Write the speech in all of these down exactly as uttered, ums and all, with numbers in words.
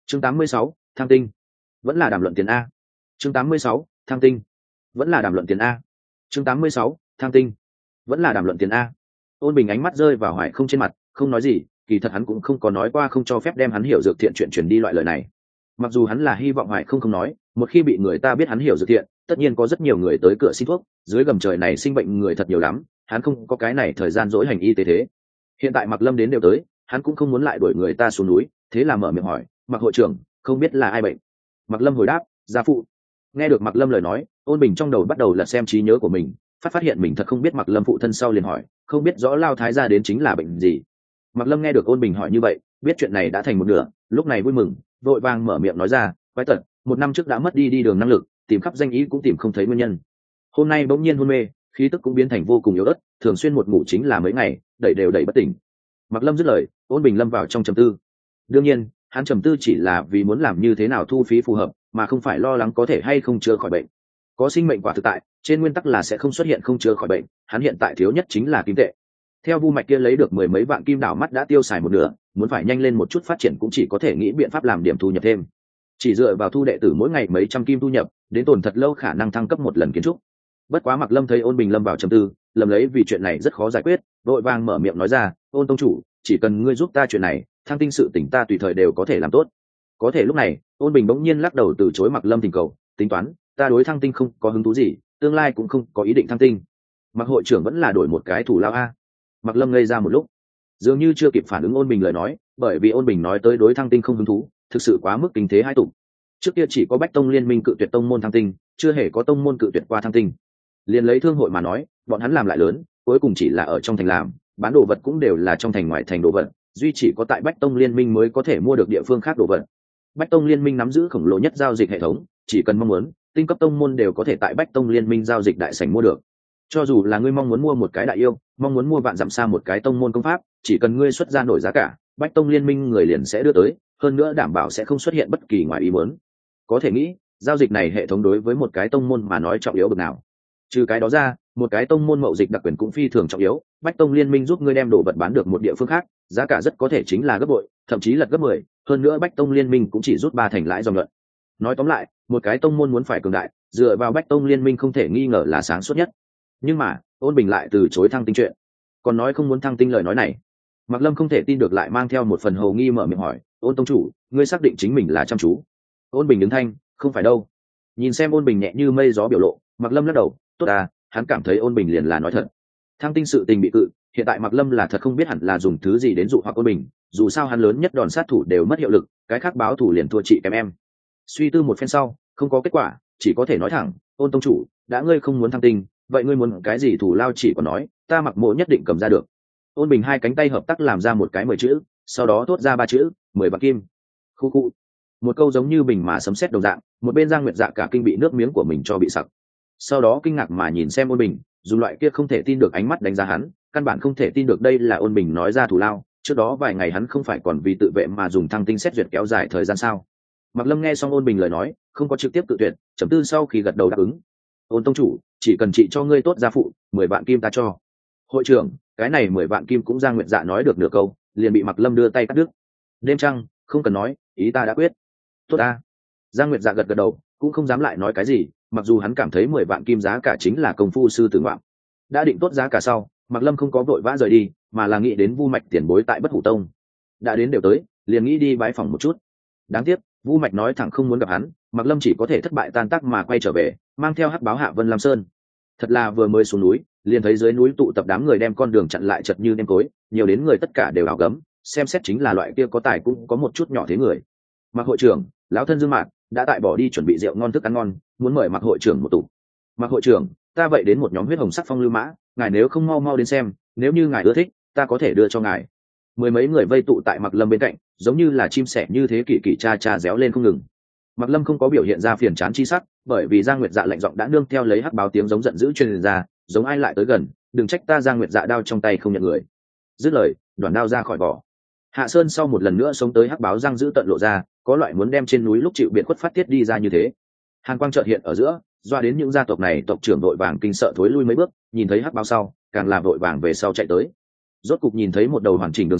chương tám mươi sáu, thăng tinh vẫn là đàm luận tiền a. chương tám mươi sáu, thăng tinh vẫn là đàm luận tiền a. chương tám mươi sáu, thăng tinh vẫn là đàm luận tiền a. Ôn Bình ánh mắt rơi vào Hoài Không trên mặt, không nói gì, kỳ thật hắn cũng không có nói qua không cho phép đem hắn hiểu dược thiện chuyện truyền đi loại lời này. Mặc dù hắn là hy vọng Hoài Không không nói, một khi bị người ta biết hắn hiểu dược thiện, tất nhiên có rất nhiều người tới cửa xin thuốc, dưới gầm trời này sinh bệnh người thật nhiều lắm, hắn không có cái này thời gian dỗi hành y tế thế. Hiện tại Mạc Lâm đến đều tới, hắn cũng không muốn lại đuổi người ta xuống núi, thế là mở miệng hỏi, Mạc hội trưởng, không biết là ai bệnh? Mạc Lâm hồi đáp, gia phụ. Nghe được Mạc Lâm lời nói, Ôn Bình trong đầu bắt đầu lật xem trí nhớ của mình, phát phát hiện mình thật không biết Mạc Lâm phụ thân, sau liền hỏi, không biết rõ Lao Thái gia đến chính là bệnh gì. Mạc Lâm nghe được Ôn Bình hỏi như vậy, biết chuyện này đã thành một nửa, lúc này vui mừng, vội vàng mở miệng nói ra, quái tật, một năm trước đã mất đi đi đường năng lực, tìm khắp danh ý cũng tìm không thấy nguyên nhân. Hôm nay bỗng nhiên hôn mê, khí tức cũng biến thành vô cùng yếu ớt, thường xuyên một ngủ chính là mấy ngày, đẩy đều đẩy bất tỉnh. Mạc Lâm dứt lời, Ôn Bình lâm vào trong trầm tư. Đương nhiên, hắn trầm tư chỉ là vì muốn làm như thế nào thu phí phù hợp, mà không phải lo lắng có thể hay không chữa khỏi bệnh. Có sinh mệnh quả thực tại, trên nguyên tắc là sẽ không xuất hiện không chữa khỏi bệnh, hắn hiện tại thiếu nhất chính là kim tệ. Theo Vu Mạch kia lấy được mười mấy vạn kim đảo mắt đã tiêu xài một nửa, muốn phải nhanh lên một chút phát triển cũng chỉ có thể nghĩ biện pháp làm điểm thu nhập thêm. Chỉ dựa vào thu đệ tử mỗi ngày mấy trăm kim thu nhập, đến tồn thật lâu khả năng thăng cấp một lần kiến trúc. Bất quá Mạc Lâm thấy Ôn Bình lâm vào trầm tư, lầm lấy vì chuyện này rất khó giải quyết, vội vàng mở miệng nói ra, Ôn tông chủ, chỉ cần ngươi giúp ta chuyện này, thăng tinh sự tỉnh ta tùy thời đều có thể làm tốt. Có thể lúc này, Ôn Bình bỗng nhiên lắc đầu từ chối Mạc Lâm thỉnh cầu, tính toán, ta đối thăng tinh không có hứng thú gì, tương lai cũng không có ý định thăng tinh. Mạc hội trưởng vẫn là đổi một cái thủ lao a. Mạc Lâm ngây ra một lúc, dường như chưa kịp phản ứng Ôn Bình lời nói, bởi vì Ôn Bình nói tới đối thăng tinh không hứng thú, thực sự quá mức kinh thế hai tục. Trước kia chỉ có Bách Tông liên minh cự tuyệt tông môn thăng tinh, chưa hề có tông môn cự tuyệt qua thăng tinh. Liên lấy thương hội mà nói, bọn hắn làm lại lớn, cuối cùng chỉ là ở trong thành làm, bán đồ vật cũng đều là trong thành ngoài thành đồ vật, duy chỉ có tại Bách Tông liên minh mới có thể mua được địa phương khác đồ vật. Bách Tông liên minh nắm giữ khổng lồ nhất giao dịch hệ thống, chỉ cần mong muốn, tinh cấp tông môn đều có thể tại Bách Tông liên minh giao dịch đại sảnh mua được. Cho dù là ngươi mong muốn mua một cái đại yêu, mong muốn mua vạn dặm xa một cái tông môn công pháp, chỉ cần ngươi xuất ra nổi giá cả, Bách Tông liên minh người liền sẽ đưa tới, hơn nữa đảm bảo sẽ không xuất hiện bất kỳ ngoài ý muốn. Có thể nghĩ, giao dịch này hệ thống đối với một cái tông môn mà nói trọng yếu bậc nào. Trừ cái đó ra, một cái tông môn mậu dịch đặc quyền cũng phi thường trọng yếu, Bách Tông liên minh giúp ngươi đem đồ vật bán được một địa phương khác, giá cả rất có thể chính là gấp bội, thậm chí lật gấp mười, hơn nữa Bách Tông liên minh cũng chỉ rút ba thành lãi dòng luận. Nói tóm lại, một cái tông môn muốn phải cường đại, dựa vào Bách Tông liên minh không thể nghi ngờ là sáng suốt nhất. Nhưng mà, Ôn Bình lại từ chối thăng tinh chuyện, còn nói không muốn thăng tinh lời nói này. Mạc Lâm không thể tin được lại mang theo một phần hồ nghi mở miệng hỏi, Ôn tông chủ, ngươi xác định chính mình là chăm chú? Ôn Bình đứng thanh, không phải đâu. Nhìn xem Ôn Bình nhẹ như mây gió biểu lộ, Mạc Lâm lắc đầu, tốt à, hắn cảm thấy Ôn Bình liền là nói thật. Thăng tinh sự tình bị cự, hiện tại Mạc Lâm là thật không biết hẳn là dùng thứ gì đến dụ hoặc Ôn Bình, dù sao hắn lớn nhất đòn sát thủ đều mất hiệu lực, cái khác báo thủ liền thua chị kém em. Suy tư một phen sau, không có kết quả, chỉ có thể nói thẳng, Ôn tông chủ, đã ngươi không muốn thăng tinh, vậy ngươi muốn cái gì thủ lao chỉ có nói, ta Mặc Mộ nhất định cầm ra được. Ôn Bình hai cánh tay hợp tác làm ra một cái mười chữ, sau đó thốt ra ba chữ, mười bạc kim. Khu khu. Một câu giống như bình mà sấm sét đồng dạng, một bên Giang Nguyệt Dạ cả kinh bị nước miếng của mình cho bị sặc. Sau đó kinh ngạc mà nhìn xem Ôn Bình, dùng loại kia không thể tin được ánh mắt đánh giá hắn, căn bản không thể tin được đây là Ôn Bình nói ra thủ lao, trước đó vài ngày hắn không phải còn vì tự vệ mà dùng thăng tinh xét duyệt kéo dài thời gian sao? Mạc Lâm nghe xong Ôn Bình lời nói, không có trực tiếp tự tuyệt, chấm tư sau khi gật đầu đáp ứng. Ôn tông chủ, chỉ cần chị cho ngươi tốt gia phụ, mười vạn kim ta cho. Hội trưởng, cái này mười vạn kim cũng Giang Nguyệt Dạ nói được nửa câu, liền bị Mạc Lâm đưa tay cắt đứt. Đêm trăng, không cần nói, ý ta đã quyết. Tốt ta. Giang Nguyệt Dạ gật gật đầu, cũng không dám lại nói cái gì, mặc dù hắn cảm thấy mười vạn kim giá cả chính là công phu sư tử ngoạm. Đã định tốt giá cả sau, Mạc Lâm không có vội vã rời đi, mà là nghĩ đến Vu Mạch tiền bối tại Bất Hủ Tông. Đã đến đều tới, liền nghĩ đi bái phỏng một chút. Đáng tiếc, Vu Mạch nói thẳng không muốn gặp hắn, Mạc Lâm chỉ có thể thất bại tan tác mà quay trở về, mang theo hắc báo hạ Vân Lam Sơn. Thật là vừa mới xuống núi, liền thấy dưới núi tụ tập đám người đem con đường chặn lại chật như nêm cối, nhiều đến người tất cả đều ảo gấm, xem xét chính là loại kia có tài cũng có một chút nhỏ thế người. Mạc hội trưởng, lão thân Dương Mạc đã tại bỏ đi chuẩn bị rượu ngon thức ăn ngon, muốn mời Mạc hội trưởng một tụ. Mạc hội trưởng, ta vậy đến một nhóm huyết hồng sắc phong lưu mã, ngài nếu không mau mau đến xem, nếu như ngài ưa thích, ta có thể đưa cho ngài. Mười mấy người vây tụ tại Mạc Lâm bên cạnh, giống như là chim sẻ như thế kỳ kỳ cha cha réo lên không ngừng. Mạc Lâm không có biểu hiện ra phiền chán chi sắc, bởi vì Giang Nguyệt Dạ lạnh giọng đã nương theo lấy hắc báo tiếng giống giận dữ truyền ra, giống ai lại tới gần, đừng trách ta Giang Nguyệt Dạ đao trong tay không nhận người. Dứt lời, đoạn đao ra khỏi vỏ. Hạ Sơn sau một lần nữa sống tới hắc báo răng giữ tận lộ ra, có loại muốn đem trên núi lúc chịu biệt khuất phát tiết đi ra như thế. Hàn quang chợt hiện ở giữa, doa đến những gia tộc này tộc trưởng đội vàng kinh sợ thối lui mấy bước, nhìn thấy hắc báo sau, càng làm đội vàng về sau chạy tới. Rốt cục nhìn thấy một đầu hoàn chỉnh đường sau,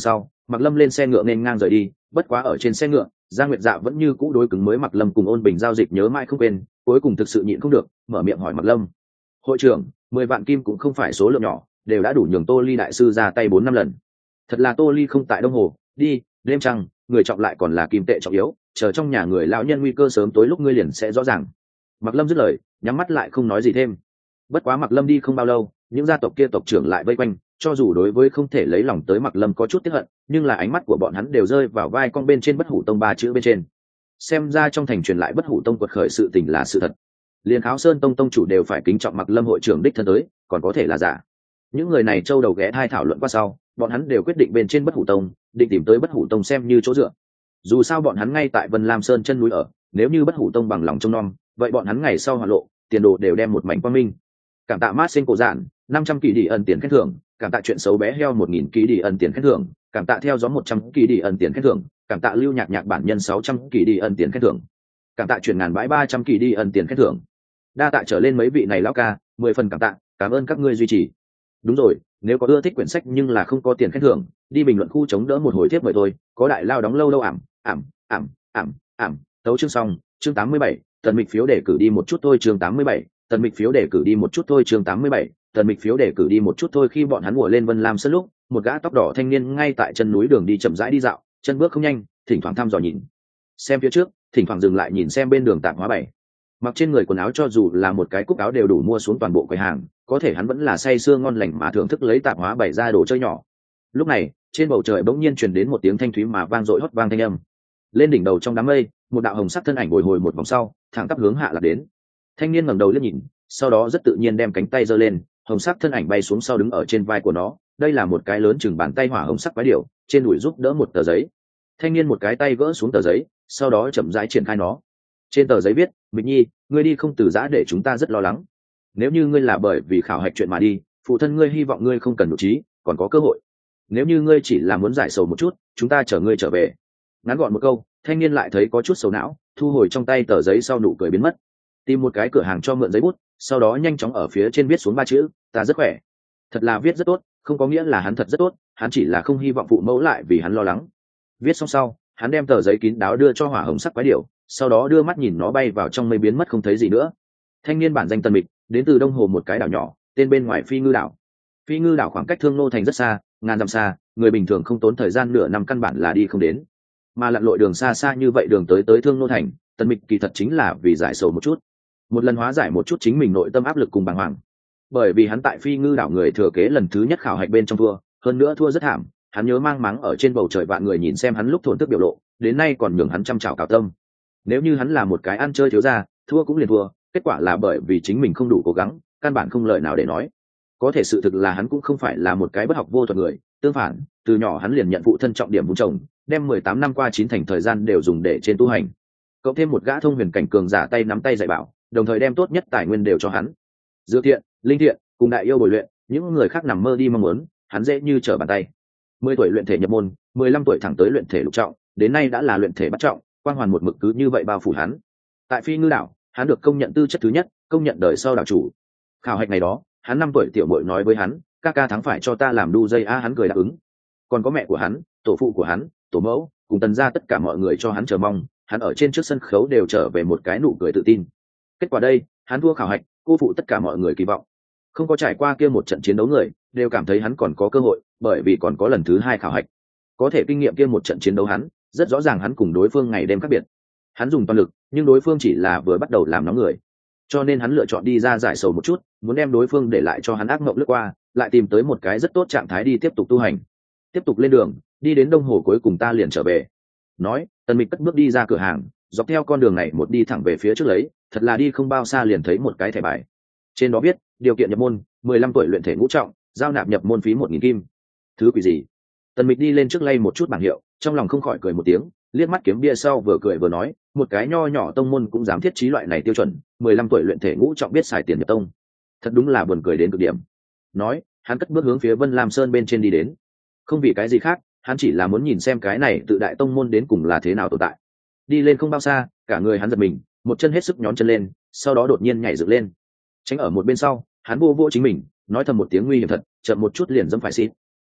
Mặc Lâm lên xe ngựa nên ngang rời đi, bất quá ở trên xe ngựa, Giang Nguyệt Dạ vẫn như cũ đối cứng mới Mặc Lâm cùng Ôn Bình giao dịch nhớ mãi không quên, cuối cùng thực sự nhịn không được, mở miệng hỏi Mặc Lâm: "Hội trưởng, mười vạn kim cũng không phải số lượng nhỏ, đều đã đủ nhường Tô Ly đại sư ra tay bốn năm lần. Thật là Tô Ly không tại Đông Hồ, đi, đêm trăng, người trọng lại còn là kim tệ trọng yếu, chờ trong nhà người lão nhân nguy cơ sớm tối lúc ngươi liền sẽ rõ ràng." Mặc Lâm dứt lời, nhắm mắt lại không nói gì thêm. Bất quá Mặc Lâm đi không bao lâu, những gia tộc kia tộc trưởng lại vây quanh, cho dù đối với không thể lấy lòng tới Mặc Lâm có chút tiếc hận, nhưng là ánh mắt của bọn hắn đều rơi vào vai con bên trên Bất Hủ Tông ba chữ bên trên. Xem ra trong thành truyền lại Bất Hủ Tông quật khởi sự tình là sự thật. Liên Kháo Sơn Tông tông chủ đều phải kính trọng Mặc Lâm hội trưởng đích thân tới, còn có thể là giả. Những người này châu đầu ghé thai thảo luận qua sau, bọn hắn đều quyết định bên trên Bất Hủ Tông, định tìm tới Bất Hủ Tông xem như chỗ dựa. Dù sao bọn hắn ngay tại Vân Lam Sơn chân núi ở, nếu như Bất Hủ Tông bằng lòng trông nom, vậy bọn hắn ngày sau hoạt lộ, tiền đồ đều đem một mảnh quang minh. Cảm tạ Mát Sinh cổ giản, năm trăm kỳ đi ẩn tiền khen thưởng, cảm tạ chuyện xấu bé heo một nghìn kỳ đi ẩn tiền khen thưởng, cảm tạ theo gió một trăm kỳ đi ẩn tiền khen thưởng, cảm tạ Lưu Nhạc Nhạc bản nhân sáu trăm kỳ đi ẩn tiền khen thưởng, cảm tạ chuyển ngàn bãi ba trăm kỳ đi ẩn tiền khen thưởng. Đa tạ trở lên mấy vị này lão ca, mười phần cảm tạ, cảm ơn các ngươi duy trì. Đúng rồi, nếu có ưa thích quyển sách nhưng là không có tiền khen thưởng, đi bình luận khu chống đỡ một hồi tiếp mời tôi, có đại lao đóng lâu lâu ảm, ảm, ảm, ảm, ảm, tấu chương xong, chương tám mươi bảy, tần mịch phiếu để cử đi một chút thôi chương tám mươi bảy, tần mịch phiếu để cử đi một chút thôi chương tám mươi bảy, tần mịch phiếu để cử đi một chút thôi. Khi bọn hắn ngồi lên Vân Lam Sơn lúc, một gã tóc đỏ thanh niên ngay tại chân núi đường đi chậm rãi đi dạo, chân bước không nhanh, thỉnh thoảng thăm dò nhìn xem phía trước, thỉnh thoảng dừng lại nhìn xem bên đường tạp hóa bày. Mặc trên người quần áo cho dù là một cái cúc áo đều đủ mua xuống toàn bộ quầy hàng, có thể hắn vẫn là say sưa ngon lành mà thưởng thức lấy tạp hóa bày ra đồ chơi nhỏ. Lúc này, trên bầu trời bỗng nhiên truyền đến một tiếng thanh thúy mà vang dội hót vang thanh âm. Lên đỉnh đầu trong đám mây, một đạo hồng sắc thân ảnh bồi hồi một vòng sau, thẳng tắp hướng hạ lạc đến. Thanh niên ngẩng đầu liếc nhìn, sau đó rất tự nhiên đem cánh tay giơ lên, hồng sắc thân ảnh bay xuống sau đứng ở trên vai của nó. Đây là một cái lớn chừng bàn tay hỏa hồng sắc quái điểu, trên đùi giúp đỡ một tờ giấy. Thanh niên một cái tay gỡ xuống tờ giấy, sau đó chậm rãi triển khai nó. Trên tờ giấy viết: Mịch Nhi, ngươi đi không từ giã để chúng ta rất lo lắng. Nếu như ngươi là bởi vì khảo hạch chuyện mà đi, phụ thân ngươi hy vọng ngươi không cần nụ trí, còn có cơ hội. Nếu như ngươi chỉ là muốn giải sầu một chút, chúng ta chở ngươi trở về. Ngắn gọn một câu, thanh niên lại thấy có chút sầu não, thu hồi trong tay tờ giấy sau nụ cười biến mất. Tìm một cái cửa hàng cho mượn giấy bút, sau đó nhanh chóng ở phía trên viết xuống ba chữ: ta rất khỏe. Thật là viết rất tốt, không có nghĩa là hắn thật rất tốt, hắn chỉ là không hy vọng phụ mẫu lại vì hắn lo lắng. Viết xong sau, hắn đem tờ giấy kín đáo đưa cho hỏa hồng sắc quái điểu, sau đó đưa mắt nhìn nó bay vào trong mây biến mất không thấy gì nữa. Thanh niên bản danh Tần Mịch, đến từ Đông Hồ một cái đảo nhỏ, tên bên ngoài Phi Ngư đảo. Phi Ngư đảo khoảng cách Thương Nô thành rất xa, ngàn dặm xa, người bình thường không tốn thời gian nửa năm căn bản là đi không đến. Mà lặn lội đường xa xa như vậy đường tới tới Thương Nô thành, Tần Mịch kỳ thật chính là vì giải sầu một chút, một lần hóa giải một chút chính mình nội tâm áp lực cùng bàng hoàng. Bởi vì hắn tại Phi Ngư đảo người thừa kế lần thứ nhất khảo hạch bên trong thua, hơn nữa thua rất thảm, hắn nhớ mang máng ở trên bầu trời vạn người nhìn xem hắn lúc thổn thức biểu lộ, đến nay còn nhường hắn trăm trào cào tâm. Nếu như hắn là một cái ăn chơi thiếu gia, thua cũng liền thua, kết quả là bởi vì chính mình không đủ cố gắng, căn bản không lời nào để nói. Có thể sự thực là hắn cũng không phải là một cái bất học vô thuật người, tương phản, từ nhỏ hắn liền nhận phụ thân trọng điểm vun trồng, đem mười tám năm qua chín thành thời gian đều dùng để trên tu hành. Cộng thêm một gã thông huyền cảnh cường giả tay nắm tay dạy bảo, đồng thời đem tốt nhất tài nguyên đều cho hắn. Dư thiện, linh thiện, cùng đại yêu bồi luyện, những người khác nằm mơ đi mong muốn, hắn dễ như trở bàn tay. mười tuổi luyện thể nhập môn, mười lăm tuổi thẳng tới luyện thể lục trọng, đến nay đã là luyện thể bắt trọng, quang hoàn một mực cứ như vậy bao phủ hắn. Tại Phi Ngư đảo, hắn được công nhận tư chất thứ nhất, công nhận đời sau đảo chủ. Khảo hạch này đó, hắn năm tuổi tiểu muội nói với hắn, ca ca thắng phải cho ta làm đu dây a, hắn cười đáp ứng. Còn có mẹ của hắn, tổ phụ của hắn, tổ mẫu, cùng Tần gia tất cả mọi người cho hắn chờ mong, hắn ở trên trước sân khấu đều trở về một cái nụ cười tự tin. Kết quả đây, hắn thua khảo hạch, cô phụ tất cả mọi người kỳ vọng. Không có trải qua kia một trận chiến đấu người, đều cảm thấy hắn còn có cơ hội, bởi vì còn có lần thứ hai khảo hạch. Có thể kinh nghiệm kia một trận chiến đấu hắn, rất rõ ràng hắn cùng đối phương ngày đêm khác biệt. Hắn dùng toàn lực, nhưng đối phương chỉ là vừa bắt đầu làm nóng người. Cho nên hắn lựa chọn đi ra giải sầu một chút, muốn đem đối phương để lại cho hắn ác mộng lướt qua, lại tìm tới một cái rất tốt trạng thái đi tiếp tục tu hành. Tiếp tục lên đường, đi đến Đông Hồ cuối cùng ta liền trở về. Nói, Tần Mịch cất bước đi ra cửa hàng, dọc theo con đường này một đi thẳng về phía trước lấy, thật là đi không bao xa liền thấy một cái thẻ bài. Trên đó viết, điều kiện nhập môn, mười lăm tuổi luyện thể ngũ trọng, giao nạp nhập môn phí một nghìn kim. Thứ quỷ gì? Tần Mịch đi lên trước lay một chút bảng hiệu, trong lòng không khỏi cười một tiếng, liếc mắt kiếm bia sau vừa cười vừa nói, một cái nho nhỏ tông môn cũng dám thiết trí loại này tiêu chuẩn, mười lăm tuổi luyện thể ngũ trọng biết xài tiền nhập tông. Thật đúng là buồn cười đến cực điểm. Nói, hắn cất bước hướng phía Vân Lam Sơn bên trên đi đến. Không vì cái gì khác, hắn chỉ là muốn nhìn xem cái này tự đại tông môn đến cùng là thế nào tồn tại. Đi lên không bao xa, cả người hắn giật mình, một chân hết sức nhón chân lên, sau đó đột nhiên nhảy dựng lên. Tránh ở một bên sau, hắn vô vô chính mình, nói thầm một tiếng nguy hiểm thật, chậm một chút liền dẫm phải xít.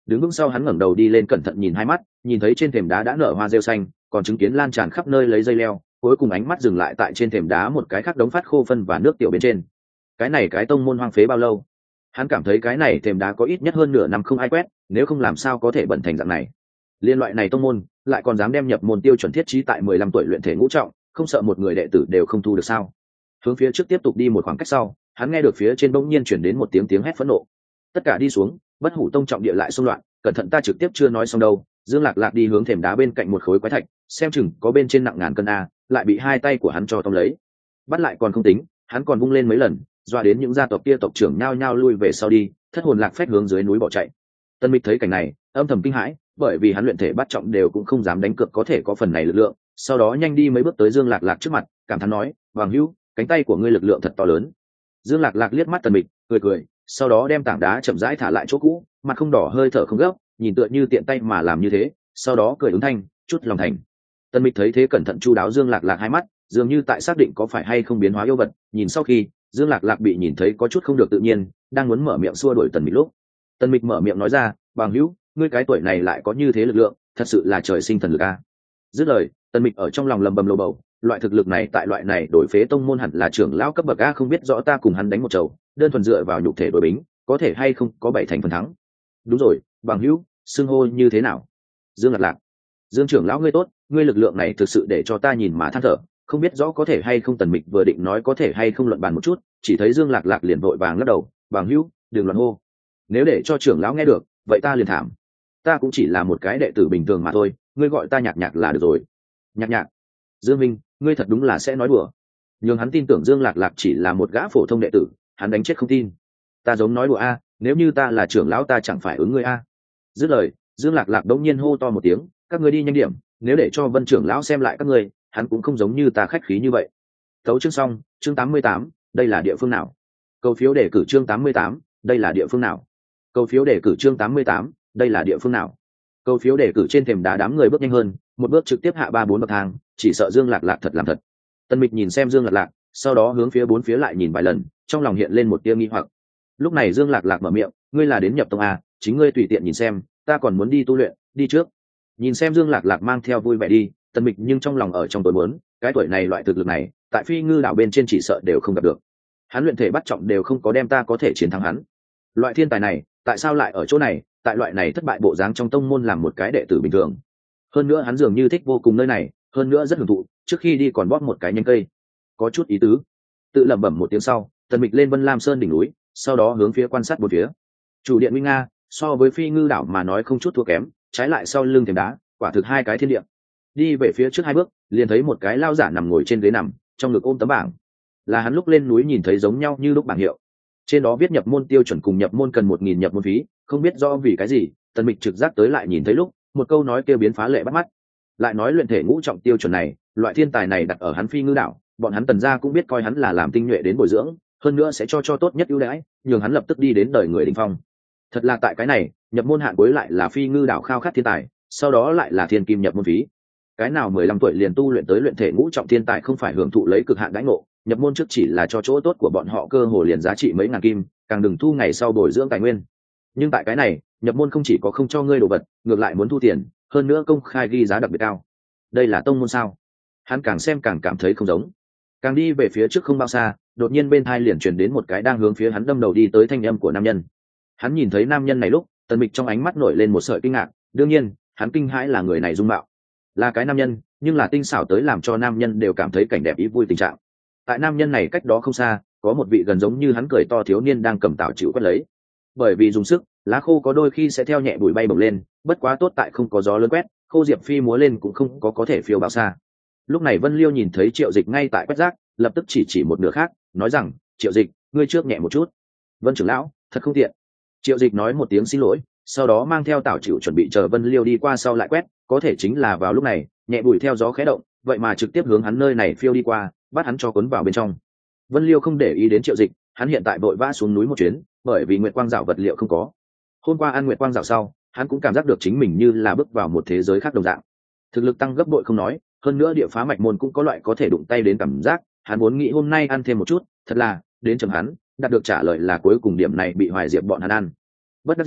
đứng vững sau hắn ngẩng đầu đi lên cẩn thận nhìn hai mắt, nhìn thấy trên thềm đá đã nở hoa rêu xanh, còn chứng kiến lan tràn khắp nơi lấy dây leo, cuối cùng ánh mắt dừng lại tại trên thềm đá một cái khác đống phát khô phân và nước tiểu bên trên. Cái này cái tông môn hoang phế bao lâu? Hắn cảm thấy cái này thềm đá có ít nhất hơn nửa năm không ai quét, nếu không làm sao có thể bẩn thành dạng này. Liên loại này tông môn lại còn dám đem nhập môn tiêu chuẩn thiết trí tại mười lăm tuổi luyện thể ngũ trọng, không sợ một người đệ tử đều không thu được sao? Hướng phía trước tiếp tục đi một khoảng cách sau, hắn nghe được phía trên bỗng nhiên chuyển đến một tiếng tiếng hét phẫn nộ. Tất cả đi xuống, Bất Hủ tông trọng địa lại xung loạn, cẩn thận ta trực tiếp chưa nói xong đâu. Dương Lạc Lạc đi hướng thềm đá bên cạnh một khối quái thạch, xem chừng có bên trên nặng ngàn cân a, lại bị hai tay của hắn cho tóm lấy. Bắt lại còn không tính, hắn còn vung lên mấy lần, dọa đến những gia tộc kia tộc trưởng nhao nhao lui về sau đi, thất hồn lạc phách hướng dưới núi bỏ chạy. Tân Mịch thấy cảnh này, âm thầm kinh hãi, bởi vì hắn luyện thể bắt trọng đều cũng không dám đánh cược có thể có phần này lực lượng, sau đó nhanh đi mấy bước tới Dương Lạc Lạc trước mặt, cảm thán nói, "Hoàng hữu, cánh tay của ngươi lực lượng thật to lớn." Dương Lạc Lạc liếc mắt Tần Mịch, cười cười, sau đó đem tảng đá chậm rãi thả lại chỗ cũ, mặt không đỏ hơi thở không gấp, nhìn tựa như tiện tay mà làm như thế, sau đó cười ứng thanh, chút lòng thành. Tần Mịch thấy thế cẩn thận chu đáo Dương Lạc Lạc hai mắt, dường như tại xác định có phải hay không biến hóa yêu vật, nhìn sau khi, Dương Lạc Lạc bị nhìn thấy có chút không được tự nhiên, đang muốn mở miệng xua đuổi Tần Mịch lúc, Tần Mịch mở miệng nói ra, "Bằng hữu, ngươi cái tuổi này lại có như thế lực lượng, thật sự là trời sinh thần lực a." Dứt lời, Tần Mịch ở trong lòng lầm bầm lầu bầu, loại thực lực này tại loại này đổi phế tông môn hẳn là trưởng lão cấp bậc a, không biết rõ ta cùng hắn đánh một chầu, đơn thuần dựa vào nhục thể đối bính, có thể hay không có bảy thành phần thắng. Đúng rồi, bằng hữu, xưng hô như thế nào? Dương Lạc Lạc. Dương trưởng lão ngươi tốt, ngươi lực lượng này thực sự để cho ta nhìn mà than thở, không biết rõ có thể hay không. Tần Mịch vừa định nói có thể hay không luận bàn một chút, chỉ thấy Dương Lạc Lạc liền vội vàng lắc đầu, bằng hữu, đừng loạn hô. Nếu để cho trưởng lão nghe được, vậy ta liền thảm. Ta cũng chỉ là một cái đệ tử bình thường mà thôi, ngươi gọi ta Nhạc Nhạc là được rồi. Nhạc Nhạc. Dương Minh, ngươi thật đúng là sẽ nói đùa. Nhưng hắn tin tưởng Dương Lạc Lạc chỉ là một gã phổ thông đệ tử, hắn đánh chết không tin. Ta giống nói đùa a, nếu như ta là trưởng lão ta chẳng phải ứng ngươi a. Dứt lời, Dương Lạc Lạc đống nhiên hô to một tiếng, các ngươi đi nhanh điểm, nếu để cho Vân trưởng lão xem lại các ngươi, hắn cũng không giống như ta khách khí như vậy. Tấu chương xong, chương tám mươi tám, đây là địa phương nào? Cầu phiếu đề cử chương tám mươi tám, đây là địa phương nào? Cầu phiếu đề cử chương tám mươi tám, đây là địa phương nào? Cầu phiếu đề cử trên thềm đá đám người bước nhanh hơn, một bước trực tiếp hạ ba bốn bậc thang, chỉ sợ Dương Lạc Lạc thật làm thật. Tần Mịch nhìn xem Dương Lạc Lạc, sau đó hướng phía bốn phía lại nhìn vài lần, trong lòng hiện lên một tia nghi hoặc. Lúc này Dương Lạc Lạc mở miệng, ngươi là đến nhập tông à, chính ngươi tùy tiện nhìn xem, ta còn muốn đi tu luyện, đi trước. Nhìn xem Dương Lạc Lạc mang theo vui vẻ đi, Tần Mịch nhưng trong lòng ở trong tối muốn, cái tuổi này loại thực lực này, tại Phi Ngư đảo bên trên chỉ sợ đều không gặp được. Hắn luyện thể bắt trọng đều không có đem ta có thể chiến thắng hắn. Loại thiên tài này, tại sao lại ở chỗ này, tại loại này thất bại bộ dáng trong tông môn làm một cái đệ tử bình thường. Hơn nữa hắn dường như thích vô cùng nơi này, hơn nữa rất hưởng thụ, trước khi đi còn bóp một cái nhánh cây, có chút ý tứ. Tự lẩm bẩm một tiếng sau, Tần Mịch lên Vân Lam Sơn đỉnh núi, sau đó hướng phía quan sát bốn phía. Chủ điện Minh Nga, so với Phi Ngư đảo mà nói không chút thua kém, trái lại sau lưng thềm đá, quả thực hai cái thiên địa. Đi về phía trước hai bước, liền thấy một cái lao giả nằm ngồi trên ghế nằm, trong ngực ôm tấm bảng. Là hắn lúc lên núi nhìn thấy giống nhau như lúc bảng hiệu. Trên đó viết nhập môn tiêu chuẩn cùng nhập môn cần một nghìn nhập môn phí, không biết do vì cái gì, Tần Mịch trực giác tới lại nhìn thấy lúc, một câu nói kia biến phá lệ bắt mắt. Lại nói luyện thể ngũ trọng tiêu chuẩn này, loại thiên tài này đặt ở hắn Phi Ngư đảo, bọn hắn Tần gia cũng biết coi hắn là làm tinh nhuệ đến bồi dưỡng, hơn nữa sẽ cho cho tốt nhất ưu đãi, nhường hắn lập tức đi đến đời người đỉnh phong. Thật là tại cái này, nhập môn hạn cuối lại là Phi Ngư đảo khao khát thiên tài, sau đó lại là thiên kim nhập môn phí. Cái nào mười lăm tuổi liền tu luyện tới luyện thể ngũ trọng thiên tài không phải hưởng thụ lấy cực hạn đãi ngộ, nhập môn trước chỉ là cho chỗ tốt của bọn họ cơ hồ liền giá trị mấy ngàn kim, càng đừng thu ngày sau bồi dưỡng tài nguyên. Nhưng tại cái này, nhập môn không chỉ có không cho ngươi đồ vật, ngược lại muốn thu tiền, hơn nữa công khai ghi giá đặc biệt cao. Đây là tông môn sao? Hắn càng xem càng cảm thấy không giống. Càng đi về phía trước không bao xa, đột nhiên bên thai liền truyền đến một cái đang hướng phía hắn đâm đầu đi tới thanh âm của nam nhân. Hắn nhìn thấy nam nhân này lúc, Tần Mịch trong ánh mắt nổi lên một sợi kinh ngạc, đương nhiên, hắn kinh hãi là người này dung mạo. Là cái nam nhân, nhưng là tinh xảo tới làm cho nam nhân đều cảm thấy cảnh đẹp ý vui tình trạng. Tại nam nhân này cách đó không xa, có một vị gần giống như hắn cười to thiếu niên đang cầm tảo chịu quất lấy. Bởi vì dùng sức, lá khô có đôi khi sẽ theo nhẹ bụi bay bổng lên, bất quá tốt tại không có gió lớn quét, khô diệp phi múa lên cũng không có có thể phiêu bao xa. Lúc này Vân Liêu nhìn thấy Triệu Dịch ngay tại quét rác, lập tức chỉ chỉ một nửa khác, nói rằng, Triệu Dịch, ngươi trước nhẹ một chút. Vân trưởng lão, thật không tiện. Triệu Dịch nói một tiếng xin lỗi, sau đó mang theo tảo chịu chuẩn bị chờ Vân Liêu đi qua sau lại quét, có thể chính là vào lúc này, nhẹ bụi theo gió khẽ động, vậy mà trực tiếp hướng hắn nơi này phiêu đi qua, bắt hắn cho cuốn vào bên trong. Vân Liêu không để ý đến Triệu Dịch, hắn hiện tại vội vã xuống núi một chuyến, bởi vì nguyệt quang dạo vật liệu không có. Hôm qua ăn nguyệt quang dạo sau, hắn cũng cảm giác được chính mình như là bước vào một thế giới khác đồng dạng. Thực lực tăng gấp bội không nói, hơn nữa địa phá mạch môn cũng có loại có thể đụng tay đến cảm giác, hắn muốn nghĩ hôm nay ăn thêm một chút, thật là, đến chấm hắn, đạt được trả lời là cuối cùng điểm này bị Hoài Diệp bọn hắn ăn. Bất đắc dĩ,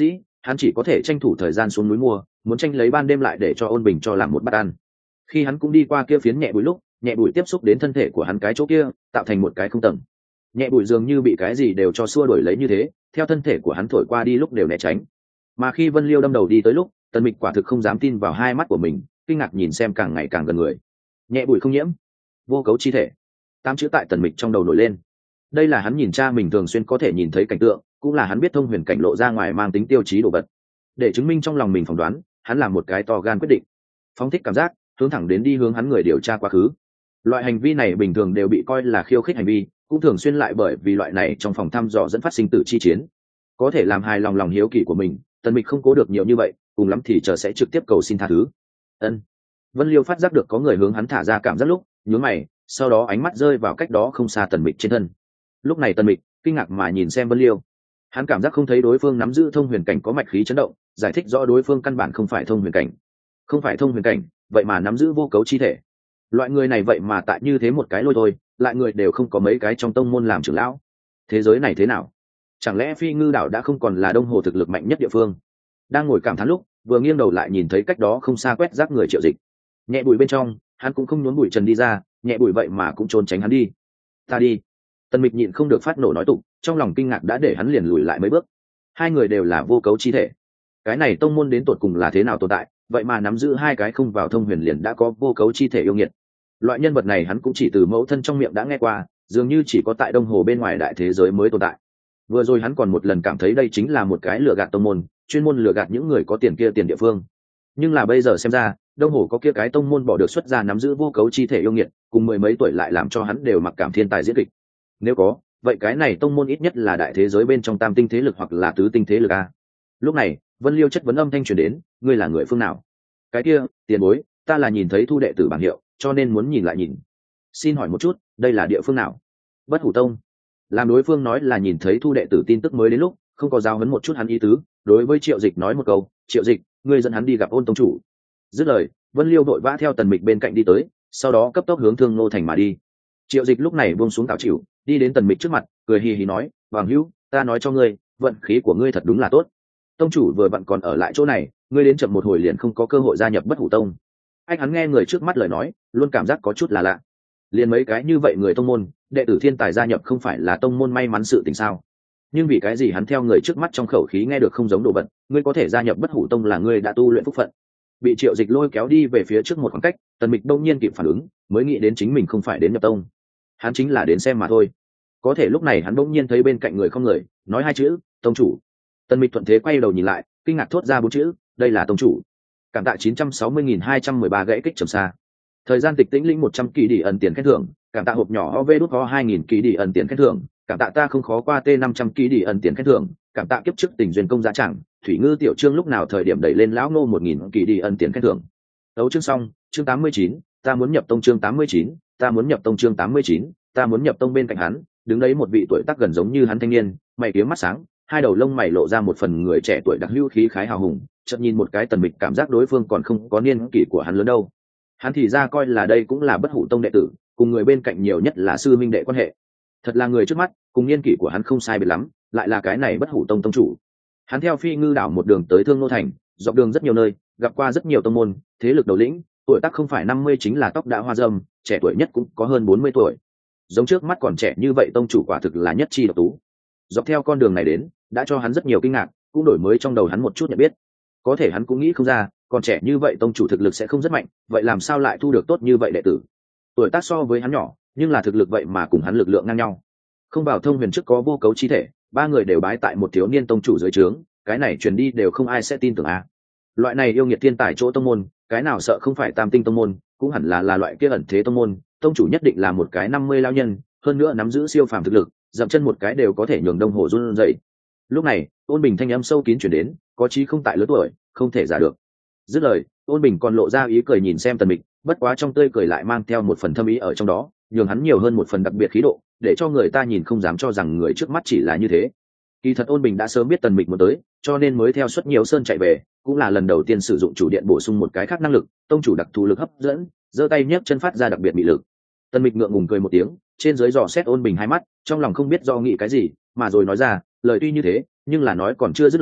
hắn chỉ có thể tranh thủ thời gian xuống núi mua, muốn tranh lấy ban đêm lại để cho ôn bình cho làm một bát ăn. Khi hắn cũng đi qua kia phiến nhẹ bụi lúc, nhẹ bụi tiếp xúc đến thân thể của hắn cái chỗ kia, tạo thành một cái không tầng. Nhẹ bụi dường như bị cái gì đều cho xua đuổi lấy như thế, theo thân thể của hắn thổi qua đi lúc đều né tránh. Mà khi Vân Liêu đâm đầu đi tới lúc, Tần Mịch quả thực không dám tin vào hai mắt của mình, kinh ngạc nhìn xem càng ngày càng gần người. Nhẹ bụi không nhiễm, vô cấu chi thể. Tám chữ tại Tần Mịch trong đầu nổi lên. Đây là hắn nhìn cha mình thường xuyên có thể nhìn thấy cảnh tượng, cũng là hắn biết thông huyền cảnh lộ ra ngoài mang tính tiêu chí đồ vật. Để chứng minh trong lòng mình phỏng đoán, hắn làm một cái to gan quyết định. Phóng thích cảm giác, hướng thẳng đến đi hướng hắn người điều tra quá khứ. Loại hành vi này bình thường đều bị coi là khiêu khích hành vi, cũng thường xuyên lại bởi vì loại này trong phòng thăm dò dẫn phát sinh tử chi chiến. Có thể làm hài lòng lòng hiếu kỳ của mình, Tần Mịch không cố được nhiều như vậy, cùng lắm thì chờ sẽ trực tiếp cầu xin tha thứ. Ân. Vân Liêu phát giác được có người hướng hắn thả ra cảm giác lúc, nhướng mày, sau đó ánh mắt rơi vào cách đó không xa Tần Mịch trên thân. Lúc này Tần Mịch kinh ngạc mà nhìn xem Vân Liêu. Hắn cảm giác không thấy đối phương nắm giữ thông huyền cảnh có mạch khí chấn động, giải thích rõ đối phương căn bản không phải thông huyền cảnh. Không phải thông huyền cảnh, vậy mà nắm giữ vô cấu chi thể. Loại người này vậy mà tại như thế một cái lôi thôi, lại người đều không có mấy cái trong tông môn làm trưởng lão. Thế giới này thế nào? Chẳng lẽ Phi Ngư đảo đã không còn là Đông Hồ thực lực mạnh nhất địa phương? Đang ngồi cảm thán lúc, vừa nghiêng đầu lại nhìn thấy cách đó không xa quét rác người Triệu Dịch. Nhẹ bụi bên trong, hắn cũng không nhốn bụi trần đi ra, nhẹ bụi vậy mà cũng trốn tránh hắn đi. Ta đi. Tần Mịch nhịn không được phát nổ nói tục, trong lòng kinh ngạc đã để hắn liền lùi lại mấy bước. Hai người đều là vô cấu chi thể. Cái này tông môn đến tột cùng là thế nào tồn tại, vậy mà nắm giữ hai cái không vào thông huyền liền đã có vô cấu chi thể yêu nghiệt. Loại nhân vật này hắn cũng chỉ từ mẫu thân trong miệng đã nghe qua, dường như chỉ có tại Đông Hồ bên ngoài đại thế giới mới tồn tại. Vừa rồi hắn còn một lần cảm thấy đây chính là một cái lừa gạt tông môn, chuyên môn lừa gạt những người có tiền kia tiền địa phương. Nhưng là bây giờ xem ra, Đông Hồ có kia cái tông môn bỏ được xuất ra nắm giữ vô cấu chi thể yêu nghiệt, cùng mười mấy tuổi lại làm cho hắn đều mặc cảm thiên tài diễn kịch. Nếu có, vậy cái này tông môn ít nhất là đại thế giới bên trong tam tinh thế lực hoặc là tứ tinh thế lực a. Lúc này, Vân Liêu chất vấn âm thanh truyền đến, ngươi là người phương nào? Cái kia, tiền bối, ta là nhìn thấy thu đệ tử bảng hiệu, cho nên muốn nhìn lại nhìn. Xin hỏi một chút, đây là địa phương nào? Bất Hủ Tông. Làm đối phương nói là nhìn thấy thu đệ tử tin tức mới đến lúc, không có giao hấn một chút hắn ý tứ, đối với Triệu Dịch nói một câu, Triệu Dịch, ngươi dẫn hắn đi gặp Ôn tông chủ. Dứt lời, Vân Liêu vội vã theo Tần Mịch bên cạnh đi tới, sau đó cấp tốc hướng Thương Nô thành mà đi. Triệu Dịch lúc này buông xuống tảo chịu, đi đến Tần Mịch trước mặt, cười hì hì nói, "Bằng hữu, ta nói cho ngươi, vận khí của ngươi thật đúng là tốt. Tông chủ vừa vặn còn ở lại chỗ này, ngươi đến chậm một hồi liền không có cơ hội gia nhập Bất Hủ Tông." Anh hắn nghe người trước mắt lời nói, luôn cảm giác có chút là lạ. Liền mấy cái như vậy người tông môn, đệ tử thiên tài gia nhập không phải là tông môn may mắn sự tình sao? Nhưng vì cái gì hắn theo người trước mắt trong khẩu khí nghe được không giống đồ vật, ngươi có thể gia nhập Bất Hủ Tông là ngươi đã tu luyện phúc phận. Bị Triệu Dịch lôi kéo đi về phía trước một khoảng cách, Tần Mịch đông nhiên kịp phản ứng, mới nghĩ đến chính mình không phải đến nhập tông, hắn chính là đến xem mà thôi. Có thể lúc này hắn bỗng nhiên thấy bên cạnh người không người, nói hai chữ, tông chủ. Tần Mịch thuận thế quay đầu nhìn lại, kinh ngạc thốt ra bốn chữ, đây là tông chủ. Cảm tạ chín trăm sáu mươi nghìn hai trăm mười ba gãy kích trầm xa. Thời gian tịch tĩnh lĩnh một trăm kỳ đi ẩn tiền khen thưởng, cảm tạ hộp nhỏ o vê đút ho hai nghìn kỳ đi ẩn tiền khen thưởng, cảm tạ ta không khó qua t năm trăm kỳ đi ẩn tiền khen thưởng, cảm tạ kiếp trước tình duyên công giá chẳng, thủy ngư tiểu trương lúc nào thời điểm đẩy lên lão nô một nghìn kỳ đi ẩn tiền khen thưởng. Đấu chương xong, chương tám mươi chín, ta muốn nhập tông chương tám mươi chín, ta muốn nhập tông chương tám mươi chín, ta muốn nhập tông bên cạnh hắn, đứng đấy một vị tuổi tác gần giống như hắn thanh niên, mày kiếm mắt sáng, hai đầu lông mày lộ ra một phần người trẻ tuổi đặc hữu khí khái hào hùng, chợt nhìn một cái Tần Mịch cảm giác đối phương còn không có niên kỷ của hắn lớn đâu. Hắn thì ra coi là đây cũng là Bất Hủ Tông đệ tử, cùng người bên cạnh nhiều nhất là sư minh đệ quan hệ. Thật là người trước mắt, cùng niên kỷ của hắn không sai biệt lắm, lại là cái này Bất Hủ Tông tông chủ. Hắn theo Phi Ngư đảo một đường tới Thương Nô thành, dọc đường rất nhiều nơi, gặp qua rất nhiều tông môn, thế lực đầu lĩnh, tuổi tác không phải năm mươi chính là tóc đã hoa râm, trẻ tuổi nhất cũng có hơn bốn mươi tuổi. Giống trước mắt còn trẻ như vậy tông chủ quả thực là nhất chi độc tú. Dọc theo con đường này đến, đã cho hắn rất nhiều kinh ngạc, cũng đổi mới trong đầu hắn một chút nhận biết. Có thể hắn cũng nghĩ không ra, còn trẻ như vậy tông chủ thực lực sẽ không rất mạnh, vậy làm sao lại thu được tốt như vậy đệ tử? Tuổi tác so với hắn nhỏ, nhưng là thực lực vậy mà cùng hắn lực lượng ngang nhau. Không vào thông huyền trước có vô cấu chi thể, ba người đều bái tại một thiếu niên tông chủ dưới trướng, cái này truyền đi đều không ai sẽ tin tưởng a. Loại này yêu nghiệt thiên tài chỗ tông môn, cái nào sợ không phải tam tinh tông môn, cũng hẳn là là loại kia ẩn thế tông môn, tông chủ nhất định là một cái năm mươi lao nhân, hơn nữa nắm giữ siêu phàm thực lực, dậm chân một cái đều có thể nhường Đông Hồ run rẩy. Lúc này, Ôn Bình thanh âm sâu kín truyền đến, có chí không tại lớn tuổi, không thể giả được. Dứt lời, Ôn Bình còn lộ ra ý cười nhìn xem Tần Mịch, bất quá trong tươi cười lại mang theo một phần thâm ý ở trong đó, nhường hắn nhiều hơn một phần đặc biệt khí độ, để cho người ta nhìn không dám cho rằng người trước mắt chỉ là như thế. Kỳ thật Ôn Bình đã sớm biết Tần Mịch muốn tới, cho nên mới theo suất nhiều sơn chạy về, cũng là lần đầu tiên sử dụng chủ điện bổ sung một cái khác năng lực, tông chủ đặc thù lực hấp dẫn, giơ tay nhấc chân phát ra đặc biệt bị lực. Tần Mịch ngượng ngùng cười một tiếng, trên dưới dò xét Ôn Bình hai mắt, trong lòng không biết do nghĩ cái gì, mà rồi nói ra, lời tuy như thế, nhưng là nói còn chưa dứt lời,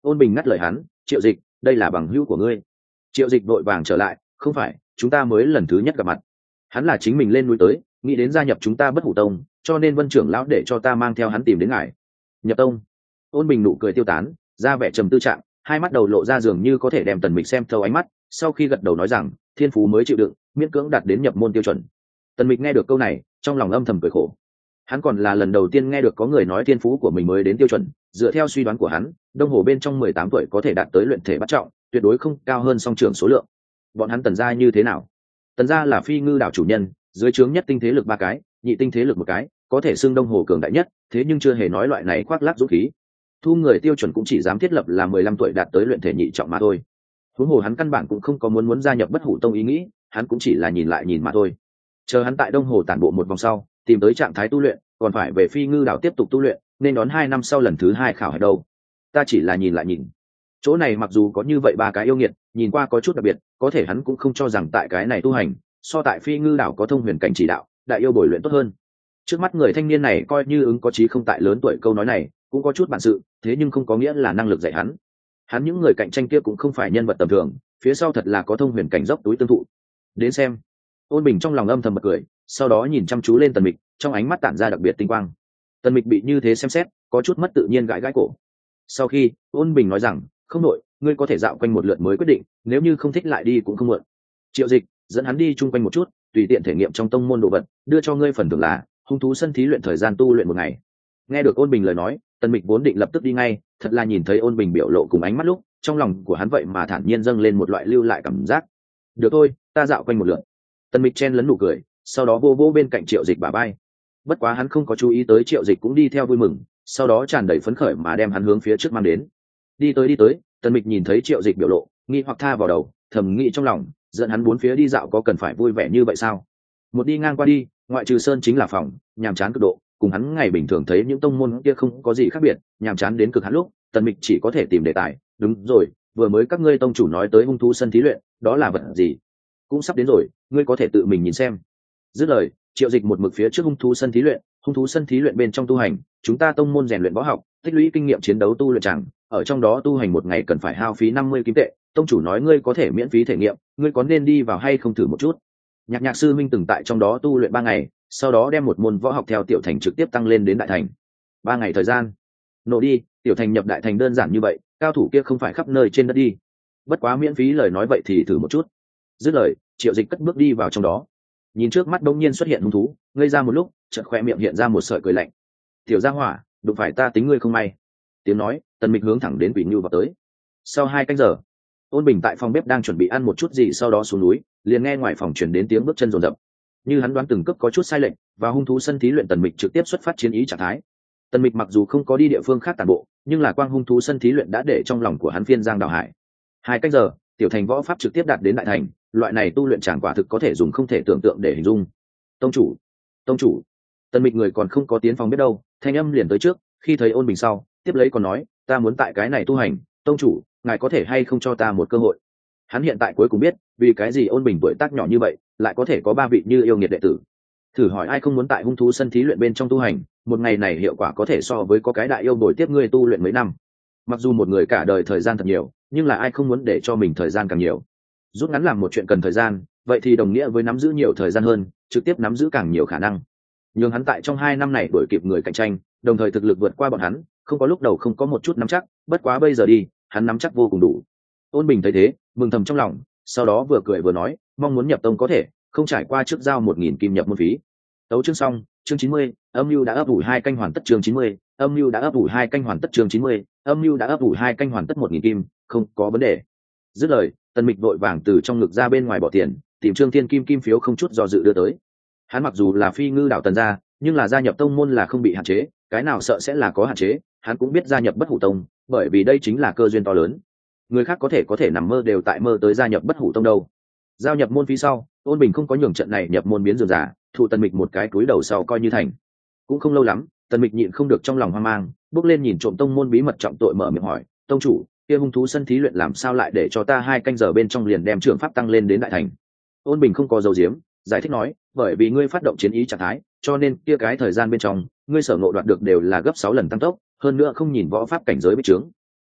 Ôn Bình ngắt lời hắn, Triệu Dịch, đây là bằng hữu của ngươi. Triệu Dịch vội vàng trở lại, không phải, chúng ta mới lần thứ nhất gặp mặt. Hắn là chính mình lên núi tới, nghĩ đến gia nhập chúng ta Bất Hủ Tông, cho nên Vân trưởng lão để cho ta mang theo hắn tìm đến ngài. Nhập tông. Ôn Bình nụ cười tiêu tán, ra vẻ trầm tư trạng, hai mắt đầu lộ ra dường như có thể đem Tần Mịch xem thấu ánh mắt, sau khi gật đầu nói rằng, thiên phú mới chịu đựng, miễn cưỡng đạt đến nhập môn tiêu chuẩn. Tần Mịch nghe được câu này, trong lòng âm thầm cười khổ. Hắn còn là lần đầu tiên nghe được có người nói thiên phú của mình mới đến tiêu chuẩn, dựa theo suy đoán của hắn, Đông Hồ bên trong mười tám tuổi có thể đạt tới luyện thể bắt trọng, tuyệt đối không cao hơn song trưởng số lượng. Bọn hắn Tần gia như thế nào? Tần gia là Phi Ngư đảo chủ nhân, dưới trướng nhất tinh thế lực ba cái, nhị tinh thế lực một cái, có thể xưng Đông Hồ cường đại nhất, thế nhưng chưa hề nói loại này khoác lác dũng khí. Thu người tiêu chuẩn cũng chỉ dám thiết lập là mười lăm tuổi đạt tới luyện thể nhị trọng mà thôi. Huống hồ hắn căn bản cũng không có muốn muốn gia nhập Bất Hủ Tông ý nghĩ, hắn cũng chỉ là nhìn lại nhìn mà thôi. Chờ hắn tại Đông Hồ tản bộ một vòng sau, tìm tới trạng thái tu luyện, còn phải về Phi Ngư đảo tiếp tục tu luyện, nên đón hai năm sau lần thứ hai khảo hạch đâu. Ta chỉ là nhìn lại nhìn. Chỗ này mặc dù có như vậy ba cái yêu nghiệt, nhìn qua có chút đặc biệt, có thể hắn cũng không cho rằng tại cái này tu hành, so tại Phi Ngư đảo có thông huyền cảnh chỉ đạo, đại yêu bồi luyện tốt hơn. Trước mắt người thanh niên này coi như ứng có chí không tại lớn tuổi câu nói này, cũng có chút bản sự, thế nhưng không có nghĩa là năng lực dạy hắn. Hắn những người cạnh tranh kia cũng không phải nhân vật tầm thường, phía sau thật là có thông huyền cảnh dốc túi tương thụ. Đến xem. Ôn Bình trong lòng âm thầm bật cười, sau đó nhìn chăm chú lên Tần Mịch, trong ánh mắt tản ra đặc biệt tinh quang. Tần Mịch bị như thế xem xét, có chút mất tự nhiên gãi gãi cổ. Sau khi, Ôn Bình nói rằng, không nội, ngươi có thể dạo quanh một lượt mới quyết định, nếu như không thích lại đi cũng không muộn. Triệu Dịch dẫn hắn đi chung quanh một chút, tùy tiện thể nghiệm trong tông môn đồ vật, đưa cho ngươi phần thưởng là hung thú sân thí luyện thời gian tu luyện một ngày. Nghe được Ôn Bình lời nói, Tần Mịch vốn định lập tức đi ngay, thật là nhìn thấy Ôn Bình biểu lộ cùng ánh mắt lúc, trong lòng của hắn vậy mà thản nhiên dâng lên một loại lưu lại cảm giác. Được thôi, ta dạo quanh một lượt. Tần Mịch chen lấn nụ cười, sau đó vô vô bên cạnh Triệu Dịch bả vai. Bất quá hắn không có chú ý tới Triệu Dịch cũng đi theo vui mừng, sau đó tràn đầy phấn khởi mà đem hắn hướng phía trước mang đến. Đi tới đi tới, Tần Mịch nhìn thấy Triệu Dịch biểu lộ, nghi hoặc tha vào đầu, thầm nghĩ trong lòng, dẫn hắn bốn phía đi dạo có cần phải vui vẻ như vậy sao? Một đi ngang qua đi, ngoại trừ sơn chính là phòng, nhàm chán cực độ, cùng hắn ngày bình thường thấy những tông môn kia không có gì khác biệt, nhàm chán đến cực hạn lúc, Tần Mịch chỉ có thể tìm đề tài, đúng rồi, vừa mới các ngươi tông chủ nói tới hung thú sân thí luyện, đó là vật gì? Cũng sắp đến rồi, ngươi có thể tự mình nhìn xem. Dứt lời, Triệu Dịch một mực phía trước hung thú sân thí luyện, hung thú sân thí luyện bên trong tu hành, chúng ta tông môn rèn luyện võ học, tích lũy kinh nghiệm chiến đấu tu luyện chẳng, ở trong đó tu hành một ngày cần phải hao phí năm mươi kim tệ, tông chủ nói ngươi có thể miễn phí thể nghiệm, ngươi có nên đi vào hay không thử một chút? Nhạc Nhạc sư minh từng tại trong đó tu luyện ba ngày, sau đó đem một môn võ học theo tiểu thành trực tiếp tăng lên đến đại thành. Ba ngày thời gian, nổ đi, tiểu thành nhập đại thành đơn giản như vậy, cao thủ kia không phải khắp nơi trên đất đi. Bất quá miễn phí lời nói vậy thì thử một chút. Dứt lời, Triệu Dịch cất bước đi vào trong đó. Nhìn trước mắt đông nhiên xuất hiện hung thú, ngây ra một lúc, chợt khoe miệng hiện ra một sợi cười lạnh. Tiểu gia hỏa, đụng phải ta tính ngươi không may. Tiếng nói, Tần Mịch hướng thẳng đến Quỷ Nưu vào tới. Sau hai canh giờ, Ôn Bình tại phòng bếp đang chuẩn bị ăn một chút gì, sau đó xuống núi, liền nghe ngoài phòng truyền đến tiếng bước chân rồn rập. Như hắn đoán từng cấp có chút sai lệch, và hung thú sân thí luyện Tần Mịch trực tiếp xuất phát chiến ý trạng thái. Tần Mịch mặc dù không có đi địa phương khác tản bộ, nhưng là quang hung thú sân thí luyện đã để trong lòng của hắn phiên giang đào hải. Hai canh giờ, tiểu thành võ pháp trực tiếp đạt đến đại thành, loại này tu luyện chẳng quả thực có thể dùng không thể tưởng tượng để hình dung. Tông chủ, tông chủ. Tần Mịch người còn không có tiến phòng biết đâu, thanh âm liền tới trước, khi thấy Ôn Bình sau, tiếp lấy còn nói, ta muốn tại cái này tu hành, tông chủ, ngài có thể hay không cho ta một cơ hội? Hắn hiện tại cuối cùng biết, vì cái gì Ôn Bình tuổi tác nhỏ như vậy, lại có thể có ba vị như yêu nghiệt đệ tử. Thử hỏi ai không muốn tại hung thú sân thí luyện bên trong tu hành, một ngày này hiệu quả có thể so với có cái đại yêu bồi tiếp ngươi tu luyện mấy năm. Mặc dù một người cả đời thời gian thật nhiều, nhưng là ai không muốn để cho mình thời gian càng nhiều. Rút ngắn làm một chuyện cần thời gian, vậy thì đồng nghĩa với nắm giữ nhiều thời gian hơn, trực tiếp nắm giữ càng nhiều khả năng. Nhưng hắn tại trong hai năm này đuổi kịp người cạnh tranh, đồng thời thực lực vượt qua bọn hắn, không có lúc đầu không có một chút nắm chắc, bất quá bây giờ đi, hắn nắm chắc vô cùng đủ. Ôn Bình thấy thế, mừng thầm trong lòng, sau đó vừa cười vừa nói, mong muốn nhập tông có thể, không trải qua trước giao một nghìn kim nhập môn phí. Tấu chương xong, chương chín mươi, âm mưu đã ấp ủ hai canh hoàn tất chương chín mươi, âm mưu đã ấp ủ hai canh hoàn tất chương chín mươi, âm mưu đã ấp ủ hai canh hoàn tất một nghìn kim, không có vấn đề. Dứt lời, Tần Mịch vội vàng từ trong ngực ra bên ngoài bỏ tiền, tìm Trương Thiên Kim kim phiếu không chút do dự đưa tới. Hắn mặc dù là Phi Ngư đảo Tần gia, nhưng là gia nhập tông môn là không bị hạn chế, cái nào sợ sẽ là có hạn chế, hắn cũng biết gia nhập Bất Hủ Tông, bởi vì đây chính là cơ duyên to lớn. Người khác có thể có thể nằm mơ đều tại mơ tới gia nhập Bất Hủ Tông đâu. Giao nhập môn phí sau, Ôn Bình không có nhường trận này nhập môn biến dườm giả, thụ Tần Mịch một cái túi đầu sau coi như thành. Cũng không lâu lắm, Tần Mịch nhịn không được trong lòng hoang mang, bước lên nhìn trộm tông môn bí mật trọng tội mở miệng hỏi, tông chủ, kia hung thú sân thí luyện làm sao lại để cho ta hai canh giờ bên trong liền đem trường pháp tăng lên đến đại thành? Ôn Bình không có dấu diếm, giải thích nói, bởi vì ngươi phát động chiến ý trạng thái, cho nên kia cái thời gian bên trong, ngươi sở ngộ đoạt được đều là gấp sáu lần tăng tốc, hơn nữa không nhìn võ pháp cảnh giới bích trướng.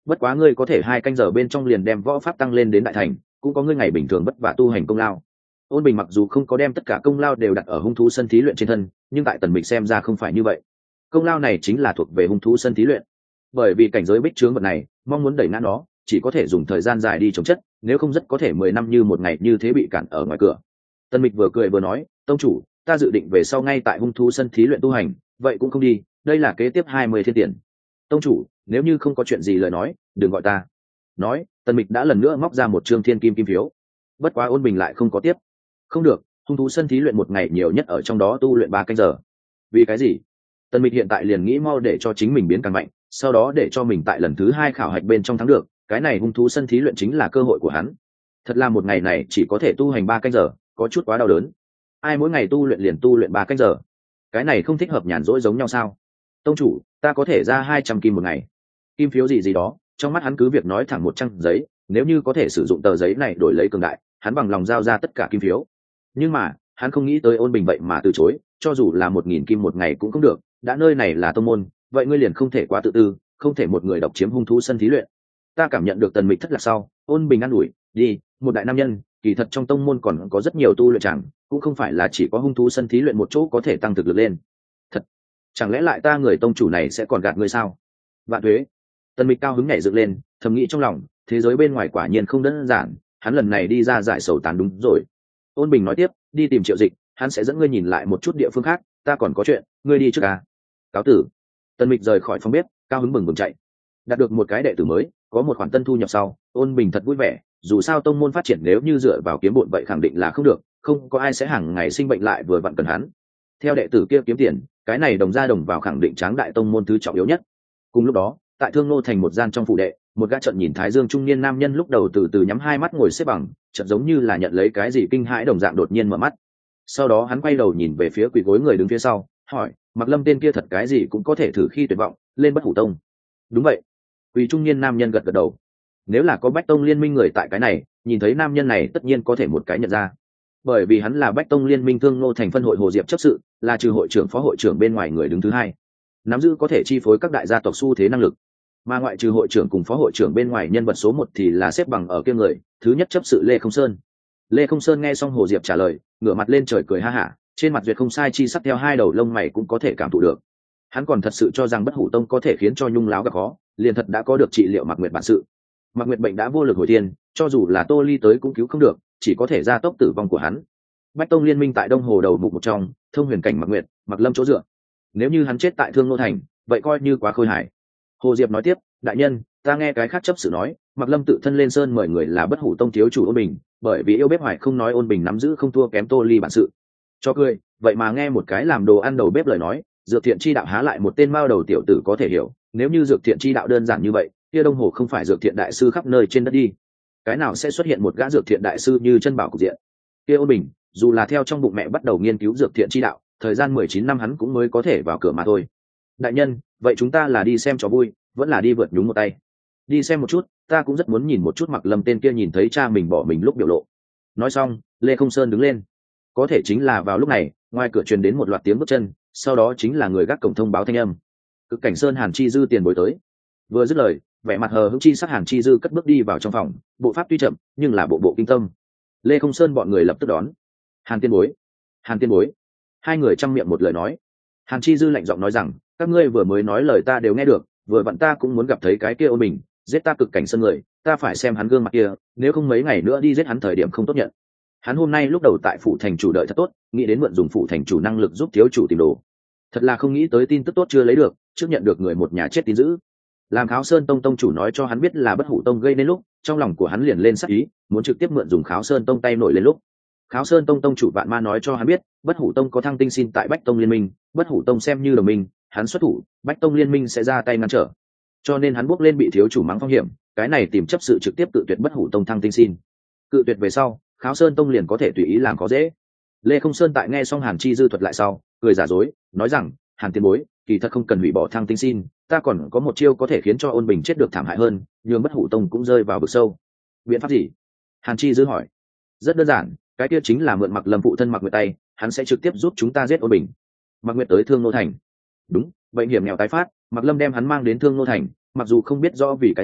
bất quá ngươi có thể hai canh giờ bên trong liền đem võ pháp tăng lên đến đại thành, cũng có ngươi ngày bình thường vất vả tu hành công lao. Ôn Bình mặc dù không có đem tất cả công lao đều đặt ở hung thú sân thí luyện trên thân, nhưng tại Tần Mịch xem ra không phải như vậy. Công lao này chính là thuộc về hung thú sân thí luyện. Bởi vì cảnh giới bích trướng vật này, mong muốn đẩy ngã nó, chỉ có thể dùng thời gian dài đi chống chất, nếu không rất có thể mười năm như một ngày như thế bị cản ở ngoài cửa. Tần Mịch vừa cười vừa nói, tông chủ, ta dự định về sau ngay tại hung thú sân thí luyện tu hành, vậy cũng không đi, đây là kế tiếp hai mươi thiên tiền. Tông chủ, nếu như không có chuyện gì lời nói, đừng gọi ta. Nói, Tần Mịch đã lần nữa móc ra một trương thiên kim kim phiếu. Bất quá Ôn Bình lại không có tiếp. Không được, hung thú sân thí luyện một ngày nhiều nhất ở trong đó tu luyện ba canh giờ. Vì cái gì? Tần Mịch hiện tại liền nghĩ mau để cho chính mình biến càng mạnh, sau đó để cho mình tại lần thứ hai khảo hạch bên trong thắng được, cái này hung thú sân thí luyện chính là cơ hội của hắn. Thật là một ngày này chỉ có thể tu hành ba canh giờ, có chút quá đau đớn. Ai mỗi ngày tu luyện liền tu luyện ba canh giờ? Cái này không thích hợp nhàn rỗi giống nhau sao? Tông chủ, ta có thể ra hai trăm kim một ngày. Kim phiếu gì gì đó, trong mắt hắn cứ việc nói thẳng một trang giấy, nếu như có thể sử dụng tờ giấy này đổi lấy cường đại, hắn bằng lòng giao ra tất cả kim phiếu. Nhưng mà, hắn không nghĩ tới Ôn Bình vậy mà từ chối, cho dù là một nghìn kim một ngày cũng không được, đã nơi này là tông môn, vậy ngươi liền không thể quá tự tư, không thể một người độc chiếm hung thú sân thí luyện. Ta cảm nhận được Tần Mịch thất lạc sau, Ôn Bình an ủi, đi, một đại nam nhân, kỳ thật trong tông môn còn có rất nhiều tu luyện chẳng, cũng không phải là chỉ có hung thú sân thí luyện một chỗ có thể tăng thực lực lên. Thật, chẳng lẽ lại ta người tông chủ này sẽ còn gạt ngươi sao? Vạn thuế. Tần Mịch cao hứng nhảy dựng lên, thầm nghĩ trong lòng, thế giới bên ngoài quả nhiên không đơn giản, hắn lần này đi ra giải sầu tán đúng rồi. Ôn Bình nói tiếp, đi tìm Triệu Dịch, hắn sẽ dẫn ngươi nhìn lại một chút địa phương khác, ta còn có chuyện, ngươi đi trước à? Cáo tử. Tần Mịch rời khỏi phòng bếp, cao hứng bừng bừng chạy. Đạt được một cái đệ tử mới, có một khoản tân thu nhập sau, Ôn Bình thật vui vẻ, dù sao tông môn phát triển nếu như dựa vào kiếm bộn vậy khẳng định là không được, không có ai sẽ hàng ngày sinh bệnh lại vừa vặn cần hắn. Theo đệ tử kia kiếm tiền, cái này đồng ra đồng vào khẳng định tráng đại tông môn thứ trọng yếu nhất. Cùng lúc đó, tại Thương Nô thành một gian trong phủ đệ, một gã trận nhìn Thái Dương trung niên nam nhân lúc đầu từ từ nhắm hai mắt ngồi xếp bằng, chợt giống như là nhận lấy cái gì kinh hãi đồng dạng đột nhiên mở mắt. Sau đó hắn quay đầu nhìn về phía quỳ gối người đứng phía sau, hỏi, Mặc Lâm tên kia thật cái gì cũng có thể thử khi tuyệt vọng, lên Bất Hủ Tông. Đúng vậy. Quỳ trung niên nam nhân gật gật đầu. Nếu là có Bách Tông liên minh người tại cái này, nhìn thấy nam nhân này tất nhiên có thể một cái nhận ra. Bởi vì hắn là Bách Tông liên minh Thương Nô thành phân hội Hồ Diệp chấp sự, là trừ hội trưởng phó hội trưởng bên ngoài người đứng thứ hai, nắm giữ có thể chi phối các đại gia tộc xu thế năng lực. Mà ngoại trừ hội trưởng cùng phó hội trưởng bên ngoài, nhân vật số một thì là xếp bằng ở kia người thứ nhất chấp sự Lê Không Sơn. Lê Không Sơn nghe xong Hồ Diệp trả lời, ngửa mặt lên trời cười ha hả, trên mặt duyệt không sai chi sắc theo hai đầu lông mày cũng có thể cảm thụ được. Hắn còn thật sự cho rằng Bất Hủ Tông có thể khiến cho nhung láo gặp khó, liền thật đã có được trị liệu Mạc Nguyệt bản sự. Mạc Nguyệt bệnh đã vô lực hồi thiên, cho dù là Tô Ly tới cũng cứu không được, chỉ có thể gia tốc tử vong của hắn. Bách Tông liên minh tại Đông Hồ đầu mục một trong, thông huyền cảnh Mạc Nguyệt, Mạc Lâm chỗ dựa. Nếu như hắn chết tại Thương Nô thành, vậy coi như quá khôi hài. Hồ Diệp nói tiếp, đại nhân, ta nghe cái khác chấp sự nói, Mạc Lâm tự thân lên sơn mời người là Bất Hủ Tông thiếu chủ Ôn Bình, bởi vì yêu bếp hoài không nói Ôn Bình nắm giữ không thua kém Tô Ly bản sự. Cho cười, vậy mà nghe một cái làm đồ ăn đầu bếp lời nói, dược thiện chi đạo há lại một tên mao đầu tiểu tử có thể hiểu, nếu như dược thiện chi đạo đơn giản như vậy, kia Đông Hồ không phải dược thiện đại sư khắp nơi trên đất đi. Cái nào sẽ xuất hiện một gã dược thiện đại sư như chân bảo cục diện? Kia Ôn Bình, dù là theo trong bụng mẹ bắt đầu nghiên cứu dược thiện chi đạo, thời gian mười chín năm hắn cũng mới có thể vào cửa mà thôi. Đại nhân, vậy chúng ta là đi xem trò vui, vẫn là đi vượt nhúng một tay? Đi xem một chút, ta cũng rất muốn nhìn một chút Mặc Lâm tên kia nhìn thấy cha mình bỏ mình lúc biểu lộ. Nói xong, Lê Không Sơn đứng lên. Có thể chính là vào lúc này, ngoài cửa truyền đến một loạt tiếng bước chân, sau đó chính là người gác cổng thông báo thanh âm. Cực Cảnh Sơn Hàn Chi Dư tiền bối tới. Vừa dứt lời, vẻ mặt hờ hững chi sắc Hàn Chi Dư cất bước đi vào trong phòng, bộ pháp tuy chậm, nhưng là bộ bộ kinh tâm. Lê Không Sơn bọn người lập tức đón. Hàn tiên bối, Hàn tiên bối. Hai người chăm miệng một lời nói. Hàn Chi Dư lạnh giọng nói rằng, các ngươi vừa mới nói lời ta đều nghe được, vừa vặn ta cũng muốn gặp thấy cái kia Ôn Bình, giết ta Cực Cảnh Sơn người, ta phải xem hắn gương mặt kia, nếu không mấy ngày nữa đi giết hắn thời điểm không tốt nhận. Hắn hôm nay lúc đầu tại phủ thành chủ đợi thật tốt, nghĩ đến mượn dùng phủ thành chủ năng lực giúp thiếu chủ tìm đồ. Thật là không nghĩ tới tin tức tốt chưa lấy được, trước nhận được người một nhà chết tin dữ. Làm Kháo Sơn Tông tông chủ nói cho hắn biết là Bất Hủ Tông gây nên lúc, trong lòng của hắn liền lên sắc ý, muốn trực tiếp mượn dùng Kháo Sơn Tông tay nổi lên lúc. Kháo Sơn Tông tông chủ Vạn Ma nói cho hắn biết, Bất Hủ Tông có thăng tinh xin tại Bách Tông liên minh, Bất Hủ Tông xem như đồng minh, hắn xuất thủ, Bách Tông liên minh sẽ ra tay ngăn trở. Cho nên hắn bước lên bị thiếu chủ mắng phong hiểm, cái này tìm chấp sự trực tiếp tự tuyệt Bất Hủ Tông thăng tinh xin. Cự tuyệt về sau, Kháo Sơn Tông liền có thể tùy ý làm có dễ. Lê Không Sơn tại nghe xong Hàn Chi Dư thuật lại sau, cười giả dối, nói rằng, Hàn tiền bối, kỳ thật không cần hủy bỏ thăng tinh xin, ta còn có một chiêu có thể khiến cho Ôn Bình chết được thảm hại hơn, nhưng Bất Hủ Tông cũng rơi vào vực sâu. Biện pháp gì? Hàn Chi Dư hỏi. Rất đơn giản, cái kia chính là mượn Mặc Lâm phụ thân Mặc Nguyệt tay, hắn sẽ trực tiếp giúp chúng ta giết Ôn Bình. Mặc Nguyệt tới Thương Nô thành. Đúng, bệnh hiểm nghèo tái phát, Mặc Lâm đem hắn mang đến Thương Nô thành, mặc dù không biết rõ vì cái gì,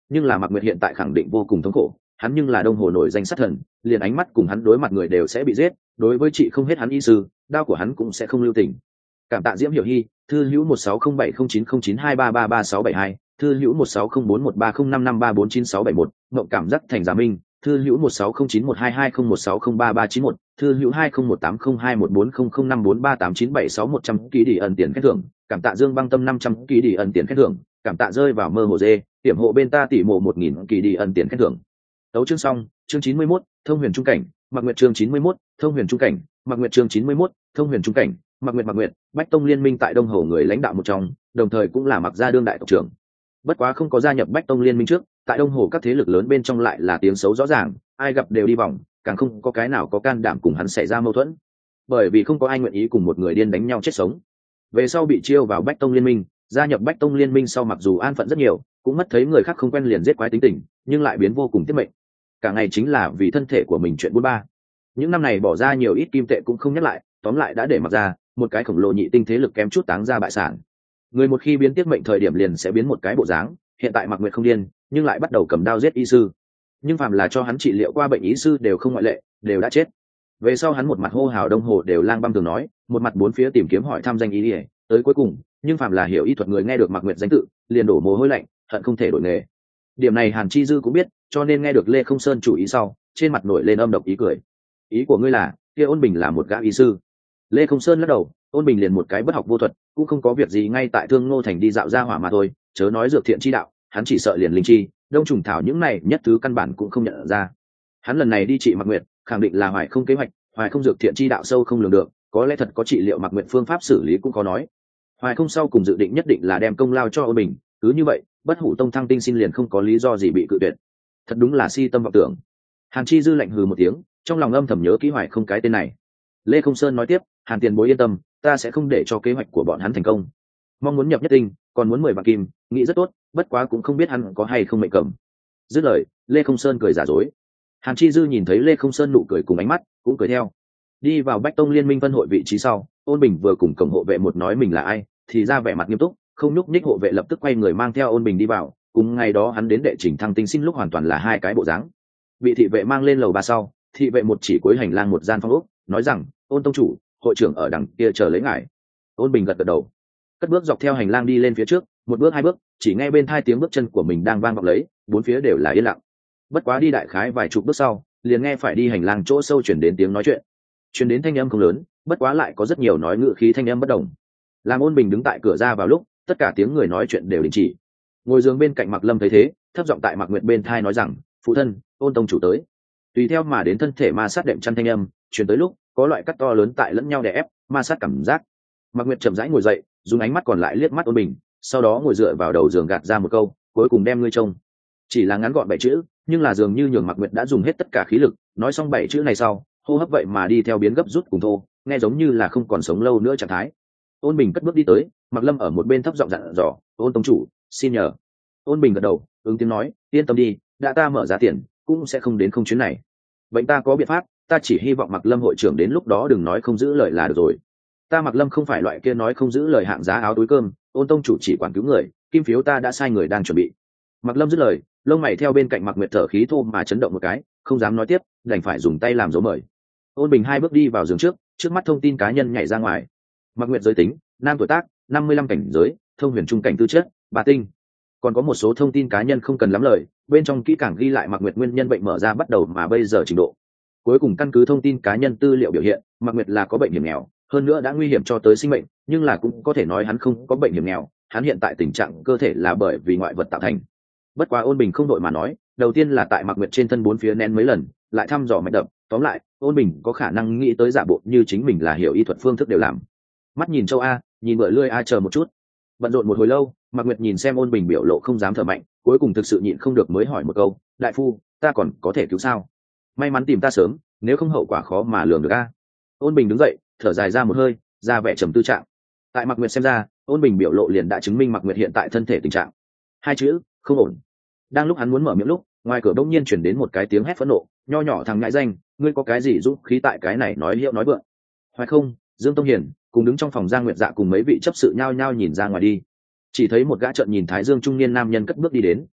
nhưng là Mạc Nguyệt hiện tại khẳng định vô cùng thống khổ, hắn nhưng là Đông Hồ nổi danh sát thần, liền ánh mắt cùng hắn đối mặt người đều sẽ bị giết, đối với chị không hết hắn y sư, đao của hắn cũng sẽ không lưu tình. Cảm tạ Diễm Hiểu Hy, thư hữu một sáu không bảy không chín không chín hai ba ba ba sáu bảy hai, thư hữu một sáu không bốn một ba không năm năm ba bốn chín sáu bảy một, Ngộng Cảm Giác Thành Giả Minh, thư hữu một sáu không chín một hai hai không một sáu không ba ba chín một, thư hữu hai không một tám không hai một bốn không không năm bốn ba tám chín bảy sáu một trăm ký đi ẩn tiền khen thưởng, cảm tạ Dương Băng Tâm năm trăm ký đi ẩn tiền khen thưởng, cảm tạ rơi vào mơ hồ dê, tiểm hộ bên ta tỷ mộ một nghìn kỳ đi ẩn tiền khen thưởng. Tấu chương xong, chương chín mươi mốt, thông huyền trung cảnh, Mạc Nguyệt chương chín mươi mốt, thông huyền trung cảnh, Mạc Nguyệt chương chín mươi mốt, thông huyền trung cảnh, Mạc Nguyệt Mạc Nguyệt, Bách Tông liên minh tại Đông Hồ người lãnh đạo một trong, đồng thời cũng là Mạc gia đương đại tộc trưởng. Bất quá không có gia nhập Bách Tông liên minh trước, tại Đông Hồ các thế lực lớn bên trong lại là tiếng xấu rõ ràng, ai gặp đều đi vòng, càng không có cái nào có can đảm cùng hắn xảy ra mâu thuẫn. Bởi vì không có ai nguyện ý cùng một người điên đánh nhau chết sống. Về sau bị chiêu vào Bách Tông liên minh, gia nhập Bách Tông liên minh sau mặc dù an phận rất nhiều, cũng mất thấy người khác không quen liền giết quái tính tình, nhưng lại biến vô cùng tiết mệnh. Cả ngày chính là vì thân thể của mình chuyện buôn ba. Những năm này bỏ ra nhiều ít kim tệ cũng không nhắc lại, tóm lại đã để mặc ra một cái khổng lồ nhị tinh thế lực kém chút táng ra bại sản. Người một khi biến tiết mệnh thời điểm liền sẽ biến một cái bộ dáng, hiện tại Mạc Nguyệt không điên, nhưng lại bắt đầu cầm đao giết y sư. Nhưng phàm là cho hắn trị liệu qua bệnh y sư đều không ngoại lệ, đều đã chết. Về sau hắn một mặt hô hào Đông Hồ đều lang băm tường nói, một mặt bốn phía tìm kiếm hỏi thăm danh y, tới cuối cùng, nhưng phàm là hiểu y thuật người nghe được Mạc Nguyệt danh tự, liền đổ mồ hôi lạnh, hận không thể đổi nghề. Điểm này Hàn Chi Dư cũng biết, cho nên nghe được Lê Không Sơn chủ ý sau, trên mặt nổi lên âm độc ý cười. Ý của ngươi là, kia Ôn Bình là một gã y sư? Lê Không Sơn lắc đầu, Ôn Bình liền một cái bất học vô thuật, cũng không có việc gì ngay tại Thương Ngô thành đi dạo ra hỏa mà thôi, chớ nói dược thiện chi đạo, hắn chỉ sợ liền linh chi, đông trùng thảo những này nhất thứ căn bản cũng không nhận ra. Hắn lần này đi trị Mạc Nguyệt, khẳng định là hoài không kế hoạch, hoài không dược thiện chi đạo sâu không lường được, có lẽ thật có trị liệu Mạc Nguyệt phương pháp xử lý cũng có nói. Hoài không sau cùng dự định nhất định là đem công lao cho Ôn Bình, cứ như vậy, Bất Hủ Tông thăng tinh xin liền không có lý do gì bị cự tuyệt. Thật đúng là si tâm vọng tưởng. Hàn Chi Dư lạnh hừ một tiếng, trong lòng âm thầm nhớ kỹ Hoài không cái tên này. Lê Không Sơn nói tiếp, Hàn tiền bối yên tâm, ta sẽ không để cho kế hoạch của bọn hắn thành công. Mong muốn nhập nhất tinh, còn muốn mười vạn kim, nghĩ rất tốt, bất quá cũng không biết hắn có hay không mệnh cầm. Dứt lời, Lê Không Sơn cười giả dối. Hàn Chi Dư nhìn thấy Lê Không Sơn nụ cười cùng ánh mắt, cũng cười theo. Đi vào Bách Tông liên minh phân hội vị trí sau, Ôn Bình vừa cùng cổng hộ vệ một nói mình là ai, thì ra vẻ mặt nghiêm túc, không nhúc nhích. Hộ vệ lập tức quay người mang theo Ôn Bình đi vào, cùng ngày đó hắn đến đệ trình thăng tinh xin lúc hoàn toàn là hai cái bộ dáng. Bị thị vệ mang lên lầu ba sau, thị vệ một chỉ cuối hành lang một gian phòng ốc, nói rằng, Ôn tông chủ, hội trưởng ở đằng kia chờ lấy ngài. Ôn Bình gật gật đầu, cất bước dọc theo hành lang đi lên phía trước, một bước hai bước, chỉ nghe bên tai tiếng bước chân của mình đang vang vọng lấy, bốn phía đều là yên lặng. Bất quá đi đại khái vài chục bước sau, liền nghe phải đi hành lang chỗ sâu chuyển đến tiếng nói chuyện. Chuyển đến thanh âm không lớn, bất quá lại có rất nhiều nói ngữ khí thanh âm bất đồng. Làm Ôn Bình đứng tại cửa ra vào lúc, tất cả tiếng người nói chuyện đều đình chỉ. Ngồi giường bên cạnh Mạc Lâm thấy thế, thấp giọng tại Mạc Nguyệt bên tai nói rằng, phụ thân, Ôn tông chủ tới. Tùy theo mà đến thân thể ma sát đệm chăn thanh âm, truyền tới lúc, có loại cắt to lớn tại lẫn nhau đè ép, ma sát cảm giác. Mạc Nguyệt chậm rãi ngồi dậy, dùng ánh mắt còn lại liếc mắt Ôn Bình, sau đó ngồi dựa vào đầu giường gạt ra một câu, cuối cùng đem ngươi trông. Chỉ là ngắn gọn bảy chữ, nhưng là dường như nhường Mạc Nguyệt đã dùng hết tất cả khí lực, nói xong bảy chữ này sau, hô hấp vậy mà đi theo biến gấp rút cùng thô, nghe giống như là không còn sống lâu nữa trạng thái. Ôn Bình cất bước đi tới, Mạc Lâm ở một bên thấp giọng dặn dò, Ôn tông chủ, xin nhờ. Ôn Bình gật đầu, ứng tiếng nói, yên tâm đi, đã ta mở giá tiền, cũng sẽ không đến không chuyến này. Vậy ta có biện pháp, ta chỉ hy vọng Mạc Lâm hội trưởng đến lúc đó đừng nói không giữ lời là được rồi. Ta Mạc Lâm không phải loại kia nói không giữ lời hạng giá áo túi cơm, Ôn tông chủ chỉ quản cứu người, kim phiếu ta đã sai người đang chuẩn bị. Mạc Lâm dứt lời, lông mày theo bên cạnh Mạc Nguyệt thở khí thô mà chấn động một cái, không dám nói tiếp, đành phải dùng tay làm dấu mời. Ôn Bình hai bước đi vào giường trước, trước mắt thông tin cá nhân nhảy ra ngoài. Mạc Nguyệt giới tính, nam tuổi tác, năm mươi lăm cảnh giới, thông huyền trung cảnh tư chất, bà tinh. Còn có một số thông tin cá nhân không cần lắm lời, bên trong kỹ càng ghi lại Mạc Nguyệt nguyên nhân bệnh mở ra bắt đầu mà bây giờ trình độ. Cuối cùng căn cứ thông tin cá nhân tư liệu biểu hiện, Mạc Nguyệt là có bệnh hiểm nghèo, hơn nữa đã nguy hiểm cho tới sinh mệnh, nhưng là cũng có thể nói hắn không có bệnh hiểm nghèo, hắn hiện tại tình trạng cơ thể là bởi vì ngoại vật tạo thành. Bất quá Ôn Bình không đội mà nói, đầu tiên là tại Mạc Nguyệt trên thân bốn phía nén mấy lần, lại thăm dò mạch đập, tóm lại, Ôn Bình có khả năng nghĩ tới giả bộ như chính mình là hiểu y thuật phương thức đều làm. Mắt nhìn châu A, nhìn bờ lươi A chờ một chút. Bận rộn một hồi lâu, Mạc Nguyệt nhìn xem Ôn Bình biểu lộ không dám thở mạnh, cuối cùng thực sự nhịn không được mới hỏi một câu, đại phu, ta còn có thể cứu sao? May mắn tìm ta sớm, nếu không hậu quả khó mà lường được a. Ôn Bình đứng dậy, thở dài ra một hơi, ra vẻ trầm tư trạng. Tại Mạc Nguyệt xem ra, Ôn Bình biểu lộ liền đã chứng minh Mạc Nguyệt hiện tại thân thể tình trạng. Hai chữ, không ổn. Đang lúc hắn muốn mở miệng lúc, ngoài cửa bỗng nhiên chuyển đến một cái tiếng hét phẫn nộ, nho nhỏ thằng ngại danh, ngươi có cái gì dũng khí tại cái này nói hiệu nói vượng? Hoài Không, Dương Tông Hiền cùng đứng trong phòng Giang Nguyệt Dạ cùng mấy vị chấp sự nhao nhao nhìn ra ngoài đi. Chỉ thấy một gã trợn nhìn Thái Dương trung niên nam nhân cất bước đi đến,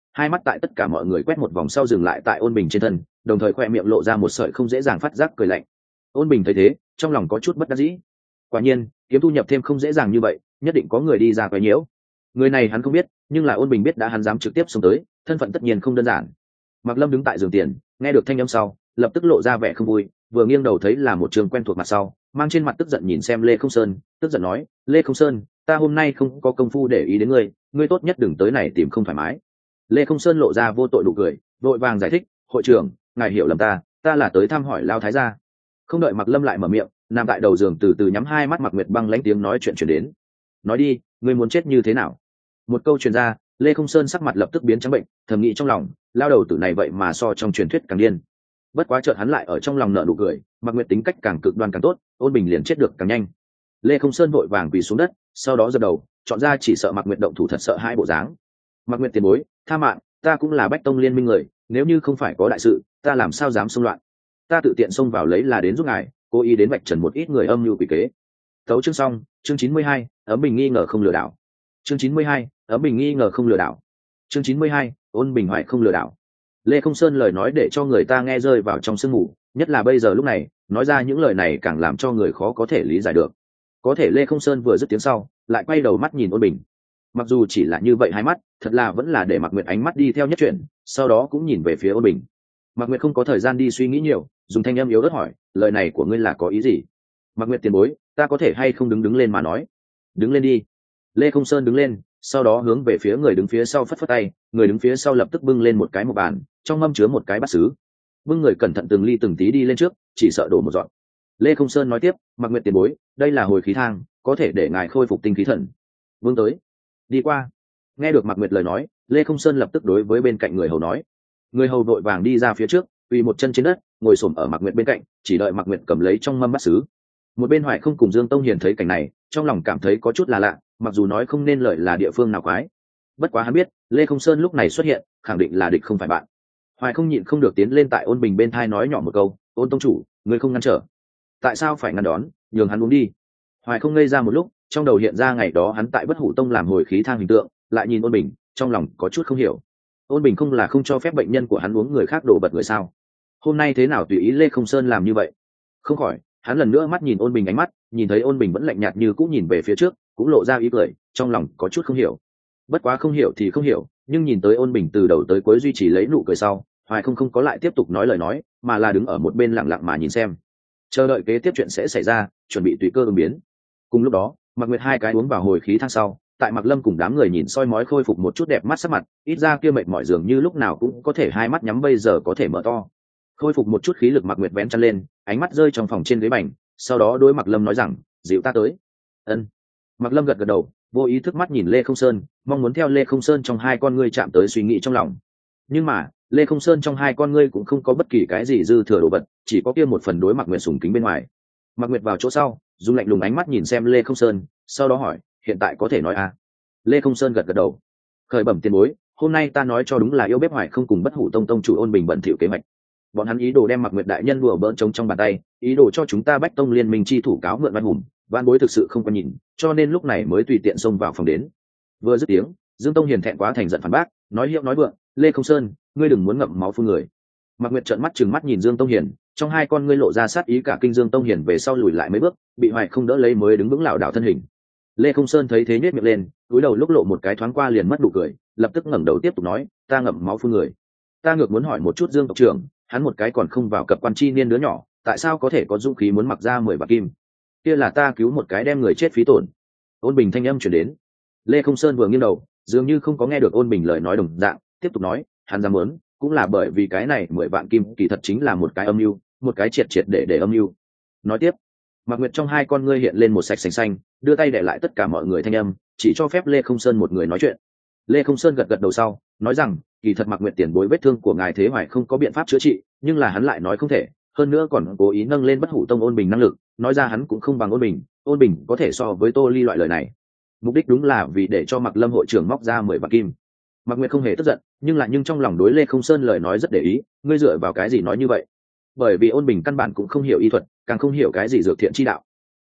hai mắt tại tất cả mọi người quét một vòng sau dừng lại tại ôn bình trên thân, đồng thời khoe miệng lộ ra một sợi không dễ dàng phát giác cười lạnh. Ôn bình thấy thế, trong lòng có chút bất đắc dĩ. Quả nhiên, kiếm thu nhập thêm không dễ dàng như vậy, nhất định có người đi ra quấy nhiễu. Người này hắn không biết, nhưng là ôn bình biết đã hắn dám trực tiếp xông tới, thân phận tất nhiên không đơn giản. Mạc Lâm đứng tại giường tiền, nghe được thanh âm sau, lập tức lộ ra vẻ không vui, vừa nghiêng đầu thấy là một trường quen thuộc mặt sau, mang trên mặt tức giận nhìn xem Lê Không Sơn, tức giận nói: "Lê Không Sơn, ta hôm nay không có công phu để ý đến ngươi, ngươi tốt nhất đừng tới này tìm không thoải mái." Lê Không Sơn lộ ra vô tội nụ cười, vội vàng giải thích: "Hội trưởng, ngài hiểu lầm ta, ta là tới thăm hỏi Lão thái gia." Không đợi Mạc Lâm lại mở miệng, nằm tại đầu giường từ từ nhắm hai mắt Mạc Nguyệt băng lãnh tiếng nói chuyện truyền đến: "Nói đi, ngươi muốn chết như thế nào?" Một câu truyền ra, Lê Không Sơn sắc mặt lập tức biến trắng bệnh, thầm nghĩ trong lòng, lao đầu tử này vậy mà so trong truyền thuyết càng điên. Bất quá chợt hắn lại ở trong lòng nở nụ cười, Mạc Nguyệt tính cách càng cực đoan càng tốt, ôn bình liền chết được càng nhanh. Lê Không Sơn vội vàng quỳ xuống đất, sau đó giơ đầu, chọn ra chỉ sợ Mạc Nguyệt động thủ thật sợ hai bộ dáng. Mạc Nguyệt tiền bối, tha mạng, ta cũng là Bách Tông liên minh người, nếu như không phải có đại sự, ta làm sao dám xông loạn? Ta tự tiện xông vào lấy là đến giúp ngài, cố ý đến vạch trần một ít người âm mưu quỷ kế. Tấu chương xong, chương chín mươi hai, ấm bình nghi ngờ không lừa đảo. Chương chín mươi hai, ấm bình nghi ngờ không lừa đảo. Chương chín mươi hai, ôn bình hoài không lừa đảo. Lê Không Sơn lời nói để cho người ta nghe rơi vào trong sương mù, nhất là bây giờ lúc này, nói ra những lời này càng làm cho người khó có thể lý giải được. Có thể Lê Không Sơn vừa dứt tiếng sau, lại quay đầu mắt nhìn ôn bình. Mặc dù chỉ là như vậy hai mắt, thật là vẫn là để Mạc Nguyệt ánh mắt đi theo nhất chuyện, sau đó cũng nhìn về phía ôn bình. Mạc Nguyệt không có thời gian đi suy nghĩ nhiều, dùng thanh âm yếu ớt hỏi: "Lời này của ngươi là có ý gì?" "Mạc Nguyệt tiền bối, ta có thể hay không đứng đứng lên mà nói?" "Đứng lên đi." Lê Không Sơn đứng lên, sau đó hướng về phía người đứng phía sau phất phất tay, người đứng phía sau lập tức bưng lên một cái một bàn, trong mâm chứa một cái bát sứ. Bưng người cẩn thận từng ly từng tí đi lên trước, chỉ sợ đổ một giọt. Lê Không Sơn nói tiếp: "Mạc Nguyệt tiền bối, đây là hồi khí thang, có thể để ngài khôi phục tinh khí thần." "Vương tới." "Đi qua." Nghe được Mạc Nguyệt lời nói, Lê Không Sơn lập tức đối với bên cạnh người hầu nói. Người hầu đội vàng đi ra phía trước, quỳ một chân trên đất, ngồi xổm ở Mạc Nguyệt bên cạnh, chỉ đợi Mạc Nguyệt cầm lấy trong mâm bát sứ. Một bên Hoài Không cùng Dương Tông Hiền thấy cảnh này, trong lòng cảm thấy có chút là lạ, mặc dù nói không nên lợi là địa phương nào quái. Bất quá hắn biết, Lê Không Sơn lúc này xuất hiện, khẳng định là địch không phải bạn. Hoài Không nhịn không được tiến lên tại Ôn Bình bên thai nói nhỏ một câu: "Ôn tông chủ, ngươi không ngăn trở, tại sao phải ngăn đón, nhường hắn uống đi." Hoài Không ngây ra một lúc, trong đầu hiện ra ngày đó hắn tại Bất Hủ Tông làm hồi khí thang hình tượng, lại nhìn Ôn Bình, trong lòng có chút không hiểu. Ôn Bình không là không cho phép bệnh nhân của hắn uống người khác đổ bật người sao? Hôm nay thế nào tùy ý Lê Không Sơn làm như vậy? Không khỏi, hắn lần nữa mắt nhìn Ôn Bình ánh mắt, nhìn thấy Ôn Bình vẫn lạnh nhạt như cũng nhìn về phía trước, cũng lộ ra ý cười, trong lòng có chút không hiểu. Bất quá không hiểu thì không hiểu, nhưng nhìn tới Ôn Bình từ đầu tới cuối duy trì lấy nụ cười sau, Hoài Không không có lại tiếp tục nói lời nói, mà là đứng ở một bên lặng lặng mà nhìn xem, chờ đợi kế tiếp chuyện sẽ xảy ra, chuẩn bị tùy cơ ứng biến. Cùng lúc đó, Mạc Nguyệt hai cái uống vào hồi khí thang sau, tại Mạc Lâm cùng đám người nhìn soi mói khôi phục một chút đẹp mắt sắc mặt, ít ra kia mệt mỏi dường như lúc nào cũng có thể hai mắt nhắm bây giờ có thể mở to. Khôi phục một chút khí lực, Mạc Nguyệt vén chăn lên, ánh mắt rơi trong phòng trên ghế bành, sau đó đối Mạc Lâm nói rằng: "Dịu ta tới." Ân. Mạc Lâm gật gật đầu, vô ý thức mắt nhìn Lê Không Sơn, mong muốn theo Lê Không Sơn trong hai con ngươi chạm tới suy nghĩ trong lòng. Nhưng mà, Lê Không Sơn trong hai con ngươi cũng không có bất kỳ cái gì dư thừa đồ vật, chỉ có kia một phần đối Mạc Nguyệt sùng kính bên ngoài. Mạc Nguyệt vào chỗ sau, dùng lạnh lùng ánh mắt nhìn xem Lê Không Sơn, sau đó hỏi: "Hiện tại có thể nói à?" Lê Không Sơn gật gật đầu. "Khởi bẩm tiền bối, hôm nay ta nói cho đúng là yêu bếp Hoài Không cùng Bất Hủ Tông tông chủ Ôn Bình bận thỉu kế hoạch. Bọn hắn ý đồ đem Mạc Nguyệt đại nhân đùa bỡn trống trong bàn tay, ý đồ cho chúng ta Bách Tông liên minh chi thủ cáo mượn văn hùng, văn bối thực sự không có nhìn, cho nên lúc này mới tùy tiện xông vào phòng đến." Vừa dứt tiếng, Dương Tông Hiền thẹn quá thành giận phản bác, nói hiệu nói vượng: "Lê Không Sơn, ngươi đừng muốn ngậm máu phun người." Mạc Nguyệt trợn mắt trừng mắt nhìn Dương Tông Hiền, trong hai con ngươi lộ ra sát ý cả kinh. Dương Tông Hiền về sau lùi lại mấy bước, bị Hoài Không đỡ lấy mới đứng vững lảo đảo thân hình. Lê Không Sơn thấy thế nhếch miệng lên, cúi đầu lúc lộ một cái thoáng qua liền mất nụ cười, lập tức ngẩng đầu tiếp tục nói: "Ta ngậm máu phun người. Ta ngược muốn hỏi một chút Dương tộc trưởng, hắn một cái còn không vào cập quan chi niên đứa nhỏ, tại sao có thể có dũng khí muốn mặc ra mười bạc kim? Kia là ta cứu một cái đem người chết phí tổn." Ôn Bình thanh âm truyền đến. Lê Không Sơn vừa nghiêng đầu, dường như không có nghe được Ôn Bình lời nói đồng dạng, tiếp tục nói: "Hắn dám muốn, cũng là bởi vì cái này mười vạn kim kỳ thật chính là một cái âm mưu, một cái triệt triệt để để âm mưu." Nói tiếp, Mạc Nguyệt trong hai con ngươi hiện lên một sạch sành xanh, đưa tay để lại tất cả mọi người thanh âm, chỉ cho phép Lê Không Sơn một người nói chuyện. Lê Không Sơn gật gật đầu sau, nói rằng: "Kỳ thật Mạc Nguyệt tiền bối vết thương của ngài Thế Hoài không có biện pháp chữa trị, nhưng là hắn lại nói không thể, hơn nữa còn cố ý nâng lên Bất Hủ Tông Ôn Bình năng lực, nói ra hắn cũng không bằng Ôn Bình, Ôn Bình có thể so với Tô Ly loại lời này." Mục đích đúng là vì để cho Mạc Lâm hội trưởng móc ra mười vạn kim. Mạc Nguyệt không hề tức giận, nhưng lại nhưng trong lòng đối Lê Không Sơn lời nói rất để ý, ngươi dựa vào cái gì nói như vậy? Bởi vì Ôn Bình căn bản cũng không hiểu y thuật, càng không hiểu cái gì dược thiện chi đạo.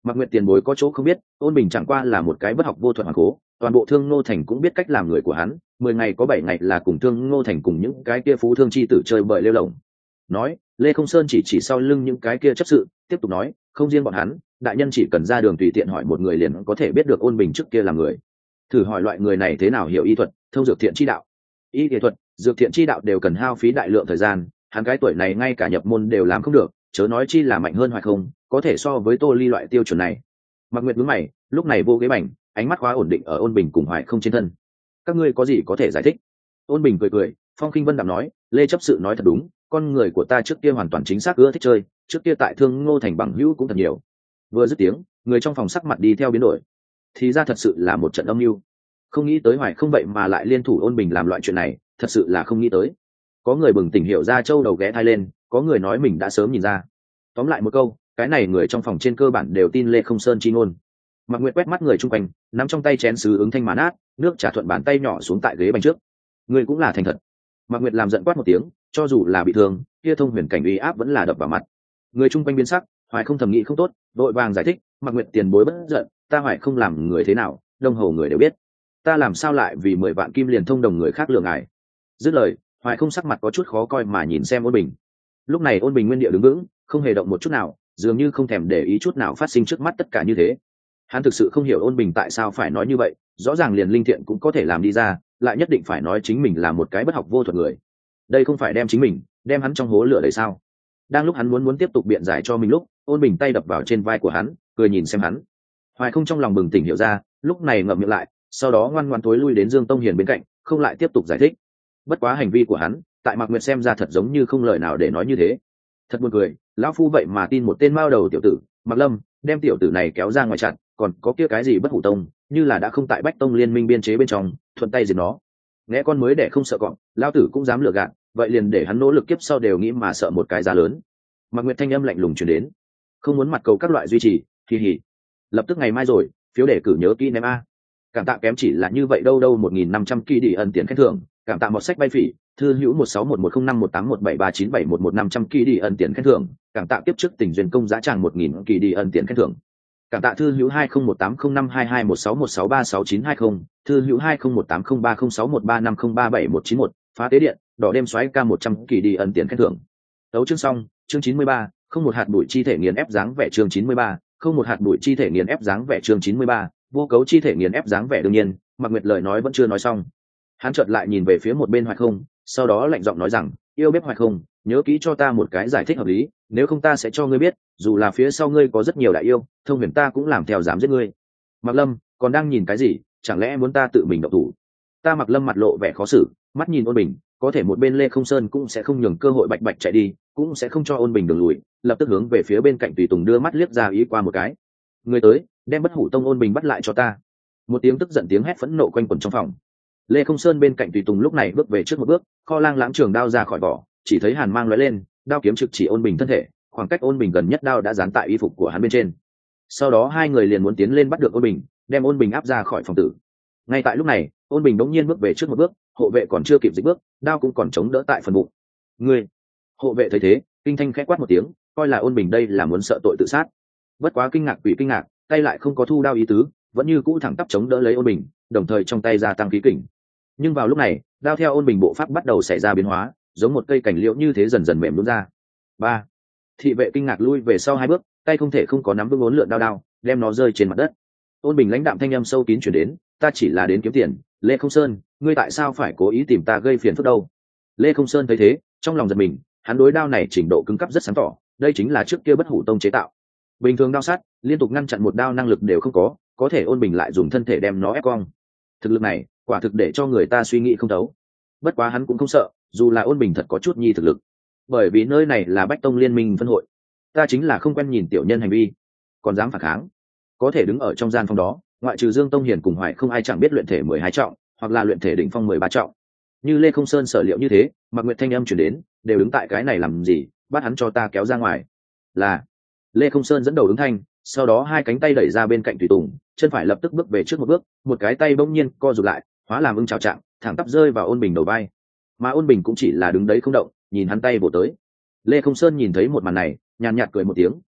Mạc Nguyệt tiền bối có chỗ không biết, ôn bình chẳng qua là một cái bất học vô thuật hoàng cố, toàn bộ Thương Ngô Thành cũng biết cách làm người của hắn, mười ngày có bảy ngày là cùng Thương Ngô Thành cùng những cái kia phú thương chi tử chơi bời lêu lổng. Nói, Lê Không Sơn chỉ chỉ sau lưng những cái kia chấp sự, tiếp tục nói, không riêng bọn hắn, đại nhân chỉ cần ra đường tùy tiện hỏi một người liền có thể biết được ôn bình trước kia là người. Thử hỏi loại người này thế nào hiểu y thuật, thông dược thiện chi đạo. Y y thuật, dược thiện chi đạo đều cần hao phí đại lượng thời gian, hắn cái tuổi này ngay cả nhập môn đều làm không được, chớ nói chi là mạnh hơn hoặc không, có thể so với Tô Ly loại tiêu chuẩn này. Mạc Nguyệt nhướng mày, lúc này vô ghế bành, ánh mắt khóa ổn định ở ôn bình cùng Hoài Không trên thân. Các ngươi có gì có thể giải thích? Ôn bình cười cười, phong khinh vân đạm nói, Lê chấp sự nói thật đúng, con người của ta trước kia hoàn toàn chính xác ưa thích chơi, trước kia tại Thương Ngô Thành bằng hữu cũng thật nhiều. Vừa dứt tiếng, người trong phòng sắc mặt đi theo biến đổi. Thì ra thật sự là một trận âm mưu. Không nghĩ tới Hoài Không vậy mà lại liên thủ ôn bình làm loại chuyện này, thật sự là không nghĩ tới. Có người bừng tỉnh hiểu ra, châu đầu ghé thai lên, có người nói mình đã sớm nhìn ra. Tóm lại một câu, cái này người trong phòng trên cơ bản đều tin Lê Không Sơn chi ngôn. Mạc Nguyệt quét mắt người chung quanh, nắm trong tay chén sứ ứng thanh màn át, nước trà thuận bàn tay nhỏ xuống tại ghế bành trước. Người cũng là thành thật. Mạc Nguyệt làm giận quát một tiếng, cho dù là bị thương, kia thông huyền cảnh uy áp vẫn là đập vào mặt. Người chung quanh biến sắc, Hoài Không thầm nghĩ không tốt, vội vàng giải thích, Mạc Nguyệt tiền bối bất giận, ta Hoài Không làm người thế nào, đông hầu người đều biết. Ta làm sao lại vì mười vạn kim liền thông đồng người khác lừa ngài. Dứt lời, Hoài Không sắc mặt có chút khó coi mà nhìn xem ôn bình. Lúc này ôn bình nguyên địa đứng vững, không hề động một chút nào, dường như không thèm để ý chút nào phát sinh trước mắt tất cả như thế. Hắn thực sự không hiểu ôn bình tại sao phải nói như vậy, rõ ràng liền linh thiện cũng có thể làm đi ra, lại nhất định phải nói chính mình là một cái bất học vô thuật người. Đây không phải đem chính mình đem hắn trong hố lửa đầy sao? Đang lúc hắn muốn muốn tiếp tục biện giải cho mình lúc, ôn bình tay đập vào trên vai của hắn, cười nhìn xem hắn. Hoài Không trong lòng bừng tỉnh hiểu ra, lúc này ngậm miệng lại, sau đó ngoan ngoãn tối lui đến Dương Tông Hiền bên cạnh, không lại tiếp tục giải thích. Bất quá hành vi của hắn, tại Mạc Nguyệt xem ra thật giống như không lời nào để nói như thế. Thật buồn cười, lão phu vậy mà tin một tên mao đầu tiểu tử, Mạc Lâm, đem tiểu tử này kéo ra ngoài chặn, còn có kia cái gì bất hủ tông, như là đã không tại Bách Tông liên minh biên chế bên trong, thuận tay diệt nó. Nghe con mới để không sợ cọp, lão tử cũng dám lừa gạt, vậy liền để hắn nỗ lực kiếp sau đều nghĩ mà sợ một cái giá lớn. Mạc Nguyệt thanh âm lạnh lùng truyền đến, không muốn mặt cầu các loại duy trì, kỳ hỉ. Lập tức ngày mai rồi, phiếu đề cử nhớ kỹ ném a. Cảm tạ kém chỉ là như vậy đâu đâu một nghìn năm trăm kỳ đi ẩn tiền khen thưởng, cảm tạ một sách bay phỉ, thư hữu một sáu một một không năm một tám một bảy ba chín bảy một một năm trăm kỳ đi ẩn tiền khen thưởng, cảm tạ tiếp trước tình duyên công giá tràng một nghìn kỳ đi ẩn tiền khen thưởng. Cảm tạ thư hữu hai không một tám không năm hai hai một sáu một sáu ba sáu chín hai không, thư hữu hai không một tám không ba không sáu một ba năm không ba bảy một chín một, phá tế điện, đỏ đêm xoáy ca một trăm kỳ đi ẩn tiền khen thưởng. Đấu chương xong, chương chín mươi ba, không một hạt bụi chi thể nghiền ép dáng vẻ chương chín mươi ba, không một hạt bụi chi thể nghiền ép dáng vẻ chương chín mươi ba, vô cấu chi thể nghiền ép dáng vẻ đương nhiên, Mạc Nguyệt lời nói vẫn chưa nói xong. Hắn chợt lại nhìn về phía một bên Hoài Không, sau đó lạnh giọng nói rằng, yêu bếp Hoài Không, nhớ kỹ cho ta một cái giải thích hợp lý, nếu không ta sẽ cho ngươi biết, dù là phía sau ngươi có rất nhiều đại yêu, thông huyền ta cũng làm theo dám giết ngươi. Mạc Lâm, còn đang nhìn cái gì, chẳng lẽ muốn ta tự mình động thủ? Ta Mạc Lâm mặt lộ vẻ khó xử, mắt nhìn ôn bình, có thể một bên Lê Không Sơn cũng sẽ không nhường cơ hội bạch bạch chạy đi, cũng sẽ không cho ôn bình đường lùi, lập tức hướng về phía bên cạnh tùy tùng đưa mắt liếc ra ý qua một cái. Người tới, đem bất hủ tông ôn bình bắt lại cho ta. Một tiếng tức giận tiếng hét phẫn nộ quanh quẩn trong phòng. Lê Không Sơn bên cạnh tùy tùng lúc này bước về trước một bước, kho lang lãng trường đao ra khỏi vỏ, chỉ thấy hàn mang lóe lên, đao kiếm trực chỉ ôn bình thân thể, khoảng cách ôn bình gần nhất đao đã dán tại y phục của hắn bên trên. Sau đó hai người liền muốn tiến lên bắt được ôn bình, đem ôn bình áp ra khỏi phòng tử. Ngay tại lúc này, ôn bình đống nhiên bước về trước một bước, hộ vệ còn chưa kịp dịch bước, đao cũng còn chống đỡ tại phần bụng. Ngươi! Hộ vệ thấy thế, kinh thanh khẽ quát một tiếng, coi là ôn bình đây là muốn sợ tội tự sát. Bất quá kinh ngạc quỷ kinh ngạc, tay lại không có thu đao ý tứ, vẫn như cũ thẳng tắp chống đỡ lấy ôn bình, đồng thời trong tay gia tăng khí kình. Nhưng vào lúc này, đao theo ôn bình bộ pháp bắt đầu xảy ra biến hóa, giống một cây cảnh liễu như thế dần dần mềm nhũn ra. Ba! Thị vệ kinh ngạc lui về sau hai bước, tay không thể không có nắm vững uốn lượn đao đao, đem nó rơi trên mặt đất. Ôn bình lãnh đạm thanh âm sâu kín truyền đến, ta chỉ là đến kiếm tiền, Lê Không Sơn, ngươi tại sao phải cố ý tìm ta gây phiền phức đâu? Lê Không Sơn thấy thế, trong lòng giật mình, hắn đối đao này trình độ cứng cấp rất sáng tỏ, đây chính là trước kia bất hủ tông chế tạo. Bình thường đao sát, liên tục ngăn chặn một đao năng lực đều không có, có thể ôn bình lại dùng thân thể đem nó ép cong. Thực lực này, quả thực để cho người ta suy nghĩ không thấu. Bất quá hắn cũng không sợ, dù là ôn bình thật có chút nhi thực lực, bởi vì nơi này là Bách Tông liên minh phân hội, ta chính là không quen nhìn tiểu nhân hành vi, còn dám phản kháng. Có thể đứng ở trong gian phòng đó, ngoại trừ Dương Tông Hiền cùng Hoài không ai chẳng biết luyện thể mười hai trọng, hoặc là luyện thể đỉnh phong mười ba trọng. Như Lê Không Sơn sở liệu như thế, Mạc Nguyệt thanh âm truyền đến, đều đứng tại cái này làm gì, bắt hắn cho ta kéo ra ngoài. Là Lê Không Sơn dẫn đầu đứng thanh, sau đó hai cánh tay đẩy ra bên cạnh tùy tùng, chân phải lập tức bước về trước một bước, một cái tay bỗng nhiên co rụt lại, hóa làm ưng chào trạng, thẳng tắp rơi vào ôn bình đầu vai. Mà ôn bình cũng chỉ là đứng đấy không động, nhìn hắn tay vỗ tới. Lê Không Sơn nhìn thấy một màn này, nhàn nhạt cười một tiếng,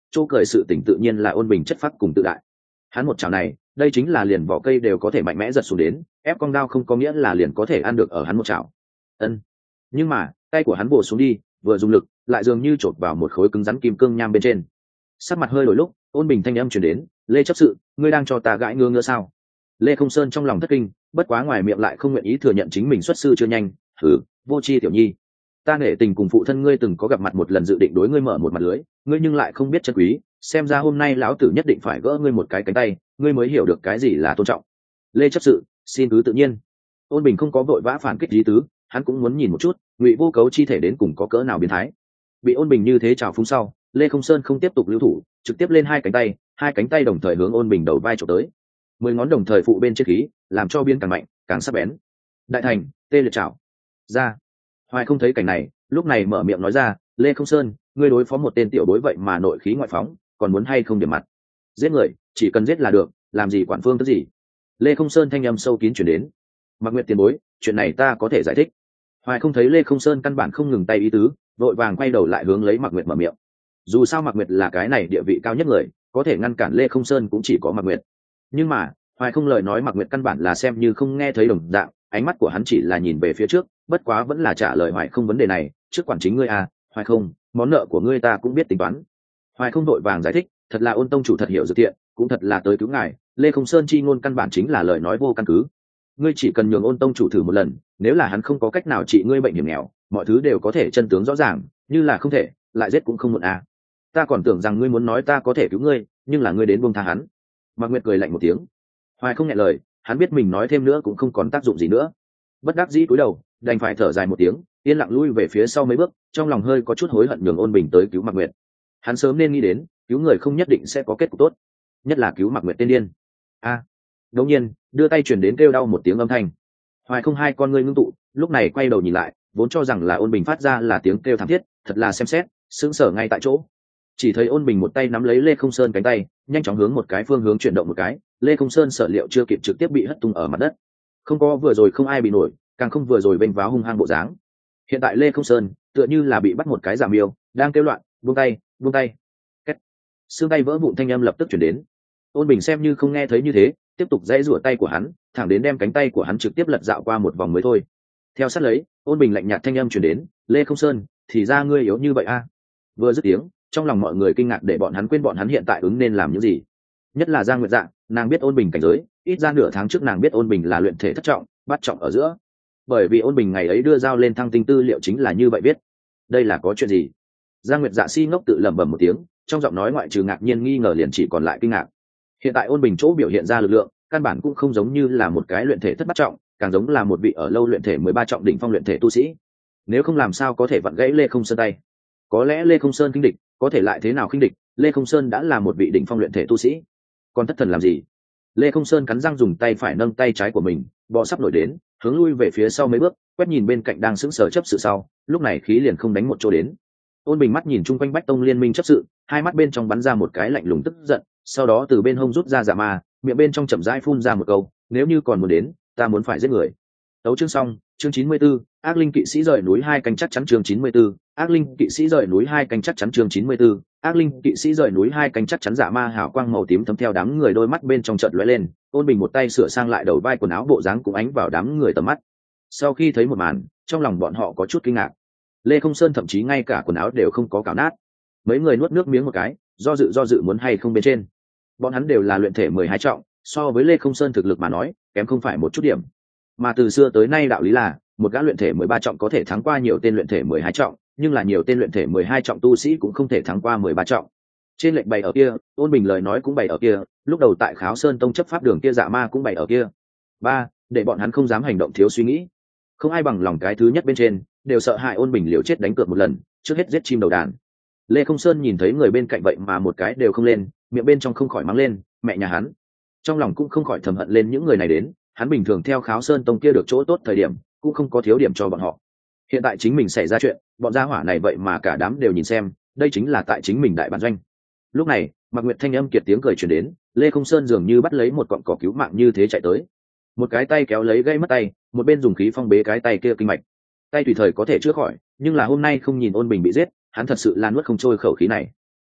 chỗ cười sự tỉnh tự nhiên là ôn bình chất phác cùng tự đại. Hắn một chảo này, đây chính là liền vỏ cây đều có thể mạnh mẽ giật xuống đến, ép con đao không có nghĩa là liền có thể ăn được ở hắn một chảo. Ân. Nhưng mà, tay của hắn bổ xuống đi, vừa dùng lực, lại dường như chộp vào một khối cứng rắn kim cương nham bên trên. Sắc mặt hơi đổi lúc, ôn bình thanh âm truyền đến, "Lê chấp sự, ngươi đang cho ta gãi ngứa ngứa sao?" Lê Không Sơn trong lòng thất kinh, bất quá ngoài miệng lại không nguyện ý thừa nhận chính mình xuất sư chưa nhanh, "Hử, vô tri tiểu nhi, ta nể tình cùng phụ thân ngươi từng có gặp mặt một lần dự định đối ngươi mở một mặt lưới, ngươi nhưng lại không biết trân quý, xem ra hôm nay lão tử nhất định phải gỡ ngươi một cái cánh tay, ngươi mới hiểu được cái gì là tôn trọng." "Lê chấp sự, xin cứ tự nhiên." Ôn bình không có vội vã phản kích lý tứ, hắn cũng muốn nhìn một chút Ngụy Vô Cấu chi thể đến cùng có cỡ nào biến thái. Bị ôn bình như thế trào phúng sau, Lê Không Sơn không tiếp tục lưu thủ, trực tiếp lên hai cánh tay, hai cánh tay đồng thời hướng ôn bình đầu vai chụp tới. Mười ngón đồng thời phụ bên trên khí, làm cho biến càng mạnh, càng sắc bén. Đại thành, tê liệt chảo. Ra. Hoài không thấy cảnh này, lúc này mở miệng nói ra, "Lê Không Sơn, ngươi đối phó một tên tiểu bối vậy mà nội khí ngoại phóng, còn muốn hay không điểm mặt? Giết người, chỉ cần giết là được, làm gì quản phương tức gì?" Lê Không Sơn thanh âm sâu kín chuyển đến. "Mạc Nguyệt tiền bối, chuyện này ta có thể giải thích." Hoài không thấy Lê Không Sơn căn bản không ngừng tay ý tứ, vội vàng quay đầu lại hướng lấy Mạc Nguyệt mở miệng. Dù sao Mạc Nguyệt là cái này địa vị cao nhất người, có thể ngăn cản Lê Không Sơn cũng chỉ có Mạc Nguyệt. Nhưng mà, Hoài không lời nói Mạc Nguyệt căn bản là xem như không nghe thấy đồng dạng, ánh mắt của hắn chỉ là nhìn về phía trước, bất quá vẫn là trả lời Hoài không vấn đề này, "Trước quản chính ngươi à, Hoài không, món nợ của ngươi ta cũng biết tính toán." Hoài không đội vàng giải thích, "Thật là Ôn tông chủ thật hiểu dược thiện, cũng thật là tới cứu ngài, Lê Không Sơn chi ngôn căn bản chính là lời nói vô căn cứ. Ngươi chỉ cần nhường Ôn tông chủ thử một lần, nếu là hắn không có cách nào trị ngươi bệnh hiểm nghèo, mọi thứ đều có thể chân tướng rõ ràng, như là không thể, lại giết cũng không muộn à. Ta còn tưởng rằng ngươi muốn nói ta có thể cứu ngươi, nhưng là ngươi đến buông tha hắn." Mạc Nguyệt cười lạnh một tiếng. Hoài không nghe lời, hắn biết mình nói thêm nữa cũng không còn tác dụng gì nữa, bất đắc dĩ cúi đầu, đành phải thở dài một tiếng, yên lặng lui về phía sau mấy bước, trong lòng hơi có chút hối hận nhường ôn bình tới cứu Mạc Nguyệt. Hắn sớm nên nghĩ đến, cứu người không nhất định sẽ có kết cục tốt, nhất là cứu Mạc Nguyệt tên điên. A. À, đột nhiên, đưa tay truyền đến kêu đau một tiếng âm thanh. Hoài không hai con ngươi ngưng tụ, lúc này quay đầu nhìn lại, vốn cho rằng là ôn bình phát ra là tiếng kêu thảm thiết, thật là xem xét, sững sờ ngay tại chỗ. Chỉ thấy ôn bình một tay nắm lấy Lê Không Sơn cánh tay, nhanh chóng hướng một cái phương hướng chuyển động một cái, Lê Không Sơn sở liệu chưa kịp trực tiếp bị hất tung ở mặt đất. Không có vừa rồi không ai bị nổi, càng không vừa rồi vênh váo hung hăng bộ dáng. Hiện tại Lê Không Sơn tựa như là bị bắt một cái giả miêu, đang kêu loạn, buông tay, buông tay. Két. Xương tay vỡ vụn thanh âm lập tức chuyển đến. Ôn bình xem như không nghe thấy như thế, tiếp tục dãy rủa tay của hắn, thẳng đến đem cánh tay của hắn trực tiếp lật dạo qua một vòng mới thôi. Theo sát lấy, ôn bình lạnh nhạt thanh âm chuyển đến, Lê Không Sơn, thì ra ngươi yếu như vậy a. À? Vừa dứt tiếng, trong lòng mọi người kinh ngạc để bọn hắn quên bọn hắn hiện tại ứng nên làm những gì. Nhất là Giang Nguyệt Dạ, nàng biết ôn bình cảnh giới, ít ra nửa tháng trước nàng biết ôn bình là luyện thể thất trọng, bắt trọng ở giữa. Bởi vì ôn bình ngày ấy đưa giao lên thăng tinh tư liệu chính là như vậy biết. Đây là có chuyện gì? Giang Nguyệt Dạ si ngốc tự lẩm bẩm một tiếng, trong giọng nói ngoại trừ ngạc nhiên nghi ngờ liền chỉ còn lại kinh ngạc. Hiện tại ôn bình chỗ biểu hiện ra lực lượng, căn bản cũng không giống như là một cái luyện thể thất bắt trọng, càng giống là một vị ở lâu luyện thể mười ba trọng đỉnh phong luyện thể tu sĩ. Nếu không làm sao có thể vặn gãy Lê Không Sơn tay? Có lẽ Lê Không Sơn khinh địch, có thể lại thế nào khinh địch, Lê Không Sơn đã là một vị đỉnh phong luyện thể tu sĩ. Còn thất thần làm gì? Lê Không Sơn cắn răng dùng tay phải nâng tay trái của mình, bò sắp nổi đến, hướng lui về phía sau mấy bước, quét nhìn bên cạnh đang sững sờ chấp sự sau, lúc này khí liền không đánh một chỗ đến. Ôn bình mắt nhìn chung quanh Bách Tông liên minh chấp sự, hai mắt bên trong bắn ra một cái lạnh lùng tức giận, sau đó từ bên hông rút ra giả ma, miệng bên trong chậm rãi phun ra một câu, nếu như còn muốn đến, ta muốn phải giết người. Tấu chương xong, chương chín mươi 94, ác linh kỵ sĩ rời núi hai canh chắc chắn chương chín mươi 94, ác linh kỵ sĩ rời núi hai canh chắc chắn chương chín mươi 94, ác linh kỵ sĩ rời núi hai canh chắc chắn giả ma hào quang màu tím thấm theo đám người đôi mắt bên trong chợt lóe lên, ôn bình một tay sửa sang lại đầu vai quần áo bộ dáng cũng ánh vào đám người tầm mắt. Sau khi thấy một màn, trong lòng bọn họ có chút kinh ngạc. Lê Không Sơn thậm chí ngay cả quần áo đều không có cào nát. Mấy người nuốt nước miếng một cái, do dự do dự muốn hay không bên trên. Bọn hắn đều là luyện thể mười hai trọng, so với Lê Không Sơn thực lực mà nói, kém không phải một chút điểm. Mà từ xưa tới nay đạo lý là, một gã luyện thể mười ba trọng có thể thắng qua nhiều tên luyện thể mười hai trọng, nhưng là nhiều tên luyện thể mười hai trọng tu sĩ cũng không thể thắng qua mười ba trọng. Trên lệnh bày ở kia, ôn bình lời nói cũng bày ở kia, lúc đầu tại Kháo Sơn tông chấp pháp đường kia dạ ma cũng bày ở kia. Ba, để bọn hắn không dám hành động thiếu suy nghĩ. Không ai bằng lòng cái thứ nhất bên trên, đều sợ hại ôn bình liều chết đánh cược một lần, trước hết giết chim đầu đàn. Lê Không Sơn nhìn thấy người bên cạnh vậy mà một cái đều không lên, miệng bên trong không khỏi mắng lên, mẹ nhà hắn. Trong lòng cũng không khỏi thầm hận lên những người này đến, hắn bình thường theo Kháo Sơn tông kia được chỗ tốt thời điểm, cũng không có thiếu điểm cho bọn họ. Hiện tại chính mình xảy ra chuyện, bọn gia hỏa này vậy mà cả đám đều nhìn xem, đây chính là tại chính mình đại bản doanh. Lúc này, Mạc Nguyệt thanh âm kiệt tiếng cười truyền đến, Lê Không Sơn dường như bắt lấy một cọng cỏ cứu mạng như thế chạy tới. Một cái tay kéo lấy gây mất tay, một bên dùng khí phong bế cái tay kia kinh mạch. Tay tùy thời có thể chữa khỏi, nhưng là hôm nay không nhìn ôn bình bị giết, hắn thật sự là nuốt không trôi khẩu khí này.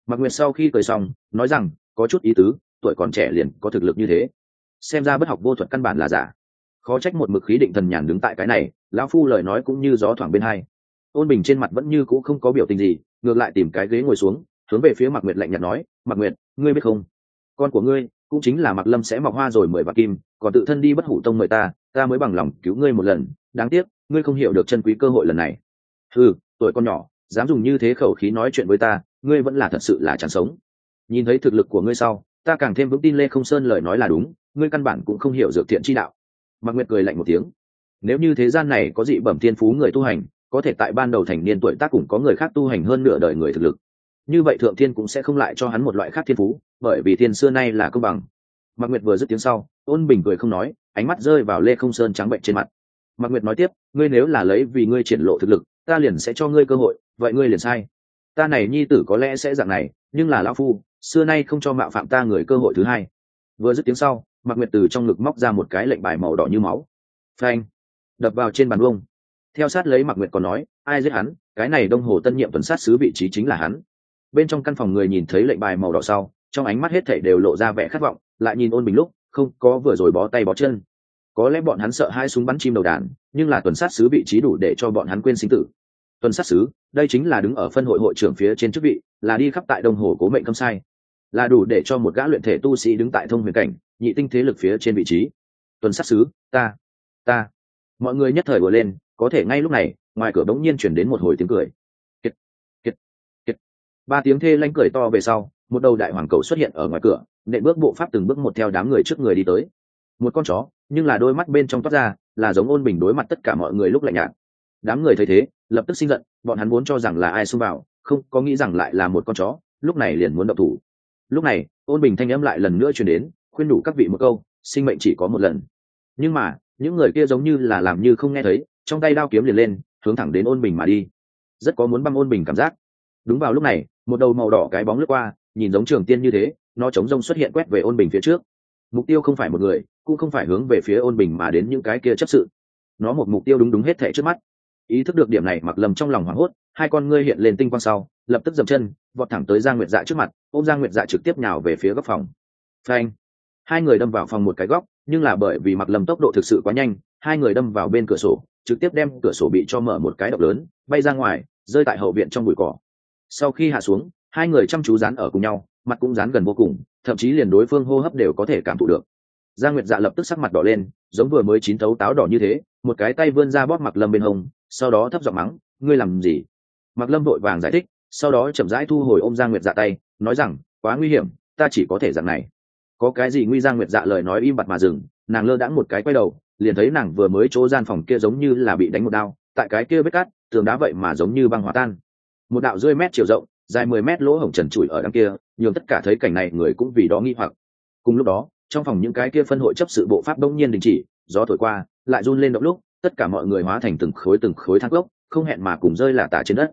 Mạc Nguyệt sau khi cười xong nói rằng có chút ý tứ, tuổi còn trẻ liền có thực lực như thế, xem ra bất học vô thuật căn bản là giả. Khó trách một mực khí định thần nhàn đứng tại cái này, lão phu lời nói cũng như gió thoảng bên hai. Ôn Bình trên mặt vẫn như cũ không có biểu tình gì, ngược lại tìm cái ghế ngồi xuống, hướng về phía Mạc Nguyệt lạnh nhạt nói, Mạc Nguyệt, ngươi biết không, con của ngươi cũng chính là Mạc Lâm sẽ mọc hoa rồi mười vạn kim, còn tự thân đi Bất Hủ Tông mời ta, ta mới bằng lòng cứu ngươi một lần, đáng tiếc ngươi không hiểu được chân quý cơ hội lần này. Ừ, tuổi con nhỏ dám dùng như thế khẩu khí nói chuyện với ta, ngươi vẫn là thật sự là chẳng sống. Nhìn thấy thực lực của ngươi sau, ta càng thêm vững tin Lê Không Sơn lời nói là đúng, ngươi căn bản cũng không hiểu dược thiện chi đạo. Mạc Nguyệt cười lạnh một tiếng, nếu như thế gian này có dị bẩm thiên phú người tu hành, có thể tại ban đầu thành niên tuổi tác cũng có người khác tu hành hơn nửa đời người thực lực, như vậy thượng thiên cũng sẽ không lại cho hắn một loại khác thiên phú, bởi vì thiên xưa nay là công bằng. Mạc Nguyệt vừa dứt tiếng sau, Ôn Bình cười không nói, ánh mắt rơi vào Lê Không Sơn trắng bệnh trên mặt. Mạc Nguyệt nói tiếp, ngươi nếu là lấy vì ngươi triển lộ thực lực, ta liền sẽ cho ngươi cơ hội, vậy ngươi liền sai. Ta này nhi tử có lẽ sẽ dạng này, nhưng là lão phu xưa nay không cho mạo phạm ta người cơ hội thứ hai. Vừa dứt tiếng sau, Mạc Nguyệt từ trong ngực móc ra một cái lệnh bài màu đỏ như máu, phanh, đập vào trên bàn vuông. Theo sát lấy Mạc Nguyệt còn nói, ai giết hắn, cái này Đông Hồ tân nhiệm tuần sát sứ vị trí chính là hắn. Bên trong căn phòng người nhìn thấy lệnh bài màu đỏ sau, trong ánh mắt hết thảy đều lộ ra vẻ khát vọng, lại nhìn Ôn Bình lúc không có vừa rồi bó tay bó chân. Có lẽ bọn hắn sợ hai súng bắn chim đầu đàn, nhưng là tuần sát sứ vị trí đủ để cho bọn hắn quên sinh tử. Tuần sát sứ, đây chính là đứng ở phân hội hội trưởng phía trên chức vị, là đi khắp tại Đông Hồ cố mệnh không sai, là đủ để cho một gã luyện thể tu sĩ đứng tại thông huyền cảnh nhị tinh thế lực phía trên vị trí. Tuần sát sứ, ta ta mọi người nhất thời vừa lên, có thể ngay lúc này ngoài cửa bỗng nhiên chuyển đến một hồi tiếng cười. Kiệt, kiệt, kiệt. Ba tiếng thê lanh cười to về sau, một đầu đại hoàng cầu xuất hiện ở ngoài cửa, nện bước bộ pháp từng bước một theo đám người trước người đi tới. Một con chó, nhưng là đôi mắt bên trong toát ra là giống Ôn Bình đối mặt tất cả mọi người lúc lạnh nhạt. Đám người thấy thế lập tức sinh giận, bọn hắn muốn cho rằng là ai xông vào, không có nghĩ rằng lại là một con chó, lúc này liền muốn động thủ. Lúc này Ôn Bình thanh âm lại lần nữa truyền đến, khuyên đủ các vị một câu, sinh mệnh chỉ có một lần. Nhưng mà những người kia giống như là làm như không nghe thấy, trong tay đao kiếm liền lên, hướng thẳng đến Ôn Bình mà đi, rất có muốn băm Ôn Bình cảm giác. Đúng vào lúc này, một đầu màu đỏ cái bóng lướt qua, nhìn giống trường tiên như thế, nó chống rông xuất hiện quét về Ôn Bình phía trước. Mục tiêu không phải một người, cũng không phải hướng về phía Ôn Bình mà đến những cái kia chấp sự, nó một mục tiêu đúng đúng hết thảy trước mắt. Ý thức được điểm này, Mạc Lâm trong lòng hoảng hốt, hai con ngươi hiện lên tinh quang sau, lập tức dậm chân, vọt thẳng tới Giang Nguyệt Dạ trước mặt, ôm Giang Nguyệt Dạ trực tiếp nhào về phía góc phòng. Phanh! Hai người đâm vào phòng một cái góc, nhưng là bởi vì Mạc Lâm tốc độ thực sự quá nhanh, hai người đâm vào bên cửa sổ, trực tiếp đem cửa sổ bị cho mở một cái độc lớn, bay ra ngoài, rơi tại hậu viện trong bụi cỏ. Sau khi hạ xuống, hai người chăm chú dán ở cùng nhau, mặt cũng dán gần vô cùng, thậm chí liền đối phương hô hấp đều có thể cảm thụ được. Giang Nguyệt Dạ lập tức sắc mặt đỏ lên, giống vừa mới chín thấu táo đỏ như thế, một cái tay vươn ra bóp Mạc Lâm bên hông, sau đó thấp giọng mắng, ngươi làm gì? Mạc Lâm vội vàng giải thích, sau đó chậm rãi thu hồi ôm Giang Nguyệt Dạ tay, nói rằng, quá nguy hiểm, ta chỉ có thể dạng này. Có cái gì nguy? Giang Nguyệt Dạ lời nói im bặt mà dừng, nàng lơ đãng một cái quay đầu, liền thấy nàng vừa mới chỗ gian phòng kia giống như là bị đánh một đao, tại cái kia vết cắt, tường đá vậy mà giống như băng hòa tan. Một đạo rưỡi mét chiều rộng, dài mười mét lỗ hổng trần trụi ở đằng kia, nhường tất cả thấy cảnh này người cũng vì đó nghi hoặc. Cùng lúc đó, trong phòng những cái kia phân hội chấp sự bộ pháp đông nhiên đình chỉ, gió thổi qua, lại run lên động lúc, tất cả mọi người hóa thành từng khối từng khối than cốc, không hẹn mà cùng rơi lả tả trên đất.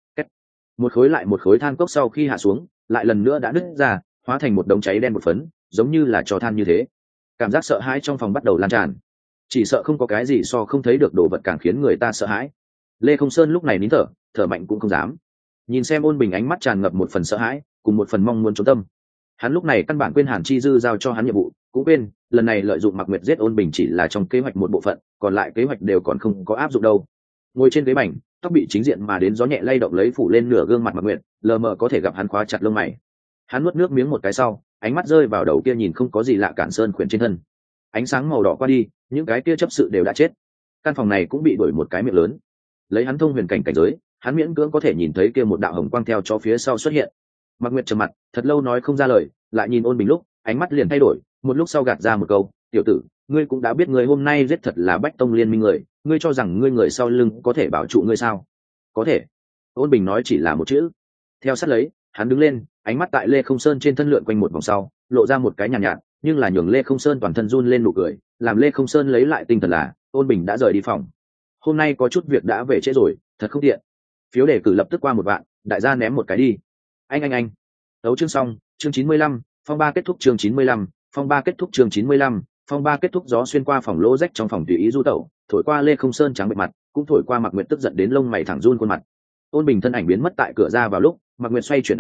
Một khối lại một khối than cốc sau khi hạ xuống, lại lần nữa đã nứt ra, hóa thành một đống cháy đen một phấn, giống như là trò than như thế. Cảm giác sợ hãi trong phòng bắt đầu lan tràn. Chỉ sợ không có cái gì so không thấy được đồ vật càng khiến người ta sợ hãi. Lê Không Sơn lúc này nín thở, thở mạnh cũng không dám. Nhìn xem Ôn Bình ánh mắt tràn ngập một phần sợ hãi, cùng một phần mong muốn trốn tâm. Hắn lúc này căn bản quên Hàn Chi Dư giao cho hắn nhiệm vụ, cũng quên lần này lợi dụng Mạc Nguyệt giết Ôn Bình chỉ là trong kế hoạch một bộ phận, còn lại kế hoạch đều còn không có áp dụng đâu. Ngồi trên ghế bành, tóc bị chính diện mà đến gió nhẹ lay động lấy phủ lên nửa gương mặt Mạc Nguyệt, lờ mờ có thể gặp hắn khóa chặt lông mày. Hắn nuốt nước miếng một cái sau, ánh mắt rơi vào đầu kia nhìn không có gì lạ Cản Sơn khuyển trên thân. Ánh sáng màu đỏ qua đi, những cái kia chấp sự đều đã chết. Căn phòng này cũng bị đuổi một cái miệng lớn. Lấy hắn thông huyền cảnh cảnh giới, hắn miễn cưỡng có thể nhìn thấy kia một đạo hồng quang theo cho phía sau xuất hiện. Mạc Nguyệt trầm mặt, thật lâu nói không ra lời, lại nhìn Ôn Bình lúc, ánh mắt liền thay đổi, một lúc sau gạt ra một câu, "Tiểu tử, ngươi cũng đã biết người hôm nay giết thật là Bách Tông liên minh người, ngươi cho rằng ngươi người sau lưng có thể bảo trụ ngươi sao?" "Có thể." Ôn Bình nói chỉ là một chữ. Theo sát lấy, hắn đứng lên, ánh mắt tại Lê Không Sơn trên thân lượn quanh một vòng sau, lộ ra một cái nhàn nhạt, nhạt, nhưng là nhường Lê Không Sơn toàn thân run lên nụ cười, làm Lê Không Sơn lấy lại tinh thần là, Ôn Bình đã rời đi phòng. Hôm nay có chút việc đã về trễ rồi, thật không tiện. Phiếu đề cử lập tức qua một vạn, đại gia ném một cái đi. Anh anh anh. Tấu chương xong, chương chín mươi lăm, phong ba kết thúc chương chín mươi lăm, phong ba kết thúc chương chín mươi lăm, phong ba kết thúc. Gió xuyên qua phòng lỗ rách trong phòng tùy ý du tẩu, thổi qua Lê Không Sơn trắng bệch mặt, cũng thổi qua Mạc Nguyệt tức giận đến lông mày thẳng run khuôn mặt. Ôn Bình thân ảnh biến mất tại cửa ra vào lúc, Mạc Nguyệt xoay chuyển ánh mắt,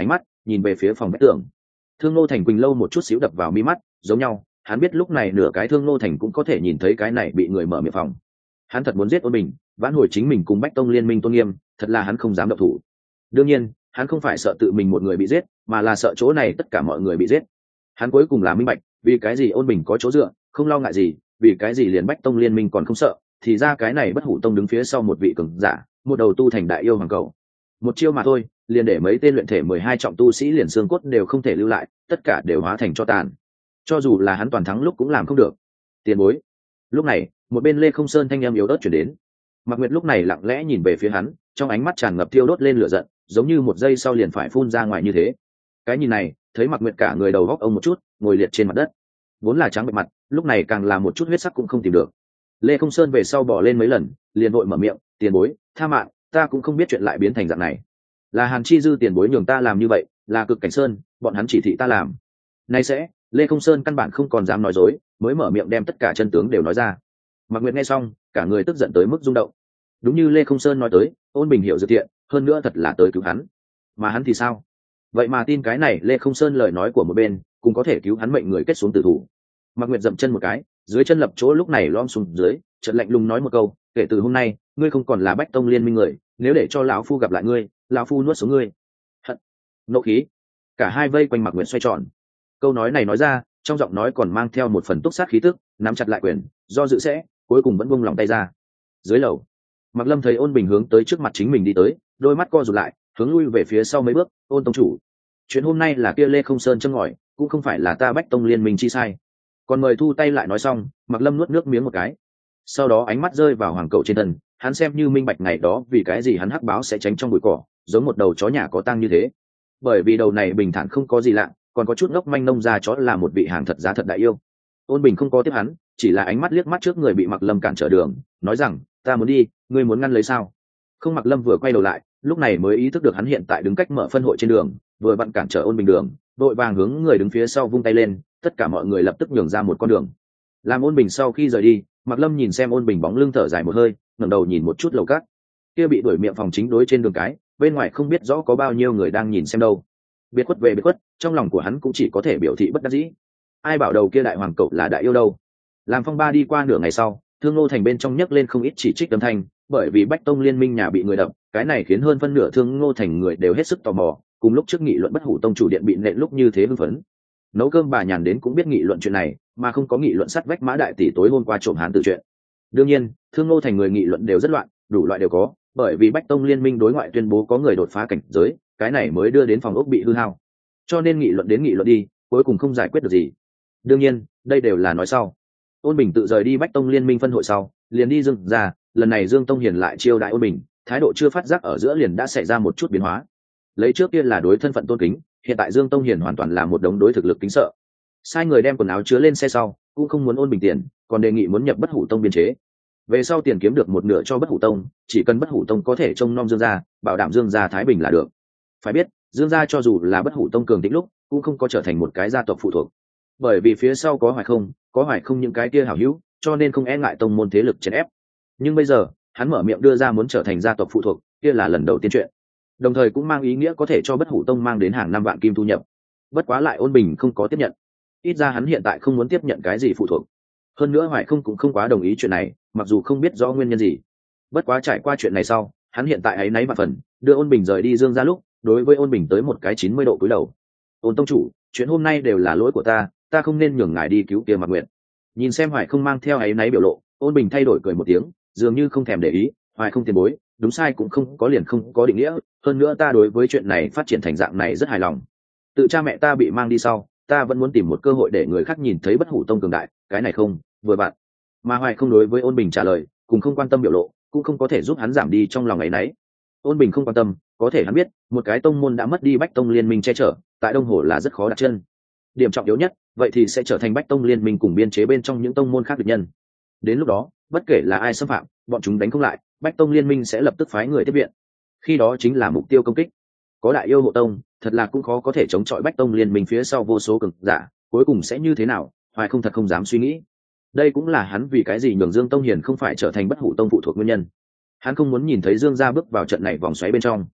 nhìn về phía phòng bách tường. Thương Nô Thành Quỳnh lâu một chút xíu đập vào mi mắt, giống nhau, hắn biết lúc này nửa cái Thương Nô Thành cũng có thể nhìn thấy cái này bị người mở miệng phòng. Hắn thật muốn giết Ôn Bình, vãn hồi chính mình cùng Bách Tông liên minh tôn nghiêm, thật là hắn không dám động thủ. Đương nhiên, hắn không phải sợ tự mình một người bị giết, mà là sợ chỗ này tất cả mọi người bị giết. Hắn cuối cùng là minh bạch, vì cái gì Ôn Bình có chỗ dựa, không lo ngại gì, vì cái gì liền Bách Tông liên minh còn không sợ, thì ra cái này Bất Hủ Tông đứng phía sau một vị cường giả, một đầu tu thành đại yêu hoàng cầu. Một chiêu mà thôi, liền để mấy tên luyện thể mười hai trọng tu sĩ liền xương cốt đều không thể lưu lại, tất cả đều hóa thành cho tàn. Cho dù là hắn toàn thắng lúc cũng làm không được. Tiền bối. Lúc này, một bên Lê Không Sơn thanh âm yếu ớt chuyển đến. Mạc Nguyệt lúc này lặng lẽ nhìn về phía hắn, trong ánh mắt tràn ngập thiêu đốt lên lửa giận, giống như một giây sau liền phải phun ra ngoài như thế. Cái nhìn này, thấy Mạc Nguyệt cả người đầu góc ông một chút, ngồi liệt trên mặt đất. Vốn là trắng bệch mặt, lúc này càng là một chút huyết sắc cũng không tìm được. Lê Không Sơn về sau bỏ lên mấy lần, liền vội mở miệng, "Tiền bối, tha mạng, ta cũng không biết chuyện lại biến thành dạng này. Là Hàn Chi Dư tiền bối nhường ta làm như vậy, là Cực Cảnh Sơn, bọn hắn chỉ thị ta làm." Nay sẽ, Lê Không Sơn căn bản không còn dám nói dối, mới mở miệng đem tất cả chân tướng đều nói ra. Mạc Nguyệt nghe xong, cả người tức giận tới mức rung động. Đúng như Lê Không Sơn nói tới, Ôn Bình hiểu dược thiện, hơn nữa thật là tới cứu hắn. Mà hắn thì sao? Vậy mà tin cái này Lê Không Sơn lời nói của một bên, cũng có thể cứu hắn mệnh người kết xuống tử thủ. Mạc Nguyệt dậm chân một cái, dưới chân lập chỗ lúc này lom xuống dưới, chợt lạnh lùng nói một câu, "Kể từ hôm nay, ngươi không còn là Bách Tông liên minh người, nếu để cho lão phu gặp lại ngươi, lão phu nuốt sống ngươi." Hận, nộ khí, cả hai vây quanh Mạc Nguyệt xoay tròn. Câu nói này nói ra, trong giọng nói còn mang theo một phần túc sát khí tức, nắm chặt lại quyền, do dự sẽ, cuối cùng vẫn buông lòng tay ra. Dưới lầu, Mạc Lâm thấy Ôn Bình hướng tới trước mặt chính mình đi tới, đôi mắt co rụt lại, hướng lui về phía sau mấy bước, "Ôn tông chủ, chuyện hôm nay là kia Lê Không Sơn châm ngòi, cũng không phải là ta Bách Tông liên minh chi sai." Còn mời thu tay lại nói xong, Mạc Lâm nuốt nước miếng một cái, sau đó ánh mắt rơi vào hoàng cậu trên thân, hắn xem như minh bạch ngày đó vì cái gì hắn hắc báo sẽ tránh trong bụi cỏ, giống một đầu chó nhà có tang như thế. Bởi vì đầu này bình thản không có gì lạ, còn có chút ngốc manh nông ra chó là một vị hàng thật giá thật đại yêu. Ôn Bình không có tiếp hắn, chỉ là ánh mắt liếc mắt trước người bị Mạc Lâm cản trở đường, nói rằng, "Ta muốn đi, ngươi muốn ngăn lấy sao?" Không, Mạc Lâm vừa quay đầu lại, lúc này mới ý thức được hắn hiện tại đứng cách mở phân hội trên đường, vừa vặn cản trở Ôn Bình đường, đội vàng hướng người đứng phía sau vung tay lên, tất cả mọi người lập tức nhường ra một con đường. Làm Ôn Bình sau khi rời đi, Mạc Lâm nhìn xem Ôn Bình bóng lưng thở dài một hơi, ngẩng đầu nhìn một chút lầu cát. Kia bị đuổi miệng phòng chính đối trên đường cái, bên ngoài không biết rõ có bao nhiêu người đang nhìn xem đâu. Biệt khuất về biệt khuất, trong lòng của hắn cũng chỉ có thể biểu thị bất đắc dĩ. Ai bảo đầu kia đại hoàng cậu là đại yêu đâu. Làm phong ba đi qua nửa ngày sau, Thương Nô Thành bên trong nhấc lên không ít chỉ trích âm thanh, bởi vì Bách Tông liên minh nhà bị người đập, cái này khiến hơn phân nửa Thương Nô Thành người đều hết sức tò mò, cùng lúc trước nghị luận Bất Hủ Tông chủ điện bị nện lúc như thế hưng phấn. Nấu cơm bà nhàn đến cũng biết nghị luận chuyện này, mà không có nghị luận sắt vách Mã đại tỷ tối hôm qua trộm hán tự chuyện. Đương nhiên, Thương Nô Thành người nghị luận đều rất loạn, đủ loại đều có, bởi vì Bách Tông liên minh đối ngoại tuyên bố có người đột phá cảnh giới, cái này mới đưa đến phòng ốc bị hư hao. Cho nên nghị luận đến nghị luận đi, cuối cùng không giải quyết được gì. Đương nhiên, đây đều là nói sau. Ôn Bình tự rời đi Bách Tông liên minh phân hội sau, liền đi Dương ra, lần này Dương Tông Hiền lại chiêu đại Ôn Bình, thái độ chưa phát giác ở giữa liền đã xảy ra một chút biến hóa. Lấy trước kia là đối thân phận tôn kính, hiện tại Dương Tông Hiền hoàn toàn là một đống đối thực lực kính sợ. Sai người đem quần áo chứa lên xe sau, cũng không muốn Ôn Bình tiền, còn đề nghị muốn nhập Bất Hủ Tông biên chế. Về sau tiền kiếm được một nửa cho Bất Hủ Tông, chỉ cần Bất Hủ Tông có thể trông nom Dương gia, bảo đảm Dương gia thái bình là được. Phải biết, Dương gia cho dù là Bất Hủ Tông cường tĩnh lúc, cũng không có trở thành một cái gia tộc phụ thuộc. Bởi vì phía sau có Hoài Không, có Hoài Không những cái kia hảo hữu, cho nên không e ngại tông môn thế lực chèn ép. Nhưng bây giờ, hắn mở miệng đưa ra muốn trở thành gia tộc phụ thuộc, kia là lần đầu tiên chuyện. Đồng thời cũng mang ý nghĩa có thể cho Bất Hủ Tông mang đến hàng năm vạn kim thu nhập. Bất quá lại Ôn Bình không có tiếp nhận. Ít ra hắn hiện tại không muốn tiếp nhận cái gì phụ thuộc. Hơn nữa Hoài Không cũng không quá đồng ý chuyện này, mặc dù không biết rõ nguyên nhân gì. Bất quá trải qua chuyện này sau, hắn hiện tại áy náy vạn phần, đưa Ôn Bình rời đi Dương gia lúc, đối với Ôn Bình tới một cái chín mươi độ cúi đầu. "Ôn tông chủ, chuyện hôm nay đều là lỗi của ta, ta không nên nhường ngài đi cứu kia Mạc Nguyệt." Nhìn xem Hoài Không mang theo áy náy biểu lộ, Ôn Bình thay đổi cười một tiếng, dường như không thèm để ý, "Hoài Không tiền bối, đúng sai cũng không có liền không có định nghĩa, hơn nữa ta đối với chuyện này phát triển thành dạng này rất hài lòng. Tự cha mẹ ta bị mang đi sau, ta vẫn muốn tìm một cơ hội để người khác nhìn thấy Bất Hủ Tông cường đại, cái này không, vừa bạn." Mà Hoài Không đối với Ôn Bình trả lời, cùng không quan tâm biểu lộ, cũng không có thể giúp hắn giảm đi trong lòng áy náy. Ôn Bình không quan tâm, có thể hắn biết, một cái tông môn đã mất đi Bách Tông liên minh che chở, tại Đông Hồ là rất khó đặt chân. Điểm trọng yếu nhất, vậy thì sẽ trở thành Bách Tông liên minh cùng biên chế bên trong những tông môn khác địch nhân. Đến lúc đó, bất kể là ai xâm phạm, bọn chúng đánh không lại, Bách Tông liên minh sẽ lập tức phái người tiếp viện. Khi đó chính là mục tiêu công kích. Có đại yêu hộ tông, thật là cũng khó có thể chống chọi Bách Tông liên minh phía sau vô số cường giả, cuối cùng sẽ như thế nào, Hoài Không thật không dám suy nghĩ. Đây cũng là hắn vì cái gì nhường Dương Tông Hiền không phải trở thành Bất Hủ Tông phụ thuộc nguyên nhân. Hắn không muốn nhìn thấy Dương gia bước vào trận này vòng xoáy bên trong.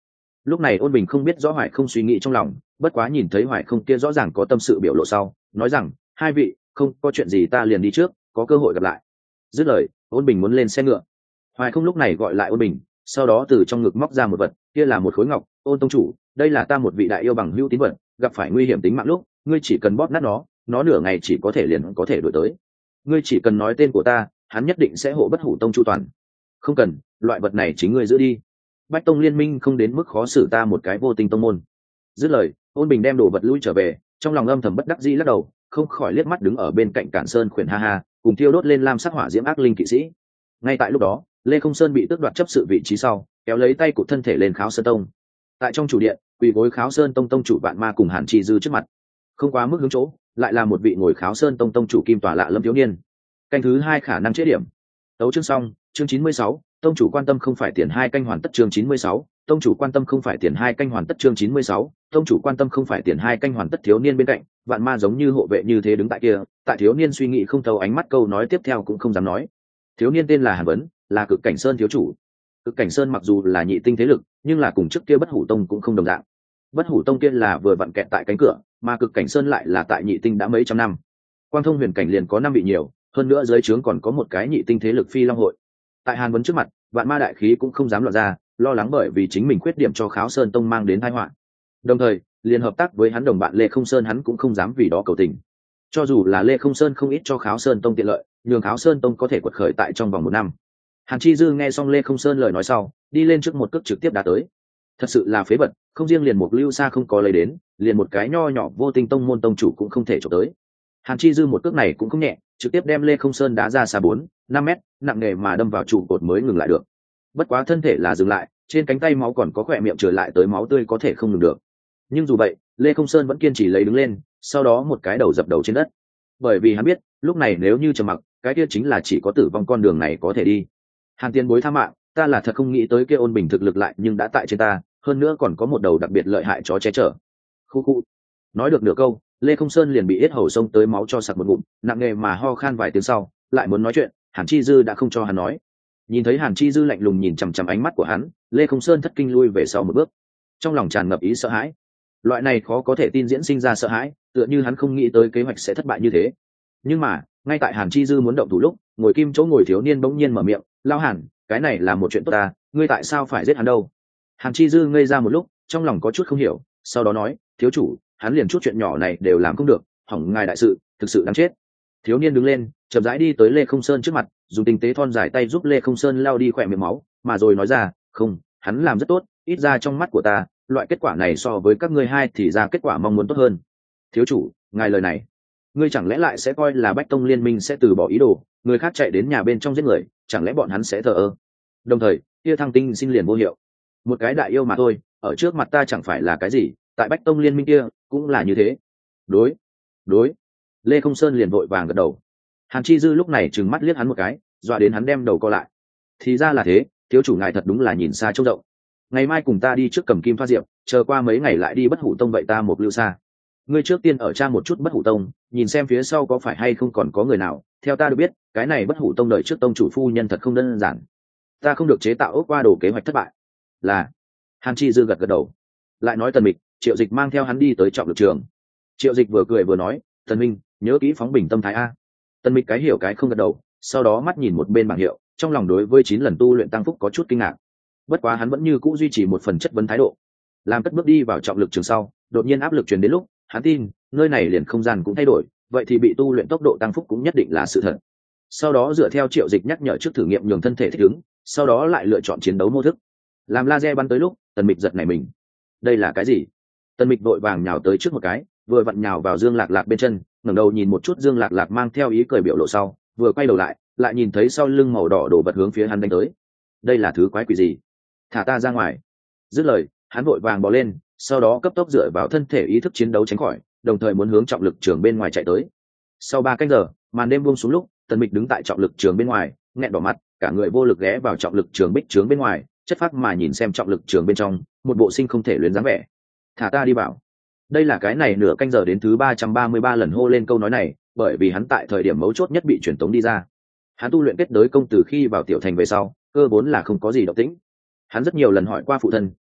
Lúc này ôn bình không biết rõ hoài không suy nghĩ trong lòng, bất quá nhìn thấy hoài không kia rõ ràng có tâm sự biểu lộ sau, nói rằng hai vị không có chuyện gì ta liền đi trước, có cơ hội gặp lại. Dứt lời ôn bình muốn lên xe ngựa. Hoài không lúc này gọi lại ôn bình, sau đó từ trong ngực móc ra một vật, kia là một khối ngọc. Ôn tông chủ, đây là ta một vị đại yêu bằng hữu tín vật, gặp phải nguy hiểm tính mạng lúc ngươi chỉ cần bóp nát nó, nó nửa ngày chỉ có thể liền có thể đuổi tới. Ngươi chỉ cần nói tên của ta, hắn nhất định sẽ hộ bất hủ tông chu toàn. Không cần, loại vật này chính ngươi giữ đi. Bách tông liên minh không đến mức khó xử ta một cái vô tình tông môn. Dứt lời ôn bình đem đồ vật lui trở về, trong lòng âm thầm bất đắc dĩ lắc đầu, không khỏi liếc mắt đứng ở bên cạnh Cản Sơn khuyển ha ha cùng thiêu đốt lên lam sắc hỏa diễm ác linh kỵ sĩ. Ngay tại lúc đó Lê Không Sơn bị tước đoạt chấp sự vị trí sau, kéo lấy tay cụt thân thể lên Kháo Sơn Tông. Tại trong chủ điện, quỳ gối Kháo Sơn Tông tông chủ Vạn Ma cùng Hàn Chi Dư trước mặt. Không quá mức hướng chỗ, lại là một vị ngồi Kháo Sơn Tông tông chủ kim tòa lạ lâm thiếu niên. Canh thứ hai khả năng chế điểm. Tấu chương xong, chương chín mươi sáu, tông chủ quan tâm không phải tiền hai canh hoàn tất chương chín mươi sáu, tông chủ quan tâm không phải tiền hai canh hoàn tất chương chín mươi sáu, tông chủ quan tâm không phải tiền hai canh hoàn tất. Thiếu niên bên cạnh, Vạn Ma giống như hộ vệ như thế đứng tại kia, tại thiếu niên suy nghĩ không thấu ánh mắt, câu nói tiếp theo cũng không dám nói. Thiếu niên tên là Hàn Vấn, là Cực Cảnh Sơn thiếu chủ. Cực Cảnh Sơn mặc dù là nhị tinh thế lực, nhưng là cùng trước kia Bất Hủ Tông cũng không đồng dạng. Bất Hủ Tông kia là vừa vặn kẹt tại cánh cửa, mà Cực Cảnh Sơn lại là tại nhị tinh đã mấy trăm năm. Quang Thông Huyền Cảnh liền có năm vị nhiều, hơn nữa dưới trướng còn có một cái nhị tinh thế lực Phi Long hội. Tại Hàn Vấn trước mặt, Vạn Ma đại khí cũng không dám lộ ra, lo lắng bởi vì chính mình khuyết điểm cho Kháo Sơn Tông mang đến tai họa. Đồng thời, liền hợp tác với hắn đồng bạn Lê Không Sơn hắn cũng không dám vì đó cầu tình. Cho dù là Lê Không Sơn không ít cho Kháo Sơn Tông tiện lợi, nhường Kháo Sơn Tông có thể quật khởi tại trong vòng một năm. Hàn Chi Dư nghe xong Lê Không Sơn lời nói sau, đi lên trước một cước trực tiếp đá tới. Thật sự là phế vật, không riêng liền một lưu xa không có lấy đến, liền một cái nho nhỏ vô tinh tông môn tông chủ cũng không thể chụp tới. Hàn Chi Dư một cước này cũng không nhẹ, trực tiếp đem Lê Không Sơn đá ra xa bốn, năm mét, nặng nề mà đâm vào trụ cột mới ngừng lại được. Bất quá thân thể là dừng lại, trên cánh tay máu còn có khỏe miệng trở lại tới máu tươi có thể không ngừng được. Nhưng dù vậy, Lê Không Sơn vẫn kiên trì lấy đứng lên, sau đó một cái đầu dập đầu trên đất. Bởi vì hắn biết, lúc này nếu như trầm mặc, cái kia chính là chỉ có tử vong con đường này có thể đi. Hàn Tiên bối tha mạng, ta là thật không nghĩ tới kia ôn bình thực lực lại nhưng đã tại trên ta, hơn nữa còn có một đầu đặc biệt lợi hại chó che chở. Khu khu. Nói được nửa câu, Lê Không Sơn liền bị yết hầu xông tới máu cho sặc một ngụm, nặng nề mà ho khan vài tiếng sau, lại muốn nói chuyện, Hàn Chi Dư đã không cho hắn nói. Nhìn thấy Hàn Chi Dư lạnh lùng nhìn chằm chằm ánh mắt của hắn, Lê Không Sơn thất kinh lui về sau một bước, trong lòng tràn ngập ý sợ hãi. Loại này khó có thể tin diễn sinh ra sợ hãi, tựa như hắn không nghĩ tới kế hoạch sẽ thất bại như thế. Nhưng mà, ngay tại Hàn Chi Dư muốn động thủ lúc, ngồi kim chỗ ngồi thiếu niên bỗng nhiên mở miệng, "Lao Hàn, cái này là một chuyện tốt ta, ngươi tại sao phải giết hắn đâu?" Hàn Chi Dư ngây ra một lúc, trong lòng có chút không hiểu, sau đó nói, "Thiếu chủ, hắn liền chút chuyện nhỏ này đều làm không được, hỏng ngài đại sự, thực sự đáng chết." Thiếu niên đứng lên, chậm rãi đi tới Lê Không Sơn trước mặt, dùng tinh tế thon dài tay giúp Lê Không Sơn lau đi khỏe miệng máu, mà rồi nói ra, "Không, hắn làm rất tốt, ít ra trong mắt của ta, loại kết quả này so với các ngươi hai thì ra kết quả mong muốn tốt hơn." "Thiếu chủ, ngài lời này, ngươi chẳng lẽ lại sẽ coi là Bách Tông liên minh sẽ từ bỏ ý đồ, người khác chạy đến nhà bên trong giết người, chẳng lẽ bọn hắn sẽ thờ ơ?" Đồng thời, kia Thăng Tinh xin liền vô hiệu. Một cái đại yêu mà thôi, ở trước mặt ta chẳng phải là cái gì, tại Bách Tông liên minh kia cũng là như thế. Đối, đối. Lê Không Sơn liền vội vàng gật đầu. Hàn Chi Dư lúc này trừng mắt liếc hắn một cái, dọa đến hắn đem đầu co lại. Thì ra là thế, thiếu chủ ngài thật đúng là nhìn xa trông rộng. Ngày mai cùng ta đi trước Cầm Kim Pha Diệp, chờ qua mấy ngày lại đi Bất Hủ Tông vậy ta một lưu xa. Ngươi trước tiên ở tra một chút Bất Hủ Tông, nhìn xem phía sau có phải hay không còn có người nào. Theo ta được biết, cái này Bất Hủ Tông đợi trước tông chủ phu nhân thật không đơn giản. Ta không được chế tạo ốc qua đồ kế hoạch thất bại. Là. Hàn Chi Dư gật gật đầu. Lại nói Tần Mịch, Triệu Dịch mang theo hắn đi tới trọng lực trường. Triệu Dịch vừa cười vừa nói, "Tần Minh, nhớ kỹ phóng bình tâm thái a." Tần Mịch cái hiểu cái không gật đầu, sau đó mắt nhìn một bên bảng hiệu, trong lòng đối với chín lần tu luyện tăng phúc có chút kinh ngạc. Bất quá hắn vẫn như cũ duy trì một phần chất vấn thái độ. Làm cất bước đi vào trọng lực trường sau, đột nhiên áp lực truyền đến lúc, hắn tin, nơi này liền không gian cũng thay đổi, vậy thì bị tu luyện tốc độ tăng phúc cũng nhất định là sự thật. Sau đó dựa theo Triệu Dịch nhắc nhở trước thử nghiệm nhường thân thể thích ứng, sau đó lại lựa chọn chiến đấu mô thức. Làm laser bắn tới lúc, Tần Mịch giật nảy mình. Đây là cái gì? Tần Mịch vội vàng nhào tới trước một cái, vừa vặn nhào vào Dương Lạc Lạc bên chân, ngẩng đầu nhìn một chút Dương Lạc Lạc mang theo ý cười biểu lộ sau, vừa quay đầu lại, lại nhìn thấy sau lưng màu đỏ đổ vật hướng phía hắn đánh tới. Đây là thứ quái quỷ gì? Thả ta ra ngoài! Dứt lời, hắn vội vàng bò lên, sau đó cấp tốc dựa vào thân thể ý thức chiến đấu tránh khỏi, đồng thời muốn hướng trọng lực trường bên ngoài chạy tới. Sau ba canh giờ, màn đêm buông xuống lúc, Tần Mịch đứng tại trọng lực trường bên ngoài, nghẹn đỏ mặt, cả người vô lực ghé vào trọng lực trường bích trướng bên ngoài, chất phác mà nhìn xem trọng lực trường bên trong, một bộ sinh không thể luyến dáng vẻ. "Thả ta đi bảo." Đây là cái này nửa canh giờ đến thứ ba trăm ba mươi ba lần hô lên câu nói này, bởi vì hắn tại thời điểm mấu chốt nhất bị truyền tống đi ra. Hắn tu luyện kết đới công từ khi vào tiểu thành về sau, cơ vốn là không có gì động tĩnh. Hắn rất nhiều lần hỏi qua phụ thân,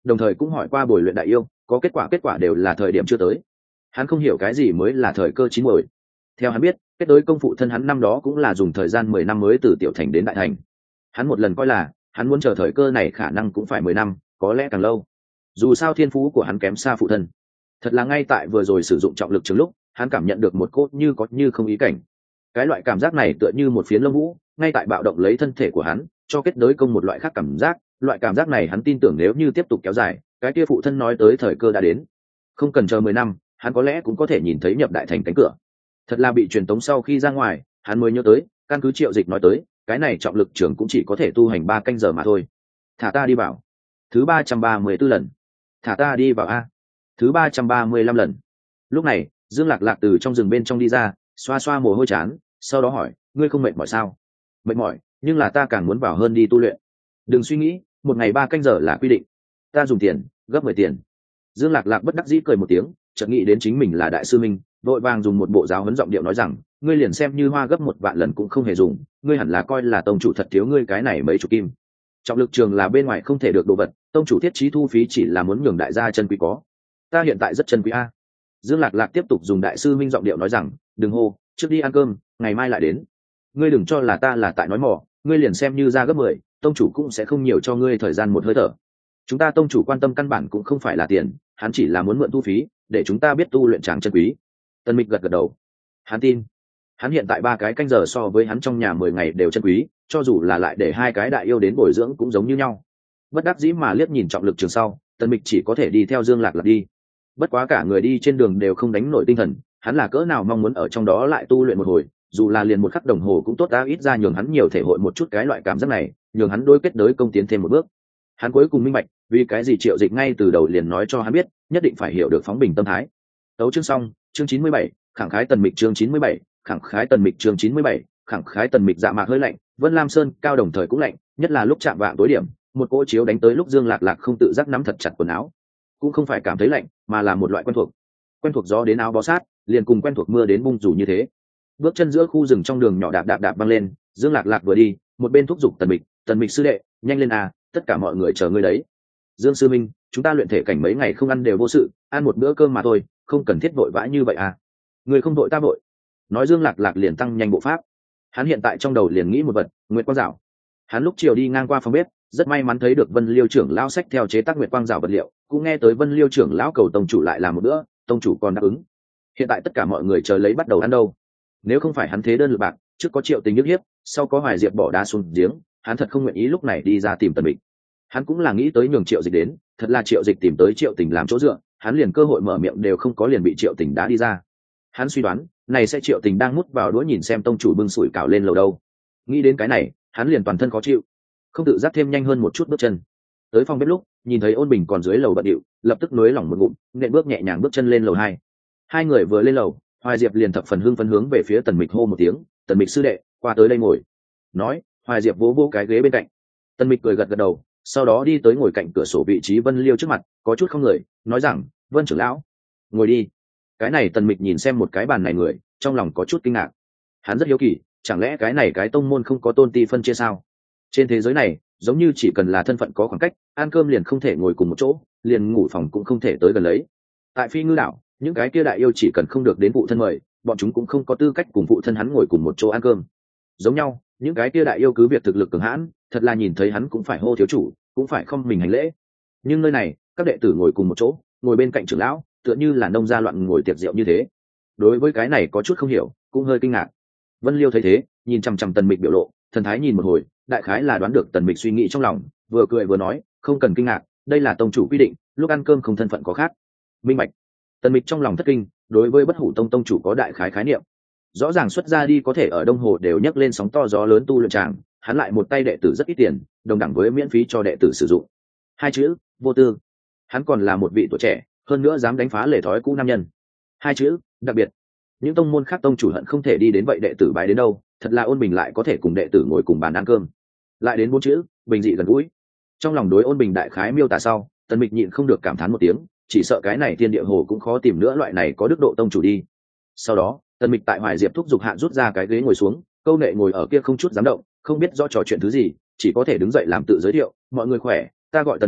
đồng thời cũng hỏi qua bồi luyện đại yêu, có kết quả kết quả đều là thời điểm chưa tới. Hắn không hiểu cái gì mới là thời cơ chín muồi. Theo hắn biết, kết đối công phụ thân hắn năm đó cũng là dùng thời gian mười năm mới từ tiểu thành đến đại thành. Hắn một lần coi là hắn muốn chờ thời cơ này khả năng cũng phải mười năm, có lẽ càng lâu. Dù sao thiên phú của hắn kém xa phụ thân. Thật là ngay tại vừa rồi sử dụng trọng lực trường lúc, hắn cảm nhận được một cốt như có như không ý cảnh. Cái loại cảm giác này tựa như một phiến lông vũ, ngay tại bạo động lấy thân thể của hắn, cho kết đối công một loại khác cảm giác. Loại cảm giác này hắn tin tưởng nếu như tiếp tục kéo dài, cái kia phụ thân nói tới thời cơ đã đến. Không cần chờ mười năm, hắn có lẽ cũng có thể nhìn thấy nhập đại thành cánh cửa. Thật là bị truyền tống sau khi ra ngoài, hắn mới nhớ tới, căn cứ Triệu Dịch nói tới, cái này trọng lực trường cũng chỉ có thể tu hành ba canh giờ mà thôi. Thả ta đi vào. Thứ ba trăm ba mươi tư lần. Thả ta đi vào a. Thứ ba trăm ba mươi lăm lần. Lúc này, Dương Lạc Lạc từ trong rừng bên trong đi ra, xoa xoa mồ hôi chán, sau đó hỏi, ngươi không mệt mỏi sao? Mệt mỏi, nhưng là ta càng muốn vào hơn đi tu luyện. Đừng suy nghĩ, một ngày ba canh giờ là quy định. Ta dùng tiền, gấp mười tiền. Dương Lạc Lạc bất đắc dĩ cười một tiếng, chợt nghĩ đến chính mình là đại sư minh, vội vàng dùng một bộ giáo huấn giọng điệu nói rằng, ngươi liền xem như hoa gấp một vạn lần cũng không hề dùng, ngươi hẳn là coi là tông chủ thật thiếu ngươi cái này mấy chục kim. Trọng lực trường là bên ngoài không thể được đồ vật, tông chủ thiết trí thu phí chỉ là muốn nhường đại gia chân quý có. Ta hiện tại rất chân quý a. Dương Lạc Lạc tiếp tục dùng đại sư minh giọng điệu nói rằng, đừng hô, trước đi ăn cơm, ngày mai lại đến. Ngươi đừng cho là ta là tại nói mỏ, ngươi liền xem như ra gấp mười, tông chủ cũng sẽ không nhiều cho ngươi thời gian một hơi thở. Chúng ta tông chủ quan tâm căn bản cũng không phải là tiền, hắn chỉ là muốn mượn thu phí, để chúng ta biết tu luyện tràng chân quý. Tần Mịch gật gật đầu. Hắn tin, hắn hiện tại ba cái canh giờ so với hắn trong nhà mười ngày đều chân quý, cho dù là lại để hai cái đại yêu đến bồi dưỡng cũng giống như nhau. Bất đắc dĩ mà liếc nhìn trọng lực trường sau, Tần Mịch chỉ có thể đi theo Dương Lạc Lạc đi. Bất quá cả người đi trên đường đều không đánh nổi tinh thần, hắn là cỡ nào mong muốn ở trong đó lại tu luyện một hồi, dù là liền một khắc đồng hồ cũng tốt đã, ít ra nhường hắn nhiều thể hội một chút cái loại cảm giác này, nhường hắn đối kết đối công tiến thêm một bước. Hắn cuối cùng minh bạch, vì cái gì Triệu Dịch ngay từ đầu liền nói cho hắn biết, nhất định phải hiểu được phóng bình tâm thái. Tấu chương xong, chương chín mươi bảy, khẳng khái Tần Mịch chương chín mươi bảy, khẳng khái Tần Mịch chương chín mươi bảy, khẳng khái Tần Mịch dạ mạc hơi lạnh, Vân Lam Sơn cao đồng thời cũng lạnh, nhất là lúc chạm vạng tối điểm, một cỗ chiếu đánh tới lúc Dương Lạc Lạc không tự giác nắm thật chặt quần áo. Cũng không phải cảm thấy lạnh, mà là một loại quen thuộc. Quen thuộc gió đến áo bó sát, liền cùng quen thuộc mưa đến bung dù như thế. Bước chân giữa khu rừng trong đường nhỏ đạp đạp đạp băng lên, Dương Lạc Lạc vừa đi, một bên thúc giục Tần Mịch, "Tần Mịch sư đệ, nhanh lên à, tất cả mọi người chờ ngươi đấy." "Dương sư minh, chúng ta luyện thể cảnh mấy ngày không ăn đều vô sự, ăn một bữa cơm mà thôi, không cần thiết vội vã như vậy à." "Người không vội ta vội." Nói Dương Lạc Lạc liền tăng nhanh bộ pháp. Hắn hiện tại trong đầu liền nghĩ một vật, Nguyệt Quang Giảo. Hắn lúc chiều đi ngang qua phòng bếp, rất may mắn thấy được Vân Liêu trưởng lão sách theo chế tác Nguyệt Quang Giảo vật liệu, cũng nghe tới Vân Liêu trưởng lão cầu tông chủ lại làm một bữa, tông chủ còn đáp ứng. Hiện tại tất cả mọi người chờ lấy bắt đầu ăn đâu. Nếu không phải hắn thế đơn lực bạc, trước có Triệu Tình nhức hiếp, sau có Hoài Diệp bỏ đá xuống giếng, hắn thật không nguyện ý lúc này đi ra tìm Tần Mịch. Hắn cũng là nghĩ tới nhường Triệu Dịch đến, thật là Triệu Dịch tìm tới Triệu Tình làm chỗ dựa, hắn liền cơ hội mở miệng đều không có liền bị Triệu Tình đá đi ra. Hắn suy đoán, này sẽ Triệu Tình đang mút vào đũa nhìn xem tông chủ bưng sủi cảo lên lầu đâu. Nghĩ đến cái này, hắn liền toàn thân khó chịu, không tự giác thêm nhanh hơn một chút bước chân. Tới phòng bếp lúc, nhìn thấy Ôn Bình còn dưới lầu bận điệu, lập tức nới lỏng một ngụm, nện bước nhẹ nhàng bước chân lên lầu hai. Hai người vừa lên lầu, Hoài Diệp liền thập phần hưng phấn hướng về phía Tần Mịch hô một tiếng, "Tần Mịch sư đệ, qua tới đây ngồi." Nói, Hoài Diệp vỗ vỗ cái ghế bên cạnh. Tần Mịch cười gật gật đầu, sau đó đi tới ngồi cạnh cửa sổ vị trí Vân Liêu trước mặt, có chút không người, nói rằng, "Vân trưởng lão, ngồi đi." Cái này Tần Mịch nhìn xem một cái bàn này người, trong lòng có chút kinh ngạc. Hắn rất hiếu kỳ, chẳng lẽ cái này cái tông môn không có tôn ti phân chia sao? Trên thế giới này, giống như chỉ cần là thân phận có khoảng cách, ăn cơm liền không thể ngồi cùng một chỗ, liền ngủ phòng cũng không thể tới gần lấy. Tại Phi Ngư đảo, những cái kia đại yêu chỉ cần không được đến phụ thân mời, bọn chúng cũng không có tư cách cùng phụ thân hắn ngồi cùng một chỗ ăn cơm. Giống nhau, những cái kia đại yêu cứ việc thực lực cường hãn, thật là nhìn thấy hắn cũng phải hô thiếu chủ, cũng phải không mình hành lễ. Nhưng nơi này, các đệ tử ngồi cùng một chỗ, ngồi bên cạnh trưởng lão, tựa như là nông gia loạn ngồi tiệc rượu như thế. Đối với cái này có chút không hiểu, cũng hơi kinh ngạc. Vân Liêu thấy thế, nhìn chằm chằm Tần Mịch biểu lộ, thần thái nhìn một hồi, đại khái là đoán được Tần Mịch suy nghĩ trong lòng, vừa cười vừa nói, "Không cần kinh ngạc, đây là tông chủ quy định, lúc ăn cơm không thân phận có khác." Minh bạch. Tần Mịch trong lòng thất kinh, đối với Bất Hủ Tông tông chủ có đại khái khái niệm. Rõ ràng xuất ra đi có thể ở Đông Hồ đều nhấc lên sóng to gió lớn tu luyện tràng, hắn lại một tay đệ tử rất ít tiền, đồng đẳng với miễn phí cho đệ tử sử dụng. Hai chữ, vô tư. Hắn còn là một vị tuổi trẻ, hơn nữa dám đánh phá lề thói cũ nam nhân. Hai chữ, đặc biệt. Những tông môn khác tông chủ hận không thể đi đến vậy đệ tử bái đến đâu, thật là Ôn Bình lại có thể cùng đệ tử ngồi cùng bàn ăn cơm. Lại đến bốn chữ, bình dị gần gũi. Trong lòng đối Ôn Bình đại khái miêu tả sau, Tần Mịch nhịn không được cảm thán một tiếng, chỉ sợ cái này thiên địa hồ cũng khó tìm nữa loại này có đức độ tông chủ đi. Sau đó, Tần Mịch tại Hoài Diệp thúc giục hạn rút ra cái ghế ngồi xuống, câu nệ ngồi ở kia không chút dám động, không biết do trò chuyện thứ gì, chỉ có thể đứng dậy làm tự giới thiệu, "Mọi người khỏe, ta gọi Tần Mịch,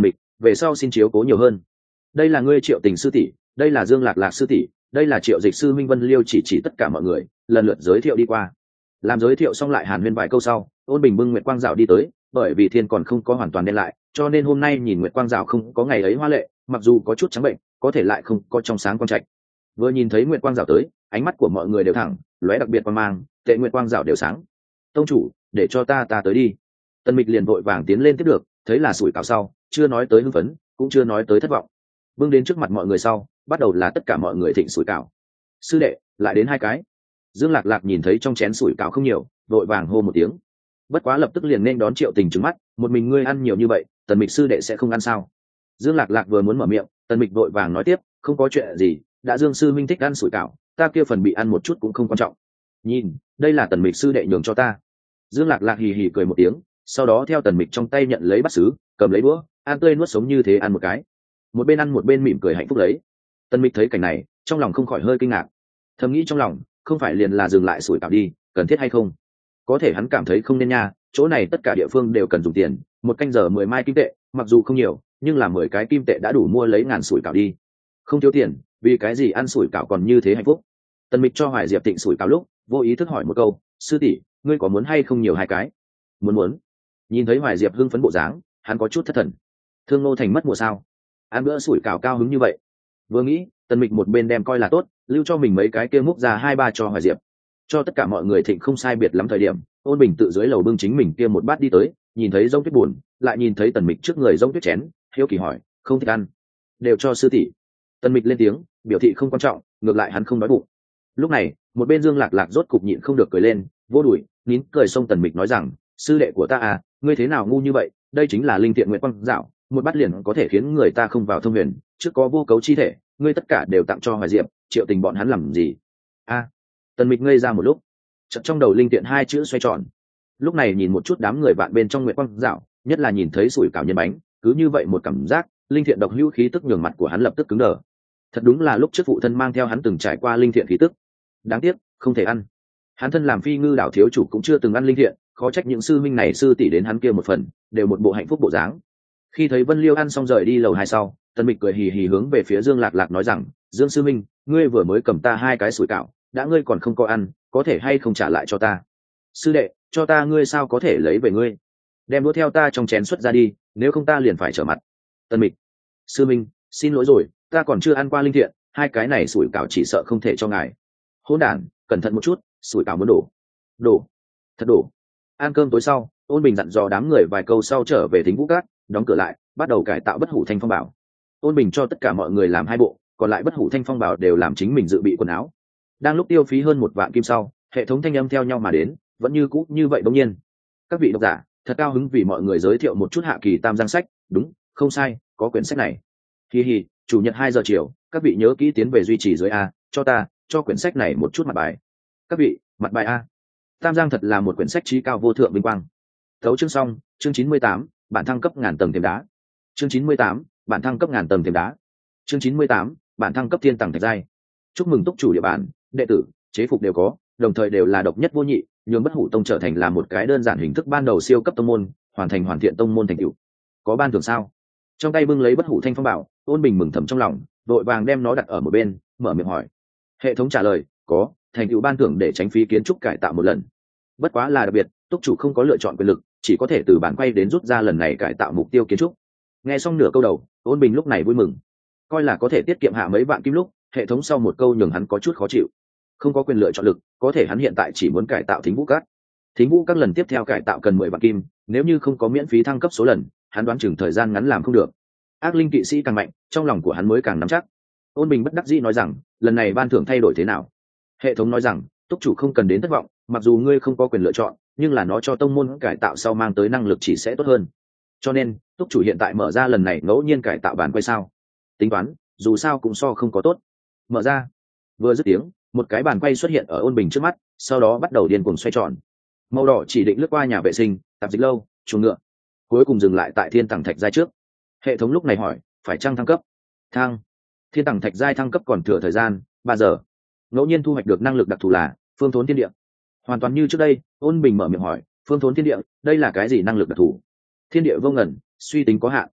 về sau xin chiếu cố nhiều hơn. Đây là ngươi Triệu Tình sư tỷ, đây là Dương Lạc Lạc sư tỷ, đây là Triệu Dịch sư Minh Vân Liêu chỉ chỉ tất cả mọi người lần lượt giới thiệu đi qua. Làm giới thiệu xong lại hàn huyên vài câu sau, Ôn Bình bưng nguyệt quang dạo đi tới, bởi vì thiên còn không có hoàn toàn đen lại, cho nên hôm nay nhìn nguyệt quang dạo không có ngày ấy hoa lệ, mặc dù có chút trắng bệnh, có thể lại không có trong sáng quang trạch. Vừa nhìn thấy nguyệt quang dạo tới, ánh mắt của mọi người đều thẳng, lóe đặc biệt quang mang, tệ nguyệt quang dạo đều sáng. Tông chủ, để cho ta ta tới đi. Tần Mịch liền vội vàng tiến lên tiếp được, thấy là sủi cảo sau, chưa nói tới hưng phấn, cũng chưa nói tới thất vọng. Bưng đến trước mặt mọi người sau, bắt đầu là tất cả mọi người thịnh sủi cảo. Sư đệ, lại đến hai cái. Dương Lạc Lạc nhìn thấy trong chén sủi cảo không nhiều, vội vàng hô một tiếng. Bất quá lập tức liền nên đón Triệu Tình trừng mắt, một mình ngươi ăn nhiều như vậy, Tần Mịch sư đệ sẽ không ăn sao? Dương Lạc Lạc vừa muốn mở miệng, Tần Mịch vội vàng nói tiếp, không có chuyện gì, đã Dương sư minh thích ăn sủi cảo, ta kia phần bị ăn một chút cũng không quan trọng. Nhìn, đây là Tần Mịch sư đệ nhường cho ta. Dương Lạc Lạc hì hì cười một tiếng, sau đó theo Tần Mịch trong tay nhận lấy bát sứ, cầm lấy đũa, ăn tươi nuốt sống như thế ăn một cái. Một bên ăn một bên mỉm cười hạnh phúc lấy. Tần Mịch thấy cảnh này, trong lòng không khỏi hơi kinh ngạc. Thầm nghĩ trong lòng, không phải liền là dừng lại sủi cảo đi, cần thiết hay không? Có thể hắn cảm thấy không nên nha, chỗ này tất cả địa phương đều cần dùng tiền, một canh giờ mười mai kim tệ, mặc dù không nhiều, nhưng là mười cái kim tệ đã đủ mua lấy ngàn sủi cảo đi. Không thiếu tiền, vì cái gì ăn sủi cảo còn như thế hạnh phúc? Tần Mịch cho Hoài Diệp Tịnh sủi cảo lúc, vô ý thức hỏi một câu, sư tỷ, ngươi có muốn hay không nhiều hai cái? Muốn muốn. Nhìn thấy Hoài Diệp hưng phấn bộ dáng, hắn có chút thất thần. Thương Nô Thành mất mùa sao? Ăn bữa sủi cảo cao hứng như vậy. Vừa nghĩ, Tần Mịch một bên đem coi là tốt, lưu cho mình mấy cái kia múc ra hai ba cho Hoài Diệp. Cho tất cả mọi người thịnh không sai biệt lắm thời điểm, Ôn Bình tự dưới lầu bưng chính mình kia một bát đi tới, nhìn thấy Rông Tuyết buồn, lại nhìn thấy Tần Mịch trước người Rông Tuyết chén, hiếu kỳ hỏi, không thích ăn, đều cho sư tỷ. Tần Mịch lên tiếng, biểu thị không quan trọng, ngược lại hắn không đói bụng. Lúc này, một bên Dương Lạc Lạc rốt cục nhịn không được cười lên, vô đuổi, nín cười xông Tần Mịch nói rằng, sư đệ của ta à, ngươi thế nào ngu như vậy, đây chính là linh thiện nguyện quang dạo, một bát liền có thể khiến người ta không vào thông huyền, trước có vô cấu chi thể, ngươi tất cả đều tặng cho Hoài Diệp, Triệu Tình bọn hắn làm gì? A. Tần Mịch ngây ra một lúc, chợt trong đầu linh tiện hai chữ xoay tròn. Lúc này nhìn một chút đám người bạn bên trong nguyệt quang dạo, nhất là nhìn thấy sủi cảo nhân bánh, cứ như vậy một cảm giác, linh thiện độc hữu khí tức nhường mặt của hắn lập tức cứng đờ. Thật đúng là lúc trước phụ thân mang theo hắn từng trải qua linh thiện khí tức. Đáng tiếc, không thể ăn. Hắn thân làm Phi Ngư đảo thiếu chủ cũng chưa từng ăn linh thiện, khó trách những sư minh này sư tỷ đến hắn kia một phần, đều một bộ hạnh phúc bộ dáng. Khi thấy Vân Liêu ăn xong rời đi lầu hai sau, Tần Mịch cười hì hì hướng về phía Dương Lạc Lạc nói rằng, Dương sư minh, ngươi vừa mới cầm ta hai cái sủi cảo, đã ngươi còn không có ăn, có thể hay không trả lại cho ta? Sư đệ, cho ta ngươi sao có thể lấy về ngươi? Đem đũa theo ta trong chén xuất ra đi, nếu không ta liền phải trở mặt. Tần Mịch, sư minh, xin lỗi rồi, ta còn chưa ăn qua linh thiện, hai cái này sủi cảo chỉ sợ không thể cho ngài. Hỗn đản, cẩn thận một chút, sủi cảo muốn đổ. Đổ, thật đổ. Ăn cơm tối sau, Ôn Bình dặn dò đám người vài câu sau trở về Thính Vũ Cát, đóng cửa lại, bắt đầu cải tạo bất hủ thanh phong bảo. Ôn Bình cho tất cả mọi người làm hai bộ, còn lại bất hủ thanh phong bảo đều làm chính mình dự bị quần áo. Đang lúc tiêu phí hơn một vạn kim sau, hệ thống thanh âm theo nhau mà đến, vẫn như cũ như vậy bỗng nhiên. Các vị độc giả, thật cao hứng vì mọi người giới thiệu một chút hạ kỳ tam giang sách, đúng, không sai, có quyển sách này. Hi hi, chủ nhật hai giờ chiều, các vị nhớ kỹ tiến về duy trì dưới a, cho ta, cho quyển sách này một chút mặt bài. Các vị, mặt bài a. Tam giang thật là một quyển sách trí cao vô thượng vinh quang. Thấu chương xong, chương chín mươi tám, bản thăng cấp ngàn tầng thềm đá. Chương chín mươi tám, bản thăng cấp ngàn tầng thềm đá. Chương chín mươi tám, bản thăng cấp thiên tầng thạch giai. Chúc mừng túc chủ địa bàn, đệ tử, chế phục đều có, đồng thời đều là độc nhất vô nhị, nhường bất hủ tông trở thành là một cái đơn giản hình thức ban đầu siêu cấp tông môn, hoàn thành hoàn thiện tông môn thành tựu. Có ban thưởng sao? Trong tay bưng lấy bất hủ thanh phong bảo, Ôn Bình mừng thầm trong lòng, vội vàng đem nó đặt ở một bên, mở miệng hỏi. Hệ thống trả lời, có, thành tựu ban thưởng để tránh phí kiến trúc cải tạo một lần. Bất quá là đặc biệt, túc chủ không có lựa chọn quyền lực, chỉ có thể từ bản quay đến rút ra lần này cải tạo mục tiêu kiến trúc. Nghe xong nửa câu đầu, Ôn Bình lúc này vui mừng, coi là có thể tiết kiệm hạ mấy vạn kim lúc, hệ thống sau một câu nhường hắn có chút khó chịu. Không có quyền lựa chọn lực, có thể hắn hiện tại chỉ muốn cải tạo Thính Vũ Các. Thính Vũ các lần tiếp theo cải tạo cần mười vạn kim, nếu như không có miễn phí thăng cấp số lần, hắn đoán chừng thời gian ngắn làm không được. Ác linh kỵ sĩ càng mạnh, trong lòng của hắn mới càng nắm chắc. Ôn Bình bất đắc dĩ nói rằng, lần này ban thưởng thay đổi thế nào? Hệ thống nói rằng, túc chủ không cần đến thất vọng, mặc dù ngươi không có quyền lựa chọn, nhưng là nó cho tông môn cải tạo sau mang tới năng lực chỉ sẽ tốt hơn. Cho nên, túc chủ hiện tại mở ra lần này ngẫu nhiên cải tạo bản quay sao? Tính toán, dù sao cũng so không có tốt. Mở ra. Vừa dứt tiếng, một cái bàn quay xuất hiện ở Ôn Bình trước mắt, sau đó bắt đầu điên cuồng xoay tròn. Màu đỏ chỉ định lướt qua nhà vệ sinh, tạp dịch lâu, chuồng ngựa, cuối cùng dừng lại tại thiên tầng thạch giai trước. Hệ thống lúc này hỏi, phải chăng thăng cấp? Thăng. Thiên tầng thạch giai thăng cấp còn thừa thời gian ba giờ. Ngẫu nhiên thu hoạch được năng lực đặc thù là phương thốn thiên địa. Hoàn toàn như trước đây, Ôn Bình mở miệng hỏi, phương thốn thiên địa, đây là cái gì năng lực đặc thù? Thiên địa vô ngần, suy tính có hạn.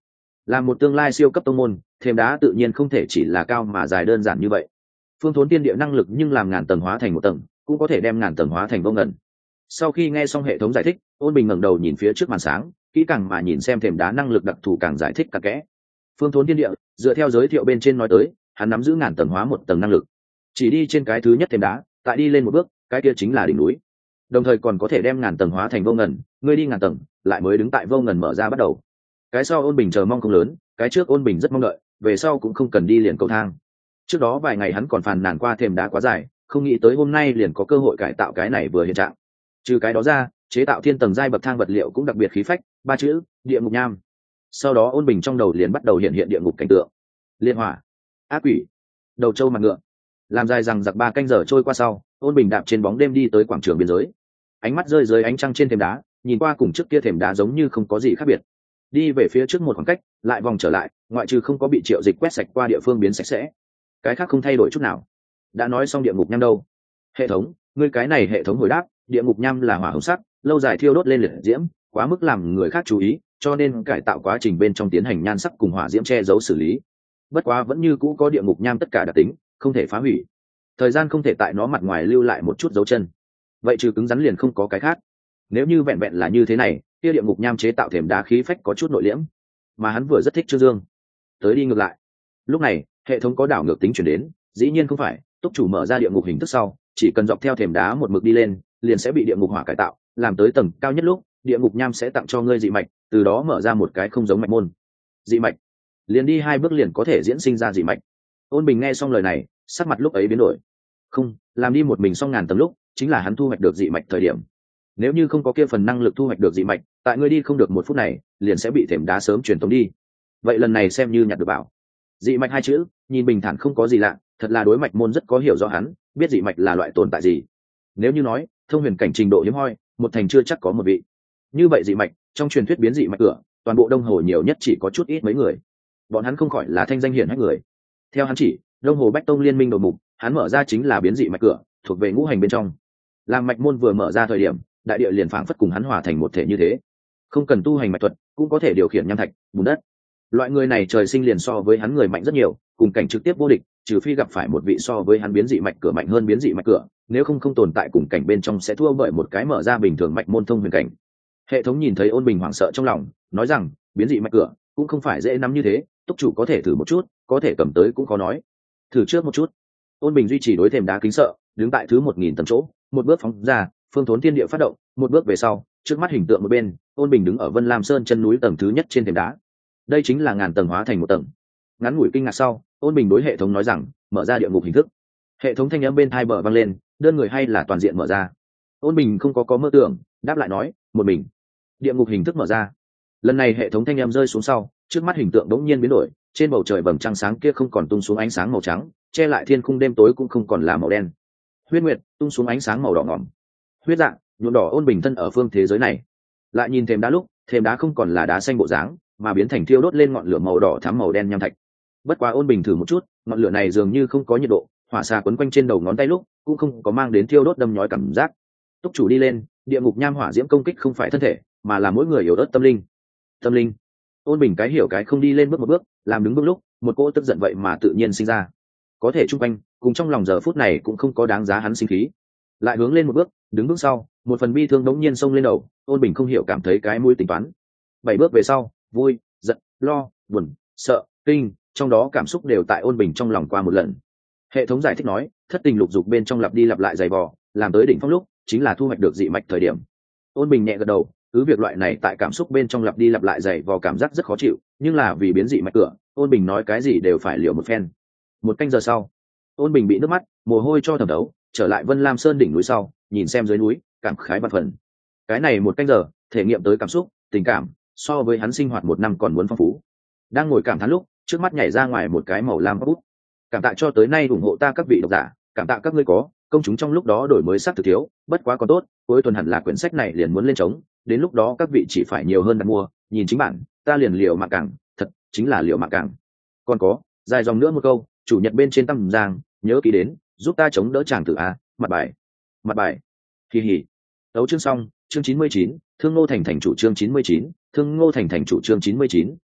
là một tương lai siêu cấp tông môn, thềm đá tự nhiên không thể chỉ là cao mà dài đơn giản như vậy. Phương Thốn Tiên Địa năng lực nhưng làm ngàn tầng hóa thành một tầng, cũng có thể đem ngàn tầng hóa thành vô ngần. Sau khi nghe xong hệ thống giải thích, Ôn Bình ngẩng đầu nhìn phía trước màn sáng, kỹ càng mà nhìn xem thềm đá năng lực đặc thù càng giải thích cặn kẽ. Phương Thốn Tiên Địa, dựa theo giới thiệu bên trên nói tới, hắn nắm giữ ngàn tầng hóa một tầng năng lực. Chỉ đi trên cái thứ nhất thềm đá, tại đi lên một bước, cái kia chính là đỉnh núi. Đồng thời còn có thể đem ngàn tầng hóa thành vô ngần, ngươi đi ngàn tầng, lại mới đứng tại vô ngần mở ra bắt đầu. Cái sau Ôn Bình chờ mong không lớn, cái trước Ôn Bình rất mong đợi, về sau cũng không cần đi liền cầu thang. Trước đó vài ngày hắn còn phàn nàn qua thềm đá quá dài, không nghĩ tới hôm nay liền có cơ hội cải tạo cái này vừa hiện trạng. Trừ cái đó ra, chế tạo thiên tầng giai bậc thang vật liệu cũng đặc biệt khí phách, ba chữ địa ngục nham. Sau đó Ôn Bình trong đầu liền bắt đầu hiện hiện địa ngục cảnh tượng, liên hỏa, ác quỷ, đầu trâu mặt ngựa. Làm dài rằng giặc ba canh giờ trôi qua sau, Ôn Bình đạp trên bóng đêm đi tới quảng trường biên giới, ánh mắt rơi dưới ánh trăng trên thềm đá, nhìn qua cùng trước kia thềm đá giống như không có gì khác biệt. Đi về phía trước một khoảng cách, lại vòng trở lại, ngoại trừ không có bị triệu dịch quét sạch qua địa phương biến sạch sẽ, cái khác không thay đổi chút nào. Đã nói xong địa ngục nham đâu? Hệ thống, ngươi cái này hệ thống hồi đáp, địa ngục nham là hỏa hồng sắc, lâu dài thiêu đốt lên liệt diễm, quá mức làm người khác chú ý, cho nên cải tạo quá trình bên trong tiến hành nhan sắc cùng hỏa diễm che giấu xử lý. Bất quá vẫn như cũ có địa ngục nham tất cả đặc tính, không thể phá hủy. Thời gian không thể tại nó mặt ngoài lưu lại một chút dấu chân. Vậy trừ cứng rắn liền không có cái khác. Nếu như vẹn vẹn là như thế này, kia địa ngục nham chế tạo thềm đá khí phách có chút nội liễm, mà hắn vừa rất thích Trương Dương. Tới đi ngược lại. Lúc này, hệ thống có đảo ngược tính chuyển đến, dĩ nhiên không phải, túc chủ mở ra địa ngục hình thức sau, chỉ cần dọc theo thềm đá một mực đi lên, liền sẽ bị địa ngục hỏa cải tạo, làm tới tầng cao nhất lúc, địa ngục nham sẽ tặng cho ngươi dị mạch, từ đó mở ra một cái không giống mạch môn. Dị mạch, liền đi hai bước liền có thể diễn sinh ra dị mạch. Ôn Bình nghe xong lời này, sắc mặt lúc ấy biến đổi. Không, làm đi một mình xong ngàn tầng lúc, chính là hắn thu hoạch được dị mạch thời điểm. Nếu như không có kia phần năng lực thu hoạch được dị mạch, tại ngươi đi không được một phút này, liền sẽ bị thềm đá sớm truyền tống đi. Vậy lần này xem như nhặt được bảo. Dị mạch hai chữ, nhìn bình thản không có gì lạ, thật là đối mạch môn rất có hiểu rõ hắn, biết dị mạch là loại tồn tại gì. Nếu như nói, thông huyền cảnh trình độ hiếm hoi, một thành chưa chắc có một vị. Như vậy dị mạch, trong truyền thuyết biến dị mạch cửa, toàn bộ Đông Hồ nhiều nhất chỉ có chút ít mấy người. Bọn hắn không khỏi là thanh danh hiển hách người. Theo hắn chỉ, Đông Hồ Bách Tông liên minh đầu mục, hắn mở ra chính là biến dị mạch cửa, thuộc về ngũ hành bên trong. Làm mạch môn vừa mở ra thời điểm, đại địa liền phảng phất cùng hắn hòa thành một thể như thế. Không cần tu hành mạch thuật, cũng có thể điều khiển nham thạch, bùn đất. Loại người này trời sinh liền so với hắn người mạnh rất nhiều, cùng cảnh trực tiếp vô địch, trừ phi gặp phải một vị so với hắn biến dị mạch cửa mạnh hơn biến dị mạch cửa, nếu không không tồn tại cùng cảnh bên trong sẽ thua bởi một cái mở ra bình thường mạch môn thông huyền cảnh. Hệ thống nhìn thấy Ôn Bình hoảng sợ trong lòng, nói rằng, biến dị mạch cửa cũng không phải dễ nắm như thế, túc chủ có thể thử một chút, có thể cầm tới cũng khó nói. Thử trước một chút. Ôn Bình duy trì đối thềm đá kính sợ, đứng tại thứ một nghìn tầng chỗ, một bước phóng ra, Phương Thốn Thiên Địa phát động, một bước về sau, trước mắt hình tượng một bên, Ôn Bình đứng ở Vân Lam Sơn chân núi tầng thứ nhất trên thềm đá. Đây chính là ngàn tầng hóa thành một tầng. Ngắn ngủi kinh ngạc sau, Ôn Bình đối hệ thống nói rằng, mở ra địa ngục hình thức. Hệ thống thanh âm bên tai bờ vang lên, đơn người hay là toàn diện mở ra. Ôn Bình không có có mơ tưởng, đáp lại nói, một mình. Địa ngục hình thức mở ra. Lần này hệ thống thanh âm rơi xuống sau, trước mắt hình tượng đống nhiên biến đổi, trên bầu trời vầng trăng sáng kia không còn tung xuống ánh sáng màu trắng, che lại thiên khung đêm tối cũng không còn là màu đen. Huyết nguyệt tung xuống ánh sáng màu đỏ ngỏm. Huyết dạng nhuộm đỏ Ôn Bình thân ở phương thế giới này. Lại nhìn thềm đá lúc, thềm đá không còn là đá xanh bộ dáng, mà biến thành thiêu đốt lên ngọn lửa màu đỏ thắm màu đen nham thạch. Bất quá Ôn Bình thử một chút, ngọn lửa này dường như không có nhiệt độ, hỏa xà quấn quanh trên đầu ngón tay lúc, cũng không có mang đến thiêu đốt đâm nhói cảm giác. Túc chủ đi lên, địa ngục nham hỏa diễm công kích không phải thân thể, mà là mỗi người yếu ớt tâm linh. Tâm linh. Ôn Bình cái hiểu cái không đi lên bước một bước, làm đứng bước lúc, một cỗ tức giận vậy mà tự nhiên sinh ra. Có thể chung quanh, cùng trong lòng giờ phút này cũng không có đáng giá hắn sinh khí. Lại hướng lên một bước, đứng bước sau, một phần bi thương đống nhiên xông lên đầu, Ôn Bình không hiểu cảm thấy cái mũi tính toán. Bảy bước về sau, vui, giận, lo, buồn, sợ, kinh, trong đó cảm xúc đều tại Ôn Bình trong lòng qua một lần. Hệ thống giải thích nói, thất tình lục dục bên trong lặp đi lặp lại dày vò, làm tới đỉnh phong lúc, chính là thu hoạch được dị mạch thời điểm. Ôn Bình nhẹ gật đầu, cứ việc loại này tại cảm xúc bên trong lặp đi lặp lại dày vò cảm giác rất khó chịu, nhưng là vì biến dị mạch cửa, Ôn Bình nói cái gì đều phải liều một phen. Một canh giờ sau, Ôn Bình bị nước mắt, mồ hôi cho thẩm đấu, trở lại Vân Lam Sơn đỉnh núi sau, nhìn xem dưới núi, cảm khái bạt phần. Cái này một canh giờ, thể nghiệm tới cảm xúc, tình cảm, so với hắn sinh hoạt một năm còn muốn phong phú. Đang ngồi cảm thán lúc, trước mắt nhảy ra ngoài một cái màu lam bút. Cảm tạ cho tới nay ủng hộ ta các vị độc giả, cảm tạ các ngươi có, công chúng trong lúc đó đổi mới sắc thực thiếu, bất quá có tốt, cuối tuần hẳn là quyển sách này liền muốn lên trống, đến lúc đó các vị chỉ phải nhiều hơn đặt mua, nhìn chính bản, ta liền liều mạng càng, thật chính là liều mạng càng. Còn có, dài dòng nữa một câu, chủ nhật bên trên Tam Giang, nhớ ký đến, giúp ta chống đỡ chàng tử a, mặt bài. Mặt bài. Kỳ hỉ. Đấu chương xong, chương chín mươi chín, Thương Ngô Thành thành chủ chương chín mươi chín, Thương Ngô Thành thành chủ chương chín mươi chín,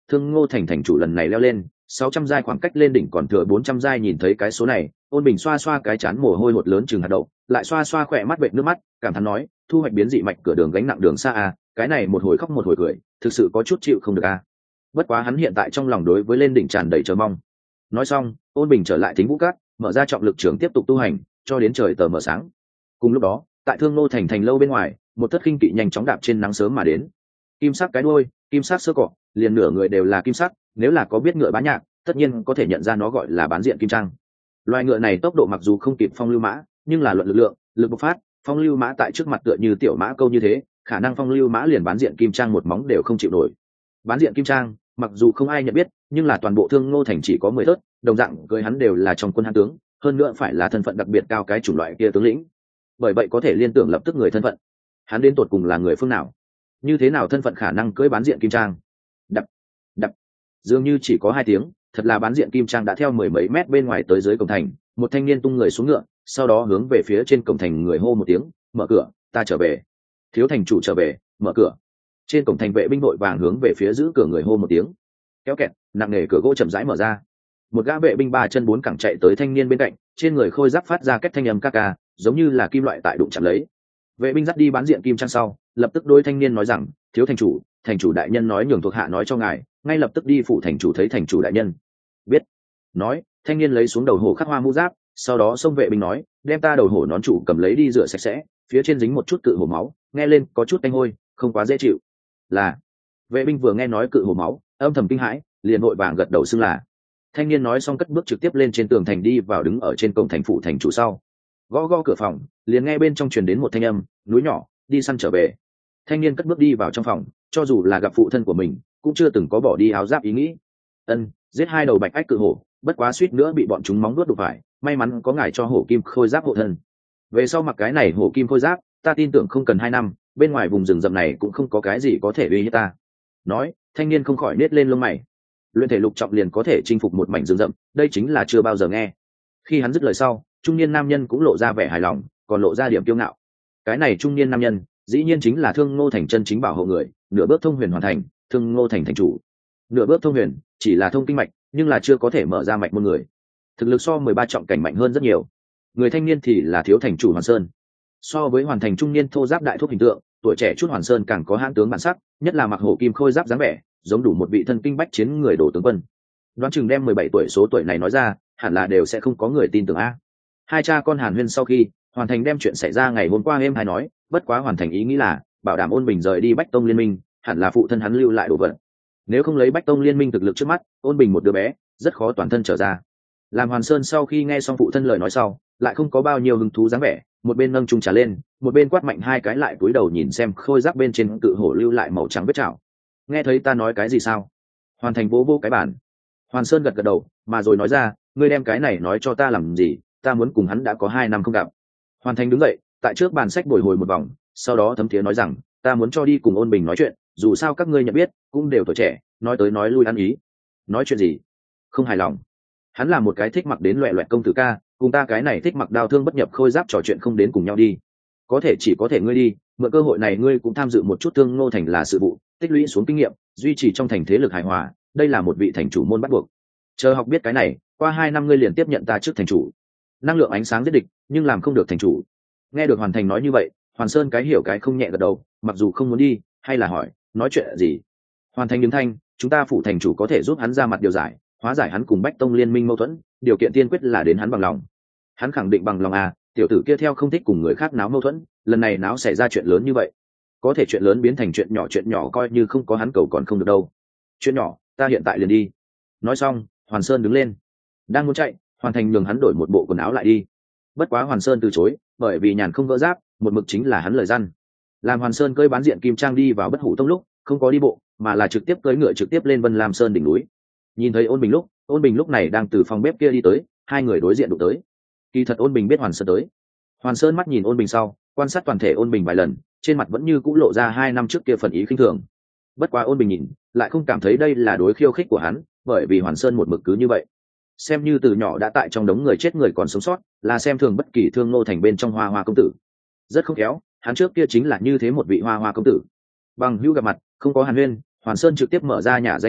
Thương Ngô Thành thành chủ lần này leo lên sáu trăm giai, khoảng cách lên đỉnh còn thừa bốn trăm giai. Nhìn thấy cái số này, Ôn Bình xoa xoa cái chán mồ hôi hột lớn chừng hạt đậu, lại xoa xoa khỏe mắt vệt nước mắt, cảm thán nói, thu hoạch biến dị mạch cửa đường gánh nặng đường xa à, cái này một hồi khóc một hồi cười, thực sự có chút chịu không được à. Bất quá hắn hiện tại trong lòng đối với lên đỉnh tràn đầy chờ mong. Nói xong, Ôn Bình trở lại Thính Vũ Các, mở ra trọng lực trường tiếp tục tu hành, cho đến trời tờ mờ sáng. Cùng lúc đó, tại Thương Ngô Thành thành lâu bên ngoài, một thất khinh kỵ nhanh chóng đạp trên nắng sớm mà đến. Kim sắc cái đuôi, kim sắc sơ cọ, liền nửa người đều là kim sắc, nếu là có biết ngựa Bá Nhạc, tất nhiên có thể nhận ra nó gọi là bán diện kim trang. Loài ngựa này tốc độ mặc dù không kịp Phong Lưu Mã, nhưng là luận lực lượng, lực bộc phát, Phong Lưu Mã tại trước mặt tựa như tiểu mã câu như thế, khả năng Phong Lưu Mã liền bán diện kim trang một móng đều không chịu nổi. Bán diện kim trang, mặc dù không ai nhận biết, nhưng là toàn bộ Thương Ngô Thành chỉ có mười thớt, đồng dạng cưới hắn đều là trong quân hán tướng, hơn nữa phải là thân phận đặc biệt cao cái chủng loại kia tướng lĩnh. Bởi vậy có thể liên tưởng lập tức người thân phận. Hắn đến tột cùng là người phương nào? Như thế nào thân phận khả năng cưới bán diện kim trang? Đập, đập, dường như chỉ có hai tiếng, thật là bán diện kim trang đã theo mười mấy mét bên ngoài tới dưới cổng thành. Một thanh niên tung người xuống ngựa, sau đó hướng về phía trên cổng thành người hô một tiếng, mở cửa, ta trở về. Thiếu thành chủ trở về, mở cửa. Trên cổng thành vệ binh đội vàng hướng về phía giữ cửa người hô một tiếng, kéo kẹt, nặng nề cửa gỗ chậm rãi mở ra. Một gã vệ binh ba chân bốn cẳng chạy tới thanh niên bên cạnh, trên người khôi giáp phát ra kết thanh âm ca ca, giống như là kim loại tại đụng chạm lấy. Vệ binh dắt đi bán diện kim trang sau, lập tức đối thanh niên nói rằng, thiếu thành chủ, thành chủ đại nhân nói nhường thuộc hạ nói cho ngài, ngay lập tức đi phủ thành chủ thấy thành chủ đại nhân. Biết. Nói, thanh niên lấy xuống đầu hổ khắc hoa mũ giáp, sau đó xông vệ binh nói, đem ta đầu hổ nón chủ cầm lấy đi rửa sạch sẽ, phía trên dính một chút cự hổ máu, nghe lên có chút tanh hôi, không quá dễ chịu. Là. Vệ binh vừa nghe nói cự hổ máu, âm thầm kinh hãi, liền vội vàng gật đầu xưng là. Thanh niên nói xong cất bước trực tiếp lên trên tường thành đi vào đứng ở trên cổng thành phủ thành chủ sau. Gõ gõ cửa phòng, liền nghe bên trong truyền đến một thanh âm, núi nhỏ, đi săn trở về. Thanh niên cất bước đi vào trong phòng, cho dù là gặp phụ thân của mình, cũng chưa từng có bỏ đi áo giáp ý nghĩ. Ân, giết hai đầu bạch ách cự hổ, bất quá suýt nữa bị bọn chúng móng vuốt đụng phải, may mắn có ngài cho hổ kim khôi giáp hộ thân. Về sau mặc cái này hổ kim khôi giáp, ta tin tưởng không cần hai năm, bên ngoài vùng rừng rậm này cũng không có cái gì có thể uy hiếp ta. Nói, thanh niên không khỏi nết lên lông mày. Luyện thể lục trọng liền có thể chinh phục một mảnh rừng rậm, đây chính là chưa bao giờ nghe. Khi hắn dứt lời sau, trung niên nam nhân cũng lộ ra vẻ hài lòng, còn lộ ra điểm kiêu ngạo. Cái này trung niên nam nhân, dĩ nhiên chính là Thương Ngô Thành chân chính bảo hộ người, nửa bước thông huyền hoàn thành, Thương Ngô Thành thành chủ. Nửa bước thông huyền, chỉ là thông kinh mạch, nhưng là chưa có thể mở ra mạch môn người. Thực lực so mười ba trọng cảnh mạnh hơn rất nhiều. Người thanh niên thì là thiếu thành chủ Hoàn Sơn. So với hoàn thành trung niên thô giáp đại thúc hình tượng, tuổi trẻ chút Hoàn Sơn càng có hãn tướng bản sắc, nhất là mặc hổ kim khôi giáp dáng vẻ, giống đủ một vị thân kinh bách chiến người đổ tướng quân. Đoán chừng đem mười bảy tuổi số tuổi này nói ra, hẳn là đều sẽ không có người tin tưởng a. Hai cha con Hàn Huyên sau khi hoàn thành đem chuyện xảy ra ngày hôm qua em hay nói, bất quá hoàn thành ý nghĩ là bảo đảm Ôn Bình rời đi Bách Tông liên minh, hẳn là phụ thân hắn lưu lại đồ vật. Nếu không lấy Bách Tông liên minh thực lực trước mắt, Ôn Bình một đứa bé, rất khó toàn thân trở ra. Làm Hoàn Sơn sau khi nghe xong phụ thân lời nói sau, lại không có bao nhiêu hứng thú dáng vẻ, một bên nâng chung trà lên, một bên quát mạnh hai cái lại cúi đầu nhìn xem khôi giáp bên trên cự hổ lưu lại màu trắng vết chảo. Nghe thấy ta nói cái gì sao? Hoàn thành vỗ vỗ cái bản. Hoàn Sơn gật gật đầu, mà rồi nói ra, ngươi đem cái này nói cho ta làm gì? Ta muốn cùng hắn đã có hai năm không gặp. Hoàn thành đứng dậy, tại trước bàn sách bồi hồi một vòng, sau đó thấm thiế nói rằng, ta muốn cho đi cùng Ôn Bình nói chuyện, dù sao các ngươi nhận biết, cũng đều tuổi trẻ, nói tới nói lui ăn ý. Nói chuyện gì? Không hài lòng. Hắn là một cái thích mặc đến loẹ loẹt công tử ca, cùng ta cái này thích mặc đao thương bất nhập khôi giáp trò chuyện không đến cùng nhau đi. Có thể chỉ có thể ngươi đi, mượn cơ hội này ngươi cũng tham dự một chút Thương Ngô Thành là sự vụ, tích lũy xuống kinh nghiệm, duy trì trong thành thế lực hài hòa, đây là một vị thành chủ môn bắt buộc. Chờ học biết cái này, qua hai năm ngươi liền tiếp nhận ta trước thành chủ. Năng lượng ánh sáng giết địch, nhưng làm không được thành chủ. Nghe được Hoàn Thành nói như vậy, Hoàn Sơn cái hiểu cái không nhẹ gật đầu, mặc dù không muốn đi, hay là hỏi, nói chuyện gì? Hoàn Thành đứng thanh, chúng ta phủ thành chủ có thể giúp hắn ra mặt điều giải, hóa giải hắn cùng Bách Tông liên minh mâu thuẫn, điều kiện tiên quyết là đến hắn bằng lòng. Hắn khẳng định bằng lòng à, tiểu tử kia theo không thích cùng người khác náo mâu thuẫn, lần này náo xảy ra chuyện lớn như vậy, có thể chuyện lớn biến thành chuyện nhỏ, chuyện nhỏ coi như không có hắn cầu còn không được đâu. Chuyện nhỏ, ta hiện tại liền đi. Nói xong, Hoàn Sơn đứng lên, đang muốn chạy, Hoàn Thành nhường hắn đổi một bộ quần áo lại đi. Bất quá Hoàn Sơn từ chối, bởi vì nhàn không vỡ giáp, một mực chính là hắn lời răn. Làm Hoàn Sơn cơi bán diện kim trang đi vào Bất Hủ Tông lúc, không có đi bộ, mà là trực tiếp cưỡi ngựa trực tiếp lên Vân Lam Sơn đỉnh núi. Nhìn thấy Ôn Bình lúc, Ôn Bình lúc này đang từ phòng bếp kia đi tới, hai người đối diện đụng tới. Kỳ thật Ôn Bình biết Hoàn Sơn tới. Hoàn Sơn mắt nhìn Ôn Bình sau, quan sát toàn thể Ôn Bình vài lần, trên mặt vẫn như cũ lộ ra hai năm trước kia phần ý khinh thường. Bất quá Ôn Bình nhìn, lại không cảm thấy đây là đối khiêu khích của hắn, bởi vì Hoàn Sơn một mực cứ như vậy. Xem như từ nhỏ đã tại trong đống người chết người còn sống sót, là xem thường bất kỳ Thương Ngô Thành bên trong Hoa Hoa công tử. Rất không khéo, hắn trước kia chính là như thế một vị Hoa Hoa công tử. Bằng hữu gặp mặt, không có hàn huyên, Hoàn Sơn trực tiếp mở ra nhà danh hình thức,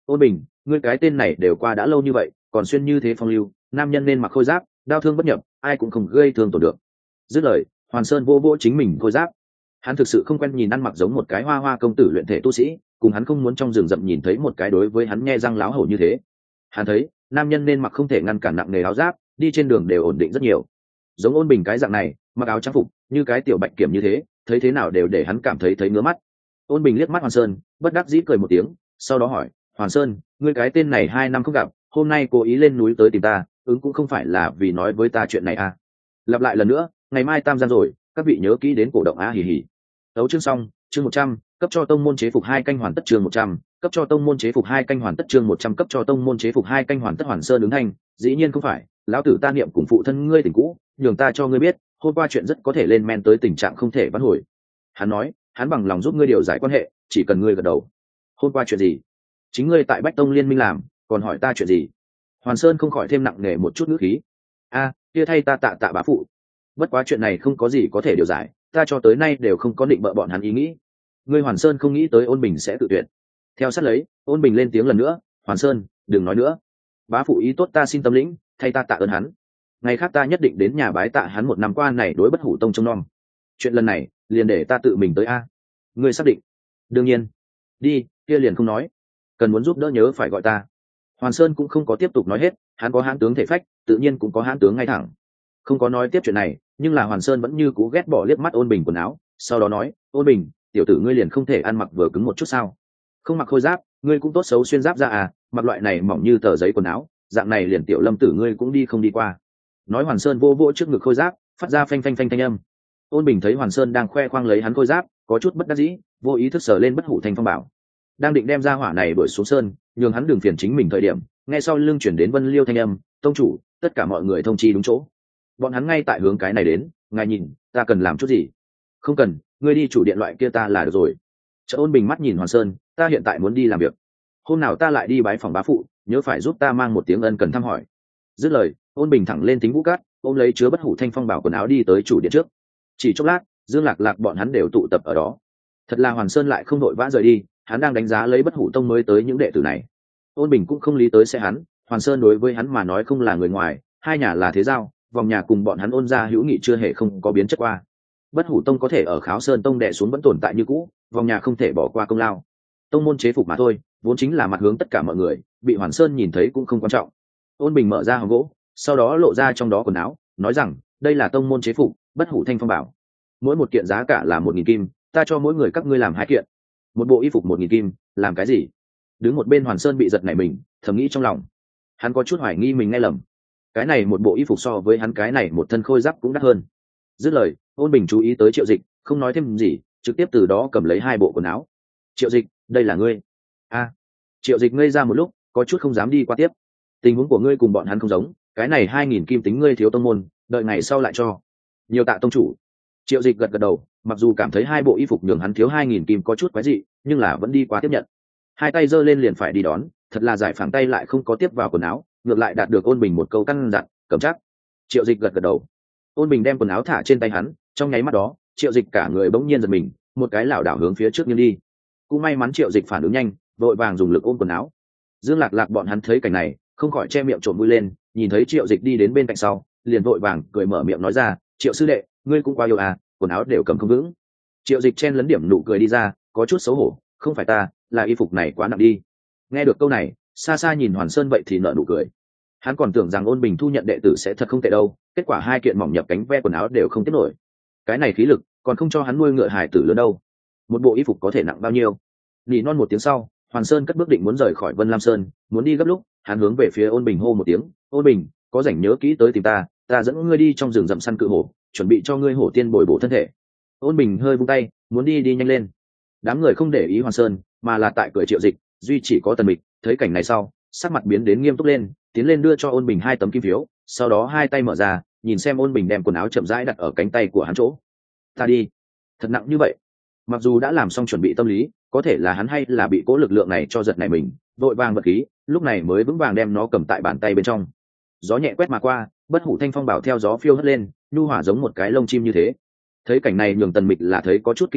Ôn Bình, ngươi cái tên này đều qua đã lâu như vậy còn xuyên như thế phong lưu, nam nhân nên mặc khôi giáp, đau thương bất nhập, ai cũng không gây thương tổn được. Dứt lời, Hoàn Sơn vô vô chính mình khôi giáp. Hắn thực sự không quen nhìn ăn mặc giống một cái hoa hoa công tử luyện thể tu sĩ, cùng hắn không muốn trong rừng rậm nhìn thấy một cái đối với hắn nghe răng láo hổ như thế. Hắn thấy nam nhân nên mặc không thể ngăn cản nặng nề áo giáp, đi trên đường đều ổn định rất nhiều. Giống Ôn Bình cái dạng này mặc áo trang phục như cái tiểu bạch kiểm như thế, thấy thế nào đều để hắn cảm thấy thấy ngứa mắt. Ôn Bình liếc mắt Hoàn Sơn, bất đắc dĩ cười một tiếng, sau đó hỏi: Hoàn Sơn, ngươi cái tên này hai năm không gặp, hôm nay cố ý lên núi tới tìm ta, ứng cũng không phải là vì nói với ta chuyện này à? Lặp lại lần nữa, ngày mai tam gian rồi, các vị nhớ kỹ đến cổ động á hì hì. Đấu chương xong, chương một trăm, cấp cho tông môn chế phục hai canh hoàn tất chương một trăm, cấp cho tông môn chế phục hai canh hoàn tất chương một trăm cấp cho tông môn chế phục hai canh hoàn tất. Hoàn Sơn ứng thanh, dĩ nhiên không phải, lão tử ta niệm cùng phụ thân ngươi tình cũ, nhường ta cho ngươi biết, hôm qua chuyện rất có thể lên men tới tình trạng không thể vãn hồi. Hắn nói, hắn bằng lòng giúp ngươi điều giải quan hệ, chỉ cần ngươi gật đầu. Hôm qua chuyện gì? Chính ngươi tại Bách Tông liên minh làm, còn hỏi ta chuyện gì? Hoàn Sơn không khỏi thêm nặng nề một chút ngữ khí. A, kia thay ta tạ tạ bá phụ. Bất quá chuyện này không có gì có thể điều giải, ta cho tới nay đều không có định bợ bọn hắn ý nghĩ. Ngươi Hoàn Sơn không nghĩ tới Ôn Bình sẽ tự tuyệt. Theo sát lấy, Ôn Bình lên tiếng lần nữa, Hoàn Sơn, đừng nói nữa. Bá phụ ý tốt ta xin tâm lĩnh, thay ta tạ ơn hắn. Ngày khác ta nhất định đến nhà bái tạ hắn một năm qua này đối Bất Hủ Tông trông nom. Chuyện lần này, liền để ta tự mình tới a. Ngươi xác định? Đương nhiên. Đi, kia liền không nói. Cần muốn giúp đỡ nhớ phải gọi ta. Hoàn Sơn cũng không có tiếp tục nói hết, hắn có hãn tướng thể phách, tự nhiên cũng có hãn tướng ngay thẳng. Không có nói tiếp chuyện này, nhưng là Hoàn Sơn vẫn như cú ghét bỏ liếc mắt Ôn Bình quần áo, sau đó nói: Ôn Bình, tiểu tử ngươi liền không thể ăn mặc vừa cứng một chút sao? Không mặc khôi giáp, ngươi cũng tốt xấu xuyên giáp ra à, mặc loại này mỏng như tờ giấy quần áo, dạng này liền tiểu Lâm tử ngươi cũng đi không đi qua. Nói Hoàn Sơn vô vỗ trước ngực khôi giáp, phát ra phanh phanh phanh thanh âm. Ôn Bình thấy Hoàn Sơn đang khoe khoang lấy hắn khôi giáp, có chút bất đắc dĩ, vô ý thức sờ lên Bất Hủ Thanh Phong bảo. Đang định đem ra hỏa này đuổi xuống sơn, nhường hắn đường phiền chính mình thời điểm, nghe sau lưng chuyển đến Vân Liêu thanh âm: tông chủ, tất cả mọi người thông chi đúng chỗ. Bọn hắn ngay tại hướng cái này đến, ngài nhìn, ta cần làm chút gì? Không cần, ngươi đi chủ điện loại kia ta là được rồi. Chợ Ôn Bình mắt nhìn Hoàn Sơn, ta hiện tại muốn đi làm việc. Hôm nào ta lại đi bái phòng bá phụ, nhớ phải giúp ta mang một tiếng ân cần thăm hỏi. Dứt lời, Ôn Bình thẳng lên tính vũ cát, ôm lấy chứa Bất Hủ Thanh Phong bảo quần áo đi tới chủ điện trước. Chỉ chốc lát, Dương Lạc Lạc bọn hắn đều tụ tập ở đó. Thật là Hoàn Sơn lại không đội vã rời đi, hắn đang đánh giá lấy Bất Hủ Tông mới tới những đệ tử này. Ôn Bình cũng không lý tới sẽ hắn, Hoàn Sơn đối với hắn mà nói không là người ngoài, hai nhà là thế giao, vòng nhà cùng bọn hắn Ôn gia hữu nghị chưa hề không có biến chất qua. Bất Hủ Tông có thể ở Kháo Sơn Tông đè xuống vẫn tồn tại như cũ, vòng nhà không thể bỏ qua công lao. Tông môn chế phục mà thôi, vốn chính là mặt hướng tất cả mọi người, bị Hoàn Sơn nhìn thấy cũng không quan trọng. Ôn Bình mở ra hòm gỗ, sau đó lộ ra trong đó quần áo, nói rằng đây là tông môn chế phục, Bất Hủ Thanh Phong bảo. Mỗi một kiện giá cả là một nghìn kim, ta cho mỗi người các ngươi làm hai kiện. Một bộ y phục một nghìn kim, làm cái gì? Đứng một bên Hoàn Sơn bị giật nảy mình, thầm nghĩ trong lòng. Hắn có chút hoài nghi mình nghe lầm. Cái này một bộ y phục so với hắn cái này một thân khôi giáp cũng đắt hơn. Dứt lời, Ôn Bình chú ý tới Triệu Dịch, không nói thêm gì, trực tiếp từ đó cầm lấy hai bộ quần áo. Triệu Dịch, đây là ngươi? A. Triệu Dịch ngây ra một lúc, có chút không dám đi qua tiếp. Tình huống của ngươi cùng bọn hắn không giống, cái này hai nghìn kim tính ngươi thiếu tông môn, đợi ngày sau lại cho. Nhiều tạ tông chủ. Triệu Dịch gật gật đầu, mặc dù cảm thấy hai bộ y phục nhường hắn thiếu hai nghìn kim có chút quái dị, nhưng là vẫn đi qua tiếp nhận. Hai tay giơ lên liền phải đi đón, thật là giải phẳng tay lại không có tiếp vào quần áo, ngược lại đạt được Ôn Bình một câu căn dặn, cầm chắc. Triệu Dịch gật gật đầu. Ôn Bình đem quần áo thả trên tay hắn, trong nháy mắt đó, Triệu Dịch cả người bỗng nhiên giật mình, một cái lảo đảo hướng phía trước nghiêng đi. Cũng may mắn Triệu Dịch phản ứng nhanh, vội vàng dùng lực ôm quần áo. Dương Lạc Lạc bọn hắn thấy cảnh này, không khỏi che miệng trộm vui lên, nhìn thấy Triệu Dịch đi đến bên cạnh sau, liền vội vàng cười mở miệng nói ra: Triệu sư đệ, ngươi cũng quá yêu à, quần áo đều cầm không vững. Triệu Dịch chen lấn điểm nụ cười đi ra, có chút xấu hổ: không phải ta, là y phục này quá nặng đi. Nghe được câu này, xa xa nhìn Hoàn Sơn vậy thì nở nụ cười. Hắn còn tưởng rằng Ôn Bình thu nhận đệ tử sẽ thật không tệ đâu, kết quả hai kiện mỏng nhập cánh ve quần áo đều không tiếp nổi. Cái này khí lực, còn không cho hắn nuôi ngựa hài tử lớn đâu. Một bộ y phục có thể nặng bao nhiêu? Nỉ non một tiếng sau, Hoàn Sơn cất bước định muốn rời khỏi Vân Lam Sơn, muốn đi gấp lúc, hắn hướng về phía Ôn Bình hô một tiếng: Ôn Bình, có rảnh nhớ kỹ tới tìm ta, ta dẫn ngươi đi trong rừng rậm săn cự hổ, chuẩn bị cho ngươi hổ tiên bồi bổ thân thể. Ôn Bình hơi vung tay, muốn đi đi nhanh lên. Đám người không để ý Hoàn Sơn, mà là tại cười Triệu Dịch, duy chỉ có Tần Mịch thấy cảnh này sau, sắc mặt biến đến nghiêm túc lên, tiến lên đưa cho Ôn Bình hai tấm kim phiếu, sau đó hai tay mở ra, nhìn xem Ôn Bình đem quần áo chậm rãi đặt ở cánh tay của hắn chỗ. Ta đi, thật nặng như vậy. Mặc dù đã làm xong chuẩn bị tâm lý, có thể là hắn hay là bị cố lực lượng này cho giật này mình, vội vàng bật khí, lúc này mới vững vàng đem nó cầm tại bàn tay bên trong. Gió nhẹ quét mà qua, Bất Hủ Thanh Phong bảo theo gió phiêu hất lên, nhu hòa giống một cái lông chim như thế. Thấy cảnh này nhường Tần Mịch là thấy có chút kinh hãi,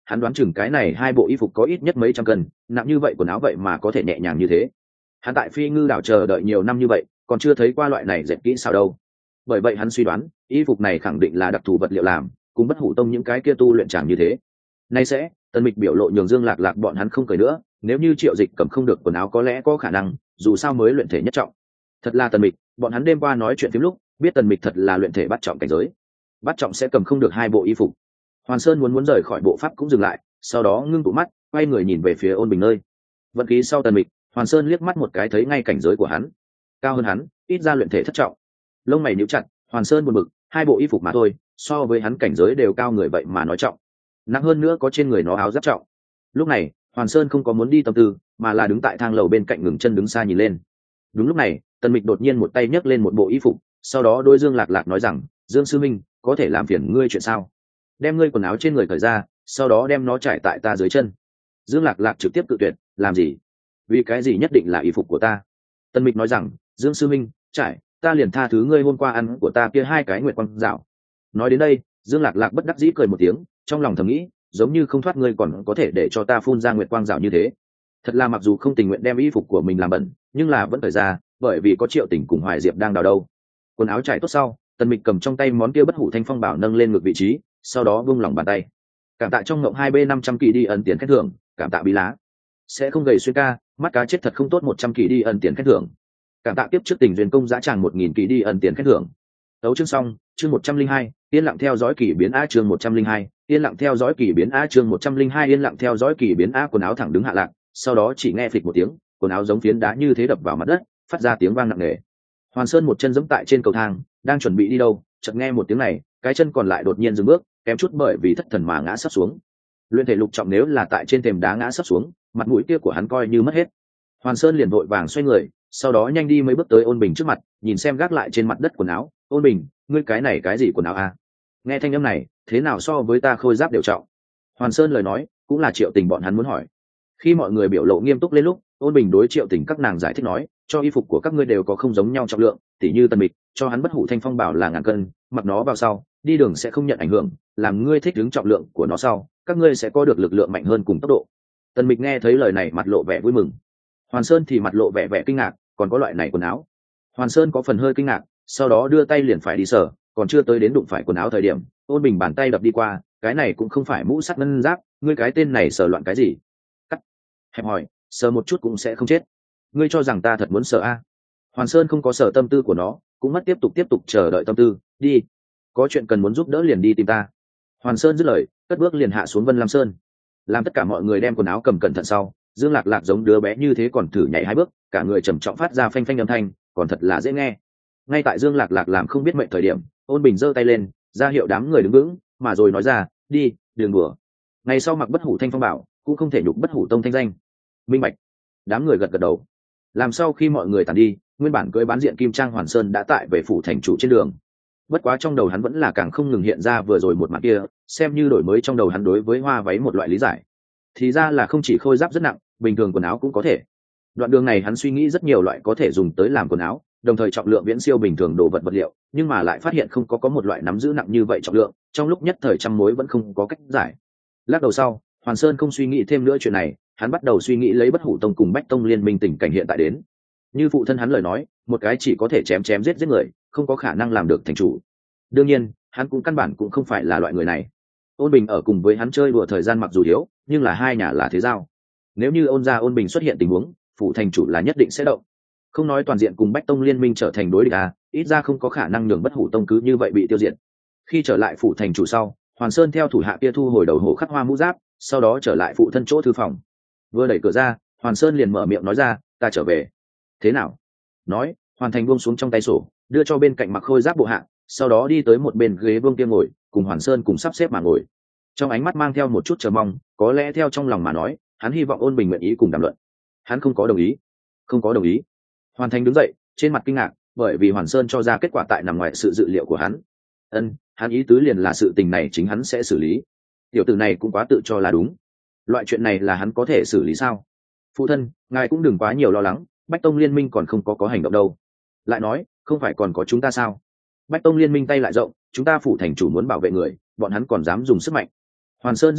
hắn đoán chừng cái này hai bộ y phục có ít nhất mấy trăm cân, nặng như vậy quần áo vậy mà có thể nhẹ nhàng như thế. Hắn tại Phi Ngư đảo chờ đợi nhiều năm như vậy, còn chưa thấy qua loại này dệt kỹ sao đâu. Bởi vậy hắn suy đoán, y phục này khẳng định là đặc thù vật liệu làm, cùng Bất Hủ Tông những cái kia tu luyện chẳng như thế. Nay sẽ, Tần Mịch biểu lộ nhường Dương Lạc Lạc bọn hắn không cười nữa, nếu như Triệu Dịch cầm không được quần áo có lẽ có khả năng, dù sao mới luyện thể nhất trọng. Thật là Tần Mịch, bọn hắn đêm qua nói chuyện phím lúc, biết Tần Mịch thật là luyện thể bắt trọng cảnh giới. Bắt trọng sẽ cầm không được hai bộ y phục. Hoàn Sơn muốn muốn rời khỏi bộ pháp cũng dừng lại, sau đó ngưng tụ mắt, quay người nhìn về phía Ôn Bình nơi. Vận khí sau Tần Mịch, Hoàn Sơn liếc mắt một cái thấy ngay cảnh giới của hắn, cao hơn hắn, ít ra luyện thể thất trọng. Lông mày nhíu chặt, Hoàn Sơn buồn bực, hai bộ y phục mà thôi, so với hắn cảnh giới đều cao người vậy mà nói trọng. Nặng hơn nữa có trên người nó áo giáp trọng. Lúc này, Hoàn Sơn không có muốn đi tâm tư, mà là đứng tại thang lầu bên cạnh ngừng chân đứng xa nhìn lên. Đúng lúc này, Tần Mịch đột nhiên một tay nhấc lên một bộ y phục, sau đó đôi Dương Lạc Lạc nói rằng, Dương sư minh, có thể làm phiền ngươi chuyện sao? Đem ngươi quần áo trên người cởi ra, sau đó đem nó trải tại ta dưới chân. Dương Lạc Lạc trực tiếp cự tuyệt, làm gì? Vì cái gì nhất định là y phục của ta? Tần Mịch nói rằng, Dương sư minh, trải, ta liền tha thứ ngươi hôm qua ăn của ta kia hai cái nguyệt quang dạo. Nói đến đây, Dương Lạc Lạc bất đắc dĩ cười một tiếng, trong lòng thầm nghĩ, giống như không thoát ngươi còn có thể để cho ta phun ra nguyệt quang dạo như thế. Thật là mặc dù không tình nguyện đem y phục của mình làm bẩn, nhưng là vẫn phải ra, bởi vì có Triệu Tình cùng Hoài Diệp đang đào đâu. Quần áo trải tốt sau, Tần Mịch cầm trong tay món kia Bất Hủ Thanh Phong bảo nâng lên ngược vị trí, sau đó buông lỏng bàn tay. Cảm tạ trong ngộng hai b năm trăm kỳ đi ẩn tiền khen thưởng, cảm tạ Bí Lá. Sẽ không gầy xuyên ca, mắt cá chết thật không tốt một trăm kỳ đi ẩn tiền khen thưởng. Cảm tạ tiếp trước tình duyên công giá tràng một nghìn kỳ đi ẩn tiền khen thưởng. Tấu chương xong, chương một trăm linh hai, yên lặng theo dõi kỳ biến a chương một trăm linh hai, yên lặng theo dõi kỳ biến a chương một trăm linh hai yên lặng theo dõi kỳ biến a quần áo thẳng đứng hạ lạc, sau đó chỉ nghe phịch một tiếng, quần áo giống phiến đá như thế đập vào mặt đất, phát ra tiếng vang nặng nề. Hoàn Sơn một chân giẫm tại trên cầu thang, đang chuẩn bị đi đâu, chợt nghe một tiếng này, cái chân còn lại đột nhiên dừng bước, kém chút bởi vì thất thần mà ngã sắp xuống. Luyện thể lục trọng nếu là tại trên thềm đá ngã sắp xuống, mặt mũi kia của hắn coi như mất hết. Hoàn Sơn liền vội vàng xoay người, sau đó nhanh đi mấy bước tới Ôn Bình trước mặt, nhìn xem gác lại trên mặt đất quần áo, Ôn Bình, ngươi cái này cái gì quần áo a? Nghe thanh âm này, thế nào so với ta khôi giáp đều trọng? Hoàn Sơn lời nói, cũng là Triệu Tình bọn hắn muốn hỏi. Khi mọi người biểu lộ nghiêm túc lên lúc, Ôn Bình đối Triệu Tình các nàng giải thích nói, cho y phục của các ngươi đều có không giống nhau trọng lượng, tỉ như Tần Mịch, cho hắn Bất Hủ Thanh Phong bảo là ngàn cân, mặc nó vào sau, đi đường sẽ không nhận ảnh hưởng, làm ngươi thích ứng trọng lượng của nó sau, các ngươi sẽ có được lực lượng mạnh hơn cùng tốc độ. Tần Mịch nghe thấy lời này mặt lộ vẻ vui mừng. Hoàn Sơn thì mặt lộ vẻ vẻ kinh ngạc, còn có loại này quần áo. Hoàn Sơn có phần hơi kinh ngạc, sau đó đưa tay liền phải đi sờ, còn chưa tới đến đụng phải quần áo thời điểm, Ôn Bình bàn tay đập đi qua, cái này cũng không phải mũ sắt ngân giáp, ngươi cái tên này sờ loạn cái gì? Cắt. Hẹp hỏi, sờ một chút cũng sẽ không chết. Ngươi cho rằng ta thật muốn sờ a? Hoàn Sơn không có sờ tâm tư của nó, cũng mất tiếp tục tiếp tục chờ đợi tâm tư, đi. Có chuyện cần muốn giúp đỡ liền đi tìm ta. Hoàn Sơn dứt lời, cất bước liền hạ xuống Vân Lam Sơn. Làm tất cả mọi người đem quần áo cầm cẩn thận sau, Dương Lạc Lạc giống đứa bé như thế còn thử nhảy hai bước, cả người trầm trọng phát ra phanh phanh âm thanh, còn thật là dễ nghe. Ngay tại Dương Lạc Lạc làm không biết mệnh thời điểm, Ôn Bình giơ tay lên, ra hiệu đám người đứng vững, mà rồi nói ra, đi, đường đùa. Ngày sau mặc Bất Hủ Thanh Phong bảo, cũng không thể nhục Bất Hủ Tông thanh danh. Minh bạch. Đám người gật gật đầu. Làm sau khi mọi người tàn đi, nguyên bản cưỡi bán diện kim trang Hoàn Sơn đã tại về phủ thành chủ trên đường. Bất quá trong đầu hắn vẫn là càng không ngừng hiện ra vừa rồi một mặt kia, xem như đổi mới trong đầu hắn đối với hoa váy một loại lý giải. Thì ra là không chỉ khôi giáp rất nặng, bình thường quần áo cũng có thể. Đoạn đường này hắn suy nghĩ rất nhiều loại có thể dùng tới làm quần áo, đồng thời trọng lượng viễn siêu bình thường đồ vật vật liệu, nhưng mà lại phát hiện không có có một loại nắm giữ nặng như vậy trọng lượng, trong lúc nhất thời trăm mối vẫn không có cách giải. Lắc đầu sau, Hoàn Sơn không suy nghĩ thêm nữa chuyện này, hắn bắt đầu suy nghĩ lấy Bất Hủ Tông cùng Bách Tông liên minh tình cảnh hiện tại đến. Như phụ thân hắn lời nói, một cái chỉ có thể chém chém giết giết người, không có khả năng làm được thành chủ. Đương nhiên, hắn cũng căn bản cũng không phải là loại người này. Ôn Bình ở cùng với hắn chơi đùa thời gian mặc dù thiếu, nhưng là hai nhà là thế giao. Nếu như Ôn gia Ôn Bình xuất hiện tình huống, phụ thành chủ là nhất định sẽ động. Không nói toàn diện cùng Bách Tông liên minh trở thành đối địch à, ít ra không có khả năng nhường Bất Hủ Tông cứ như vậy bị tiêu diệt. Khi trở lại phụ thành chủ sau, Hoàn Sơn theo thủ hạ kia thu hồi đầu hổ khắc hoa mũ giáp, sau đó trở lại phụ thân chỗ thư phòng. Vừa đẩy cửa ra, Hoàn Sơn liền mở miệng nói ra, ta trở về. Thế nào? Nói, Hoàn Thành buông xuống trong tay sổ, đưa cho bên cạnh mặc khôi giáp bộ hạ, sau đó đi tới một bên ghế buông kia ngồi, cùng Hoàn Sơn cùng sắp xếp mà ngồi. Trong ánh mắt mang theo một chút chờ mong, có lẽ theo trong lòng mà nói, hắn hy vọng Ôn Bình nguyện ý cùng đàm luận. Hắn không có đồng ý. Không có đồng ý. Hoàn Thành đứng dậy, trên mặt kinh ngạc, bởi vì Hoàn Sơn cho ra kết quả tại nằm ngoài sự dự liệu của hắn. Ân, hắn ý tứ liền là sự tình này chính hắn sẽ xử lý. Tiểu tử này cũng quá tự cho là đúng. Loại chuyện này là hắn có thể xử lý sao? Phụ thân, ngài cũng đừng quá nhiều lo lắng, Bách Tông liên minh còn không có có hành động đâu. Lại nói, không phải còn có chúng ta sao? Bách Tông liên minh tay lại rộng, chúng ta phủ thành chủ muốn bảo vệ người, bọn hắn còn dám dùng sức mạnh. Hoàn Sơn dứt lời,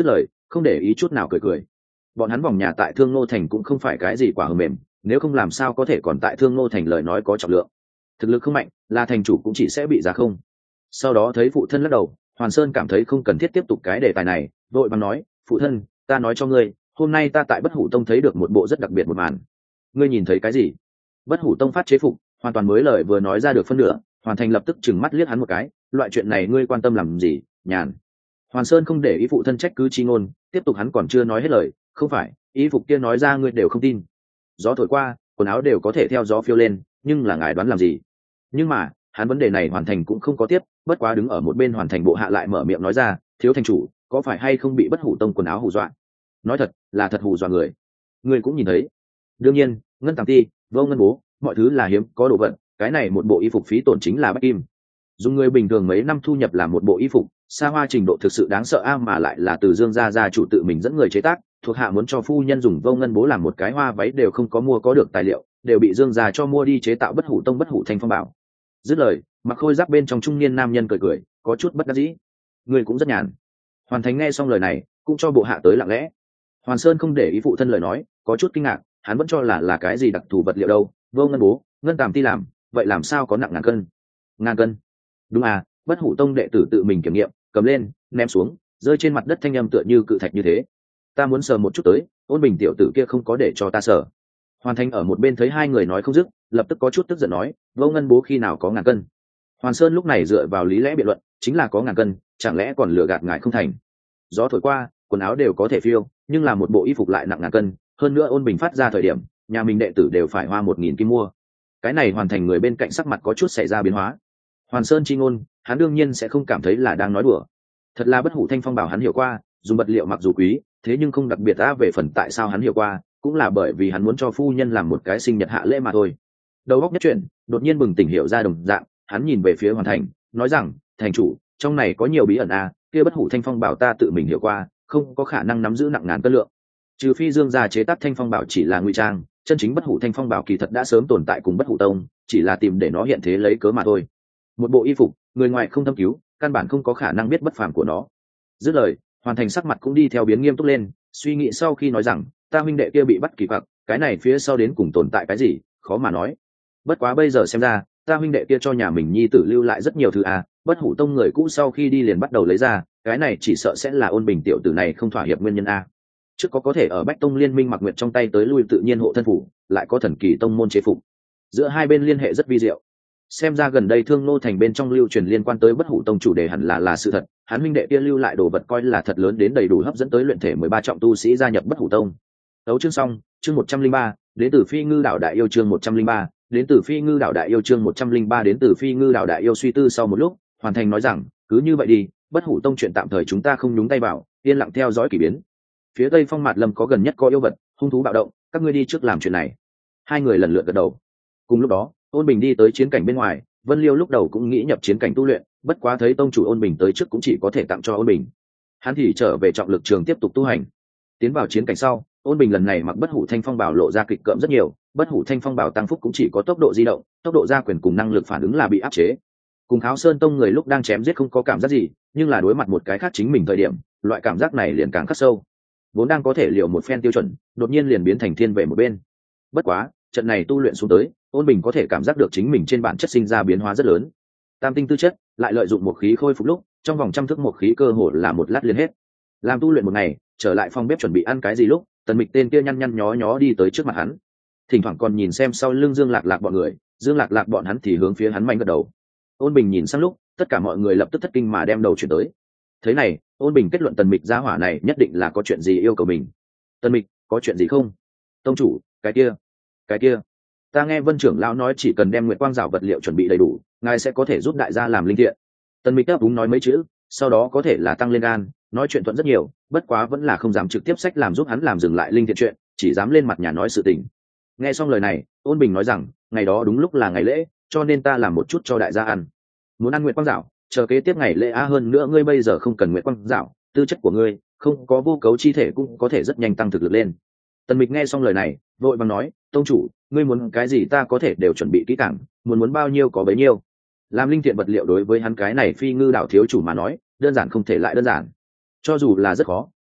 không để ý chút nào cười cười. Bọn hắn vòng nhà tại Thương Nô Thành cũng không phải cái gì quả hờ mềm, nếu không làm sao có thể còn tại Thương Nô Thành lời nói có trọng lượng. Thực lực không mạnh, là thành chủ cũng chỉ sẽ bị giá không. Sau đó thấy phụ thân lắc đầu, Hoàn Sơn cảm thấy không cần thiết tiếp tục cái đề tài này, vội vàng nói, phụ thân, ta nói cho ngươi, hôm nay ta tại Bất Hủ Tông thấy được một bộ rất đặc biệt một màn. Ngươi nhìn thấy cái gì? Bất Hủ Tông phát chế phục, hoàn toàn mới lời vừa nói ra được phân nửa, Hoàn Thành lập tức trừng mắt liếc hắn một cái, loại chuyện này ngươi quan tâm làm gì? Nhàn. Hoàn Sơn không để ý phụ thân trách cứ chi ngôn, tiếp tục hắn còn chưa nói hết lời, không phải, ý phục kia nói ra ngươi đều không tin. Gió thổi qua, quần áo đều có thể theo gió phiêu lên, nhưng là ngài đoán làm gì? Nhưng mà, hắn vấn đề này Hoàn Thành cũng không có tiếp, bất quá đứng ở một bên Hoàn Thành bộ hạ lại mở miệng nói ra, thiếu thành chủ, có phải hay không bị Bất Hủ Tông quần áo hù dọa? Nói thật, là thật hù dọa người. Ngươi cũng nhìn thấy. Đương nhiên, ngân tàng ti, vô ngân bố, mọi thứ là hiếm có đồ vật, cái này một bộ y phục phí tổn chính là bách kim. Dùng người bình thường mấy năm thu nhập làm một bộ y phục, xa hoa trình độ thực sự đáng sợ a, mà lại là từ Dương gia gia chủ tự mình dẫn người chế tác, thuộc hạ muốn cho phu nhân dùng vô ngân bố làm một cái hoa váy đều không có mua có được tài liệu, đều bị Dương gia cho mua đi chế tạo Bất Hủ Tông Bất Hủ Thanh Phong Bảo. Dứt lời, mặc khôi giáp bên trong trung niên nam nhân cười cười, có chút bất đắc dĩ. Người cũng rất nhàn. Hoàn Thành nghe xong lời này, cũng cho bộ hạ tới lặng lẽ. Hoàn Sơn không để ý phụ thân lời nói, có chút kinh ngạc, hắn vẫn cho là là cái gì đặc thù vật liệu đâu, vô ngân bố, ngân tàm ti làm, vậy làm sao có nặng ngàn cân? Ngàn cân? Đúng à, Bất Hủ Tông đệ tử tự mình kiểm nghiệm, cầm lên, ném xuống, rơi trên mặt đất thanh âm tựa như cự thạch như thế. Ta muốn sờ một chút tới, Ôn Bình tiểu tử kia không có để cho ta sờ. Hoàn Thành ở một bên thấy hai người nói không dứt, lập tức có chút tức giận nói, vô ngân bố khi nào có ngàn cân? Hoàn Sơn lúc này dựa vào lý lẽ biện luận, chính là có ngàn cân, chẳng lẽ còn lừa gạt ngài không thành? Gió thổi qua, quần áo đều có thể phiêu, nhưng là một bộ y phục lại nặng ngàn cân, hơn nữa Ôn Bình phát ra thời điểm, nhà mình đệ tử đều phải hoa một nghìn kim mua. Cái này Hoàn Thành người bên cạnh sắc mặt có chút xảy ra biến hóa. Hoàn Sơn chi ngôn, hắn đương nhiên sẽ không cảm thấy là đang nói đùa. Thật là Bất Hủ Thanh Phong Bảo hắn hiểu qua, dùng vật liệu mặc dù quý, thế nhưng không đặc biệt á, về phần tại sao hắn hiểu qua, cũng là bởi vì hắn muốn cho phu nhân làm một cái sinh nhật hạ lễ mà thôi. Đầu óc nhất chuyện, đột nhiên bừng tỉnh hiểu ra đồng dạng, hắn nhìn về phía Hoàn Thành, nói rằng, thành chủ, trong này có nhiều bí ẩn à, kia Bất Hủ Thanh Phong Bảo ta tự mình hiểu qua, không có khả năng nắm giữ nặng ngàn cân lượng. Trừ phi Dương gia chế tác Thanh Phong Bảo chỉ là ngụy trang, chân chính Bất Hủ Thanh Phong Bảo kỳ thật đã sớm tồn tại cùng Bất Hủ Tông, chỉ là tìm để nó hiện thế lấy cớ mà thôi. Một bộ y phục, người ngoài không thâm cứu, căn bản không có khả năng biết bất phàm của nó. Dứt lời, Hoàn Thành sắc mặt cũng đi theo biến nghiêm túc lên, suy nghĩ sau khi nói rằng, ta huynh đệ kia bị bắt kỳ quặc, cái này phía sau đến cùng tồn tại cái gì, khó mà nói. Bất quá bây giờ xem ra, ta huynh đệ kia cho nhà mình nhi tử lưu lại rất nhiều thứ à, Bất Hủ Tông người cũ sau khi đi liền bắt đầu lấy ra, cái này chỉ sợ sẽ là Ôn Bình tiểu tử này không thỏa hiệp nguyên nhân a. Trước có có thể ở Bách Tông liên minh mặc nguyệt trong tay tới lui tự nhiên hộ thân phủ, lại có thần kỳ tông môn chế phục, giữa hai bên liên hệ rất vi diệu. Xem ra gần đây Thương Nô Thành bên trong lưu truyền liên quan tới Bất Hủ Tông chủ đề hẳn là là sự thật, hắn huynh đệ kia lưu lại đồ vật coi là thật lớn đến đầy đủ hấp dẫn tới luyện thể mười ba trọng tu sĩ gia nhập Bất Hủ Tông. Đấu chương xong, chương một trăm linh ba, đến từ Phi Ngư đảo đại yêu chương một trăm linh ba, đến từ Phi Ngư đảo đại yêu chương một trăm linh ba đến từ Phi Ngư đảo đại yêu suy tư sau một lúc, Hoàn Thành nói rằng, cứ như vậy đi, Bất Hủ Tông chuyện tạm thời chúng ta không nhúng tay vào, yên lặng theo dõi kỳ biến. Phía Tây Phong Mạt Lâm có gần nhất có yêu vật, hung thú bạo động, các ngươi đi trước làm chuyện này. Hai người lần lượt gật đầu. Cùng lúc đó, Ôn Bình đi tới chiến cảnh bên ngoài, Vân Liêu lúc đầu cũng nghĩ nhập chiến cảnh tu luyện, bất quá thấy tông chủ Ôn Bình tới trước cũng chỉ có thể tặng cho Ôn Bình. Hắn thì trở về trọng lực trường tiếp tục tu hành. Tiến vào chiến cảnh sau, Ôn Bình lần này mặc Bất Hủ Thanh Phong Bảo lộ ra kịch cỡm rất nhiều, Bất Hủ Thanh Phong Bảo tăng phúc cũng chỉ có tốc độ di động, tốc độ gia quyền cùng năng lực phản ứng là bị áp chế. Cùng Kháo Sơn Tông người lúc đang chém giết không có cảm giác gì, nhưng là đối mặt một cái khác chính mình thời điểm, loại cảm giác này liền càng khắc sâu. Vốn đang có thể liều một phen tiêu chuẩn, đột nhiên liền biến thành thiên về một bên. Bất quá, trận này tu luyện xuống tới, Ôn Bình có thể cảm giác được chính mình trên bản chất sinh ra biến hóa rất lớn. Tam tinh tư chất, lại lợi dụng một khí khôi phục lúc, trong vòng trăm thước một khí cơ hồ là một lát liền hết. Làm tu luyện một ngày, trở lại phòng bếp chuẩn bị ăn cái gì lúc, Tần Mịch tên kia nhăn nhăn nhó nhó đi tới trước mặt hắn. Thỉnh thoảng còn nhìn xem sau lưng Dương Lạc Lạc bọn người, Dương Lạc Lạc bọn hắn thì hướng phía hắn mạnh gật đầu. Ôn Bình nhìn sang lúc, tất cả mọi người lập tức thất kinh mà đem đầu chuyển tới. Thế này, Ôn Bình kết luận Tần Mịch gia hỏa này nhất định là có chuyện gì yêu cầu mình. Tần Mịch, có chuyện gì không? Tông chủ, cái kia, cái kia. Ta nghe Vân trưởng lão nói chỉ cần đem Nguyệt Quang Giảo vật liệu chuẩn bị đầy đủ, ngài sẽ có thể giúp đại gia làm linh thiện. Tần Mịch đáp đúng nói mấy chữ, sau đó có thể là tăng lên gan, nói chuyện thuận rất nhiều, bất quá vẫn là không dám trực tiếp sách làm giúp hắn làm dừng lại linh thiện chuyện, chỉ dám lên mặt nhà nói sự tình. Nghe xong lời này, Ôn Bình nói rằng, ngày đó đúng lúc là ngày lễ, cho nên ta làm một chút cho đại gia ăn. Muốn ăn Nguyệt Quang Giảo, chờ kế tiếp ngày lễ a, hơn nữa ngươi bây giờ không cần Nguyệt Quang Giảo, tư chất của ngươi không có vô cấu chi thể cũng có thể rất nhanh tăng thực lực lên. Tần Mịch nghe xong lời này, vội vàng nói, tông chủ, ngươi muốn cái gì ta có thể đều chuẩn bị kỹ càng, muốn muốn bao nhiêu có bấy nhiêu. Làm linh thiện vật liệu đối với hắn cái này Phi Ngư đảo thiếu chủ mà nói, đơn giản không thể lại đơn giản. Cho dù là rất khó,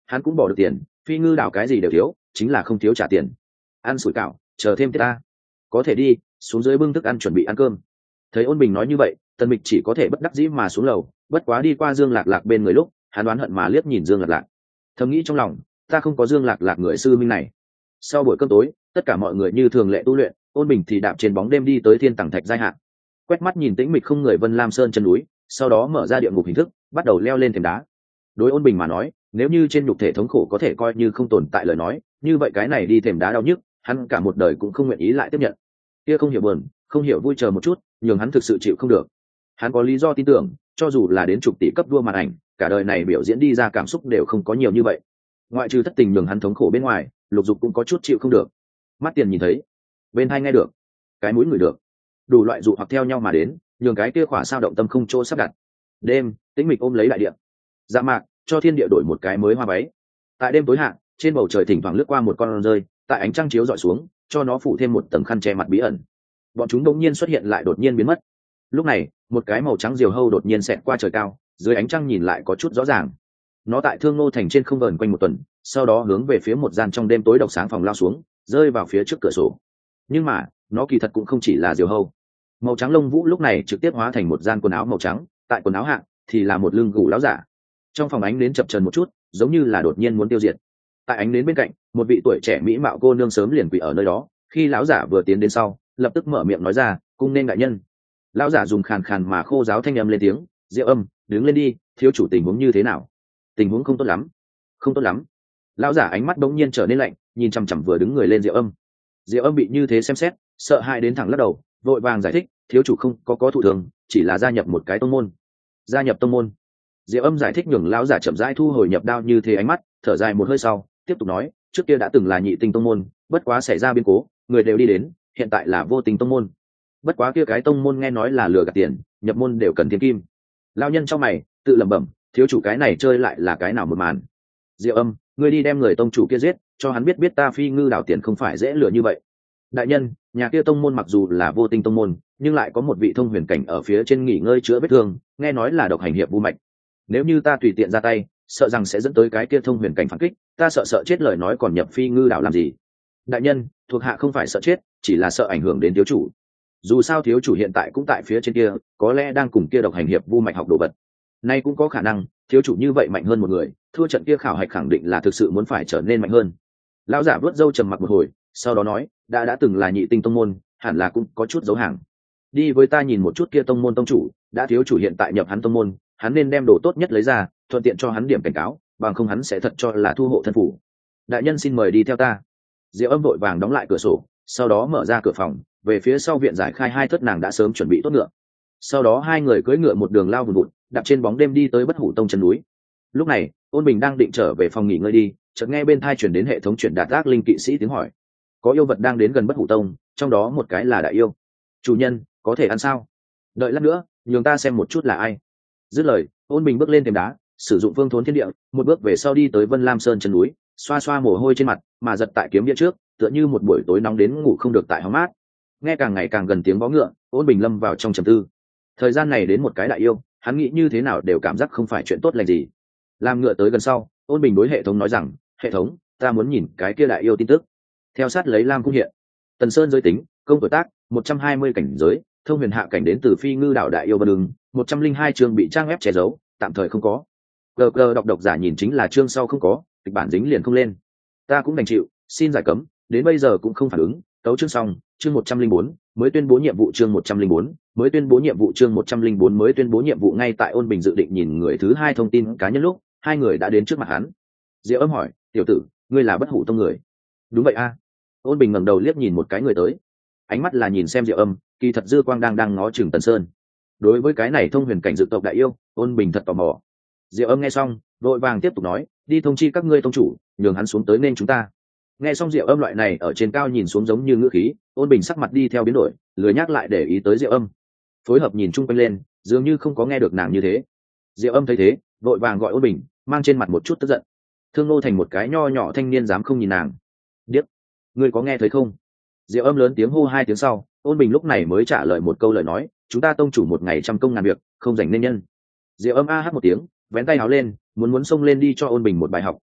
hắn cũng bỏ được tiền, phi ngư đảo cái gì đều thiếu, chính là không thiếu trả tiền. Ăn sủi cảo, chờ thêm tiết ta. Có thể đi, xuống dưới bưng thức ăn chuẩn bị ăn cơm. Thấy Ôn Bình nói như vậy, Tần Mịch chỉ có thể bất đắc dĩ mà xuống lầu, bất quá đi qua Dương Lạc Lạc bên người lúc, hắn đoán hận mà liếc nhìn Dương Lạc Lạc. Thầm nghĩ trong lòng, ta không có Dương Lạc Lạc người sư minh này. Sau buổi cơm tối, tất cả mọi người như thường lệ tu luyện, Ôn Bình thì đạp trên bóng đêm đi tới Thiên Tầng Thạch giai hạn. Quét mắt nhìn tĩnh mịch không người Vân Lam Sơn chân núi, sau đó mở ra địa ngục hình thức, bắt đầu leo lên thềm đá. Đối Ôn Bình mà nói, nếu như trên nhục thể thống khổ có thể coi như không tồn tại lời nói, như vậy cái này đi thềm đá đau nhức, hắn cả một đời cũng không nguyện ý lại tiếp nhận. Kia không hiểu buồn, không hiểu vui chờ một chút, nhường hắn thực sự chịu không được. Hắn có lý do tin tưởng, cho dù là đến chục tỷ cấp đua màn ảnh, cả đời này biểu diễn đi ra cảm xúc đều không có nhiều như vậy. Ngoại trừ thất tình nhường hắn thống khổ bên ngoài, lục dục cũng có chút chịu không được. Mắt tiền nhìn thấy, bên tai nghe được, cái mũi ngửi được, đủ loại dụ hoặc theo nhau mà đến, nhường cái kia khỏa sao động tâm không chỗ sắp đặt. Đêm, tĩnh mịch ôm lấy đại địa. Dạ mạc, cho thiên địa đổi một cái mới hoa váy. Tại đêm tối hạ, trên bầu trời thỉnh thoảng lướt qua một con rơi, tại ánh trăng chiếu dọi xuống, cho nó phủ thêm một tầng khăn che mặt bí ẩn. Bọn chúng đột nhiên xuất hiện lại đột nhiên biến mất. Lúc này, một cái màu trắng diều hâu đột nhiên xẹt qua trời cao, dưới ánh trăng nhìn lại có chút rõ ràng. Nó tại Thương Ngô thành trên không vờn quanh một tuần, sau đó hướng về phía một gian trong đêm tối độc sáng phòng lao xuống, rơi vào phía trước cửa sổ. Nhưng mà, nó kỳ thật cũng không chỉ là diều hâu. Màu trắng lông vũ lúc này trực tiếp hóa thành một gian quần áo màu trắng, tại quần áo hạ thì là một lưng gù láo giả. Trong phòng ánh nến chập chờn một chút, giống như là đột nhiên muốn tiêu diệt. Tại ánh nến bên cạnh, một vị tuổi trẻ mỹ mạo cô nương sớm liền quỳ ở nơi đó, khi lão giả vừa tiến đến sau, lập tức mở miệng nói ra, cung nên đại nhân. Lão giả dùng khàn khàn mà khô giáo thanh âm lên tiếng, Diệu Âm, đứng lên đi, thiếu chủ tình huống như thế nào? Tình huống không tốt lắm. Không tốt lắm. Lão giả ánh mắt đống nhiên trở nên lạnh, nhìn chằm chằm vừa đứng người lên Diệu Âm. Diệu Âm bị như thế xem xét, sợ hãi đến thẳng lắc đầu, vội vàng giải thích, thiếu chủ không có có thụ thường, chỉ là gia nhập một cái tông môn. Gia nhập tông môn. Diệu Âm giải thích nhường lão giả chậm rãi thu hồi nhập đao như thế ánh mắt, thở dài một hơi sau, tiếp tục nói, trước kia đã từng là nhị tinh tông môn, bất quá xảy ra biến cố, người đều đi đến, hiện tại là vô tinh tông môn. Bất quá kia cái tông môn nghe nói là lừa gạt tiền, nhập môn đều cần thiên kim. Lão nhân trong mày tự lẩm bẩm, thiếu chủ cái này chơi lại là cái nào một màn. Diệu Âm, ngươi đi đem người tông chủ kia giết, cho hắn biết biết ta Phi Ngư đảo tiền không phải dễ lừa như vậy. Đại nhân, nhà kia tông môn mặc dù là vô tinh tông môn, nhưng lại có một vị thông huyền cảnh ở phía trên nghỉ ngơi chữa vết thương, nghe nói là độc hành hiệp vu mạch. Nếu như ta tùy tiện ra tay, sợ rằng sẽ dẫn tới cái kia thông huyền cảnh phản kích, ta sợ sợ chết lời nói còn nhập Phi Ngư đảo làm gì. Đại nhân, thuộc hạ không phải sợ chết, chỉ là sợ ảnh hưởng đến thiếu chủ. Dù sao thiếu chủ hiện tại cũng tại phía trên kia, có lẽ đang cùng kia độc hành hiệp vu mạch học đồ vật. Nay cũng có khả năng, thiếu chủ như vậy mạnh hơn một người, thua trận kia khảo hạch khẳng định là thực sự muốn phải trở nên mạnh hơn. Lão giả vớt râu trầm mặc một hồi, sau đó nói, đã đã từng là nhị tinh tông môn, hẳn là cũng có chút dấu hàng. Đi với ta nhìn một chút kia tông môn tông chủ, đã thiếu chủ hiện tại nhập hắn tông môn, hắn nên đem đồ tốt nhất lấy ra, thuận tiện cho hắn điểm cảnh cáo, bằng không hắn sẽ thật cho là thu hộ thân phủ. Đại nhân xin mời đi theo ta. Diệu Âm vội vàng đóng lại cửa sổ, sau đó mở ra cửa phòng, về phía sau viện giải khai hai thất nàng đã sớm chuẩn bị tốt ngựa. Sau đó hai người cưỡi ngựa một đường lao vùn vụt, đạp trên bóng đêm đi tới Bất Hủ Tông chân núi. Lúc này, Ôn Bình đang định trở về phòng nghỉ ngơi đi, chợt nghe bên tai truyền đến hệ thống truyền đạt ác linh kỵ sĩ tiếng hỏi. Có yêu vật đang đến gần Bất Hủ Tông, trong đó một cái là đại yêu. Chủ nhân, có thể ăn sao? Đợi lát nữa, nhường ta xem một chút là ai. Dứt lời, Ôn Bình bước lên thềm đá, sử dụng phương thốn thiên địa, một bước về sau đi tới Vân Lam Sơn chân núi, xoa xoa mồ hôi trên mặt, mà giật tại kiếm địa trước, tựa như một buổi tối nóng đến ngủ không được tại hóng mát. Nghe càng ngày càng gần tiếng vó ngựa, Ôn Bình lâm vào trong trầm tư. Thời gian này đến một cái đại yêu, hắn nghĩ như thế nào đều cảm giác không phải chuyện tốt lành gì. Làm ngựa tới gần sau, Ôn Bình đối hệ thống nói rằng, hệ thống, ta muốn nhìn cái kia đại yêu tin tức. Theo sát lấy Lam cung hiện, Tần Sơn giới tính, công tuổi tác, một trăm hai mươi cảnh giới, thông huyền hạ cảnh đến từ Phi Ngư đảo đại yêu vân đường, một trăm linh hai chương bị trang web che giấu, tạm thời không có. Gờ gờ đọc độc giả nhìn chính là chương sau không có, kịch bản dính liền không lên. Ta cũng đành chịu, xin giải cấm, đến bây giờ cũng không phản ứng, tấu chương xong, chương một trăm linh bốn, mới tuyên bố nhiệm vụ chương một trăm linh bốn, mới tuyên bố nhiệm vụ chương một trăm linh bốn mới tuyên bố nhiệm vụ ngay tại Ôn Bình dự định nhìn người thứ hai thông tin cá nhân lúc, hai người đã đến trước mặt hắn. Diệu Âm hỏi, tiểu tử, ngươi là Bất Hủ Tông người? Đúng vậy a. Ôn Bình ngẩng đầu liếc nhìn một cái người tới, ánh mắt là nhìn xem Diệu Âm, kỳ thật dư quang đang đang ngó chừng Tần Sơn. Đối với cái này thông huyền cảnh dự tộc đại yêu, Ôn Bình thật tò mò. Diệu Âm nghe xong, vội vàng tiếp tục nói, đi thông chi các ngươi tông chủ, nhường hắn xuống tới nên chúng ta. Nghe xong Diệu Âm loại này ở trên cao nhìn xuống giống như ngữ khí, Ôn Bình sắc mặt đi theo biến đổi, lười nhắc lại để ý tới Diệu Âm, phối hợp nhìn chung quanh lên, dường như không có nghe được nàng như thế. Diệu Âm thấy thế, vội vàng gọi Ôn Bình, mang trên mặt một chút tức giận. Thương Nô thành một cái nho nhỏ thanh niên dám không nhìn nàng. Điếc, ngươi có nghe thấy không? Diệu Âm lớn tiếng hô hai tiếng sau, Ôn Bình lúc này mới trả lời một câu lời nói, chúng ta tông chủ một ngày trăm công ngàn việc, không dành nên nhân. Diệu Âm a hát một tiếng, vén tay áo lên, muốn muốn xông lên đi cho Ôn Bình một bài học,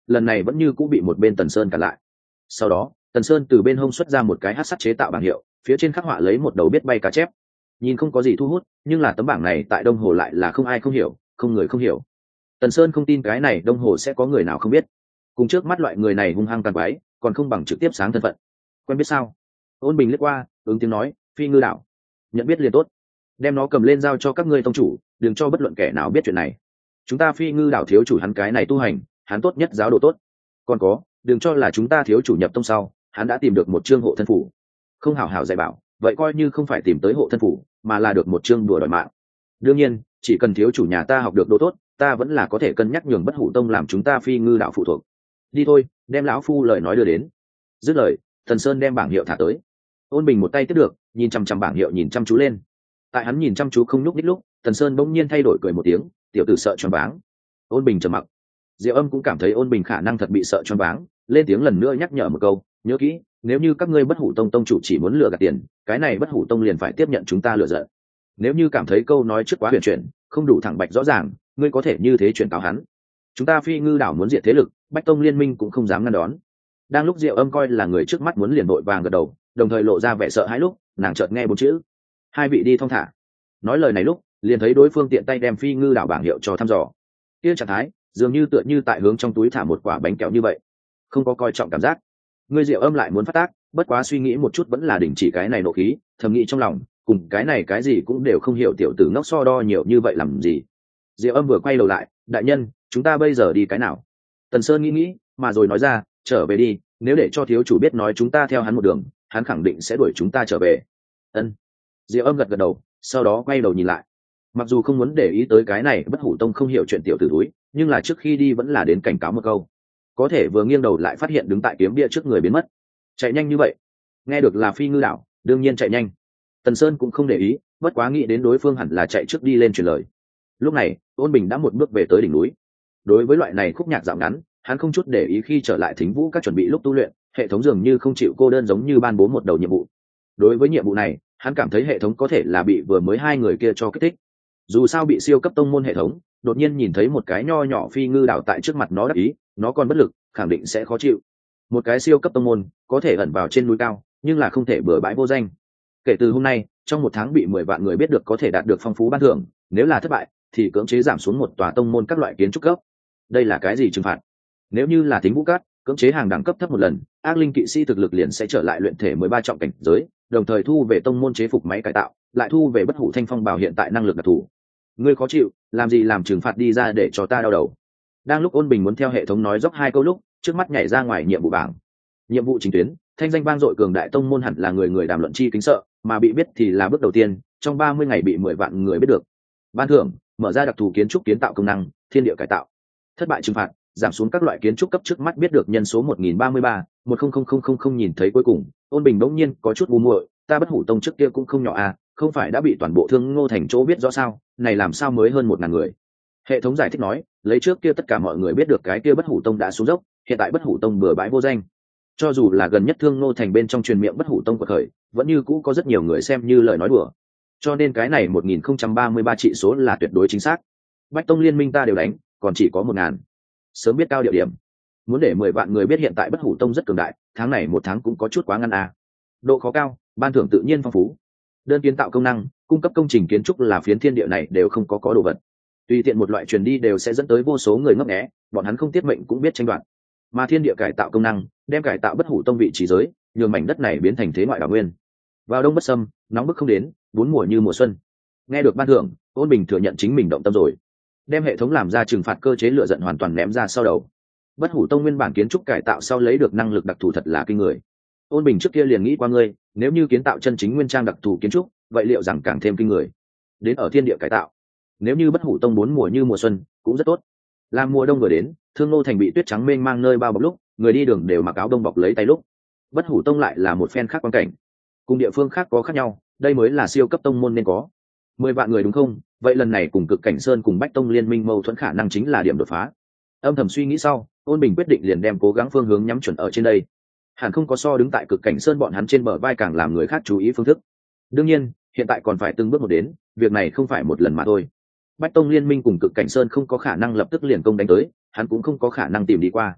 lần này vẫn như cũng bị một bên Tần Sơn cản lại. Sau đó Tần Sơn từ bên hông xuất ra một cái hắc sắt chế tạo bảng hiệu, phía trên khắc họa lấy một đầu biết bay cá chép. Nhìn không có gì thu hút, nhưng là tấm bảng này tại Đông Hồ lại là không ai không hiểu, không người không hiểu. Tần Sơn không tin cái này Đông Hồ sẽ có người nào không biết. Cùng trước mắt loại người này hung hăng tàn quái, còn không bằng trực tiếp sáng thân phận. Quen biết sao? Ôn Bình liếc qua, ứng tiếng nói, Phi Ngư đảo. Nhận biết liền tốt. Đem nó cầm lên giao cho các ngươi tông chủ, đừng cho bất luận kẻ nào biết chuyện này. Chúng ta Phi Ngư đảo thiếu chủ hắn cái này tu hành, hắn tốt nhất giáo đồ tốt. Còn có, đừng cho là chúng ta thiếu chủ nhập tông sau, hắn đã tìm được một chương hộ thân phủ. Không hảo hảo dạy bảo, vậy coi như không phải tìm tới hộ thân phủ, mà là được một chương đùa đòi mạng. Đương nhiên, chỉ cần thiếu chủ nhà ta học được đồ tốt, ta vẫn là có thể cân nhắc nhường Bất Hủ tông làm chúng ta Phi Ngư đảo phụ thuộc. Đi thôi, đem lão phu lời nói đưa đến. Dứt lời, Thần Sơn đem bảng hiệu thả tới. Ôn Bình một tay tiếp được, nhìn chăm chăm bảng hiệu nhìn chăm chú lên. Tại hắn nhìn chăm chú không nhúc nhích lúc, Thần Sơn bỗng nhiên thay đổi cười một tiếng, tiểu tử sợ choáng váng. Ôn Bình trầm mặc. Diệu Âm cũng cảm thấy Ôn Bình khả năng thật bị sợ choáng váng, lên tiếng lần nữa nhắc nhở một câu, nhớ kỹ, nếu như các ngươi Bất Hủ tông tông chủ chỉ muốn lừa gạt tiền, cái này Bất Hủ tông liền phải tiếp nhận chúng ta lừa giận. Nếu như cảm thấy câu nói trước quá huyền chuyển, không đủ thẳng bạch rõ ràng, ngươi có thể như thế chuyển cáo hắn. Chúng ta Phi Ngư đảo muốn diệt thế lực, Bách tông liên minh cũng không dám ngăn đón. Đang lúc Diệu Âm coi là người trước mắt muốn liền vội vàng gật đầu, đồng thời lộ ra vẻ sợ hãi lúc, nàng chợt nghe bốn chữ: hai vị đi thong thả. Nói lời này lúc, liền thấy đối phương tiện tay đem Phi Ngư đảo bảng hiệu cho thăm dò. Kia trạng thái, dường như tựa như tại hướng trong túi thả một quả bánh kẹo như vậy, không có coi trọng cảm giác. Ngươi Diệu Âm lại muốn phát tác, bất quá suy nghĩ một chút vẫn là đình chỉ cái này nộ khí, thầm nghĩ trong lòng, cùng cái này cái gì cũng đều không hiểu tiểu tử ngốc so đo nhiều như vậy làm gì. Diệu Âm vừa quay đầu lại, đại nhân, chúng ta bây giờ đi cái nào? Tần Sơn nghĩ nghĩ, mà rồi nói ra, trở về đi, nếu để cho thiếu chủ biết nói chúng ta theo hắn một đường, hắn khẳng định sẽ đuổi chúng ta trở về. Ân. Diệu Âm gật gật đầu, sau đó quay đầu nhìn lại. Mặc dù không muốn để ý tới cái này Bất Hủ tông không hiểu chuyện tiểu tử túi, nhưng là trước khi đi vẫn là đến cảnh cáo một câu. Có thể vừa nghiêng đầu lại phát hiện đứng tại kiếm bia trước người biến mất. Chạy nhanh như vậy? Nghe được là Phi Ngư đảo, đương nhiên chạy nhanh. Tần Sơn cũng không để ý, bất quá nghĩ đến đối phương hẳn là chạy trước đi lên truyền lời. Lúc này, Ôn Bình đã một bước về tới đỉnh núi. Đối với loại này khúc nhạc dạo ngắn, hắn không chút để ý khi trở lại Thính Vũ các chuẩn bị lúc tu luyện, hệ thống dường như không chịu cô đơn giống như ban bố một đầu nhiệm vụ. Đối với nhiệm vụ này, hắn cảm thấy hệ thống có thể là bị vừa mới hai người kia cho kích thích. Dù sao bị siêu cấp tông môn hệ thống, đột nhiên nhìn thấy một cái nho nhỏ Phi Ngư đảo tại trước mặt nó đắc ý, nó còn bất lực, khẳng định sẽ khó chịu. Một cái siêu cấp tông môn có thể ẩn vào trên núi cao, nhưng là không thể bừa bãi vô danh. Kể từ hôm nay, trong một tháng bị mười vạn người biết được có thể đạt được phong phú ban thưởng, nếu là thất bại thì cưỡng chế giảm xuống một tòa tông môn các loại kiến trúc cấp. Đây là cái gì trừng phạt? Nếu như là Thính Vũ Cát, cưỡng chế hàng đẳng cấp thấp một lần, ác linh kỵ sĩ thực lực liền sẽ trở lại luyện thể mười ba trọng cảnh giới, đồng thời thu về tông môn chế phục máy cải tạo, lại thu về Bất Hủ thanh phong bảo hiện tại năng lực đặc thù. Ngươi khó chịu, làm gì làm trừng phạt đi ra để cho ta đau đầu. Đang lúc Ôn Bình muốn theo hệ thống nói dốc hai câu lúc, trước mắt nhảy ra ngoài nhiệm vụ bảng. Nhiệm vụ chính tuyến, thanh danh vang dội cường đại tông môn hẳn là người người đàm luận chi kính sợ, mà bị biết thì là bước đầu tiên, trong ba mươi ngày bị mười vạn người biết được. Ban thưởng, mở ra đặc thù kiến trúc kiến tạo công năng, thiên địa cải tạo. Thất bại trừng phạt, giảm xuống các loại kiến trúc cấp trước mắt biết được nhân số một nghìn ba mươi ba, một không không không không không nhìn thấy cuối cùng, Ôn Bình đống nhiên có chút ngu muội, ta Bất Hủ tông trước kia cũng không nhỏ à, không phải đã bị toàn bộ Thương Ngô thành chỗ biết rõ sao, này làm sao mới hơn một ngàn người. Hệ thống giải thích nói, lấy trước kia tất cả mọi người biết được cái kia Bất Hủ tông đã xuống dốc, hiện tại Bất Hủ tông bừa bãi vô danh. Cho dù là gần nhất Thương Ngô thành bên trong truyền miệng Bất Hủ tông của khởi, vẫn như cũ có rất nhiều người xem như lời nói đùa. Cho nên cái này một nghìn không trăm ba mươi ba trị số là tuyệt đối chính xác. Bách tông liên minh ta đều đánh, còn chỉ có một ngàn. Sớm biết cao địa điểm, muốn để mười vạn người biết hiện tại Bất Hủ tông rất cường đại, tháng này một tháng cũng có chút quá ngăn à. Độ khó cao, ban thưởng tự nhiên phong phú. Đơn kiến tạo công năng, cung cấp công trình kiến trúc là phiến thiên địa này đều không có có đồ vật. Tùy tiện một loại truyền đi đều sẽ dẫn tới vô số người ngấp nghé, bọn hắn không tiết mệnh cũng biết tranh đoạt. Mà thiên địa cải tạo công năng, đem cải tạo Bất Hủ tông vị trí giới, nhường mảnh đất này biến thành thế ngoại đảo nguyên. Vào đông bất sâm, nóng bức không đến, bốn mùa như mùa xuân. Nghe được ban thưởng, Ôn Bình thừa nhận chính mình động tâm rồi, đem hệ thống làm ra trừng phạt cơ chế lựa giận hoàn toàn ném ra sau đầu. Bất Hủ tông nguyên bản kiến trúc cải tạo sau lấy được năng lực đặc thù thật là kinh người. Ôn Bình trước kia liền nghĩ qua ngươi, nếu như kiến tạo chân chính nguyên trang đặc thù kiến trúc, vậy liệu rằng càng thêm kinh người. Đến ở thiên địa cải tạo, nếu như Bất Hủ tông bốn mùa như mùa xuân, cũng rất tốt. Làm mùa đông vừa đến, Thương Nô thành bị tuyết trắng mênh mang nơi bao bọc lúc, người đi đường đều mặc áo đông bọc lấy tay lúc. Bất Hủ tông lại là một phen khác quan cảnh, cùng địa phương khác có khác nhau, đây mới là siêu cấp tông môn nên có. Mười vạn người đúng không? Vậy lần này cùng Cực Cảnh Sơn cùng Bách tông liên minh mâu thuẫn khả năng chính là điểm đột phá. Âm thầm suy nghĩ sau, Ôn Bình quyết định liền đem cố gắng phương hướng nhắm chuẩn ở trên đây. Hẳn không có so đứng tại Cực Cảnh Sơn bọn hắn trên bờ vai càng làm người khác chú ý phương thức. Đương nhiên, hiện tại còn phải từng bước một đến, việc này không phải một lần mà thôi. Bách tông liên minh cùng Cực Cảnh Sơn không có khả năng lập tức liền công đánh tới, hắn cũng không có khả năng tìm đi qua.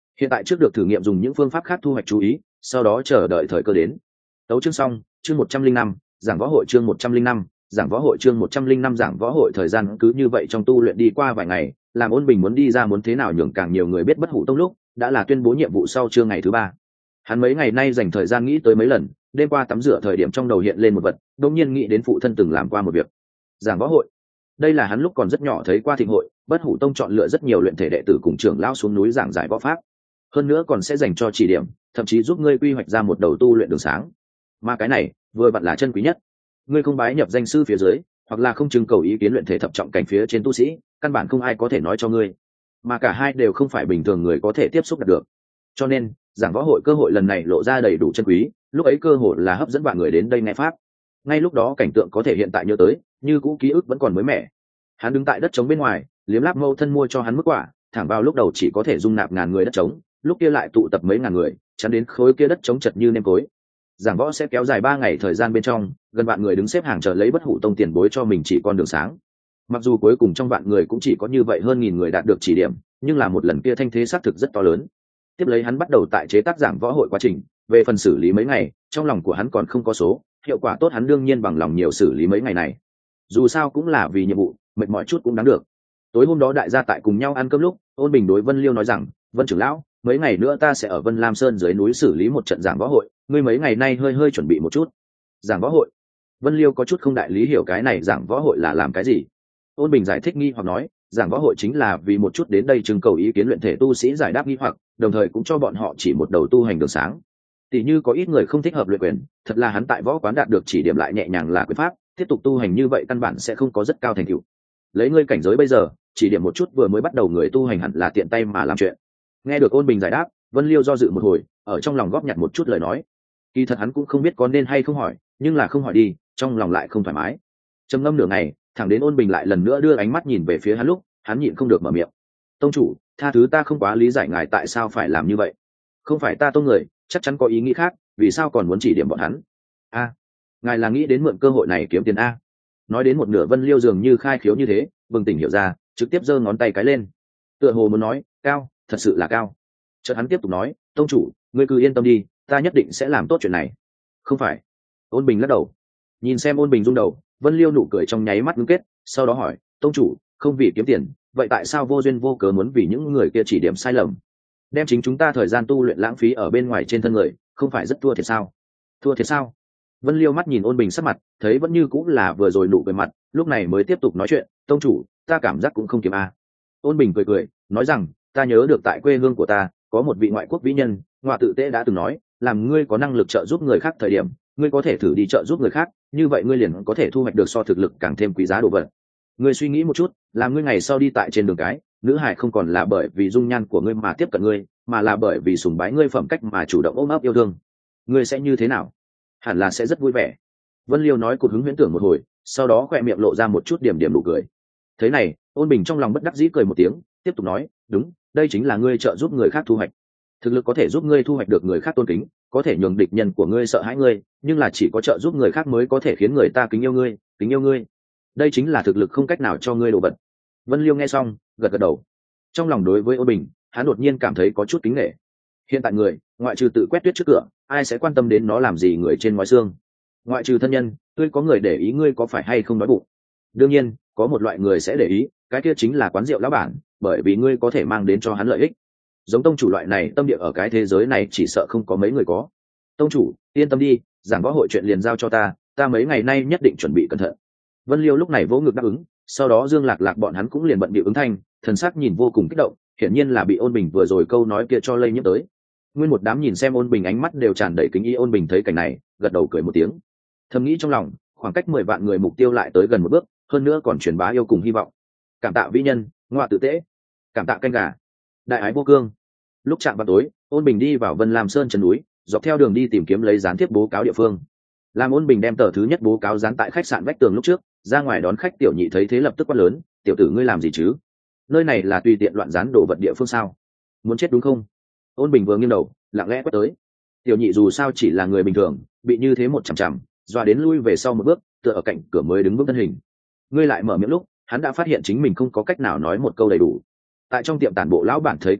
hiện tại trước được thử nghiệm dùng những phương pháp khác thu hoạch chú ý, sau đó chờ đợi thời cơ đến. Tấu chương xong, chương một trăm linh năm, giảng võ hội chương một trăm linh năm, giảng võ hội chương một trăm linh năm giảng võ hội. Thời gian cứ như vậy trong tu luyện đi qua vài ngày, làm Ôn Bình muốn đi ra muốn thế nào nhường càng nhiều người biết Bất Hủ Tông lúc đã là tuyên bố nhiệm vụ sau chương ngày thứ ba. Hắn mấy ngày nay dành thời gian nghĩ tới mấy lần, đêm qua tắm rửa thời điểm trong đầu hiện lên một vật, đột nhiên nghĩ đến phụ thân từng làm qua một việc. Giảng võ hội. Đây là hắn lúc còn rất nhỏ thấy qua thịnh hội, Bất Hủ Tông chọn lựa rất nhiều luyện thể đệ tử cùng trưởng lão xuống núi giảng giải võ pháp, hơn nữa còn sẽ dành cho chỉ điểm, thậm chí giúp ngươi quy hoạch ra một đầu tu luyện đường sáng. Mà cái này vừa vặn là chân quý nhất. Ngươi không bái nhập danh sư phía dưới, hoặc là không trưng cầu ý kiến luyện thể thập trọng cảnh phía trên tu sĩ, căn bản không ai có thể nói cho ngươi, mà cả hai đều không phải bình thường người có thể tiếp xúc được. Cho nên giảng võ hội cơ hội lần này lộ ra đầy đủ chân quý, lúc ấy cơ hội là hấp dẫn bạn người đến đây nghe pháp. Ngay lúc đó cảnh tượng có thể hiện tại nhớ tới, như cũ ký ức vẫn còn mới mẻ. Hắn đứng tại đất trống bên ngoài, liếm láp mâu thân mua cho hắn mức quả, thẳng vào lúc đầu chỉ có thể dung nạp ngàn người đất trống, lúc kia lại tụ tập mấy ngàn người, chắn đến khối kia đất trống chật như nêm cối. Giảng võ sẽ kéo dài ba ngày, thời gian bên trong gần vạn người đứng xếp hàng chờ lấy Bất Hủ Tông tiền bối cho mình chỉ con đường sáng. Mặc dù cuối cùng trong vạn người cũng chỉ có như vậy hơn nghìn người đạt được chỉ điểm, nhưng là một lần kia thanh thế xác thực rất to lớn. Tiếp lấy hắn bắt đầu tại chế tác giảng võ hội quá trình, về phần xử lý mấy ngày, trong lòng của hắn còn không có số, hiệu quả tốt hắn đương nhiên bằng lòng nhiều xử lý mấy ngày này. Dù sao cũng là vì nhiệm vụ, mệt mỏi chút cũng đáng được. Tối hôm đó đại gia tại cùng nhau ăn cơm lúc, Ôn Bình đối Vân Liêu nói rằng, Vân trưởng lão, mấy ngày nữa ta sẽ ở Vân Lam Sơn dưới núi xử lý một trận giảng võ hội, ngươi mấy ngày nay hơi hơi chuẩn bị một chút. Giảng võ hội? Vân Liêu có chút không đại lý hiểu cái này giảng võ hội là làm cái gì. Ôn Bình giải thích nghi hoặc nói, giảng võ hội chính là vì một chút đến đây trưng cầu ý kiến luyện thể tu sĩ giải đáp nghi hoặc, đồng thời cũng cho bọn họ chỉ một đầu tu hành đường sáng. Tỷ như có ít người không thích hợp luyện quyền, thật là hắn tại võ quán đạt được chỉ điểm lại nhẹ nhàng là quyền pháp, tiếp tục tu hành như vậy căn bản sẽ không có rất cao thành tựu. Lấy ngươi cảnh giới bây giờ, chỉ điểm một chút vừa mới bắt đầu người tu hành hẳn là tiện tay mà làm chuyện. Nghe được Ôn Bình giải đáp, Vân Liêu do dự một hồi, ở trong lòng góp nhặt một chút lời nói. Kỳ thật hắn cũng không biết có nên hay không hỏi, nhưng là không hỏi đi, trong lòng lại không thoải mái. Trầm ngâm nửa ngày, thẳng đến Ôn Bình lại lần nữa đưa ánh mắt nhìn về phía hắn lúc, hắn nhịn không được mở miệng. Tông chủ, tha thứ ta không quá lý giải ngài tại sao phải làm như vậy. Không phải ta tông người, chắc chắn có ý nghĩ khác, vì sao còn muốn chỉ điểm bọn hắn? A, ngài là nghĩ đến mượn cơ hội này kiếm tiền a? Nói đến một nửa, Vân Liêu dường như khai khiếu như thế, bừng tỉnh hiểu ra, trực tiếp giơ ngón tay cái lên, tựa hồ muốn nói, cao, thật sự là cao. Chợt hắn tiếp tục nói, tông chủ, ngươi cứ yên tâm đi, ta nhất định sẽ làm tốt chuyện này. Không phải. Ôn Bình lắc đầu. Nhìn xem Ôn Bình rung đầu, Vân Liêu nụ cười trong nháy mắt ngưng kết, sau đó hỏi, tông chủ, không vì kiếm tiền, vậy tại sao vô duyên vô cớ muốn vì những người kia chỉ điểm sai lầm, đem chính chúng ta thời gian tu luyện lãng phí ở bên ngoài trên thân người, không phải rất thua thiệt sao? Thua thiệt sao? Vân Liêu mắt nhìn Ôn Bình sắc mặt, thấy vẫn như cũng là vừa rồi nụ cười mặt, lúc này mới tiếp tục nói chuyện, tông chủ, ta cảm giác cũng không kiếm a. Ôn Bình cười cười, nói rằng, ta nhớ được tại quê hương của ta có một vị ngoại quốc vĩ nhân, Ngoại Tự Tế đã từng nói, làm ngươi có năng lực trợ giúp người khác thời điểm, ngươi có thể thử đi trợ giúp người khác, như vậy ngươi liền có thể thu hoạch được so thực lực càng thêm quý giá đồ vật. Ngươi suy nghĩ một chút, làm ngươi ngày sau đi tại trên đường cái, nữ hải không còn là bởi vì dung nhan của ngươi mà tiếp cận ngươi, mà là bởi vì sùng bái ngươi phẩm cách mà chủ động ôm ấp yêu thương, ngươi sẽ như thế nào? Hẳn là sẽ rất vui vẻ. Vân Liêu nói cụt hứng huyễn tưởng một hồi, sau đó khoe miệng lộ ra một chút điểm điểm nụ cười. Thế này, Ôn Bình trong lòng bất đắc dĩ cười một tiếng, tiếp tục nói, đúng, đây chính là ngươi trợ giúp người khác thu hoạch. Thực lực có thể giúp ngươi thu hoạch được người khác tôn kính, có thể nhường địch nhân của ngươi sợ hãi ngươi, nhưng là chỉ có trợ giúp người khác mới có thể khiến người ta kính yêu ngươi, kính yêu ngươi. Đây chính là thực lực không cách nào cho ngươi đồ vật. Vân Liêu nghe xong, gật gật đầu. Trong lòng đối với Ôn Bình, hắn đột nhiên cảm thấy có chút kính nể. Hiện tại người, ngoại trừ tự quét tuyết trước cửa, ai sẽ quan tâm đến nó làm gì người trên ngoài xương? Ngoại trừ thân nhân, ngươi có người để ý ngươi có phải hay không đói bụng. Đương nhiên, có một loại người sẽ để ý, cái kia chính là quán rượu lão bản, bởi vì ngươi có thể mang đến cho hắn lợi ích. Giống tông chủ loại này tâm địa ở cái thế giới này chỉ sợ không có mấy người có. Tông chủ, yên tâm đi, giảng võ hội chuyện liền giao cho ta, ta mấy ngày nay nhất định chuẩn bị cẩn thận. Vân Liêu lúc này vỗ ngực đáp ứng, sau đó Dương Lạc Lạc bọn hắn cũng liền bận bịu ứng thanh, thần sắc nhìn vô cùng kích động, hiển nhiên là bị Ôn Bình vừa rồi câu nói kia cho lây nhiễm tới. Nguyên một đám nhìn xem Ôn Bình ánh mắt đều tràn đầy kính ý. Ôn Bình thấy cảnh này, gật đầu cười một tiếng, thầm nghĩ trong lòng, khoảng cách mười vạn người mục tiêu lại tới gần một bước, hơn nữa còn truyền bá yêu cùng hy vọng. Cảm tạ vĩ nhân, Ngoại Tự Tế, cảm tạ canh gà, đại ái vô cương. Lúc chạm vào tối, Ôn Bình đi vào Vân Lam Sơn chân núi, dọc theo đường đi tìm kiếm lấy gián tiếp bố cáo địa phương. Làm Ôn Bình đem tờ thứ nhất bố cáo dán tại khách sạn vách tường lúc trước, ra ngoài đón khách tiểu nhị thấy thế lập tức quát lớn, tiểu tử ngươi làm gì chứ? Nơi này là tùy tiện loạn dán đồ vật địa phương sao? Muốn chết đúng không? Ôn Bình vừa nghiêng đầu, lặng lẽ quét tới. Tiểu nhị dù sao chỉ là người bình thường, bị như thế một chằm chằm, dọa đến lui về sau một bước, tựa ở cạnh cửa mới đứng vững thân hình. Ngươi lại mở miệng lúc, hắn đã phát hiện chính mình không có cách nào nói một câu đầy đủ. Tại trong tiệm tản bộ lão bản thấy có biến,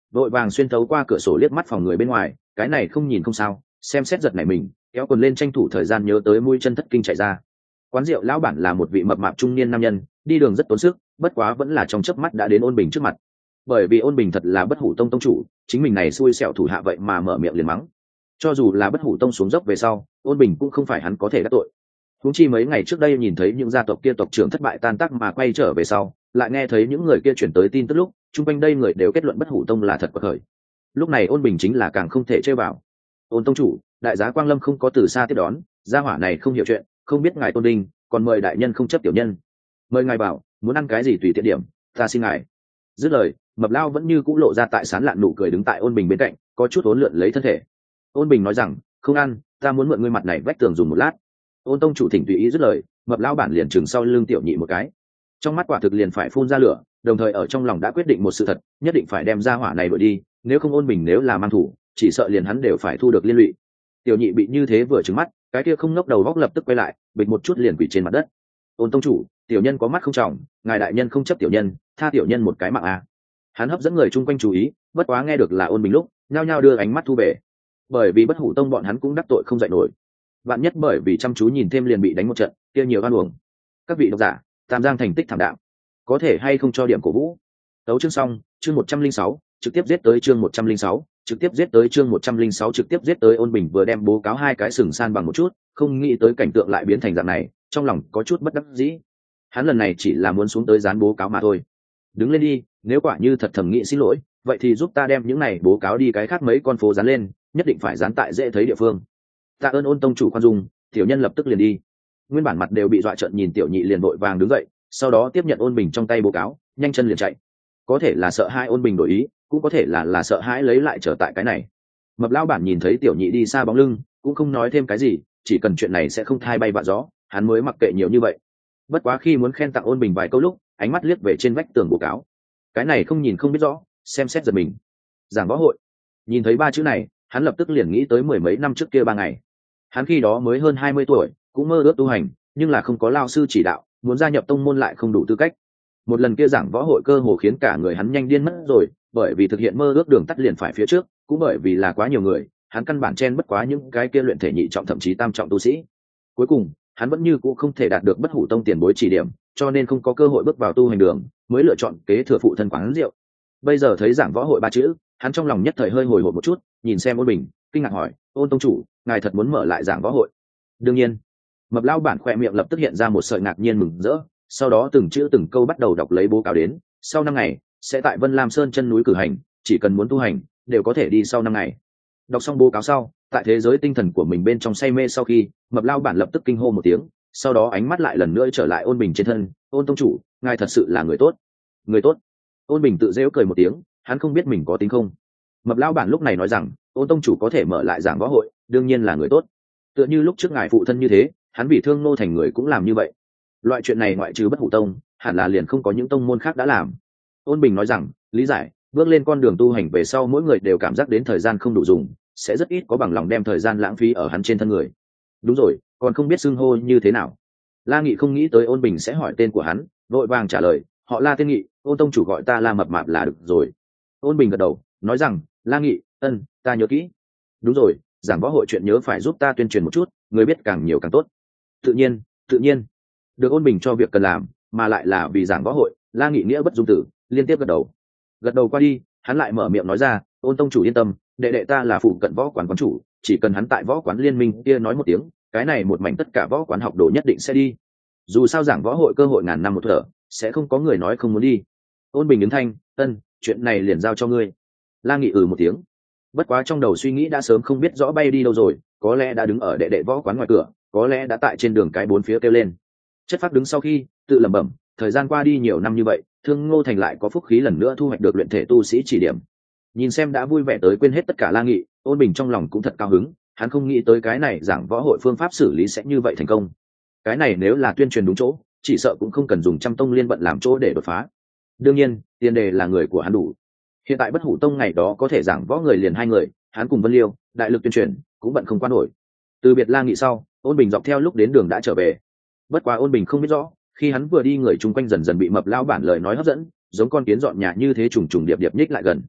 vội vàng xuyên thấu qua cửa sổ liếc mắt phòng người bên ngoài, cái này không nhìn không sao, xem xét giật này mình, kéo quần lên tranh thủ thời gian nhớ tới mũi chân thất kinh chạy ra. Quán rượu lão bản là một vị mập mạp trung niên nam nhân, đi đường rất tốn sức, bất quá vẫn là trong chớp mắt đã đến Ôn Bình trước mặt. Bởi vì Ôn Bình thật là Bất Hủ Tông tông chủ, chính mình này xui xẻo thủ hạ vậy mà mở miệng liền mắng. Cho dù là Bất Hủ Tông xuống dốc về sau, Ôn Bình cũng không phải hắn có thể đắc tội. Huống chi mấy ngày trước đây nhìn thấy những gia tộc kia tộc trưởng thất bại tan tác mà quay trở về sau, lại nghe thấy những người kia chuyển tới tin tức lúc, chung quanh đây người đều kết luận Bất Hủ Tông là thật quật khởi. Lúc này Ôn Bình chính là càng không thể chơi vào. Ôn tông chủ, đại giá Quang Lâm không có từ xa tiếp đón, gia hỏa này không hiểu chuyện, không biết ngài tôn đình, còn mời đại nhân không chấp tiểu nhân. Mời ngài bảo, muốn ăn cái gì tùy tiện điểm, ta xin ngài. Dứt lời, Mập Lao vẫn như cũ lộ ra tại sán lạn nụ cười đứng tại Ôn Bình bên cạnh, có chút uốn lượn lấy thân thể. Ôn Bình nói rằng, không ăn, ta muốn mượn ngươi mặt này vách tường dùng một lát. Ôn tông chủ thỉnh tùy ý dứt lời, Mập Lao bản liền chừng sau lưng tiểu nhị một cái, trong mắt quả thực liền phải phun ra lửa, đồng thời ở trong lòng đã quyết định một sự thật, nhất định phải đem ra hỏa này đuổi đi, nếu không Ôn Bình nếu là mang thủ, chỉ sợ liền hắn đều phải thu được liên lụy. Tiểu nhị bị như thế vừa trừng mắt, cái kia không ngốc đầu góc lập tức quay lại, bịch một chút liền quỳ trên mặt đất. Ôn tông chủ, tiểu nhân có mắt không trọng, ngài đại nhân không chấp tiểu nhân, tha tiểu nhân một cái mạng a. Hắn hấp dẫn người chung quanh chú ý, bất quá nghe được là Ôn Bình lúc, nhao nhao đưa ánh mắt thu về, bởi vì Bất Hủ Tông bọn hắn cũng đắc tội không dậy nổi. Bạn nhất bởi vì chăm chú nhìn thêm liền bị đánh một trận, kia nhiều oan uổng. Các vị độc giả, Tam Giang thành tích thảm đạm, có thể hay không cho điểm cổ vũ. Tấu chương xong, chương một trăm linh sáu, trực tiếp giết tới chương một trăm linh sáu, trực tiếp giết tới chương một trăm linh sáu trực tiếp giết tới. Ôn Bình vừa đem bố cáo hai cái sừng san bằng một chút, không nghĩ tới cảnh tượng lại biến thành dạng này, trong lòng có chút bất đắc dĩ. Hắn lần này chỉ là muốn xuống tới dán bố cáo mà thôi. Đứng lên đi, nếu quả như thật thầm nghĩ xin lỗi, vậy thì giúp ta đem những này bố cáo đi cái khác mấy con phố dán lên, nhất định phải dán tại dễ thấy địa phương. Tạ ơn Ôn tông chủ khoan dung, tiểu nhân lập tức liền đi. Nguyên bản mặt đều bị dọa trợn nhìn tiểu nhị liền vội vàng đứng dậy, sau đó tiếp nhận Ôn Bình trong tay bố cáo, nhanh chân liền chạy. Có thể là sợ hai Ôn Bình đổi ý, cũng có thể là là sợ hãi lấy lại trở tại cái này. Mập Lão bản nhìn thấy tiểu nhị đi xa bóng lưng, cũng không nói thêm cái gì, chỉ cần chuyện này sẽ không thay bay vạ gió, hắn mới mặc kệ nhiều như vậy. Bất quá khi muốn khen tặng Ôn Bình vài câu lúc, ánh mắt liếc về trên vách tường bố cáo. Cái này không nhìn không biết rõ, xem xét giật mình. Giảng võ hội. Nhìn thấy ba chữ này, hắn lập tức liền nghĩ tới mười mấy năm trước kia ba ngày. Hắn khi đó mới hơn hai mươi tuổi, cũng mơ ước tu hành, nhưng là không có lao sư chỉ đạo, muốn gia nhập tông môn lại không đủ tư cách. Một lần kia giảng võ hội cơ hồ khiến cả người hắn nhanh điên mất rồi, bởi vì thực hiện mơ ước đường tắt liền phải phía trước, cũng bởi vì là quá nhiều người, hắn căn bản chen bất quá những cái kia luyện thể nhị trọng thậm chí tam trọng tu sĩ. Cuối cùng, hắn vẫn như cũ không thể đạt được Bất Hủ Tông tiền bối chỉ điểm, cho nên không có cơ hội bước vào tu hành đường, mới lựa chọn kế thừa phụ thân quán rượu. Bây giờ thấy giảng võ hội ba chữ, hắn trong lòng nhất thời hơi hồi hộp một chút, nhìn xem Ôn Bình, kinh ngạc hỏi, Ôn tông chủ, ngài thật muốn mở lại giảng võ hội? Đương nhiên. Mập Lão bản khỏe miệng lập tức hiện ra một sợi ngạc nhiên mừng rỡ, sau đó từng chữ từng câu bắt đầu đọc lấy bố cáo đến, sau năm ngày sẽ tại Vân Lam Sơn chân núi cử hành, chỉ cần muốn tu hành đều có thể đi sau năm ngày. Đọc xong bố cáo sau, tại thế giới tinh thần của mình bên trong say mê sau khi, Mập Lão bản lập tức kinh hô một tiếng, sau đó ánh mắt lại lần nữa trở lại Ôn Bình trên thân. Ôn tông chủ, ngài thật sự là người tốt. Người tốt? Ôn Bình tự giễu cười một tiếng, hắn không biết mình có tính không. Mập Lão bản lúc này nói rằng, Ôn tông chủ có thể mở lại giảng võ hội, đương nhiên là người tốt. Tựa như lúc trước ngài phụ thân như thế, hắn vì thương nô thành người cũng làm như vậy. Loại chuyện này ngoại trừ Bất Hủ Tông, hẳn là liền không có những tông môn khác đã làm. Ôn Bình nói rằng, lý giải, bước lên con đường tu hành về sau mỗi người đều cảm giác đến thời gian không đủ dùng, sẽ rất ít có bằng lòng đem thời gian lãng phí ở hắn trên thân người. Đúng rồi, còn không biết xưng hô như thế nào. La Nghị không nghĩ tới Ôn Bình sẽ hỏi tên của hắn, vội vàng trả lời, họ La tên Nghị, Ôn tông chủ gọi ta La Mập Mạp là được rồi. Ôn Bình gật đầu, nói rằng, La Nghị, ân, ta nhớ kỹ. Đúng rồi, giảng võ hội chuyện nhớ phải giúp ta tuyên truyền một chút, người biết càng nhiều càng tốt. Tự nhiên, tự nhiên. Được Ôn Bình cho việc cần làm, mà lại là vì giảng võ hội, La Nghị nghĩa bất dung tử, liên tiếp gật đầu. Gật đầu qua đi, hắn lại mở miệng nói ra, Ôn tông chủ yên tâm, đệ đệ ta là phụ cận võ quán quán chủ, chỉ cần hắn tại võ quán liên minh kia nói một tiếng, cái này một mảnh tất cả võ quán học đồ nhất định sẽ đi. Dù sao giảng võ hội cơ hội ngàn năm một thở, sẽ không có người nói không muốn đi. Ôn Bình ứng thanh, ân, chuyện này liền giao cho ngươi. La Nghị ừ một tiếng. Bất quá trong đầu suy nghĩ đã sớm không biết rõ bay đi đâu rồi, có lẽ đã đứng ở đệ đệ võ quán ngoài cửa, có lẽ đã tại trên đường cái bốn phía kêu lên. Chất Phác đứng sau khi tự lẩm bẩm, thời gian qua đi nhiều năm như vậy, Thương Ngô Thành lại có phúc khí lần nữa thu hoạch được luyện thể tu sĩ chỉ điểm. Nhìn xem đã vui vẻ tới quên hết tất cả La Nghị, Ôn Bình trong lòng cũng thật cao hứng, hắn không nghĩ tới cái này giảng võ hội phương pháp xử lý sẽ như vậy thành công. Cái này nếu là tuyên truyền đúng chỗ, chỉ sợ cũng không cần dùng trăm tông liên bận làm chỗ để đột phá. Đương nhiên, tiền đề là người của hắn đủ. Hiện tại Bất Hủ Tông ngày đó có thể giảng võ người liền hai người, hắn cùng Vân Liêu, đại lực tuyên truyền, cũng bận không quan nổi. Từ biệt La Nghị sau, Ôn Bình dọc theo lúc đến đường đã trở về. Bất quá Ôn Bình không biết rõ, khi hắn vừa đi người chung quanh dần dần bị Mập Lão bản lời nói hấp dẫn, giống con kiến dọn nhà như thế trùng trùng điệp điệp nhích lại gần.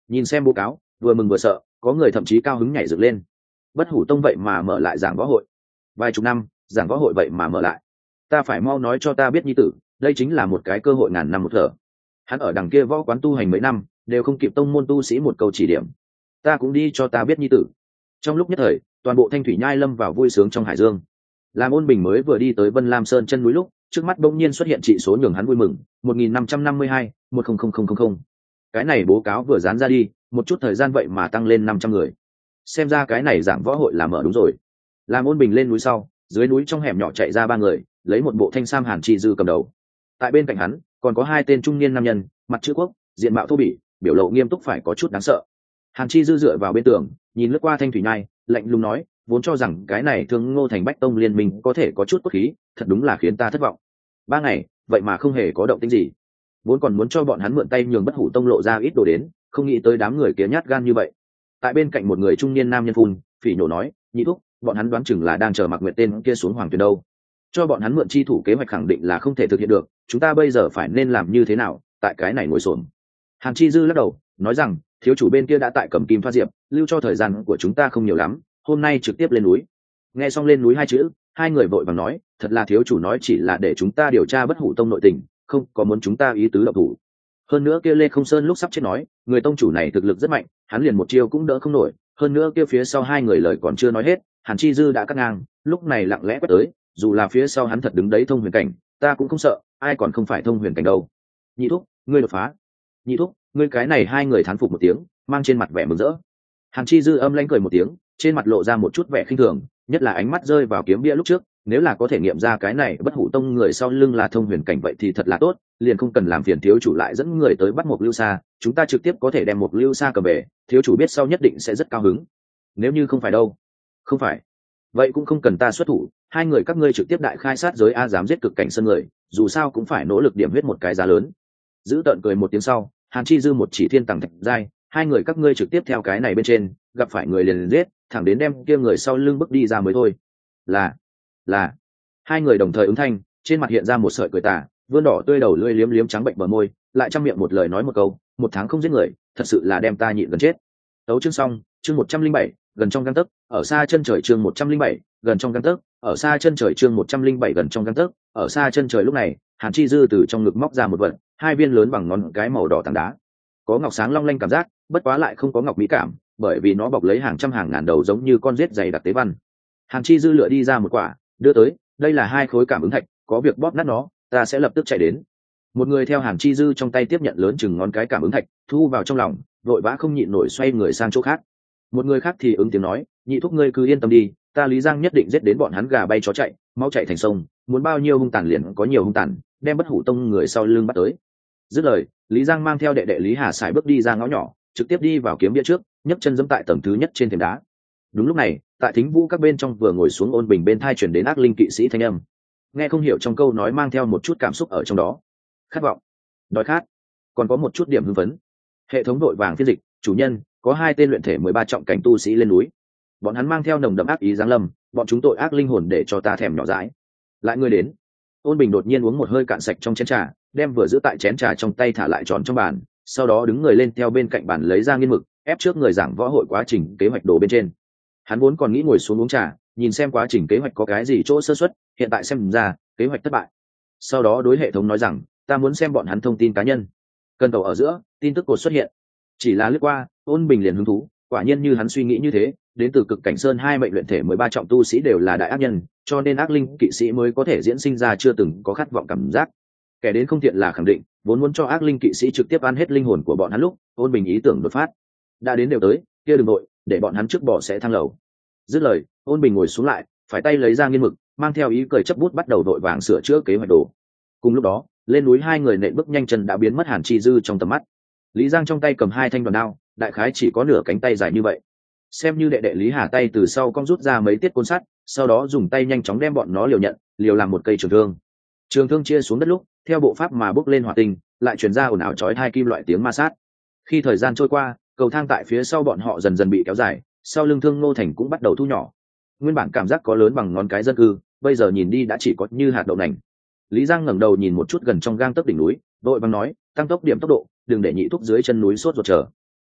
Nhìn xem báo cáo, vừa mừng vừa sợ, có người thậm chí cao hứng nhảy dựng lên. Bất hủ tông vậy mà mở lại giảng võ hội. Vài chục năm, giảng võ hội vậy mà mở lại. Ta phải mau nói cho ta biết nhi tử, đây chính là một cái cơ hội ngàn năm một thở. Hắn ở đằng kia võ quán tu hành mấy năm, đều không kịp tông môn tu sĩ một câu chỉ điểm. Ta cũng đi cho ta biết nhi tử. Trong lúc nhất thời, toàn bộ Thanh Thủy Nhai lâm vào vui sướng trong hải dương. Làm Ôn Bình mới vừa đi tới Vân Lam Sơn chân núi lúc, trước mắt bỗng nhiên xuất hiện trị số nhường hắn vui mừng, một nghìn năm trăm năm mươi hai, một không không không không không. Cái này báo cáo vừa dán ra đi, một chút thời gian vậy mà tăng lên năm trăm người. Xem ra cái này giảng võ hội là mở đúng rồi. Làm Ôn Bình lên núi sau, dưới núi trong hẻm nhỏ chạy ra ba người, lấy một bộ thanh sam Hàn Chi Dư cầm đầu. Tại bên cạnh hắn, còn có hai tên trung niên nam nhân, mặt chữ quốc, diện mạo thô bỉ, biểu lộ nghiêm túc phải có chút đáng sợ. Hàn Chi Dư dựa vào bên tường, nhìn lướt qua Thanh Thủy Nhai, lạnh lùng nói, vốn cho rằng cái này Thương Ngô thành Bách Tông liên minh có thể có chút cốt khí, thật đúng là khiến ta thất vọng. Ba ngày, vậy mà không hề có động tĩnh gì. Vốn còn muốn cho bọn hắn mượn tay nhường Bất Hủ Tông lộ ra ít đồ đến, không nghĩ tới đám người kia nhát gan như vậy. Tại bên cạnh một người trung niên nam nhân phun, phỉ nhổ nói, nhị thúc, bọn hắn đoán chừng là đang chờ Mạc Nguyệt tên kia xuống hoàng tuyển đâu. Cho bọn hắn mượn chi thủ kế hoạch khẳng định là không thể thực hiện được, chúng ta bây giờ phải nên làm như thế nào, tại cái này ngồi xổm. Hàn Chi Dư lắc đầu, nói rằng, thiếu chủ bên kia đã tại Cầm Kim Pha Diệp, lưu cho thời gian của chúng ta không nhiều lắm, hôm nay trực tiếp lên núi. Nghe xong lên núi hai chữ, hai người vội vàng nói, thật là thiếu chủ nói chỉ là để chúng ta điều tra Bất Hủ Tông nội tình, không có muốn chúng ta ý tứ động thủ. Hơn nữa kia Lê Không Sơn lúc sắp chết nói, người tông chủ này thực lực rất mạnh, hắn liền một chiêu cũng đỡ không nổi, hơn nữa kia phía sau hai người lời còn chưa nói hết, Hàn Chi Dư đã cắt ngang, lúc này lặng lẽ quét tới, dù là phía sau hắn thật đứng đấy thông huyền cảnh, ta cũng không sợ, ai còn không phải thông huyền cảnh đâu. Nhị thúc, ngươi đột phá. Nhị thúc, ngươi cái này hai người thán phục một tiếng, mang trên mặt vẻ mừng rỡ. Hàn Chi Dư âm lãnh cười một tiếng, trên mặt lộ ra một chút vẻ khinh thường, nhất là ánh mắt rơi vào kiếm bia lúc trước, nếu là có thể nghiệm ra cái này Bất Hủ Tông người sau lưng là thông huyền cảnh vậy thì thật là tốt, liền không cần làm phiền thiếu chủ lại dẫn người tới bắt một Lưu Sa, chúng ta trực tiếp có thể đem một Lưu Sa cầm về, thiếu chủ biết sau nhất định sẽ rất cao hứng. Nếu như không phải đâu? Không phải. Vậy cũng không cần ta xuất thủ, hai người các ngươi trực tiếp đại khai sát giới a, dám giết cực cảnh sân người, dù sao cũng phải nỗ lực điểm huyết một cái giá lớn. Giữ tợn cười một tiếng sau, Hàn Chi Dư một chỉ thiên tàng thạch giai, hai người các ngươi trực tiếp theo cái này bên trên, gặp phải người liền liền giết, thẳng đến đem kia người sau lưng bước đi ra mới thôi. Là, là. Hai người đồng thời ứng thanh, trên mặt hiện ra một sợi cười tà, vươn đỏ tươi đầu lưỡi liếm liếm trắng bệnh bờ môi, lại trăm miệng một lời nói một câu, một tháng không giết người, thật sự là đem ta nhịn gần chết. Tấu chương xong, chương một trăm linh bảy, gần trong gang tấc, ở xa chân trời chương một trăm linh bảy, gần trong gang tấc, ở xa chân trời chương một trăm linh bảy gần trong gang tấc, ở xa chân trời lúc này, Hàn Chi Dư từ trong ngực móc ra một vật, hai viên lớn bằng ngón cái màu đỏ tảng đá. Có ngọc sáng long lanh cảm giác, bất quá lại không có ngọc mỹ cảm, bởi vì nó bọc lấy hàng trăm hàng ngàn đầu giống như con rết dày đặc tế văn. Hàn Chi Dư lựa đi ra một quả, đưa tới, đây là hai khối cảm ứng thạch, có việc bóp nát nó, ta sẽ lập tức chạy đến. Một người theo Hàn Chi Dư trong tay tiếp nhận lớn chừng ngón cái cảm ứng thạch, thu vào trong lòng, vội vã không nhịn nổi xoay người sang chỗ khác. Một người khác thì ứng tiếng nói, nhị thúc ngươi cứ yên tâm đi, ta Lý Giang nhất định giết đến bọn hắn gà bay chó chạy, máu chạy thành sông, muốn bao nhiêu hung tàn liền có nhiều hung tàn, đem Bất Hủ Tông người sau lưng bắt tới. Dứt lời, Lý Giang mang theo đệ đệ Lý Hà sải bước đi ra ngõ nhỏ, trực tiếp đi vào kiếm bia trước, nhấc chân giẫm tại tầng thứ nhất trên thềm đá. Đúng lúc này, tại Thính Vũ các bên trong vừa ngồi xuống Ôn Bình bên thai truyền đến ác linh kỵ sĩ thanh âm. Nghe không hiểu trong câu nói mang theo một chút cảm xúc ở trong đó. Khát vọng, đói khát, còn có một chút điểm hưng phấn. Hệ thống đội vàng phiên dịch, chủ nhân, có hai tên luyện thể mười ba trọng cảnh tu sĩ lên núi. Bọn hắn mang theo nồng đậm ác ý giáng lâm, bọn chúng tội ác linh hồn để cho ta thèm nhỏ dãi. Lại ngươi đến. Ôn Bình đột nhiên uống một hơi cạn sạch trong chén trà, đem vừa giữ tại chén trà trong tay thả lại tròn trong bàn, sau đó đứng người lên theo bên cạnh bàn lấy ra nghiên mực, ép trước người giảng võ hội quá trình kế hoạch đồ bên trên. Hắn vốn còn nghĩ ngồi xuống uống trà, nhìn xem quá trình kế hoạch có cái gì chỗ sơ suất, hiện tại xem ra kế hoạch thất bại. Sau đó đối hệ thống nói rằng, ta muốn xem bọn hắn thông tin cá nhân. Cần tàu ở giữa, tin tức cột xuất hiện. Chỉ là lướt qua, Ôn Bình liền hứng thú, quả nhiên như hắn suy nghĩ như thế, đến từ Cực Cảnh Sơn hai mệnh luyện thể mười ba trọng tu sĩ đều là đại ác nhân, cho nên ác linh kỵ sĩ mới có thể diễn sinh ra chưa từng có khát vọng cảm giác. Kẻ đến không thiện là khẳng định, vốn muốn cho ác linh kỵ sĩ trực tiếp ăn hết linh hồn của bọn hắn lúc, Ôn Bình ý tưởng đột phát. Đã đến đều tới, kia đừng nội, để bọn hắn trước bỏ sẽ thang lầu. Dứt lời, Ôn Bình ngồi xuống lại, phải tay lấy ra nghiên mực, mang theo ý cười chấp bút bắt đầu đội vàng sửa chữa kế hoạch đồ. Cùng lúc đó, lên núi hai người nện bước nhanh chân đã biến mất Hàn Chi Dư trong tầm mắt. Lý Giang trong tay cầm hai thanh đoàn đao, đại khái chỉ có nửa cánh tay dài như vậy. Xem như đệ đệ Lý Hà tay từ sau cong rút ra mấy tiết côn sắt, sau đó dùng tay nhanh chóng đem bọn nó liều nhận, liều làm một cây trường thương. Trường thương chia xuống đất lúc, theo bộ pháp mà bước lên hỏa tinh, lại truyền ra ồn ào chói hai kim loại tiếng ma sát. Khi thời gian trôi qua, cầu thang tại phía sau bọn họ dần dần bị kéo dài, sau lưng Thương Ngô Thành cũng bắt đầu thu nhỏ. Nguyên bản cảm giác có lớn bằng ngón cái dân cư, bây giờ nhìn đi đã chỉ có như hạt đậu nành. Lý Giang ngẩng đầu nhìn một chút gần trong gang tấc đỉnh núi, vội vàng nói, tăng tốc điểm tốc độ, đừng để nhị thúc dưới chân núi sốt ruột chờ.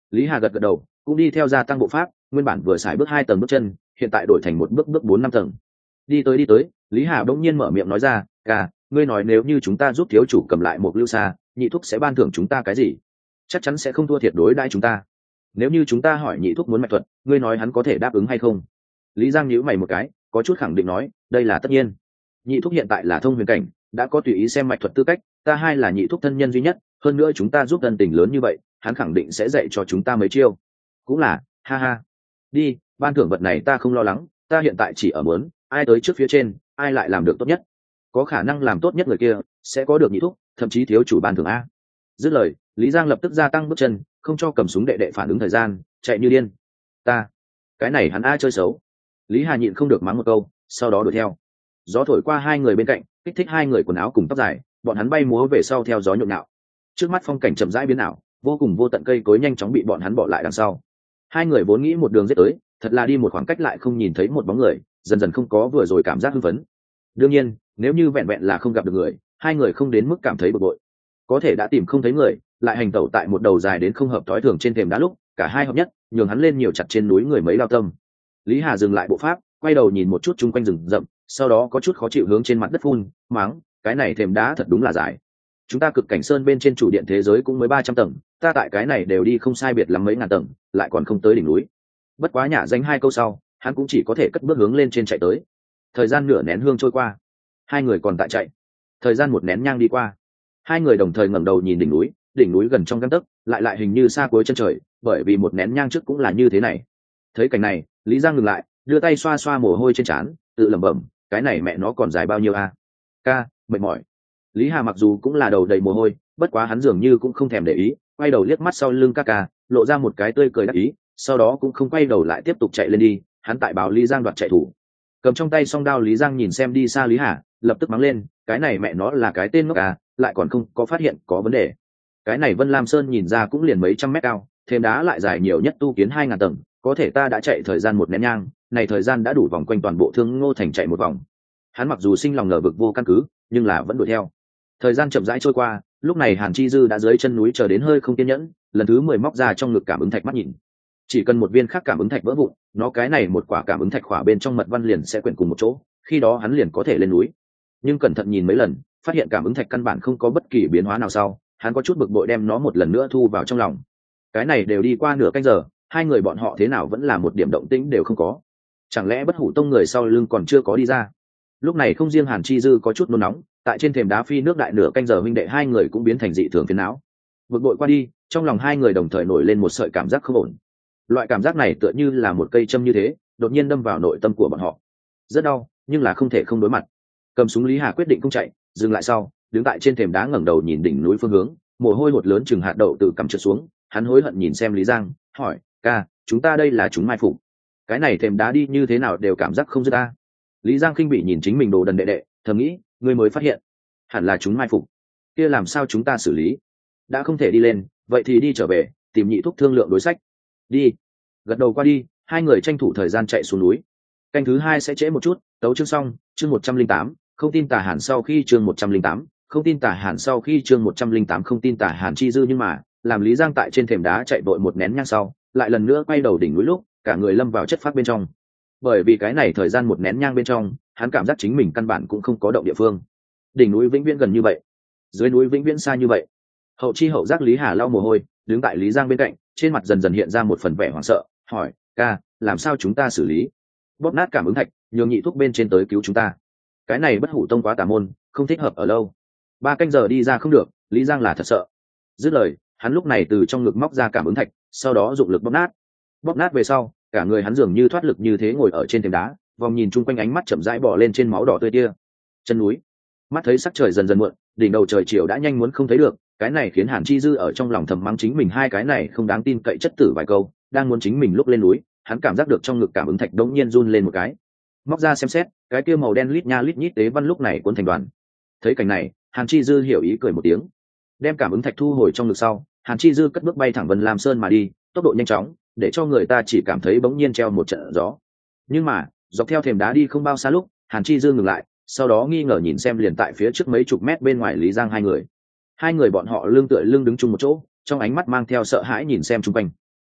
Lý Hà gật gật đầu, cũng đi theo gia tăng bộ pháp, nguyên bản vừa xài bước hai tầng bước chân, hiện tại đổi thành một bước bước bốn năm tầng. Đi tới đi tới, Lý Hà bỗng nhiên mở miệng nói ra, "Ca, ngươi nói nếu như chúng ta giúp thiếu chủ cầm lại một lưu xa, nhị thúc sẽ ban thưởng chúng ta cái gì?" "Chắc chắn sẽ không thua thiệt đối đãi chúng ta. Nếu như chúng ta hỏi nhị thúc muốn mạch thuật, ngươi nói hắn có thể đáp ứng hay không?" Lý Giang nhíu mày một cái, có chút khẳng định nói, "Đây là tất nhiên. Nhị thúc hiện tại là thông huyền cảnh, đã có tùy ý xem mạch thuật tư cách, ta hai là nhị thúc thân nhân duy nhất, hơn nữa chúng ta giúp ân tình lớn như vậy, hắn khẳng định sẽ dạy cho chúng ta mấy chiêu." "Cũng là, ha ha. Đi, ban thưởng vật này ta không lo lắng, ta hiện tại chỉ ở muốn, ai tới trước phía trên, ai lại làm được tốt nhất, có khả năng làm tốt nhất người kia sẽ có được nhị thúc, thậm chí thiếu chủ ban thưởng a." Dứt lời, Lý Giang lập tức gia tăng bước chân, không cho cầm súng đệ đệ phản ứng thời gian, chạy như điên. "Ta, cái này hắn a chơi xấu." Lý Hà nhịn không được mắng một câu, sau đó đuổi theo. Gió thổi qua hai người bên cạnh, kích thích hai người quần áo cùng tóc dài, bọn hắn bay múa về sau theo gió nhộn nhạo. Trước mắt phong cảnh chậm rãi biến ảo, vô cùng vô tận cây cối nhanh chóng bị bọn hắn bỏ lại đằng sau. Hai người vốn nghĩ một đường giết tới, thật là đi một khoảng cách lại không nhìn thấy một bóng người, dần dần không có vừa rồi cảm giác hưng phấn. Đương nhiên, nếu như vẹn vẹn là không gặp được người, hai người không đến mức cảm thấy bực bội. Có thể đã tìm không thấy người, lại hành tẩu tại một đầu dài đến không hợp thói thường trên thềm đá lúc, cả hai hợp nhất, nhường hắn lên nhiều chặt trên núi người mấy lao tâm. Lý Hà dừng lại bộ pháp, quay đầu nhìn một chút chung quanh rừng rậm, sau đó có chút khó chịu hướng trên mặt đất phun, mắng, "Cái này thềm đá thật đúng là dài. Chúng ta cực cảnh sơn bên trên chủ điện thế giới cũng mới ba trăm tầng, ta tại cái này đều đi không sai biệt lắm mấy ngàn tầng, lại còn không tới đỉnh núi." Bất quá nhả danh hai câu sau, hắn cũng chỉ có thể cất bước hướng lên trên chạy tới. Thời gian nửa nén hương trôi qua, hai người còn tại chạy. Thời gian một nén nhang đi qua, hai người đồng thời ngẩng đầu nhìn đỉnh núi, đỉnh núi gần trong gang tấc, lại lại hình như xa cuối chân trời, bởi vì một nén nhang trước cũng là như thế này. Thấy cảnh này, Lý Giang ngừng lại, đưa tay xoa xoa mồ hôi trên trán, tự lẩm bẩm, cái này mẹ nó còn dài bao nhiêu a? Ca, mệt mỏi. Lý Hà mặc dù cũng là đầu đầy mồ hôi, bất quá hắn dường như cũng không thèm để ý, quay đầu liếc mắt sau lưng ca ca, lộ ra một cái tươi cười đắc ý, sau đó cũng không quay đầu lại tiếp tục chạy lên đi. Hắn tại báo Lý Giang đoạt chạy thủ, cầm trong tay song đao. Lý Giang nhìn xem đi xa Lý Hà, lập tức mắng lên, cái này mẹ nó là cái tên ngốc à, lại còn không có phát hiện có vấn đề. Cái này Vân Lam Sơn nhìn ra cũng liền mấy trăm mét cao, thêm đá lại dài nhiều nhất tu kiến hai ngàn tầng, có thể ta đã chạy thời gian một nén nhang, này thời gian đã đủ vòng quanh toàn bộ Thương Ngô thành chạy một vòng. Hắn mặc dù sinh lòng ngờ vực vô căn cứ, nhưng là vẫn đuổi theo. Thời gian chậm rãi trôi qua, lúc này Hàn Chi Dư đã dưới chân núi chờ đến hơi không kiên nhẫn, lần thứ mười móc ra trong ngực cảm ứng thạch mắt nhìn. Chỉ cần một viên khác cảm ứng thạch vỡ vụn, nó cái này một quả cảm ứng thạch khỏa bên trong mật văn liền sẽ quyện cùng một chỗ, khi đó hắn liền có thể lên núi. Nhưng cẩn thận nhìn mấy lần, phát hiện cảm ứng thạch căn bản không có bất kỳ biến hóa nào sau, hắn có chút bực bội đem nó một lần nữa thu vào trong lòng. Cái này đều đi qua nửa canh giờ, hai người bọn họ thế nào vẫn là một điểm động tĩnh đều không có. Chẳng lẽ Bất Hủ Tông người sau lưng còn chưa có đi ra? Lúc này không riêng Hàn Chi Dư có chút nôn nóng, tại trên thềm đá phi nước đại nửa canh giờ huynh đệ hai người cũng biến thành dị thường phiền não. Bực bội qua đi, trong lòng hai người đồng thời nổi lên một sợi cảm giác không ổn. Loại cảm giác này tựa như là một cây châm như thế, đột nhiên đâm vào nội tâm của bọn họ. Rất đau, nhưng là không thể không đối mặt. Cầm súng Lý Hà quyết định không chạy, dừng lại sau, đứng tại trên thềm đá ngẩng đầu nhìn đỉnh núi phương hướng, mồ hôi hột lớn chừng hạt đậu từ cằm trượt xuống. Hắn hối hận nhìn xem Lý Giang, hỏi, ca, chúng ta đây là chúng mai phục, cái này thềm đá đi như thế nào đều cảm giác không dứt ta. Lý Giang khinh bị nhìn chính mình đồ đần đệ đệ, thầm nghĩ, ngươi mới phát hiện, hẳn là chúng mai phục, kia làm sao chúng ta xử lý? Đã không thể đi lên, vậy thì đi trở về, tìm nhị thúc thương lượng đối sách. Đi. Gật đầu qua đi, hai người tranh thủ thời gian chạy xuống núi. Canh thứ hai sẽ trễ một chút, tấu chương xong, chương một trăm linh tám, không tin Tả Hàn sau khi chương một trăm linh tám, không tin Tả Hàn sau khi chương một trăm linh tám không tin Tả Hàn Chi Dư, nhưng mà, làm Lý Giang tại trên thềm đá chạy vội một nén nhang sau, lại lần nữa quay đầu đỉnh núi lúc, cả người lâm vào chất phát bên trong. Bởi vì cái này thời gian một nén nhang bên trong, hắn cảm giác chính mình căn bản cũng không có động địa phương. Đỉnh núi vĩnh viễn gần như vậy, dưới núi vĩnh viễn xa như vậy. Hậu chi hậu giác Lý Hà lau mồ hôi, đứng tại Lý Giang bên cạnh, trên mặt dần dần hiện ra một phần vẻ hoảng sợ, hỏi, ca, làm sao chúng ta xử lý? Bóp nát cảm ứng thạch, nhường nhị thúc bên trên tới cứu chúng ta. Cái này Bất Hủ Tông quá tà môn, không thích hợp ở lâu. Ba canh giờ đi ra không được, Lý Giang là thật sợ. Dứt lời, hắn lúc này từ trong ngực móc ra cảm ứng thạch, sau đó dụng lực bóp nát. Bóp nát về sau, cả người hắn dường như thoát lực như thế ngồi ở trên thềm đá, vòng nhìn chung quanh, ánh mắt chậm rãi bỏ lên trên máu đỏ tươi kia. Chân núi, mắt thấy sắc trời dần dần muộn, đỉnh đầu trời chiều đã nhanh muốn không thấy được, cái này khiến Hàn Chi Dư ở trong lòng thầm mắng chính mình hai cái này không đáng tin cậy chất tử vài câu, đang muốn chính mình lúc lên núi, hắn cảm giác được trong ngực cảm ứng thạch đống nhiên run lên một cái. Móc ra xem xét, cái kia màu đen lít nha lít nhít tế văn lúc này cuốn thành đoàn. Thấy cảnh này, Hàn Chi Dư hiểu ý cười một tiếng, đem cảm ứng thạch thu hồi trong ngực sau, Hàn Chi Dư cất bước bay thẳng Vân Lam Sơn mà đi, tốc độ nhanh chóng, để cho người ta chỉ cảm thấy bỗng nhiên treo một trận gió. Nhưng mà, dọc theo thềm đá đi không bao xa lúc, Hàn Chi Dư ngừng lại, sau đó nghi ngờ nhìn xem liền tại phía trước mấy chục mét bên ngoài Lý Giang hai người. Hai người bọn họ lưng tựa lưng đứng chung một chỗ, trong ánh mắt mang theo sợ hãi nhìn xem chung quanh.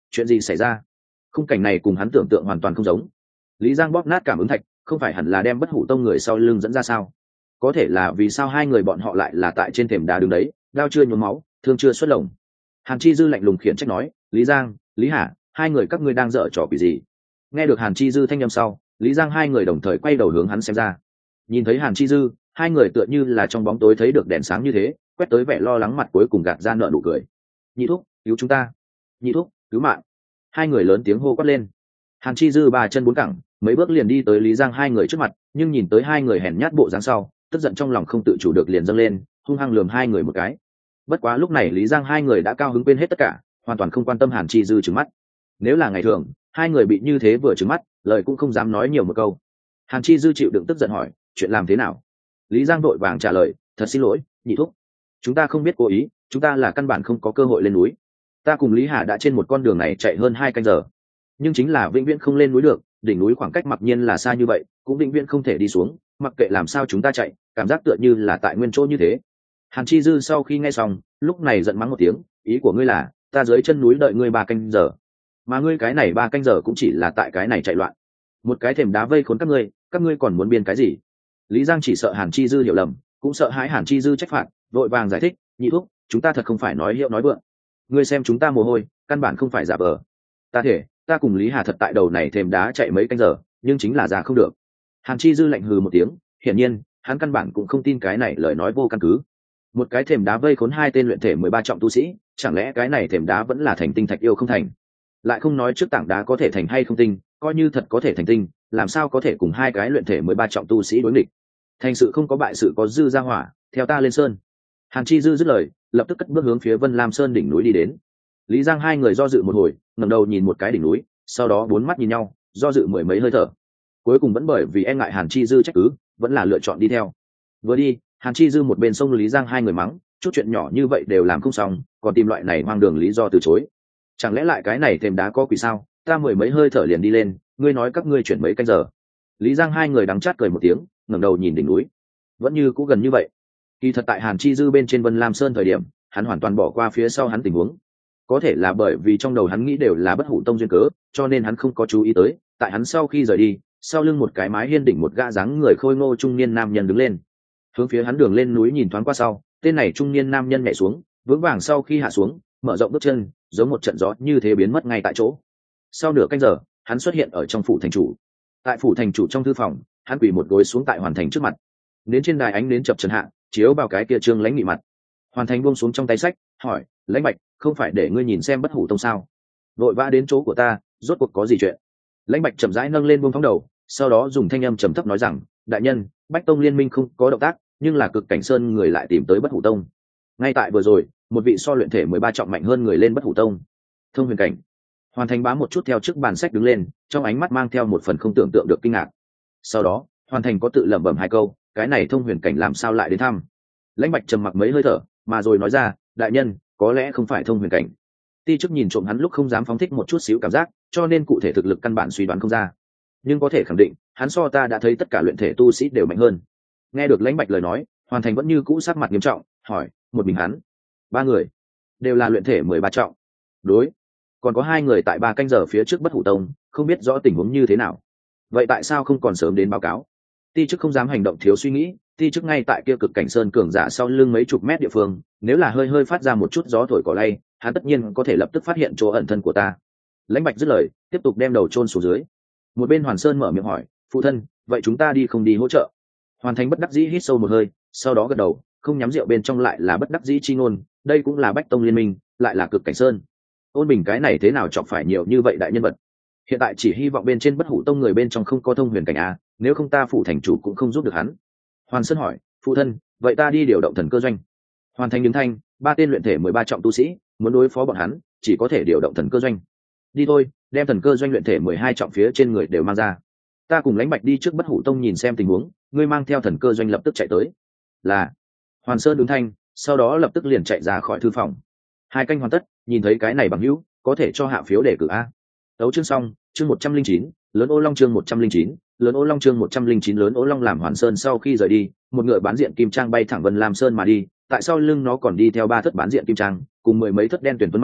chuyện gì xảy ra? Khung cảnh này cùng hắn tưởng tượng hoàn toàn không giống. Lý Giang bóp nát cảm ứng thạch, không phải hẳn là đem Bất Hủ Tông người sau lưng dẫn ra sao? Có thể là vì sao hai người bọn họ lại là tại trên thềm đá đứng đấy, đao chưa nhuốm máu, thương chưa xuất lồng. Hàn Chi Dư lạnh lùng khiển trách nói, Lý Giang, Lý Hà, hai người các ngươi đang dở trò quỷ gì? Nghe được Hàn Chi Dư thanh âm sau, Lý Giang hai người đồng thời quay đầu hướng hắn xem ra. Nhìn thấy Hàn Chi Dư, hai người tựa như là trong bóng tối thấy được đèn sáng như thế, quét tới vẻ lo lắng mặt cuối cùng gạt ra nợ nụ cười. Nhị thúc, cứu chúng ta! Nhị thúc, cứu mạng! Hai người lớn tiếng hô quát lên. Hàn Chi Dư ba chân bốn cẳng, mấy bước liền đi tới Lý Giang hai người trước mặt, nhưng nhìn tới hai người hèn nhát bộ dáng sau, tức giận trong lòng không tự chủ được liền dâng lên, hung hăng lườm hai người một cái. Bất quá lúc này Lý Giang hai người đã cao hứng quên hết tất cả, hoàn toàn không quan tâm Hàn Chi Dư trừng mắt. Nếu là ngày thường, hai người bị như thế vừa trừng mắt, lời cũng không dám nói nhiều một câu. Hàn Chi Dư chịu đựng tức giận hỏi, chuyện làm thế nào? Lý Giang vội vàng trả lời, thật xin lỗi, nhị thúc, chúng ta không biết cố ý, chúng ta là căn bản không có cơ hội lên núi. Ta cùng Lý Hà đã trên một con đường này chạy hơn hai canh giờ, nhưng chính là vĩnh viễn không lên núi được, đỉnh núi khoảng cách mặc nhiên là xa như vậy, cũng vĩnh viễn không thể đi xuống, mặc kệ làm sao chúng ta chạy, cảm giác tựa như là tại nguyên chỗ như thế. Hàn Chi Dư sau khi nghe xong, lúc này giận mắng một tiếng, ý của ngươi là, ta dưới chân núi đợi ngươi ba canh giờ, mà ngươi cái này ba canh giờ cũng chỉ là tại cái này chạy loạn, một cái thềm đá vây khốn các ngươi, các ngươi còn muốn biên cái gì? Lý Giang chỉ sợ Hàn Chi Dư hiểu lầm, cũng sợ hãi Hàn Chi Dư trách phạt, vội vàng giải thích, nhị thúc, chúng ta thật không phải nói hiệu nói vượng, ngươi xem chúng ta mồ hôi, căn bản không phải giả vờ. Ta thể, ta cùng Lý Hà thật tại đầu này thềm đá chạy mấy canh giờ, nhưng chính là ra không được. Hàn Chi Dư lạnh hừ một tiếng, hiển nhiên hắn căn bản cũng không tin cái này lời nói vô căn cứ. Một cái thềm đá vây khốn hai tên luyện thể mười ba trọng tu sĩ, chẳng lẽ cái này thềm đá vẫn là thành tinh thạch yêu không thành? Lại không nói trước tảng đá có thể thành hay không tinh, coi như thật có thể thành tinh, làm sao có thể cùng hai cái luyện thể mười ba trọng tu sĩ đối nghịch? Thành sự không có bại sự có dư ra hỏa, theo ta lên sơn. Hàn Chi Dư dứt lời, lập tức cất bước hướng phía Vân Lam Sơn đỉnh núi đi đến. Lý Giang hai người do dự một hồi, ngẩng đầu nhìn một cái đỉnh núi, sau đó bốn mắt nhìn nhau, do dự mười mấy hơi thở, cuối cùng vẫn bởi vì e ngại Hàn Chi Dư trách cứ, vẫn là lựa chọn đi theo. Vừa đi, Hàn Chi Dư một bên sông Lý Giang hai người mắng, chút chuyện nhỏ như vậy đều làm không xong, còn tìm loại này hoang đường lý do từ chối. Chẳng lẽ lại cái này thềm đá có quỷ sao? Ta mười mấy hơi thở liền đi lên, ngươi nói các ngươi chuyển mấy canh giờ? Lý Giang hai người đắng chát cười một tiếng, ngẩng đầu nhìn đỉnh núi, vẫn như cũ gần như vậy. Kỳ thật tại Hàn Chi Dư bên trên Vân Lam Sơn thời điểm, hắn hoàn toàn bỏ qua phía sau hắn tình huống. Có thể là bởi vì trong đầu hắn nghĩ đều là Bất Hủ Tông duyên cớ, cho nên hắn không có chú ý tới. Tại hắn sau khi rời đi, sau lưng một cái mái hiên đỉnh một gã dáng người khôi ngô trung niên nam nhân đứng lên, hướng phía hắn đường lên núi nhìn thoáng qua sau, tên này trung niên nam nhân nhảy xuống, vững vàng sau khi hạ xuống, mở rộng bước chân, giống một trận gió như thế biến mất ngay tại chỗ. Sau nửa canh giờ, hắn xuất hiện ở trong phủ thành chủ. Tại phủ thành chủ trong thư phòng, hắn quỳ một gối xuống tại Hoàn Thành trước mặt. Nến trên đài ánh nến chập chờn hạ, chiếu vào cái kia trương lãnh nghị mặt. Hoàn Thành buông xuống trong tay sách, hỏi, lãnh bạch, không phải để ngươi nhìn xem Bất Hủ Tông sao? Vội vã đến chỗ của ta, rốt cuộc có gì chuyện? Lãnh bạch chậm rãi nâng lên buông phóng đầu, sau đó dùng thanh âm trầm thấp nói rằng, đại nhân, Bách Tông liên minh không có động tác, nhưng là Cực Cảnh Sơn người lại tìm tới Bất Hủ Tông. Ngay tại vừa rồi, một vị so luyện thể mười ba trọng mạnh hơn người lên Bất Hủ Tông. Thông huyền cảnh. Hoàn Thành bá một chút theo trước bàn sách đứng lên, trong ánh mắt mang theo một phần không tưởng tượng được kinh ngạc. Sau đó, Hoàn Thành có tự lẩm bẩm hai câu, cái này thông huyền cảnh làm sao lại đến thăm? Lãnh bạch trầm mặc mấy hơi thở, mà rồi nói ra, đại nhân, có lẽ không phải thông huyền cảnh. Ti chức nhìn trộm hắn lúc không dám phóng thích một chút xíu cảm giác, cho nên cụ thể thực lực căn bản suy đoán không ra, nhưng có thể khẳng định hắn so ta đã thấy tất cả luyện thể tu sĩ đều mạnh hơn. Nghe được Lãnh bạch lời nói, Hoàn Thành vẫn như cũ sắc mặt nghiêm trọng, hỏi, một mình hắn? Ba người đều là luyện thể mười ba trọng? Đối, còn có hai người tại ba canh giờ phía trước Bất Hủ Tông, không biết rõ tình huống như thế nào. Vậy tại sao không còn sớm đến báo cáo? Ti chức không dám hành động thiếu suy nghĩ, Ti chức ngay tại kia Cực Cảnh Sơn cường giả sau lưng mấy chục mét địa phương, nếu là hơi hơi phát ra một chút gió thổi cỏ lay, hắn tất nhiên có thể lập tức phát hiện chỗ ẩn thân của ta. Lãnh bạch dứt lời, tiếp tục đem đầu chôn xuống dưới. Một bên Hoàn Sơn mở miệng hỏi, phụ thân, vậy chúng ta đi không đi hỗ trợ? Hoàn Thành bất đắc dĩ hít sâu một hơi, sau đó gật đầu, không nhắm rượu bên trong lại là bất đắc dĩ chi ngôn, đây cũng là Bách Tông liên minh, lại là Cực Cảnh Sơn. Ôn Bình cái này thế nào chọc phải nhiều như vậy đại nhân vật? Hiện tại chỉ hy vọng bên trên Bất Hủ Tông người bên trong không có thông huyền cảnh a, nếu không ta phụ thành chủ cũng không giúp được hắn. Hoàn Sơn hỏi, phụ thân, vậy ta đi điều động thần cơ doanh. Hoàn Thành đứng thanh, ba tên luyện thể mười ba trọng tu sĩ, muốn đối phó bọn hắn, chỉ có thể điều động thần cơ doanh. Đi thôi, đem thần cơ doanh luyện thể mười hai trọng phía trên người đều mang ra. Ta cùng Lãnh bạch đi trước Bất Hủ Tông nhìn xem tình huống, ngươi mang theo thần cơ doanh lập tức chạy tới. Là. Hoàn Sơn đứng thanh, sau đó lập tức liền chạy ra khỏi thư phòng. Hai canh hoàn tất, nhìn thấy cái này bằng hữu, có thể cho hạ phiếu đề cử a. Đấu chương xong, chương một trăm linh chín, lớn ô long chương một trăm linh chín, lớn ô long chương một trăm linh chín lớn ô long làm Hoàn Sơn sau khi rời đi, một ngựa bán diện kim trang bay thẳng Vân Lam Sơn mà đi, tại sau lưng nó còn đi theo ba thất bán diện kim trang, cùng mười mấy thất đen tuyển tuấn mã,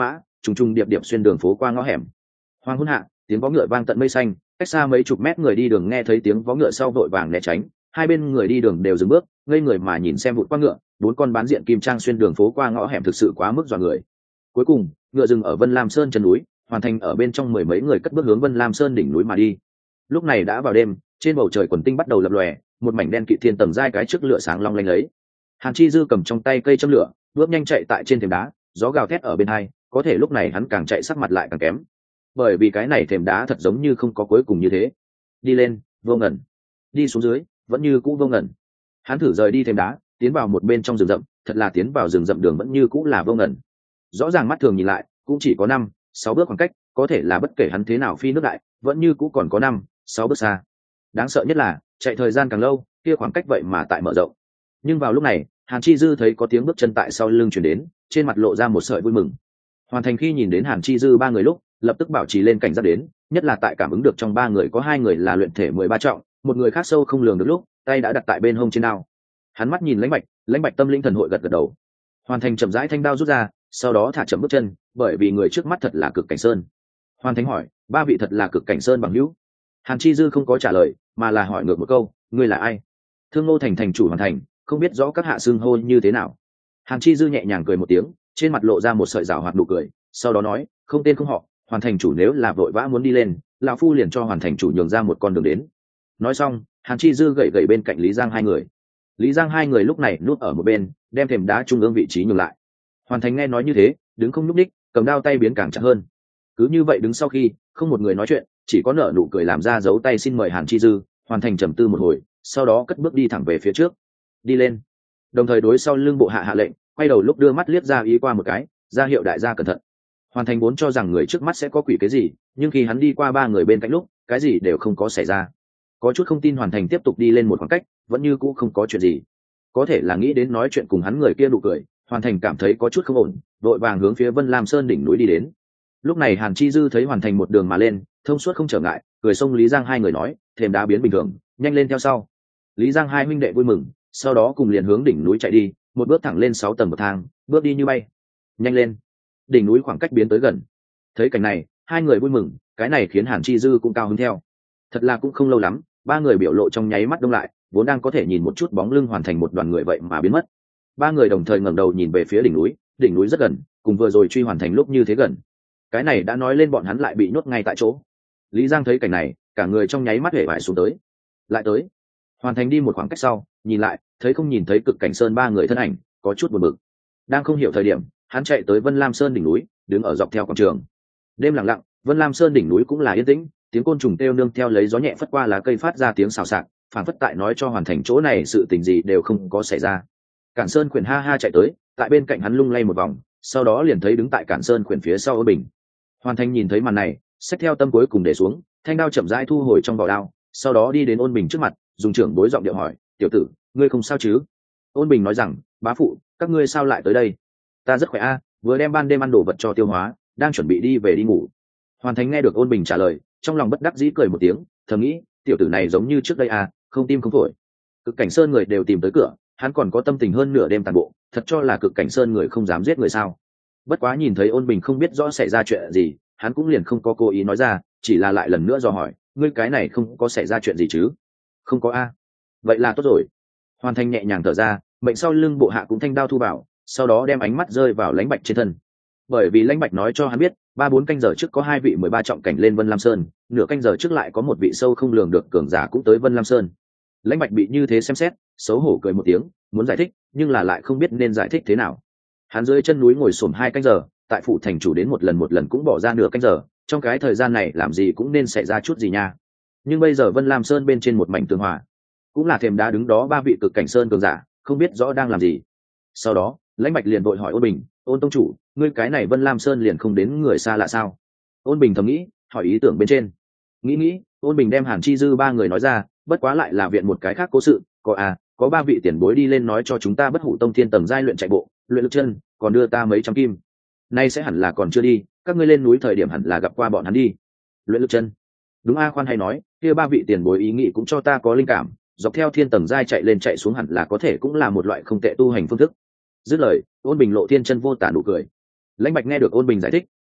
trùng trùng điệp điệp xuyên đường phố qua ngõ hẻm. Hoàng hôn hạ, tiếng vó ngựa vang tận mây xanh, cách xa mấy chục mét người đi đường nghe thấy tiếng vó ngựa sau vội vàng né tránh, hai bên người đi đường đều dừng bước, ngây người mà nhìn xem vụt qua ngựa, bốn con bán diện kim trang xuyên đường phố qua ngõ hẻm thực sự quá mức dọa người. Cuối cùng, ngựa dừng ở Vân Lam Sơn chân núi, Hoàn Thành ở bên trong mười mấy người cất bước hướng Vân Lam Sơn đỉnh núi mà đi. Lúc này đã vào đêm, trên bầu trời quần tinh bắt đầu lập lòe, một mảnh đen kịt thiên tầng dai cái trước lửa sáng long lanh lấy. Hàn Chi Dư cầm trong tay cây châm lửa, bước nhanh chạy tại trên thềm đá, gió gào thét ở bên hai, có thể lúc này hắn càng chạy sắc mặt lại càng kém, bởi vì cái này thềm đá thật giống như không có cuối cùng như thế. Đi lên, vô ngẩn; đi xuống dưới, vẫn như cũ vô ngẩn. Hắn thử rời đi thềm đá, tiến vào một bên trong rừng rậm, thật là tiến vào rừng rậm đường vẫn như cũ là vô ngẩn. Rõ ràng mắt thường nhìn lại, cũng chỉ có năm, sáu bước khoảng cách, có thể là bất kể hắn thế nào phi nước đại, vẫn như cũ còn có năm, sáu bước xa. Đáng sợ nhất là, chạy thời gian càng lâu, kia khoảng cách vậy mà tại mở rộng. Nhưng vào lúc này, Hàn Chi Dư thấy có tiếng bước chân tại sau lưng truyền đến, trên mặt lộ ra một sợi vui mừng. Hoàn Thành khi nhìn đến Hàn Chi Dư ba người lúc, lập tức bảo trì lên cảnh giác đến, nhất là tại cảm ứng được trong ba người có hai người là luyện thể mười ba trọng, một người khác sâu không lường được lúc, tay đã đặt tại bên hông trên đao. Hắn mắt nhìn Lãnh Bạch, Lãnh Bạch tâm linh thần hội gật gật đầu. Hoàn Thành chậm rãi thanh đao rút ra, sau đó thả chậm bước chân, bởi vì người trước mắt thật là Cực Cảnh Sơn. Hoàn Thành hỏi, ba vị thật là Cực Cảnh Sơn bằng hữu? Hàn Chi Dư không có trả lời, mà là hỏi ngược một câu, ngươi là ai? Thương Ngô Thành thành chủ Hoàn Thành, không biết rõ các hạ xưng hô như thế nào. Hàn Chi Dư nhẹ nhàng cười một tiếng, trên mặt lộ ra một sợi rào hoạt nụ cười, sau đó nói, không tên không họ, Hoàn Thành chủ nếu là vội vã muốn đi lên, lão phu liền cho Hoàn Thành chủ nhường ra một con đường đến. Nói xong, Hàn Chi Dư gậy gậy bên cạnh Lý Giang hai người. Lý Giang hai người lúc này nuốt ở một bên, đem thềm đá trung ương vị trí nhường lại. Hoàn Thành nghe nói như thế, đứng không nhúc ních, cầm đao tay biến càng chặt hơn. Cứ như vậy đứng sau khi, không một người nói chuyện, chỉ có nở nụ cười làm ra dấu tay xin mời Hàn Chi Dư. Hoàn Thành trầm tư một hồi, sau đó cất bước đi thẳng về phía trước. Đi lên. Đồng thời đối sau lưng bộ hạ hạ lệnh, quay đầu lúc đưa mắt liếc ra ý qua một cái, ra hiệu đại gia cẩn thận. Hoàn Thành vốn cho rằng người trước mắt sẽ có quỷ cái gì, nhưng khi hắn đi qua ba người bên cạnh lúc, cái gì đều không có xảy ra. Có chút không tin Hoàn Thành tiếp tục đi lên một khoảng cách, vẫn như cũ không có chuyện gì. Có thể là nghĩ đến nói chuyện cùng hắn người kia nụ cười, Hoàn Thành cảm thấy có chút không ổn, vội vàng hướng phía Vân Lam Sơn đỉnh núi đi đến. Lúc này Hàn Chi Dư thấy Hoàn Thành một đường mà lên, thông suốt không trở ngại, cười xông Lý Giang hai người nói, thềm đá biến bình thường, nhanh lên theo sau. Lý Giang hai huynh đệ vui mừng, sau đó cùng liền hướng đỉnh núi chạy đi, một bước thẳng lên sáu tầng bậc thang, bước đi như bay. Nhanh lên. Đỉnh núi khoảng cách biến tới gần. Thấy cảnh này, hai người vui mừng, cái này khiến Hàn Chi Dư cũng cao hứng theo. Thật là cũng không lâu lắm, ba người biểu lộ trong nháy mắt đông lại, vốn đang có thể nhìn một chút bóng lưng Hoàn Thành một đoàn người vậy mà biến mất. Ba người đồng thời ngẩng đầu nhìn về phía đỉnh núi, đỉnh núi rất gần, cùng vừa rồi truy Hoàn Thành lúc như thế gần. Cái này đã nói lên bọn hắn lại bị nhốt ngay tại chỗ. Lý Giang thấy cảnh này, cả người trong nháy mắt hể vải xuống tới. Lại tới. Hoàn Thành đi một khoảng cách sau, nhìn lại, thấy không nhìn thấy Cực Cảnh Sơn ba người thân ảnh, có chút buồn bực. Đang không hiểu thời điểm, hắn chạy tới Vân Lam Sơn đỉnh núi, đứng ở dọc theo quảng trường. Đêm lặng lặng, Vân Lam Sơn đỉnh núi cũng là yên tĩnh, tiếng côn trùng kêu nương theo lấy gió nhẹ phất qua lá cây phát ra tiếng xào xạc, phản phất tại nói cho Hoàn Thành chỗ này sự tình gì đều không có xảy ra. Cản Sơn khuyển ha ha chạy tới, tại bên cạnh hắn lung lay một vòng, sau đó liền thấy đứng tại Cản Sơn khuyển phía sau Ôn Bình. Hoàn Thành nhìn thấy màn này, xách theo tâm cuối cùng để xuống, thanh đao chậm rãi thu hồi trong vỏ đao, sau đó đi đến Ôn Bình trước mặt, dùng trưởng bối giọng điệu hỏi, tiểu tử, ngươi không sao chứ? Ôn Bình nói rằng, bá phụ, các ngươi sao lại tới đây? Ta rất khỏe a, vừa đem ban đêm ăn đồ vật cho tiêu hóa, đang chuẩn bị đi về đi ngủ. Hoàn Thành nghe được Ôn Bình trả lời, trong lòng bất đắc dĩ cười một tiếng, thầm nghĩ, tiểu tử này giống như trước đây à, không tim không phổi. Cực Cảnh Sơn người đều tìm tới cửa, hắn còn có tâm tình hơn nửa đêm tàn bộ, thật cho là Cực Cảnh Sơn người không dám giết người sao? Bất quá nhìn thấy Ôn Bình không biết rõ xảy ra chuyện gì, hắn cũng liền không có cố ý nói ra, chỉ là lại lần nữa dò hỏi, ngươi cái này không có xảy ra chuyện gì chứ? Không có a. Vậy là tốt rồi. Hoàn Thành nhẹ nhàng thở ra, mệnh sau lưng bộ hạ cũng thanh đao thu vào, sau đó đem ánh mắt rơi vào Lãnh Bạch trên thân. Bởi vì Lãnh Bạch nói cho hắn biết, ba bốn canh giờ trước có hai vị mười ba trọng cảnh lên Vân Lam Sơn, nửa canh giờ trước lại có một vị sâu không lường được cường giả cũng tới Vân Lam Sơn. Lãnh Bạch bị như thế xem xét, xấu hổ cười một tiếng, muốn giải thích, nhưng là lại không biết nên giải thích thế nào. Hắn dưới chân núi ngồi xổm hai canh giờ, tại phủ thành chủ đến một lần một lần cũng bỏ ra nửa canh giờ, trong cái thời gian này làm gì cũng nên xảy ra chút gì nha. Nhưng bây giờ Vân Lam Sơn bên trên một mảnh tường hòa, cũng là thềm đá đứng đó ba vị Cực Cảnh Sơn cường giả, không biết rõ đang làm gì. Sau đó, Lãnh Bạch liền vội hỏi Ôn Bình, Ôn tông chủ, ngươi cái này Vân Lam Sơn liền không đến người xa lạ sao? Ôn Bình thầm nghĩ, hỏi ý tưởng bên trên. Nghĩ nghĩ, Ôn Bình đem Hàn Chi Dư ba người nói ra, bất quá lại là viện một cái khác cố sự, có à, có ba vị tiền bối đi lên nói cho chúng ta Bất Hủ Tông thiên tầng giai luyện chạy bộ, luyện lực chân, còn đưa ta mấy trăm kim. Nay sẽ hẳn là còn chưa đi, các ngươi lên núi thời điểm hẳn là gặp qua bọn hắn đi. Luyện lực chân. Đúng a, khoan hay nói, kia ba vị tiền bối ý nghĩ cũng cho ta có linh cảm, dọc theo thiên tầng giai chạy lên chạy xuống hẳn là có thể cũng là một loại không tệ tu hành phương thức. Dứt lời, Ôn Bình lộ thiên chân vô tả nụ cười. Lãnh Bạch nghe được Ôn Bình giải thích,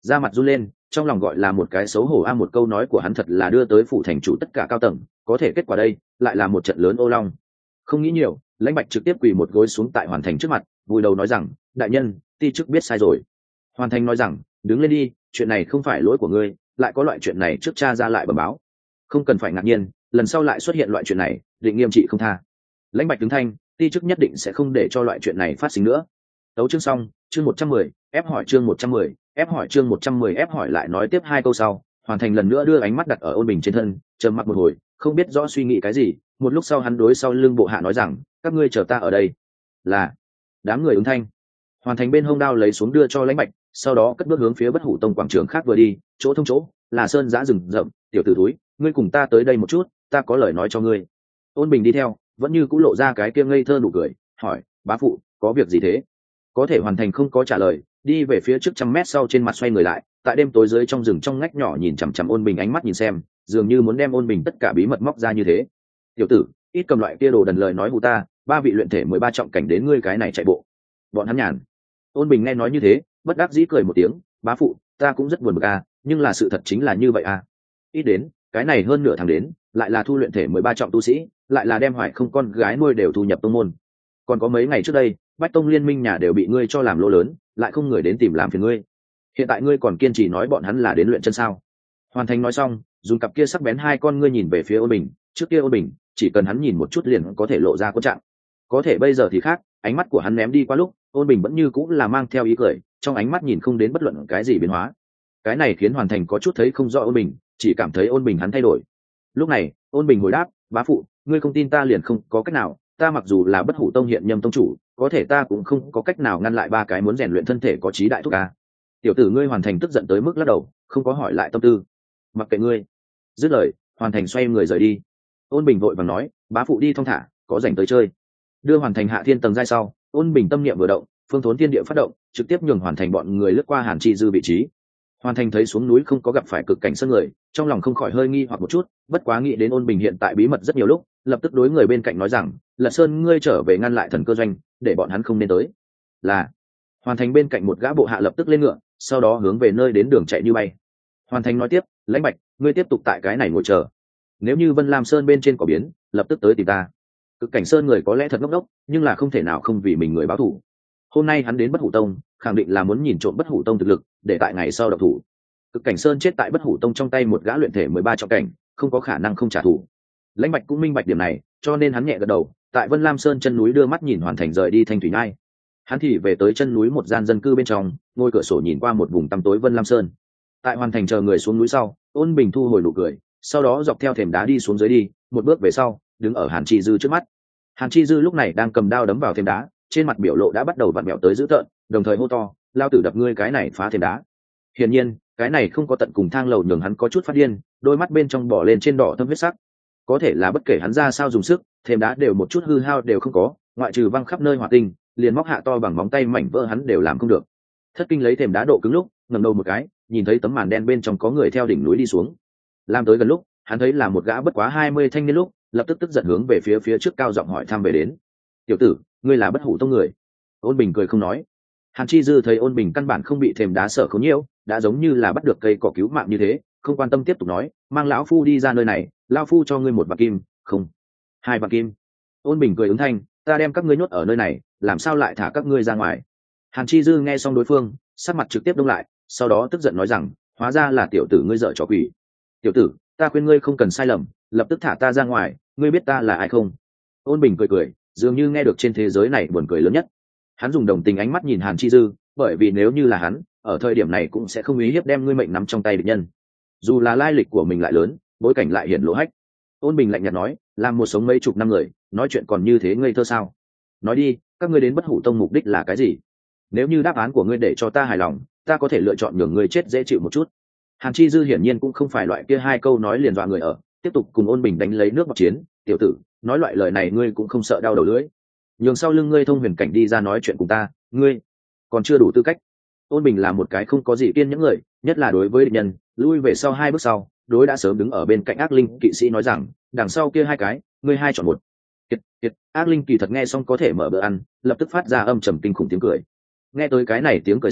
da mặt run lên, trong lòng gọi là một cái xấu hổ a, một câu nói của hắn thật là đưa tới phủ thành chủ tất cả cao tầng, có thể kết quả đây lại là một trận lớn ô long. Không nghĩ nhiều, Lãnh Bạch trực tiếp quỳ một gối xuống tại Hoàn Thành trước mặt, vùi đầu nói rằng, đại nhân, ti chức biết sai rồi. Hoàn Thành nói rằng, đứng lên đi, chuyện này không phải lỗi của ngươi, lại có loại chuyện này trước cha ra lại bẩm báo, không cần phải ngạc nhiên, lần sau lại xuất hiện loại chuyện này định nghiêm trị không tha. Lãnh Bạch đứng thanh, ti chức nhất định sẽ không để cho loại chuyện này phát sinh nữa. Tấu chương xong, chương một trăm mười, ép hỏi chương một trăm mười, ép hỏi chương một trăm mười ép hỏi lại nói tiếp hai câu sau, Hoàn Thành lần nữa đưa ánh mắt đặt ở Ôn Bình trên thân, trầm mặc một hồi, không biết rõ suy nghĩ cái gì, một lúc sau hắn đối sau lưng bộ hạ nói rằng, các ngươi chờ ta ở đây. Là. Đám người ứng thanh. Hoàn Thành bên hông đao lấy xuống đưa cho Lãnh Bạch, sau đó cất bước hướng phía Bất Hủ Tông quảng trường khác vừa đi, chỗ thông chỗ là sơn giã rừng rậm, tiểu tử túi, ngươi cùng ta tới đây một chút, ta có lời nói cho ngươi. Ôn Bình đi theo, vẫn như cũ lộ ra cái kia ngây thơ nụ cười, hỏi, bá phụ, có việc gì thế? Có thể Hoàn Thành không có trả lời, đi về phía trước trăm mét sau trên mặt xoay người lại, tại đêm tối dưới trong rừng trong ngách nhỏ nhìn chằm chằm Ôn Bình ánh mắt nhìn xem, dường như muốn đem Ôn Bình tất cả bí mật móc ra như thế. Tiểu tử, ít cầm loại kia đồ đần lời nói hù ta, ba vị luyện thể mười ba trọng cảnh đến ngươi cái này chạy bộ. Bọn hắn nhàn. Ôn Bình nghe nói như thế, bất đắc dĩ cười một tiếng, bá phụ, ta cũng rất buồn bực à, nhưng là sự thật chính là như vậy à. Ít đến, cái này hơn nửa tháng đến, lại là thu luyện thể mười ba trọng tu sĩ, lại là đem Hoài Không con gái nuôi đều thu nhập tông môn. Còn có mấy ngày trước đây, Bách Tông liên minh nhà đều bị ngươi cho làm lỗ lớn, lại không người đến tìm làm phiền ngươi. Hiện tại ngươi còn kiên trì nói bọn hắn là đến luyện chân sao? Hoàn Thành nói xong, dùng cặp kia sắc bén hai con ngươi nhìn về phía Ôn Bình, trước kia Ôn Bình, chỉ cần hắn nhìn một chút liền có thể lộ ra cốt trạng. Có thể bây giờ thì khác, ánh mắt của hắn ném đi qua lúc, Ôn Bình vẫn như cũng là mang theo ý cười, trong ánh mắt nhìn không đến bất luận cái gì biến hóa. Cái này khiến Hoàn Thành có chút thấy không rõ Ôn Bình, chỉ cảm thấy Ôn Bình hắn thay đổi. Lúc này, Ôn Bình hồi đáp, bá phụ, ngươi không tin ta liền không có cách nào, ta mặc dù là Bất Hủ Tông hiện nhâm tông chủ, có thể ta cũng không có cách nào ngăn lại ba cái muốn rèn luyện thân thể có chí đại thúc ca. Tiểu tử ngươi Hoàn Thành tức giận tới mức lắc đầu, không có hỏi lại tâm tư. Mặc kệ ngươi. Dứt lời, Hoàn Thành xoay người rời đi. Ôn Bình vội vàng nói, bá phụ đi thong thả, có rảnh tới chơi. Đưa Hoàn Thành hạ thiên tầng giai sau, Ôn Bình tâm niệm vừa động, phương thốn thiên địa phát động, trực tiếp nhường Hoàn Thành bọn người lướt qua Hàn Chi Dư vị trí. Hoàn Thành thấy xuống núi không có gặp phải cực cảnh sơn người, trong lòng không khỏi hơi nghi hoặc một chút, bất quá nghĩ đến Ôn Bình hiện tại bí mật rất nhiều lúc, lập tức đối người bên cạnh nói rằng, Lật Sơn ngươi trở về ngăn lại thần cơ doanh, để bọn hắn không nên tới. Là. Hoàn Thành bên cạnh một gã bộ hạ lập tức lên ngựa, sau đó hướng về nơi đến đường chạy như bay. Hoàn Thành nói tiếp, Lãnh Bạch, ngươi tiếp tục tại cái này ngồi chờ. Nếu như Vân Lam Sơn bên trên có biến, lập tức tới tìm ta. Cực cảnh sơn người có lẽ thật ngốc đốc, nhưng là không thể nào không vì mình người báo thù. Hôm nay hắn đến Bất Hủ Tông, khẳng định là muốn nhìn trộm Bất Hủ Tông thực lực, để tại ngày sau độc thủ. Cực cảnh sơn chết tại Bất Hủ Tông trong tay một gã luyện thể mười ba trọng cảnh, không có khả năng không trả thù. Lãnh Bạch cũng minh bạch điểm này, cho nên hắn nhẹ gật đầu, tại Vân Lam Sơn chân núi đưa mắt nhìn Hoàn Thành rời đi Thanh Thủy Nhai. Hắn thì về tới chân núi một gian dân cư bên trong, ngôi cửa sổ nhìn qua một vùng tăm tối Vân Lam Sơn. Tại Hoàn Thành chờ người xuống núi sau, Ôn Bình thu hồi nụ cười, sau đó dọc theo thềm đá đi xuống dưới đi, một bước về sau, đứng ở Hàn Chi Dư trước mắt. Hàn Chi Dư lúc này đang cầm đao đấm vào thềm đá, trên mặt biểu lộ đã bắt đầu vặn vẹo tới dữ tợn, đồng thời hô to, lao tử đập ngươi cái này phá thềm đá. Hiển nhiên, cái này không có tận cùng thang lầu nhường hắn có chút phát điên, đôi mắt bên trong bỏ lên trên đỏ thâm huyết sắc. Có thể là bất kể hắn ra sao dùng sức, thềm đá đều một chút hư hao đều không có, ngoại trừ văng khắp nơi hỏa tinh, liền móc hạ to bằng móng tay mảnh vỡ hắn đều làm không được. Thất Kinh lấy thềm đá độ cứng lúc, ngẩng đầu một cái, nhìn thấy tấm màn đen bên trong có người theo đỉnh núi đi xuống. Làm tới gần lúc, hắn thấy là một gã bất quá hai mươi thanh niên lúc, lập tức tức giận hướng về phía phía trước cao giọng hỏi thăm về đến. Tiểu tử, ngươi là Bất Hủ Tông người? Ôn Bình cười không nói. Hàn Chi Dư thấy Ôn Bình căn bản không bị thềm đá sợ khốn nhiễu, đã giống như là bắt được cây cỏ cứu mạng như thế, không quan tâm tiếp tục nói, mang lão phu đi ra nơi này, lão phu cho ngươi một vạn kim, không, hai vạn kim. Ôn Bình cười ứng thanh, ta đem các ngươi nhốt ở nơi này, làm sao lại thả các ngươi ra ngoài? Hàn Chi Dư nghe xong đối phương, sắc mặt trực tiếp đông lại, sau đó tức giận nói rằng, hóa ra là tiểu tử ngươi dở trò quỷ. Tiểu tử, ta khuyên ngươi không cần sai lầm, lập tức thả ta ra ngoài, ngươi biết ta là ai không? Ôn Bình cười cười, dường như nghe được trên thế giới này buồn cười lớn nhất. Hắn dùng đồng tình ánh mắt nhìn Hàn Chi Dư, bởi vì nếu như là hắn, ở thời điểm này cũng sẽ không ý hiếp đem ngươi mệnh nắm trong tay địch nhân. Dù là lai lịch của mình lại lớn, bối cảnh lại hiển lộ hách. Ôn Bình lạnh nhạt nói, làm một sống mấy chục năm người, nói chuyện còn như thế ngây thơ sao? Nói đi, các ngươi đến Bất Hủ Tông mục đích là cái gì? Nếu như đáp án của ngươi để cho ta hài lòng, ta có thể lựa chọn nhường ngươi chết dễ chịu một chút. Hàn Chi Dư hiển nhiên cũng không phải loại kia hai câu nói liền dọa người ở, tiếp tục cùng Ôn Bình đánh lấy nước bọt chiến. Tiểu tử, nói loại lời này ngươi cũng không sợ đau đầu lưỡi? Nhường sau lưng ngươi thông huyền cảnh đi ra nói chuyện cùng ta, ngươi còn chưa đủ tư cách. Ôn Bình là một cái không có gì kiên những người, nhất là đối với địch nhân, lui về sau hai bước sau, đối đã sớm đứng ở bên cạnh Ác Linh kỵ sĩ nói rằng, đằng sau kia hai cái, ngươi hai chọn một. Kiệt, kiệt, Ác Linh kỳ thật nghe xong có thể mở bữa ăn, lập tức phát ra âm trầm kinh khủng tiếng cười. Nghe tới cái này tiếng cười sau,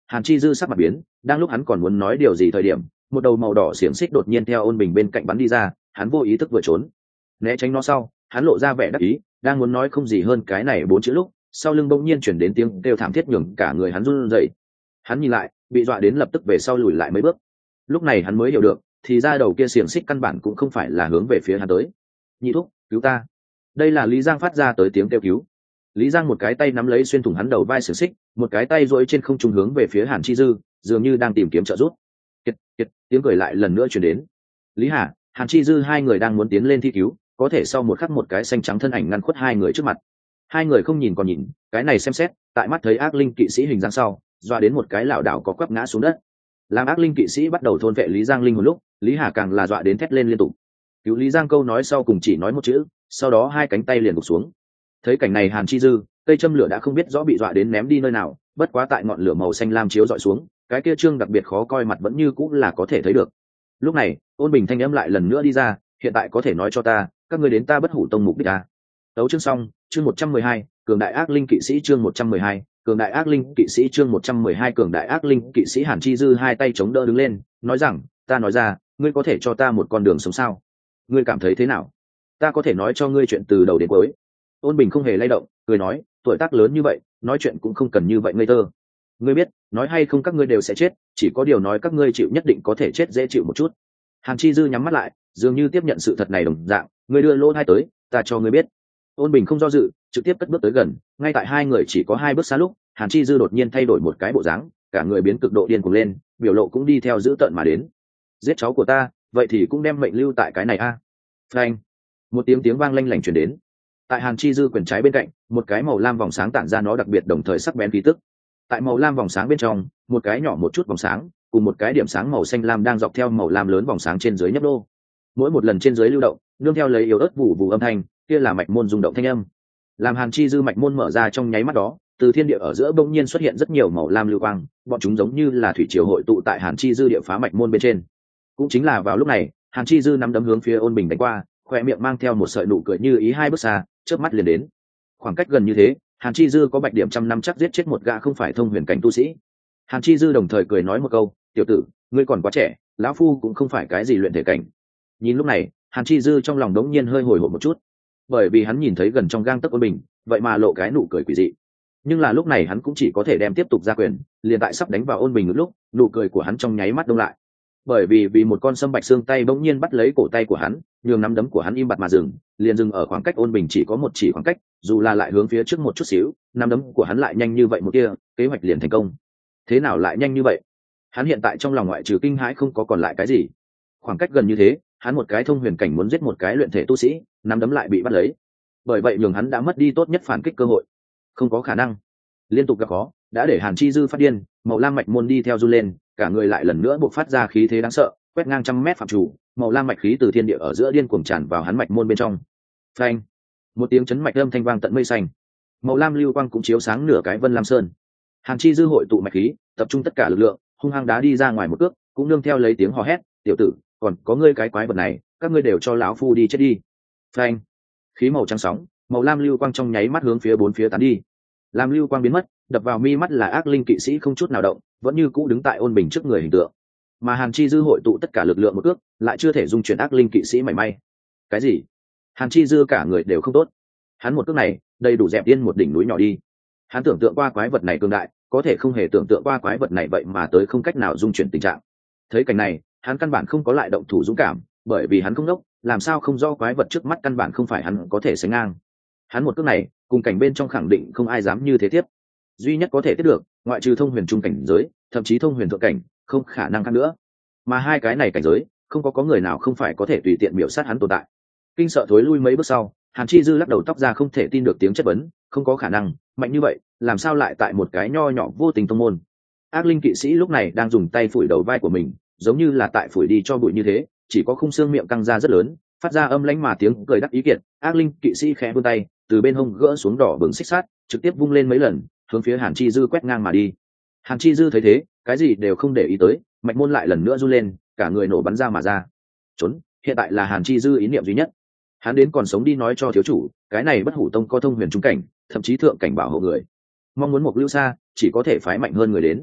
Hàn Chi Dư sắc mặt biến, đang lúc hắn còn muốn nói điều gì thời điểm, một đầu màu đỏ xiềng xích đột nhiên theo ôn bình bên cạnh bắn đi ra, hắn vô ý thức vừa trốn, né tránh nó sau, hắn lộ ra vẻ đắc ý, đang muốn nói không gì hơn cái này bốn chữ lúc, sau lưng bỗng nhiên chuyển đến tiếng kêu thảm thiết nhường cả người hắn run rẩy. Hắn nhìn lại, bị dọa đến lập tức về sau lùi lại mấy bước. Lúc này hắn mới hiểu được, thì ra đầu kia xiềng xích căn bản cũng không phải là hướng về phía hắn tới. Nhị thúc, cứu ta! Đây là Lý Giang phát ra tới tiếng kêu cứu. Lý Giang một cái tay nắm lấy xuyên thủng hắn đầu vai xiềng xích, một cái tay duỗi trên không trung hướng về phía Hàn Chi Dư, dường như đang tìm kiếm trợ giúp. Kiệt, kiệt, tiếng cười lại lần nữa truyền đến. Lý Hà, Hàn Chi Dư hai người đang muốn tiến lên thi cứu, có thể sau một khắc một cái xanh trắng thân ảnh ngăn khuất hai người trước mặt. Hai người không nhìn còn nhìn, cái này xem xét, tại mắt thấy ác linh kỵ sĩ hình dáng sau, doa đến một cái lảo đảo có quắp ngã xuống đất. Làm ác linh kỵ sĩ bắt đầu thôn vệ Lý Giang linh một lúc, Lý Hà càng là dọa đến thét lên liên tục. Cứu Lý Giang câu nói sau cùng chỉ nói một chữ, sau đó hai cánh tay liền gục xuống. Thấy cảnh này Hàn Chi Dư, cây châm lửa đã không biết rõ bị dọa đến ném đi nơi nào, bất quá tại ngọn lửa màu xanh lam chiếu dọi xuống, cái kia trương đặc biệt khó coi mặt vẫn như cũng là có thể thấy được. Lúc này, Ôn Bình thanh âm lại lần nữa đi ra, hiện tại có thể nói cho ta, các ngươi đến ta Bất Hủ Tông mục đích à? Tấu chương xong, chương một trăm mười hai, cường đại ác linh kỵ sĩ chương một trăm mười hai, cường đại ác linh kỵ sĩ chương một trăm mười hai cường đại ác linh kỵ sĩ Hàn Chi Dư hai tay chống đỡ đứng lên, nói rằng, ta nói ra, ngươi có thể cho ta một con đường sống sao? Ngươi cảm thấy thế nào? Ta có thể nói cho ngươi chuyện từ đầu đến cuối. Ôn Bình không hề lay động, cười nói, tuổi tác lớn như vậy, nói chuyện cũng không cần như vậy ngây thơ. Ngươi biết, nói hay không các ngươi đều sẽ chết, chỉ có điều nói các ngươi chịu nhất định có thể chết dễ chịu một chút. Hàn Chi Dư nhắm mắt lại, dường như tiếp nhận sự thật này đồng dạng, ngươi đưa lỗ hai tới, ta cho ngươi biết. Ôn Bình không do dự, trực tiếp cất bước tới gần, ngay tại hai người chỉ có hai bước xa lúc, Hàn Chi Dư đột nhiên thay đổi một cái bộ dáng, cả người biến cực độ điên cuồng lên, biểu lộ cũng đi theo dữ tợn mà đến. Giết cháu của ta, vậy thì cũng đem mệnh lưu tại cái này a. À. Phanh! Một tiếng tiếng vang lanh lảnh truyền đến. Tại Hàn Chi Dư quyền trái bên cạnh, một cái màu lam vòng sáng tản ra nó đặc biệt đồng thời sắc bén khí tức. Tại màu lam vòng sáng bên trong, một cái nhỏ một chút vòng sáng, cùng một cái điểm sáng màu xanh lam đang dọc theo màu lam lớn vòng sáng trên dưới nhấp đô. Mỗi một lần trên dưới lưu động, nương theo lấy yếu ớt vụ vụ âm thanh, kia là mạch môn rung động thanh âm. Làm Hàn Chi Dư mạch môn mở ra trong nháy mắt đó, từ thiên địa ở giữa bỗng nhiên xuất hiện rất nhiều màu lam lưu quang, bọn chúng giống như là thủy triều hội tụ tại Hàn Chi Dư địa phá mạch môn bên trên. Cũng chính là vào lúc này, Hàn Chi Dư nắm đấm hướng phía Ôn Bình đánh qua, khóe miệng mang theo một sợi nụ cười như ý hai bước xa, chớp mắt liền đến. Khoảng cách gần như thế, Hàn Chi Dư có bạch điểm trăm năm chắc giết chết một gã không phải thông huyền cảnh tu sĩ. Hàn Chi Dư đồng thời cười nói một câu, tiểu tử, ngươi còn quá trẻ, lão phu cũng không phải cái gì luyện thể cảnh. Nhìn lúc này, Hàn Chi Dư trong lòng đống nhiên hơi hồi hộp một chút, bởi vì hắn nhìn thấy gần trong gang tấc Ôn Bình, vậy mà lộ cái nụ cười quỷ dị. Nhưng là lúc này hắn cũng chỉ có thể đem tiếp tục ra quyền, liền tại sắp đánh vào Ôn Bình lúc, nụ cười của hắn trong nháy mắt đông lại. Bởi vì vì một con sâm bạch xương tay bỗng nhiên bắt lấy cổ tay của hắn, nhường nắm đấm của hắn im bặt mà dừng, liền dừng ở khoảng cách Ôn Bình chỉ có một chỉ khoảng cách, dù là lại hướng phía trước một chút xíu, nắm đấm của hắn lại nhanh như vậy một kia, kế hoạch liền thành công. Thế nào lại nhanh như vậy? Hắn hiện tại trong lòng ngoại trừ kinh hãi không có còn lại cái gì. Khoảng cách gần như thế, hắn một cái thông huyền cảnh muốn giết một cái luyện thể tu sĩ, nắm đấm lại bị bắt lấy. Bởi vậy nhường hắn đã mất đi tốt nhất phản kích cơ hội. Không có khả năng. Liên tục gặp khó, đã để Hàn Chi Dư phát điên, màu lam mạch môn đi theo run lên, cả người lại lần nữa bộc phát ra khí thế đáng sợ, quét ngang trăm mét phạm chủ, màu lam mạch khí từ thiên địa ở giữa điên cuồng tràn vào hắn mạch môn bên trong. Phanh! Một tiếng chấn mạch âm thanh vang tận mây xanh. Màu lam lưu quang cũng chiếu sáng nửa cái Vân Lam Sơn. Hàn Chi Dư hội tụ mạch khí, tập trung tất cả lực lượng, hung hăng đá đi ra ngoài một cước, cũng nương theo lấy tiếng hò hét, "Tiểu tử, còn có ngươi cái quái vật này, các ngươi đều cho lão phu đi chết đi." Phanh! Khí màu trắng sóng, màu lam lưu quang trong nháy mắt hướng phía bốn phía tán đi. Làm lưu quang biến mất, đập vào mi mắt là ác linh kỵ sĩ không chút nào động, vẫn như cũ đứng tại Ôn Bình trước người hình tượng. Mà Hàn Chi Dư hội tụ tất cả lực lượng một cước, lại chưa thể dung chuyển ác linh kỵ sĩ mảy may. Cái gì? Hàn Chi Dư cả người đều không tốt. Hắn một cước này, đầy đủ dẹp yên một đỉnh núi nhỏ đi. Hắn tưởng tượng qua quái vật này cường đại, có thể không hề tưởng tượng qua quái vật này vậy mà tới không cách nào dung chuyển tình trạng. Thấy cảnh này, hắn căn bản không có lại động thủ dũng cảm, bởi vì hắn không đốc, làm sao không do quái vật trước mắt căn bản không phải hắn có thể sánh ngang. Hắn một cước này, cùng cảnh bên trong khẳng định không ai dám như thế tiếp. Duy nhất có thể tiếp được, ngoại trừ thông huyền trung cảnh giới, thậm chí thông huyền thượng cảnh, không khả năng khác nữa. Mà hai cái này cảnh giới, không có có người nào không phải có thể tùy tiện biểu sát hắn tồn tại. Kinh sợ thối lui mấy bước sau, Hàn Chi Dư lắc đầu tóc ra không thể tin được tiếng chất vấn, không có khả năng, mạnh như vậy, làm sao lại tại một cái nho nhỏ vô tình tông môn. Ác linh kỵ sĩ lúc này đang dùng tay phủi đầu vai của mình, giống như là tại phủi đi cho bụi như thế, chỉ có khung xương miệng căng ra rất lớn, phát ra âm lãnh mà tiếng cười đắc ý kiệt. Ác linh kỵ sĩ khẽ vươn tay, từ bên hông gỡ xuống đỏ bừng xích sắt, trực tiếp vung lên mấy lần, hướng phía Hàn Chi Dư quét ngang mà đi. Hàn Chi Dư thấy thế, cái gì đều không để ý tới, mạch môn lại lần nữa run lên, cả người nổ bắn ra mà ra. Trốn, hiện tại là Hàn Chi Dư ý niệm duy nhất. Hắn đến còn sống đi nói cho thiếu chủ, cái này Bất Hủ Tông có thông huyền trung cảnh, thậm chí thượng cảnh bảo hộ người. Mong muốn một lưu xa, chỉ có thể phái mạnh hơn người đến.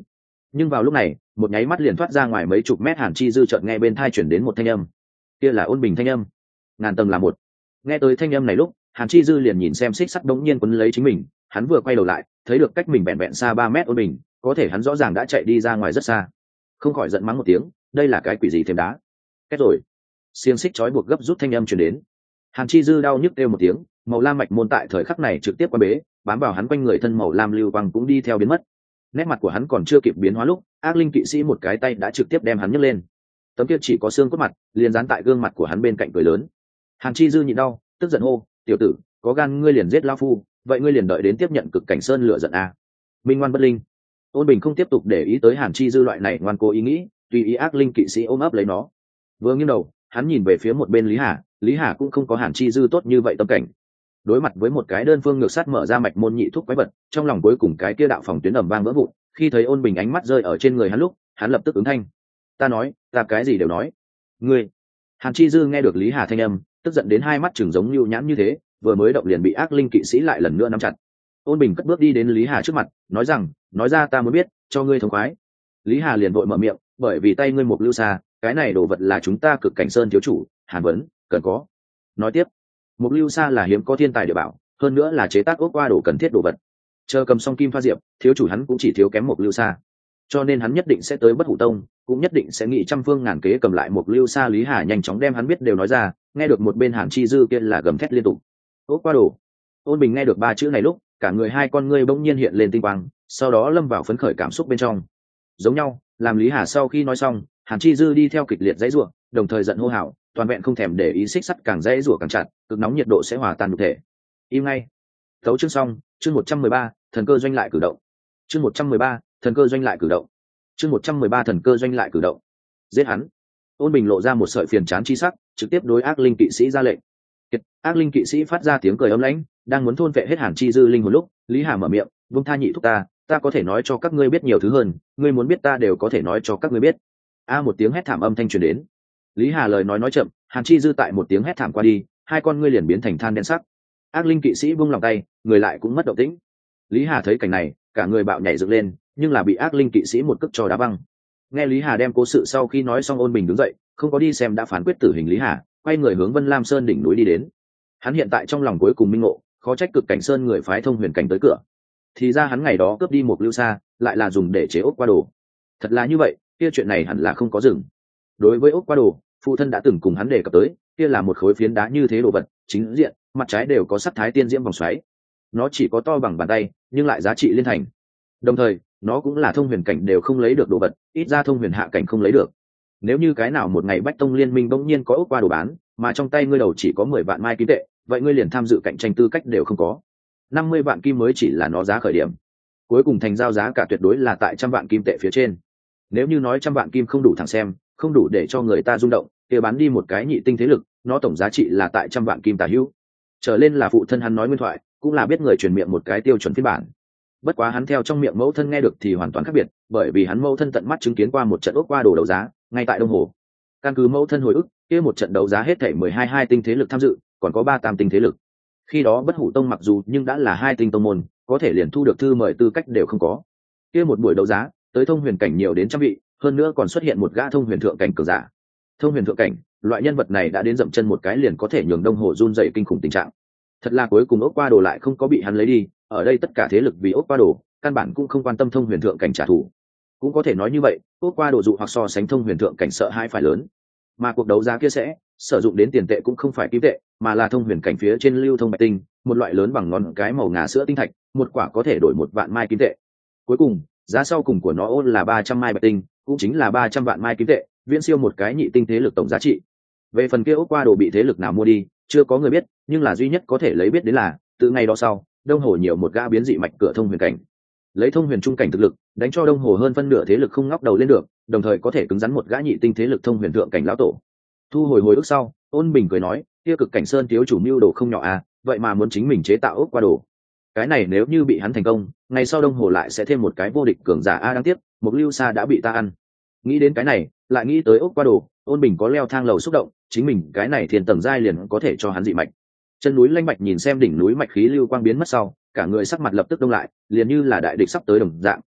Nhưng vào lúc này một nháy mắt liền thoát ra ngoài mấy chục mét, Hàn Chi Dư chợt nghe bên thai chuyển đến một thanh âm. Kia là Ôn Bình thanh âm. Ngàn tầng là một. Nghe tới thanh âm này lúc, Hàn Chi Dư liền nhìn xem xích sắt đống nhiên quấn lấy chính mình, hắn vừa quay đầu lại thấy được cách mình bẹn bẹn xa ba mét Ôn Bình, có thể hắn rõ ràng đã chạy đi ra ngoài rất xa, không khỏi giận mắng một tiếng, đây là cái quỷ gì thêm đá. Kết rồi, xiềng xích trói buộc gấp rút thanh âm truyền đến. Hàn Chi Dư đau nhức kêu một tiếng, màu lam mạch môn tại thời khắc này trực tiếp qua bế, bám vào hắn quanh người thân màu lam lưu quang cũng đi theo biến mất. Nét mặt của hắn còn chưa kịp biến hóa lúc, ác linh kỵ sĩ một cái tay đã trực tiếp đem hắn nhấc lên. Tấm kia chỉ có xương cốt mặt liền dán tại gương mặt của hắn bên cạnh cười lớn. Hàn Chi Dư nhịn đau, tức giận hô, tiểu tử, có gan ngươi liền giết lão phu, vậy ngươi liền đợi đến tiếp nhận cực cảnh sơn lửa giận a. Minh ngoan bất linh. Ôn Bình không tiếp tục để ý tới Hàn Chi Dư loại này ngoan cố ý nghĩ, tùy ý ác linh kỵ sĩ ôm ấp lấy nó. Vừa nghiêng đầu, hắn nhìn về phía một bên Lý Hà, Lý Hà cũng không có Hàn Chi Dư tốt như vậy tâm cảnh. Đối mặt với một cái đơn phương ngược sát mở ra mạch môn nhị thuốc quái vật, trong lòng cuối cùng cái kia đạo phòng tuyến ầm vang vỡ vụn, khi thấy Ôn Bình ánh mắt rơi ở trên người hắn lúc, hắn lập tức ứng thanh. Ta nói, ta cái gì đều nói. Ngươi. Hàn Chi Dư nghe được Lý Hà thanh âm, tức giận đến hai mắt trừng giống lưu nhãn như thế, vừa mới động liền bị ác linh kỵ sĩ lại lần nữa nắm chặt. Ôn Bình cất bước đi đến Lý Hà trước mặt, nói rằng, nói ra ta muốn biết, cho ngươi thống khoái. Lý Hà liền vội mở miệng, bởi vì tay ngươi một lưu xa, cái này đồ vật là chúng ta cực cảnh sơn thiếu chủ, Hàn Vấn, cần có. Nói tiếp, một lưu xa là hiếm có thiên tài địa bảo, hơn nữa là chế tác ốc qua đồ cần thiết đồ vật. Chờ cầm xong kim pha diệp, thiếu chủ hắn cũng chỉ thiếu kém một lưu xa, cho nên hắn nhất định sẽ tới Bất Hủ Tông, cũng nhất định sẽ nghĩ trăm phương ngàn kế cầm lại một lưu xa. Lý Hà nhanh chóng đem hắn biết đều nói ra, nghe được một bên Hàn Chi Dư kia là gầm thét liên tục. Ốc qua đồ. Ôn Bình nghe được ba chữ này lúc, cả người hai con ngươi bỗng nhiên hiện lên tinh quang, sau đó lâm vào phấn khởi cảm xúc bên trong. Giống nhau, làm Lý Hà sau khi nói xong, Hàn Chi Dư đi theo kịch liệt dãy rủa, đồng thời giận hô hào, toàn vẹn không thèm để ý xích sắt càng dãy rủa càng chặt, cực nóng nhiệt độ sẽ hòa tan nhục thể. Im ngay. Tấu chương xong, chương một trăm mười ba, thần cơ doanh lại cử động. Chương một trăm mười ba, thần cơ doanh lại cử động. Chương một trăm mười ba thần cơ doanh lại cử động. Giết hắn. Ôn Bình lộ ra một sợi phiền chán chi sắc, trực tiếp đối ác linh kỵ sĩ ra lệnh. Kiệt, ác linh kỵ sĩ phát ra tiếng cười ấm lãnh, đang muốn thôn vệ hết Hàn Chi Dư linh hồn lúc, Lý Hà mở miệng, "Vung tha nhị thúc ta, ta có thể nói cho các ngươi biết nhiều thứ hơn, ngươi muốn biết ta đều có thể nói cho các ngươi biết." A một tiếng hét thảm âm thanh truyền đến. Lý Hà lời nói nói chậm, Hàn Chi Dư tại một tiếng hét thảm qua đi, hai con ngươi liền biến thành than đen sắc. Ác linh kỵ sĩ buông lòng tay, người lại cũng mất động tĩnh. Lý Hà thấy cảnh này, cả người bạo nhảy dựng lên, nhưng là bị ác linh kỵ sĩ một cước cho đá văng. Nghe Lý Hà đem cố sự sau khi nói xong, Ôn Bình đứng dậy, không có đi xem đã phán quyết tử hình Lý Hà, quay người hướng Vân Lam Sơn đỉnh núi đi đến. Hắn hiện tại trong lòng cuối cùng minh ngộ, khó trách cực cảnh sơn người phái thông huyền cảnh tới cửa. Thì ra hắn ngày đó cướp đi một lưu xa, lại là dùng để chế ốc qua đồ. Thật là như vậy, kia chuyện này hẳn là không có dừng. Đối với ốc qua đồ, phụ thân đã từng cùng hắn đề cập tới, kia là một khối phiến đá như thế đồ vật, chính diện, mặt trái đều có sắc thái tiên diễm vòng xoáy. Nó chỉ có to bằng bàn tay, nhưng lại giá trị liên thành. Đồng thời, nó cũng là thông huyền cảnh đều không lấy được đồ vật, ít ra thông huyền hạ cảnh không lấy được. Nếu như cái nào một ngày Bách Tông liên minh bỗng nhiên có ốc qua đồ bán, mà trong tay ngươi đầu chỉ có mười vạn mai kim tệ, vậy ngươi liền tham dự cạnh tranh tư cách đều không có. Năm mươi vạn kim mới chỉ là nó giá khởi điểm. Cuối cùng thành giao giá cả tuyệt đối là tại trăm vạn kim tệ phía trên. Nếu như nói trăm vạn kim không đủ thẳng xem, không đủ để cho người ta rung động, kia bán đi một cái nhị tinh thế lực, nó tổng giá trị là tại trăm vạn kim tả hữu. Trở lên là phụ thân hắn nói nguyên thoại, cũng là biết người truyền miệng một cái tiêu chuẩn phiên bản. Bất quá hắn theo trong miệng mẫu thân nghe được thì hoàn toàn khác biệt, bởi vì hắn mẫu thân tận mắt chứng kiến qua một trận ốc qua đồ đấu giá, ngay tại Đông Hồ. Căn cứ mẫu thân hồi ức, kia một trận đấu giá hết thảy mười hai hai tinh thế lực tham dự, còn có ba tam tinh thế lực. Khi đó Bất Hủ Tông mặc dù nhưng đã là hai tinh tông môn, có thể liền thu được thư mời tư cách đều không có. Kia một buổi đấu giá, tới thông huyền cảnh nhiều đến trăm vị, hơn nữa còn xuất hiện một gã thông huyền thượng cảnh cường giả. Thông huyền thượng cảnh, loại nhân vật này đã đến dậm chân một cái liền có thể nhường Đông Hồ run rẩy kinh khủng tình trạng. Thật là cuối cùng ốc qua đồ lại không có bị hắn lấy đi, ở đây tất cả thế lực vì ốc qua đồ, căn bản cũng không quan tâm thông huyền thượng cảnh trả thù. Cũng có thể nói như vậy, ốc qua đồ dụ hoặc so sánh thông huyền thượng cảnh sợ hai phải lớn. Mà cuộc đấu giá kia sẽ sử dụng đến tiền tệ cũng không phải kim tệ, mà là thông huyền cảnh phía trên lưu thông bạch tinh, một loại lớn bằng ngón cái màu ngà sữa tinh thạch, một quả có thể đổi một vạn mai kim tệ. Cuối cùng, giá sau cùng của nó ôn là ba trăm mai bạch tinh, cũng chính là ba trăm vạn mai kim tệ, viễn siêu một cái nhị tinh thế lực tổng giá trị. Về phần kia ốc qua đồ bị thế lực nào mua đi, chưa có người biết, nhưng là duy nhất có thể lấy biết đến là, từ ngày đó sau, Đông Hồ nhiều một gã biến dị mạch cửa thông huyền cảnh. Lấy thông huyền trung cảnh thực lực, đánh cho Đông Hồ hơn phân nửa thế lực không ngóc đầu lên được, đồng thời có thể cứng rắn một gã nhị tinh thế lực thông huyền thượng cảnh lão tổ. Thu hồi hồi ức sau, Ôn Bình cười nói, kia cực cảnh sơn thiếu chủ mưu đồ không nhỏ à, vậy mà muốn chính mình chế tạo ốc qua đồ. Cái này nếu như bị hắn thành công, ngày sau Đông Hồ lại sẽ thêm một cái vô địch cường giả a, đáng tiếc, một lưu xa đã bị ta ăn. Nghĩ đến cái này, lại nghĩ tới ốc qua đồ, Ôn Bình có leo thang lầu xúc động, chính mình cái này thiên tầng giai liền có thể cho hắn dị mạch. Chân núi Lanh Bạch nhìn xem đỉnh núi mạch khí lưu quang biến mất sau, cả người sắc mặt lập tức đông lại, liền như là đại địch sắp tới đồng dạng,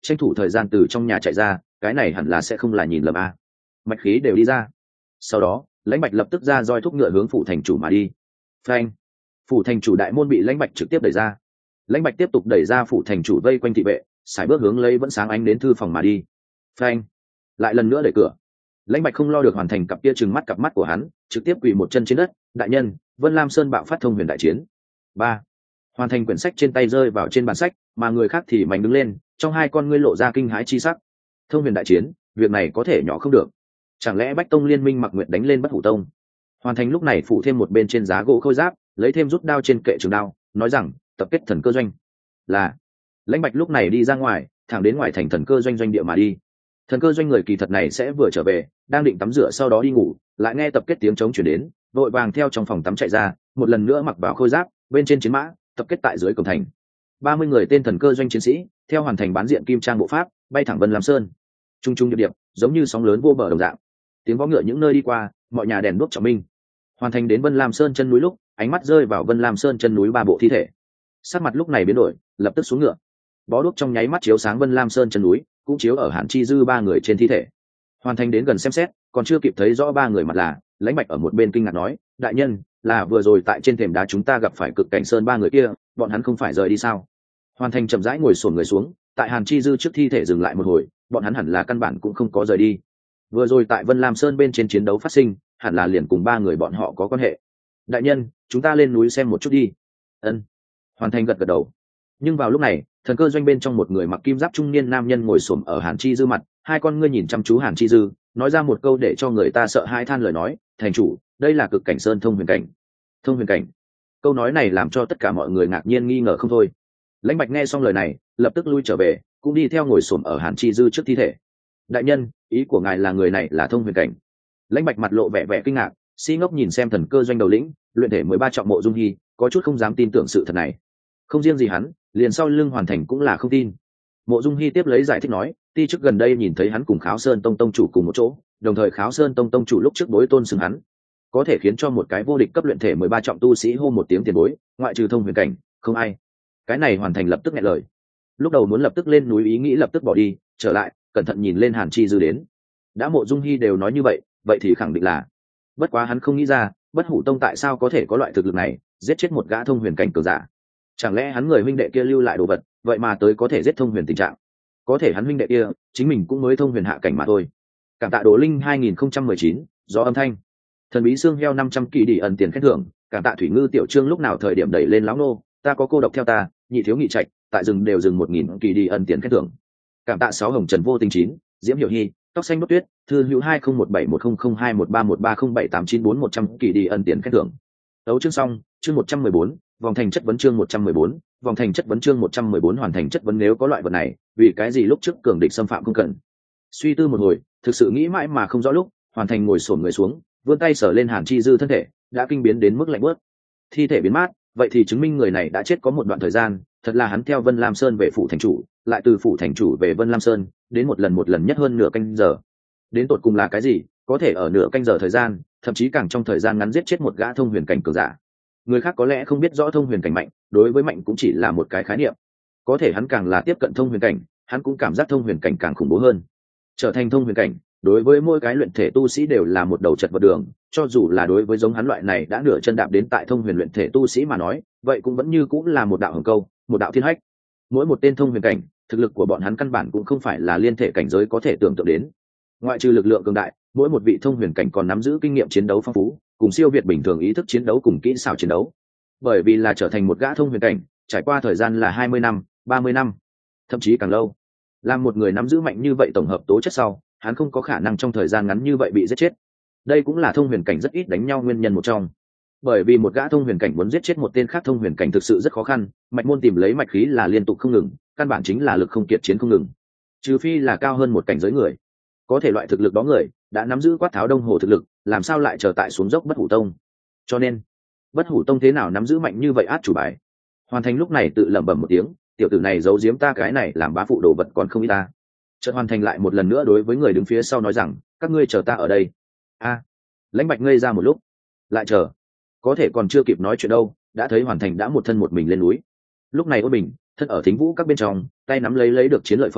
tranh thủ thời gian từ trong nhà chạy ra, cái này hẳn là sẽ không là nhìn lầm a. Mạch khí đều đi ra. Sau đó lãnh bạch lập tức ra roi thúc ngựa hướng phủ thành chủ mà đi. Phanh! Phủ thành chủ đại môn bị lãnh bạch trực tiếp đẩy ra. Lãnh bạch tiếp tục đẩy ra phủ thành chủ vây quanh thị vệ, sải bước hướng lấy vẫn sáng ánh đến thư phòng mà đi. Phanh! Lại lần nữa đẩy cửa. Lãnh bạch không lo được hoàn thành cặp kia trừng mắt cặp mắt của hắn, trực tiếp quỳ một chân trên đất. Đại nhân, Vân Lam Sơn bạo phát thông huyền đại chiến. Ba! Hoàn thành quyển sách trên tay rơi vào trên bàn sách, mà người khác thì mạnh đứng lên, trong hai con ngươi lộ ra kinh hãi chi sắc. Thông huyền đại chiến, việc này có thể nhỏ không được. Chẳng lẽ Bách Tông liên minh mặc nguyện đánh lên Bất Hủ Tông? Hoàn thành lúc này phụ thêm một bên trên giá gỗ khôi giáp, lấy thêm rút đao trên kệ trường đao, nói rằng tập kết thần cơ doanh. Là lãnh bạch lúc này đi ra ngoài, thẳng đến ngoài thành thần cơ doanh doanh địa mà đi. Thần cơ doanh người kỳ thật này sẽ vừa trở về, đang định tắm rửa sau đó đi ngủ, lại nghe tập kết tiếng trống chuyển đến, vội vàng theo trong phòng tắm chạy ra, một lần nữa mặc vào khôi giáp, bên trên chiến mã, tập kết tại dưới cổng thành. Ba mươi người tên thần cơ doanh chiến sĩ, theo hoàn thành bán diện kim trang bộ pháp, bay thẳng Vân Lam Sơn. Trung trung điệp điệp, giống như sóng lớn vô bờ đồng dạng. Tiếng vó ngựa những nơi đi qua, mọi nhà đèn đuốc trọng minh. Hoàn thành đến Vân Lam Sơn chân núi lúc, ánh mắt rơi vào Vân Lam Sơn chân núi ba bộ thi thể. Sắc mặt lúc này biến đổi, lập tức xuống ngựa. Bó đuốc trong nháy mắt chiếu sáng Vân Lam Sơn chân núi, cũng chiếu ở Hàn Chi Dư ba người trên thi thể. Hoàn thành đến gần xem xét, còn chưa kịp thấy rõ ba người mặt là, lãnh bạch ở một bên kinh ngạc nói, đại nhân, là vừa rồi tại trên thềm đá chúng ta gặp phải cực cảnh sơn ba người kia, bọn hắn không phải rời đi sao? Hoàn thành chậm rãi ngồi xổm người xuống, tại Hàn Chi Dư trước thi thể dừng lại một hồi, bọn hắn hẳn là căn bản cũng không có rời đi. Vừa rồi tại Vân Lam Sơn bên trên chiến đấu phát sinh, hẳn là liền cùng ba người bọn họ có quan hệ. Đại nhân, chúng ta lên núi xem một chút đi. Ân. Hoàn thành gật gật đầu. Nhưng vào lúc này, thần cơ doanh bên trong một người mặc kim giáp trung niên nam nhân ngồi xổm ở Hàn Chi Dư mặt, hai con ngươi nhìn chăm chú Hàn Chi Dư, nói ra một câu để cho người ta sợ hãi than lời nói, thành chủ, đây là cực cảnh sơn thông huyền cảnh. Thông huyền cảnh. Câu nói này làm cho tất cả mọi người ngạc nhiên nghi ngờ không thôi. Lãnh bạch nghe xong lời này, lập tức lui trở về, cũng đi theo ngồi xổm ở Hàn Chi Dư trước thi thể. Đại nhân, ý của ngài là người này là thông huyền cảnh? Lãnh bạch mặt lộ vẻ vẻ kinh ngạc, si ngốc nhìn xem thần cơ doanh đầu lĩnh, luyện thể mười ba trọng Mộ Dung Hi, có chút không dám tin tưởng sự thật này. Không riêng gì hắn, liền sau lưng Hoàn Thành cũng là không tin. Mộ Dung Hi tiếp lấy giải thích nói, ti trước gần đây nhìn thấy hắn cùng Kháo Sơn Tông tông chủ cùng một chỗ, đồng thời Kháo Sơn Tông tông chủ lúc trước đối tôn xưng hắn, có thể khiến cho một cái vô địch cấp luyện thể mười ba trọng tu sĩ hô một tiếng tiền bối, ngoại trừ thông huyền cảnh, không ai. Cái này Hoàn Thành lập tức nghẹn lời. Lúc đầu muốn lập tức lên núi ý nghĩ lập tức bỏ đi, trở lại, cẩn thận nhìn lên Hàn Chi Dư đến. Đã Mộ Dung Hi đều nói như vậy, vậy thì khẳng định là. Bất quá hắn không nghĩ ra, Bất Hủ Tông tại sao có thể có loại thực lực này, giết chết một gã thông huyền cảnh cường giả. Chẳng lẽ hắn người huynh đệ kia lưu lại đồ vật, vậy mà tới có thể giết thông huyền tình trạng? Có thể hắn huynh đệ kia, chính mình cũng mới thông huyền hạ cảnh mà thôi. Cảm tạ Đồ Linh hai nghìn không trăm mười chín, do âm thanh. Thần bí xương heo năm trăm kỳ đi ẩn tiền khen thưởng, cảm tạ Thủy Ngư tiểu trương lúc nào thời điểm đẩy lên lão nô, ta có cô độc theo ta, nhị thiếu nghị trạch, tại rừng đều dừng một nghìn kỳ đi ẩn tiền khen thưởng. Cảm tạ sáu hồng trần vô tình chín, Diễm Hiểu Hi, tóc xanh đốt tuyết, thư hữu hai không một bảy một không không hai một ba một ba không bảy tám chín bốn một trăm kỳ đi ẩn tiền khen thưởng. Đấu chương xong, chương một trăm mười bốn, vòng thành chất vấn chương một trăm mười bốn, vòng thành chất vấn chương một trăm mười bốn hoàn thành chất vấn nếu có loại vật này, vì cái gì lúc trước cường địch xâm phạm không cần. Suy tư một hồi, thực sự nghĩ mãi mà không rõ lúc, Hoàn Thành ngồi xổm người xuống, vươn tay sờ lên Hàn Chi Dư thân thể, đã kinh biến đến mức lạnh buốt. Thi thể biến mát, vậy thì chứng minh người này đã chết có một đoạn thời gian, thật là hắn theo Vân Lam Sơn về phủ thành chủ, lại từ phủ thành chủ về Vân Lam Sơn, đến một lần một lần nhất hơn nửa canh giờ. Đến tột cùng là cái gì, có thể ở nửa canh giờ thời gian, thậm chí càng trong thời gian ngắn giết chết một gã thông huyền cảnh cường giả. Người khác có lẽ không biết rõ thông huyền cảnh mạnh, đối với mạnh cũng chỉ là một cái khái niệm. Có thể hắn càng là tiếp cận thông huyền cảnh, hắn cũng cảm giác thông huyền cảnh càng khủng bố hơn. Trở thành thông huyền cảnh, đối với mỗi cái luyện thể tu sĩ đều là một đầu chật vật đường, cho dù là đối với giống hắn loại này đã nửa chân đạp đến tại thông huyền luyện thể tu sĩ mà nói, vậy cũng vẫn như cũng là một đạo hồng câu, một đạo thiên hách. Mỗi một tên thông huyền cảnh, thực lực của bọn hắn căn bản cũng không phải là liên thể cảnh giới có thể tưởng tượng đến. Ngoại trừ lực lượng cường đại, mỗi một vị thông huyền cảnh còn nắm giữ kinh nghiệm chiến đấu phong phú, cùng siêu việt bình thường ý thức chiến đấu cùng kỹ xảo chiến đấu. Bởi vì là trở thành một gã thông huyền cảnh, trải qua thời gian là hai mươi năm, ba mươi năm, thậm chí càng lâu. Làm một người nắm giữ mạnh như vậy tổng hợp tố chất sau, hắn không có khả năng trong thời gian ngắn như vậy bị giết chết. Đây cũng là thông huyền cảnh rất ít đánh nhau nguyên nhân một trong. Bởi vì một gã thông huyền cảnh muốn giết chết một tên khác thông huyền cảnh thực sự rất khó khăn, mạch môn tìm lấy mạch khí là liên tục không ngừng, căn bản chính là lực không kiệt chiến không ngừng. Trừ phi là cao hơn một cảnh giới người. Có thể loại thực lực đó người đã nắm giữ quát tháo đông hồ thực lực, làm sao lại chờ tại xuống dốc Bất Hủ Tông. Cho nên Bất Hủ Tông thế nào nắm giữ mạnh như vậy át chủ bài. Hoàn Thành lúc này tự lẩm bẩm một tiếng, tiểu tử này giấu giếm ta cái này làm bá phụ đồ vật còn không ít ta. Chợt Hoàn Thành lại một lần nữa đối với người đứng phía sau nói rằng, các ngươi chờ ta ở đây. A. Lãnh Bạch ngây ra một lúc, lại chờ, có thể còn chưa kịp nói chuyện đâu, đã thấy Hoàn Thành đã một thân một mình lên núi. Lúc này Ôn Bình thân ở Thính Vũ các bên trong, tay nắm lấy lấy được chiến lợi phẩm,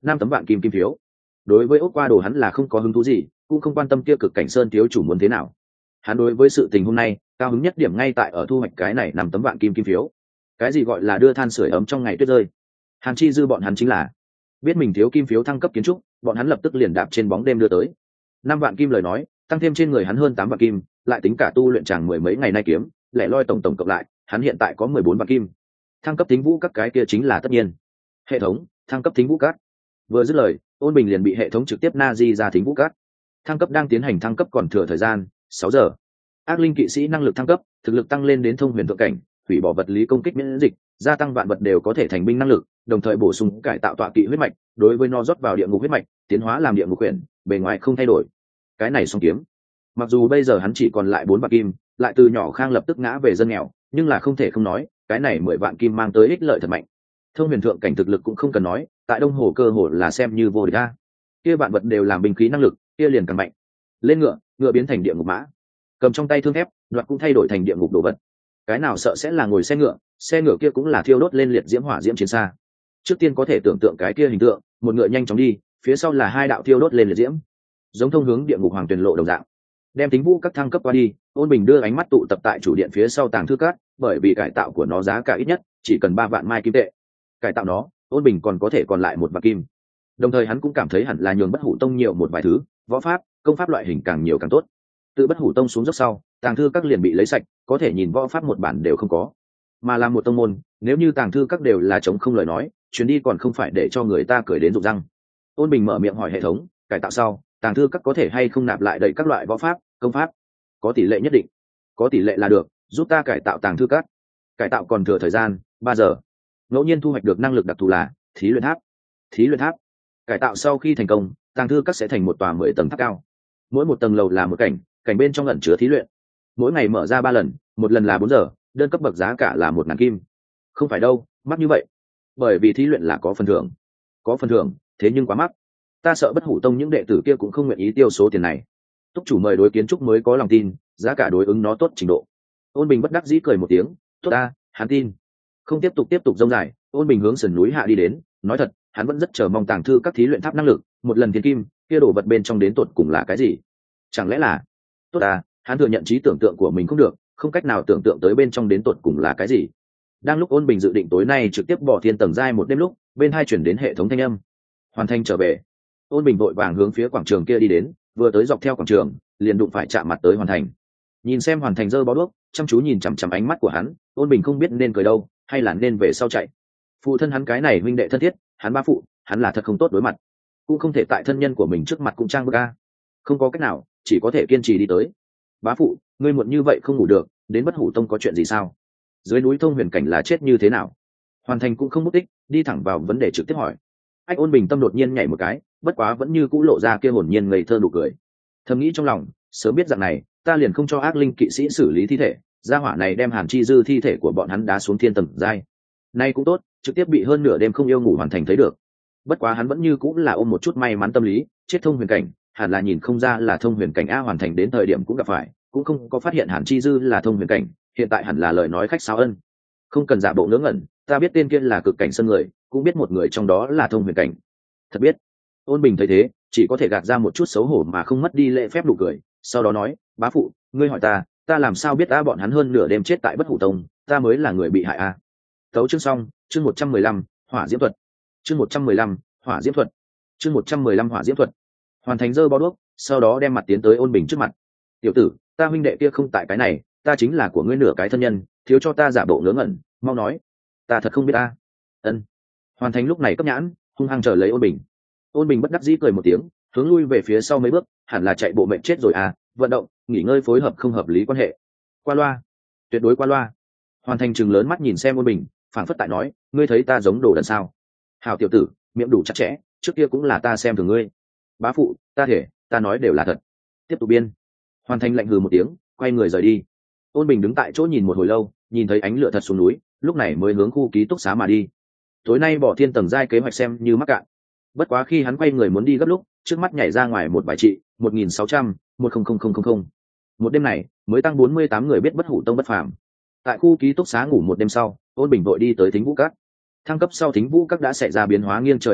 năm tấm vạn kim kim phiếu. Đối với ốc qua đồ hắn là không có hứng thú gì, cũng không quan tâm kia cực cảnh sơn thiếu chủ muốn thế nào. Hắn đối với sự tình hôm nay cao hứng nhất điểm ngay tại ở thu hoạch cái này năm tấm vạn kim kim phiếu. Cái gì gọi là đưa than sưởi ấm trong ngày tuyết rơi. Hàn Chi Dư bọn hắn chính là biết mình thiếu kim phiếu thăng cấp kiến trúc, bọn hắn lập tức liền đạp trên bóng đêm đưa tới năm vạn kim lời nói, tăng thêm trên người hắn hơn tám vạn kim, lại tính cả tu luyện chàng mười mấy ngày nay kiếm, lẻ loi tổng tổng cộng lại, hắn hiện tại có mười bốn vạn kim. Thăng cấp thính vũ các cái kia chính là tất nhiên. Hệ thống thăng cấp thính vũ các. Vừa dứt lời, Ôn Bình liền bị hệ thống trực tiếp na di ra thính vũ các. Thăng cấp đang tiến hành, thăng cấp còn thừa thời gian sáu giờ. Ác linh kỵ sĩ năng lực thăng cấp, thực lực tăng lên đến thông huyền thượng cảnh, hủy bỏ vật lý công kích miễn dịch, gia tăng vạn vật đều có thể thành binh năng lực, đồng thời bổ sung cải tạo tọa kỵ huyết mạch, đối với nó rót vào địa ngục huyết mạch, tiến hóa làm địa ngục quyển, bề ngoài không thay đổi. Cái này song kiếm, mặc dù bây giờ hắn chỉ còn lại bốn vạn kim, lại từ nhỏ khang lập tức ngã về dân nghèo, nhưng là không thể không nói, cái này mười vạn kim mang tới ích lợi thật mạnh. Thông huyền thượng cảnh thực lực cũng không cần nói, tại Đông Hồ cơ hồ là xem như vô địch a. Kia vạn vật đều làm binh khí năng lực, kia liền càng mạnh. Lên ngựa, ngựa biến thành địa ngục mã, cầm trong tay thương thép, đoạt cũng thay đổi thành địa ngục đồ vật. Cái nào sợ sẽ là ngồi xe ngựa, xe ngựa kia cũng là thiêu đốt lên liệt diễm hỏa diễm chiến xa. Trước tiên có thể tưởng tượng cái kia hình tượng, một ngựa nhanh chóng đi, phía sau là hai đạo thiêu đốt lên liệt diễm, giống thông hướng địa ngục hoàng tuyền lộ đồng dạng. Đem tính vũ các thăng cấp qua đi, Ôn Bình đưa ánh mắt tụ tập tại chủ điện phía sau tàng thư cát, bởi vì cải tạo của nó giá cả ít nhất chỉ cần ba vạn mai kim tệ. Cải tạo nó, Ôn Bình còn có thể còn lại một vạn kim. Đồng thời hắn cũng cảm thấy hẳn là nhường Bất Hủ Tông nhiều một vài thứ, võ pháp, công pháp loại hình càng nhiều càng tốt. Từ Bất Hủ Tông xuống dốc sau, tàng thư các liền bị lấy sạch, có thể nhìn võ pháp một bản đều không có. Mà làm một tông môn, nếu như tàng thư các đều là chống không lời nói, chuyến đi còn không phải để cho người ta cười đến rụng răng. Ôn Bình mở miệng hỏi hệ thống, cải tạo sau, tàng thư các có thể hay không nạp lại đầy các loại võ pháp, công pháp? Có tỷ lệ nhất định. Có tỷ lệ là được, giúp ta cải tạo tàng thư các. Cải tạo còn thừa thời gian ba giờ. Ngẫu nhiên thu hoạch được năng lực đặc thù là thí luyện tháp. Thí luyện tháp. Cải tạo sau khi thành công, tàng thư các sẽ thành một tòa mười tầng tháp cao. Mỗi một tầng lầu là một cảnh, cảnh bên trong ẩn chứa thí luyện. Mỗi ngày mở ra ba lần, một lần là bốn giờ, đơn cấp bậc giá cả là một ngàn kim. Không phải đâu, mắc như vậy. Bởi vì thí luyện là có phần thưởng. Có phần thưởng, thế nhưng quá mắc. Ta sợ Bất Hủ Tông những đệ tử kia cũng không nguyện ý tiêu số tiền này. Túc chủ mời đối kiến trúc mới có lòng tin, giá cả đối ứng nó tốt trình độ. Ôn Bình bất đắc dĩ cười một tiếng, tốt ta, hắn tin. Không tiếp tục tiếp tục rông dài, Ôn Bình hướng sườn núi hạ đi đến, nói thật, hắn vẫn rất chờ mong tàng thư các thí luyện tháp năng lực, một lần thiên kim, kia đổ vật bên trong đến tột cùng là cái gì? Chẳng lẽ là tốt ta, hắn thừa nhận trí tưởng tượng của mình không được, không cách nào tưởng tượng tới bên trong đến tột cùng là cái gì. Đang lúc Ôn Bình dự định tối nay trực tiếp bỏ thiên tầng giai một đêm lúc, bên hai chuyển đến hệ thống thanh âm. Hoàn thành trở về. Ôn Bình vội vàng hướng phía quảng trường kia đi đến, vừa tới dọc theo quảng trường, liền đụng phải chạm mặt tới Hoàn Thành. Nhìn xem Hoàn Thành giơ bó đuốc, chăm chú nhìn chằm chằm ánh mắt của hắn, Ôn Bình không biết nên cười đâu, hay là nên về sau chạy. Phụ thân hắn cái này huynh đệ thân thiết, hắn ba phụ, hắn là thật không tốt đối mặt, cũng không thể tại thân nhân của mình trước mặt cũng trang bức a. Không có cách nào, chỉ có thể kiên trì đi tới. Bá phụ, ngươi muộn như vậy không ngủ được, đến Bất Hủ Tông có chuyện gì sao? Dưới núi thông huyền cảnh là chết như thế nào? Hoàn Thành cũng không mất tích, đi thẳng vào vấn đề trực tiếp hỏi. Ách Ôn Bình tâm đột nhiên nhảy một cái, bất quá vẫn như cũ lộ ra kia hồn nhiên ngây thơ nụ cười. Thầm nghĩ trong lòng, sớm biết dạng này, ta liền không cho ác linh kỵ sĩ xử lý thi thể, gia hỏa này đem Hàn Chi Dư thi thể của bọn hắn đá xuống thiên tầng giai. Nay cũng tốt, trực tiếp bị hơn nửa đêm không yêu ngủ Hoàn Thành thấy được. Bất quá hắn vẫn như cũ là ôm một chút may mắn tâm lý, chết thông huyền cảnh, hẳn là nhìn không ra là thông huyền cảnh a. Hoàn Thành đến thời điểm cũng gặp phải, cũng không có phát hiện Hàn Chi Dư là thông huyền cảnh, hiện tại hẳn là lời nói khách sáo ân. Không cần giả bộ ngớ ngẩn, ta biết tên kia là cực cảnh sơn người, cũng biết một người trong đó là thông huyền cảnh. Thật biết. Ôn Bình thấy thế, chỉ có thể gạt ra một chút xấu hổ mà không mất đi lễ phép nụ cười, sau đó nói, bá phụ, ngươi hỏi ta, ta làm sao biết ta bọn hắn hơn nửa đêm chết tại Bất Hủ Tông, ta mới là người bị hại a. Tấu chương xong, chương một trăm mười lăm, hỏa diễm thuật. Chương một trăm mười lăm, hỏa diễm thuật. Chương một trăm mười lăm hỏa diễm thuật. Hoàn Thành giơ bó đuốc, sau đó đem mặt tiến tới Ôn Bình trước mặt. Tiểu tử, ta huynh đệ kia không tại cái này, ta chính là của ngươi nửa cái thân nhân, thiếu cho ta giả bộ ngớ ngẩn, mau nói. Ta thật không biết ta. Ân. Hoàn Thành lúc này cấp nhãn, hung hăng chờ lấy Ôn Bình. Ôn Bình bất đắc dĩ cười một tiếng, hướng lui về phía sau mấy bước, hẳn là chạy bộ mệnh chết rồi à, vận động, nghỉ ngơi phối hợp không hợp lý quan hệ. Qua loa, tuyệt đối qua loa. Hoàn Thành trừng lớn mắt nhìn xem Ôn Bình, phảng phất tại nói, ngươi thấy ta giống đồ đần sao? Hảo tiểu tử, miệng đủ chắc chẽ, trước kia cũng là ta xem thường ngươi. Bá phụ, ta thể, ta nói đều là thật. Tiếp tục biên. Hoàn Thành lạnh hừ một tiếng, quay người rời đi. Ôn Bình đứng tại chỗ nhìn một hồi lâu, nhìn thấy ánh lửa thật xuống núi, lúc này mới hướng khu ký túc xá mà đi. Tối nay bỏ thiên tầng giai kế hoạch xem như mắc cạn. Bất quá khi hắn quay người muốn đi gấp lúc, trước mắt nhảy ra ngoài một bài trị, một nghìn sáu trăm, một không không không không không. Một đêm này, mới tăng bốn mươi tám người biết Bất Hủ Tông bất phàm. Tại khu ký túc xá ngủ một đêm sau, Ôn Bình vội đi tới Thính Vũ Các. Thăng cấp sau Thính Vũ Các đã xảy ra biến hóa nghiêng trời lệch đất,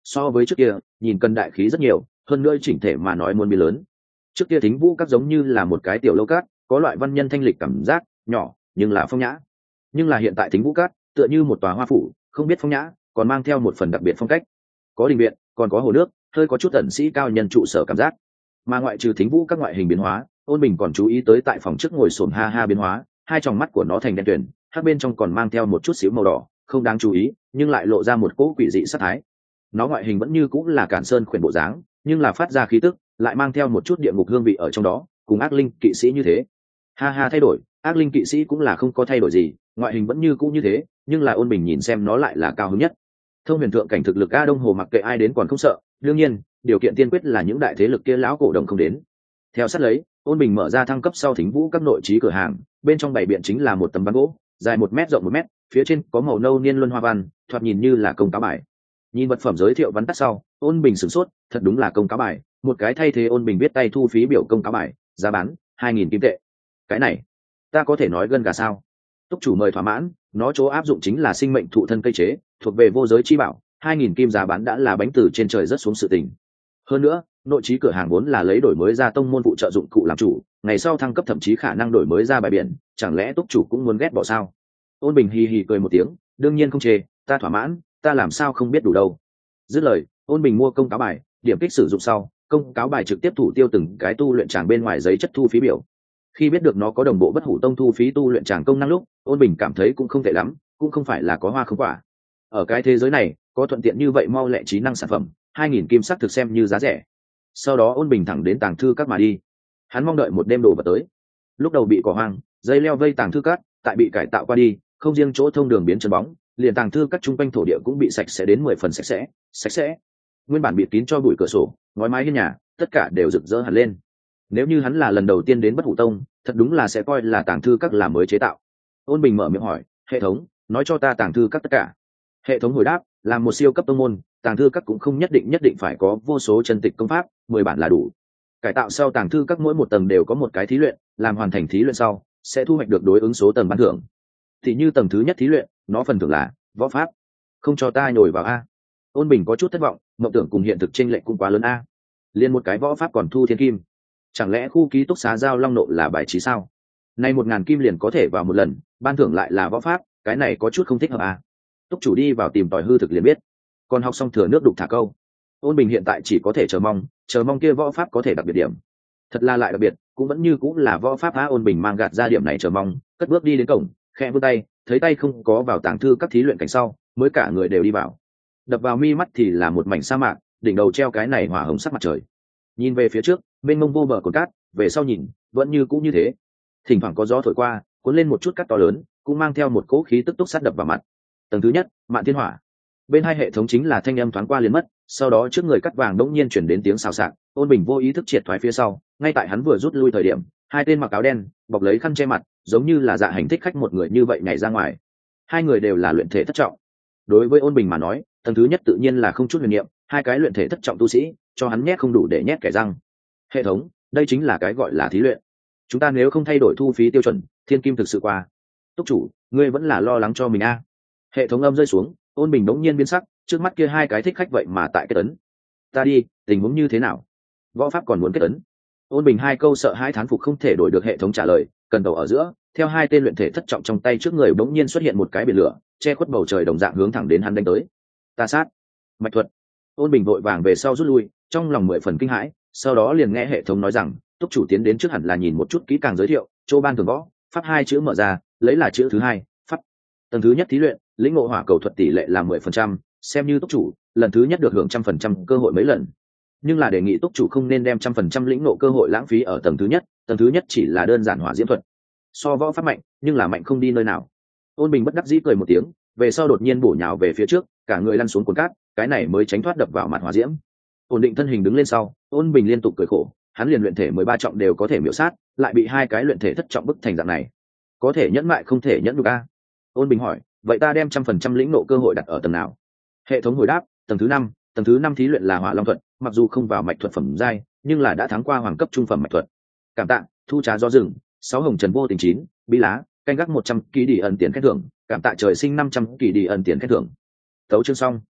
so với trước kia nhìn cần đại khí rất nhiều, hơn nữa chỉnh thể mà nói muốn biến lớn. Trước kia thính vũ các giống như là một cái tiểu lâu cát, có loại văn nhân thanh lịch cảm giác, nhỏ nhưng là phong nhã. Nhưng là hiện tại thính vũ các tựa như một tòa hoa phủ, không biết phong nhã, còn mang theo một phần đặc biệt phong cách. Có đình viện, còn có hồ nước, hơi có chút ẩn sĩ cao nhân trụ sở cảm giác. Mà ngoại trừ thính vũ các ngoại hình biến hóa, Ôn Bình còn chú ý tới tại phòng trước ngồi xổm ha ha biến hóa, hai tròng mắt của nó thành đen tuyền, hát bên trong còn mang theo một chút xíu màu đỏ, không đáng chú ý, nhưng lại lộ ra một cỗ quỷ dị sát thái. Nó ngoại hình vẫn như cũng là cản sơn khuyển bộ dáng, nhưng là phát ra khí tức, lại mang theo một chút địa ngục hương vị ở trong đó, cùng ác linh kỵ sĩ như thế. Ha ha thay đổi, ác linh kỵ sĩ cũng là không có thay đổi gì, ngoại hình vẫn như cũ như thế, nhưng là Ôn Bình nhìn xem nó lại là cao hứng nhất. Thông huyền thượng cảnh thực lực A Đông Hồ mặc kệ ai đến còn không sợ, đương nhiên, điều kiện tiên quyết là những đại thế lực kia lão cổ đồng không đến. Theo sát lấy, Ôn Bình mở ra thăng cấp sau thính vũ các nội trí cửa hàng, bên trong bày biện chính là một tấm ván gỗ, dài một mét rộng một mét, phía trên có màu nâu niên luân hoa văn, thoạt nhìn như là công cáo bài. Nhìn vật phẩm giới thiệu vắn tắt sau, Ôn Bình sửng sốt, thật đúng là công cáo bài, một cái thay thế Ôn Bình viết tay thu phí biểu công cáo bài, giá bán hai nghìn kim tệ. Cái này, ta có thể nói gân gà sao? Túc chủ mời thỏa mãn, nó chỗ áp dụng chính là sinh mệnh thụ thân cây chế, thuộc về vô giới chi bảo, hai nghìn kim giá bán đã là bánh từ trên trời rất xuống sự tình. Hơn nữa, nội trí cửa hàng vốn là lấy đổi mới ra tông môn phụ trợ dụng cụ làm chủ, ngày sau thăng cấp thậm chí khả năng đổi mới ra bài biển, chẳng lẽ túc chủ cũng muốn ghét bỏ sao? Ôn Bình hì hì cười một tiếng, đương nhiên không chê, ta thỏa mãn, ta làm sao không biết đủ đâu. Dứt lời, Ôn Bình mua công cáo bài, điểm kích sử dụng sau, công cáo bài trực tiếp thủ tiêu từng cái tu luyện tràng bên ngoài giấy chất thu phí biểu. Khi biết được nó có đồng bộ bất hủ tông thu phí tu luyện tràng công năng lúc, Ôn Bình cảm thấy cũng không tệ lắm, cũng không phải là có hoa không quả. Ở cái thế giới này, có thuận tiện như vậy mau lẹ trí năng sản phẩm, hai nghìn kim sắc thực xem như giá rẻ. Sau đó Ôn Bình thẳng đến tàng thư các mà đi. Hắn mong đợi một đêm đồ vật tới. Lúc đầu bị cỏ hoang, dây leo vây tàng thư các, tại bị cải tạo qua đi, không riêng chỗ thông đường biến trơn bóng, liền tàng thư các trung quanh thổ địa cũng bị sạch sẽ đến mười phần sạch sẽ, sạch sẽ. Nguyên bản bịt kín cho bụi cửa sổ, ngói mái hiên nhà, tất cả đều rực rỡ hẳn lên. Nếu như hắn là lần đầu tiên đến Bất Hủ Tông, thật đúng là sẽ coi là tàng thư các là mới chế tạo. Ôn Bình mở miệng hỏi, hệ thống, nói cho ta tàng thư các tất cả. Hệ thống hồi đáp, là một siêu cấp tông môn, tàng thư các cũng không nhất định nhất định phải có vô số chân tịch công pháp, mười bản là đủ. Cải tạo sau tàng thư các mỗi một tầng đều có một cái thí luyện, làm hoàn thành thí luyện sau sẽ thu hoạch được đối ứng số tầng ban thưởng. Thì như tầng thứ nhất thí luyện, nó phần thưởng là võ pháp. Không cho ta nhồi vào a. Ôn Bình có chút thất vọng, mộng tưởng cùng hiện thực chênh lệch cũng quá lớn a. Liên một cái võ pháp còn thu thiên kim, chẳng lẽ khu ký túc xá giao long nộ là bài trí sao? Nay một ngàn kim liền có thể vào một lần, ban thưởng lại là võ pháp, cái này có chút không thích hợp a. Túc chủ đi vào tìm tòi hư thực liền biết. Còn học xong thừa nước đục thả câu. Ôn Bình hiện tại chỉ có thể chờ mong, chờ mong kia võ pháp có thể đặc biệt điểm. Thật là lại đặc biệt, cũng vẫn như cũng là võ pháp á. Ôn Bình mang gạt ra điểm này chờ mong, cất bước đi đến cổng, khẽ vươn tay, thấy tay không có vào tàng thư các thí luyện cảnh sau, mới cả người đều đi vào. Đập vào mi mắt thì là một mảnh sa mạc, đỉnh đầu treo cái này hỏa hồng sắc mặt trời. Nhìn về phía trước, bên mông vô bờ cồn cát, về sau nhìn, vẫn như cũng như thế. Thỉnh thoảng có gió thổi qua, cuốn lên một chút cát to lớn, cũng mang theo một cỗ khí tức túc sát đập vào mặt. Tầng thứ nhất, Mạn Thiên Hỏa. Bên hai hệ thống chính là thanh âm thoáng qua liền mất, sau đó trước người cắt vàng đống nhiên chuyển đến tiếng xào xạc. Ôn Bình vô ý thức triệt thoái phía sau, ngay tại hắn vừa rút lui thời điểm, hai tên mặc áo đen bọc lấy khăn che mặt, giống như là dạ hành thích khách một người như vậy nhảy ra ngoài. Hai người đều là luyện thể thất trọng. Đối với Ôn Bình mà nói, tầng thứ nhất tự nhiên là không chút huyền niệm, hai cái luyện thể thất trọng tu sĩ, cho hắn nhét không đủ để nhét kẻ răng. Hệ thống, đây chính là cái gọi là thí luyện. Chúng ta nếu không thay đổi thu phí tiêu chuẩn, thiên kim thực sự qua. Túc chủ, ngươi vẫn là lo lắng cho mình a. À. Hệ thống âm rơi xuống, Ôn Bình đống nhiên biến sắc, trước mắt kia hai cái thích khách vậy mà tại kết ấn. Ta đi, tình huống như thế nào? Võ pháp còn muốn kết ấn? Ôn Bình hai câu sợ hai thán phục không thể đổi được hệ thống trả lời, cần đầu ở giữa, theo hai tên luyện thể thất trọng trong tay trước người đống nhiên xuất hiện một cái biển lửa, che khuất bầu trời đồng dạng hướng thẳng đến hắn đánh tới. Ta sát, mạch thuật. Ôn Bình vội vàng về sau rút lui, trong lòng mười phần kinh hãi, sau đó liền nghe hệ thống nói rằng, túc chủ tiến đến trước hẳn là nhìn một chút kỹ càng giới thiệu, chỗ ban thường võ, pháp hai chữ mở ra, lấy là chữ thứ hai, pháp. Tầng thứ nhất thí luyện, lĩnh ngộ hỏa cầu thuật tỷ lệ là mười phần trăm, xem như túc chủ, lần thứ nhất được hưởng trăm phần trăm cơ hội mấy lần. Nhưng là đề nghị túc chủ không nên đem trăm phần trăm lĩnh ngộ cơ hội lãng phí ở tầng thứ nhất, tầng thứ nhất chỉ là đơn giản hỏa diễm thuật. So võ pháp mạnh, nhưng là mạnh không đi nơi nào. Ôn Bình bất đắc dĩ cười một tiếng, về sau đột nhiên bổ nhào về phía trước, cả người lăn xuống cuốn cát, cái này mới tránh thoát đập vào mặt hỏa diễm. Ổn định thân hình đứng lên sau, Ôn Bình liên tục cười khổ, hắn liền luyện thể mười ba trọng đều có thể miểu sát, lại bị hai cái luyện thể thất trọng bức thành dạng này. Có thể nhẫn mại không thể nhẫn được a. Ôn Bình hỏi, vậy ta đem trăm phần trăm lĩnh nộ cơ hội đặt ở tầng nào? Hệ thống hồi đáp, tầng thứ năm, tầng thứ năm thí luyện là hỏa long thuật, mặc dù không vào mạch thuật phẩm giai, nhưng là đã thắng qua hoàng cấp trung phẩm mạch thuật. Cảm tạ, thu trá do rừng, sáu hồng trần vô tình chín, bí lá, canh gác một trăm kỳ đi ẩn tiền khen thưởng, cảm tạ trời sinh năm trăm kỳ đi ẩn tiền khen thưởng. Tấu chương xong.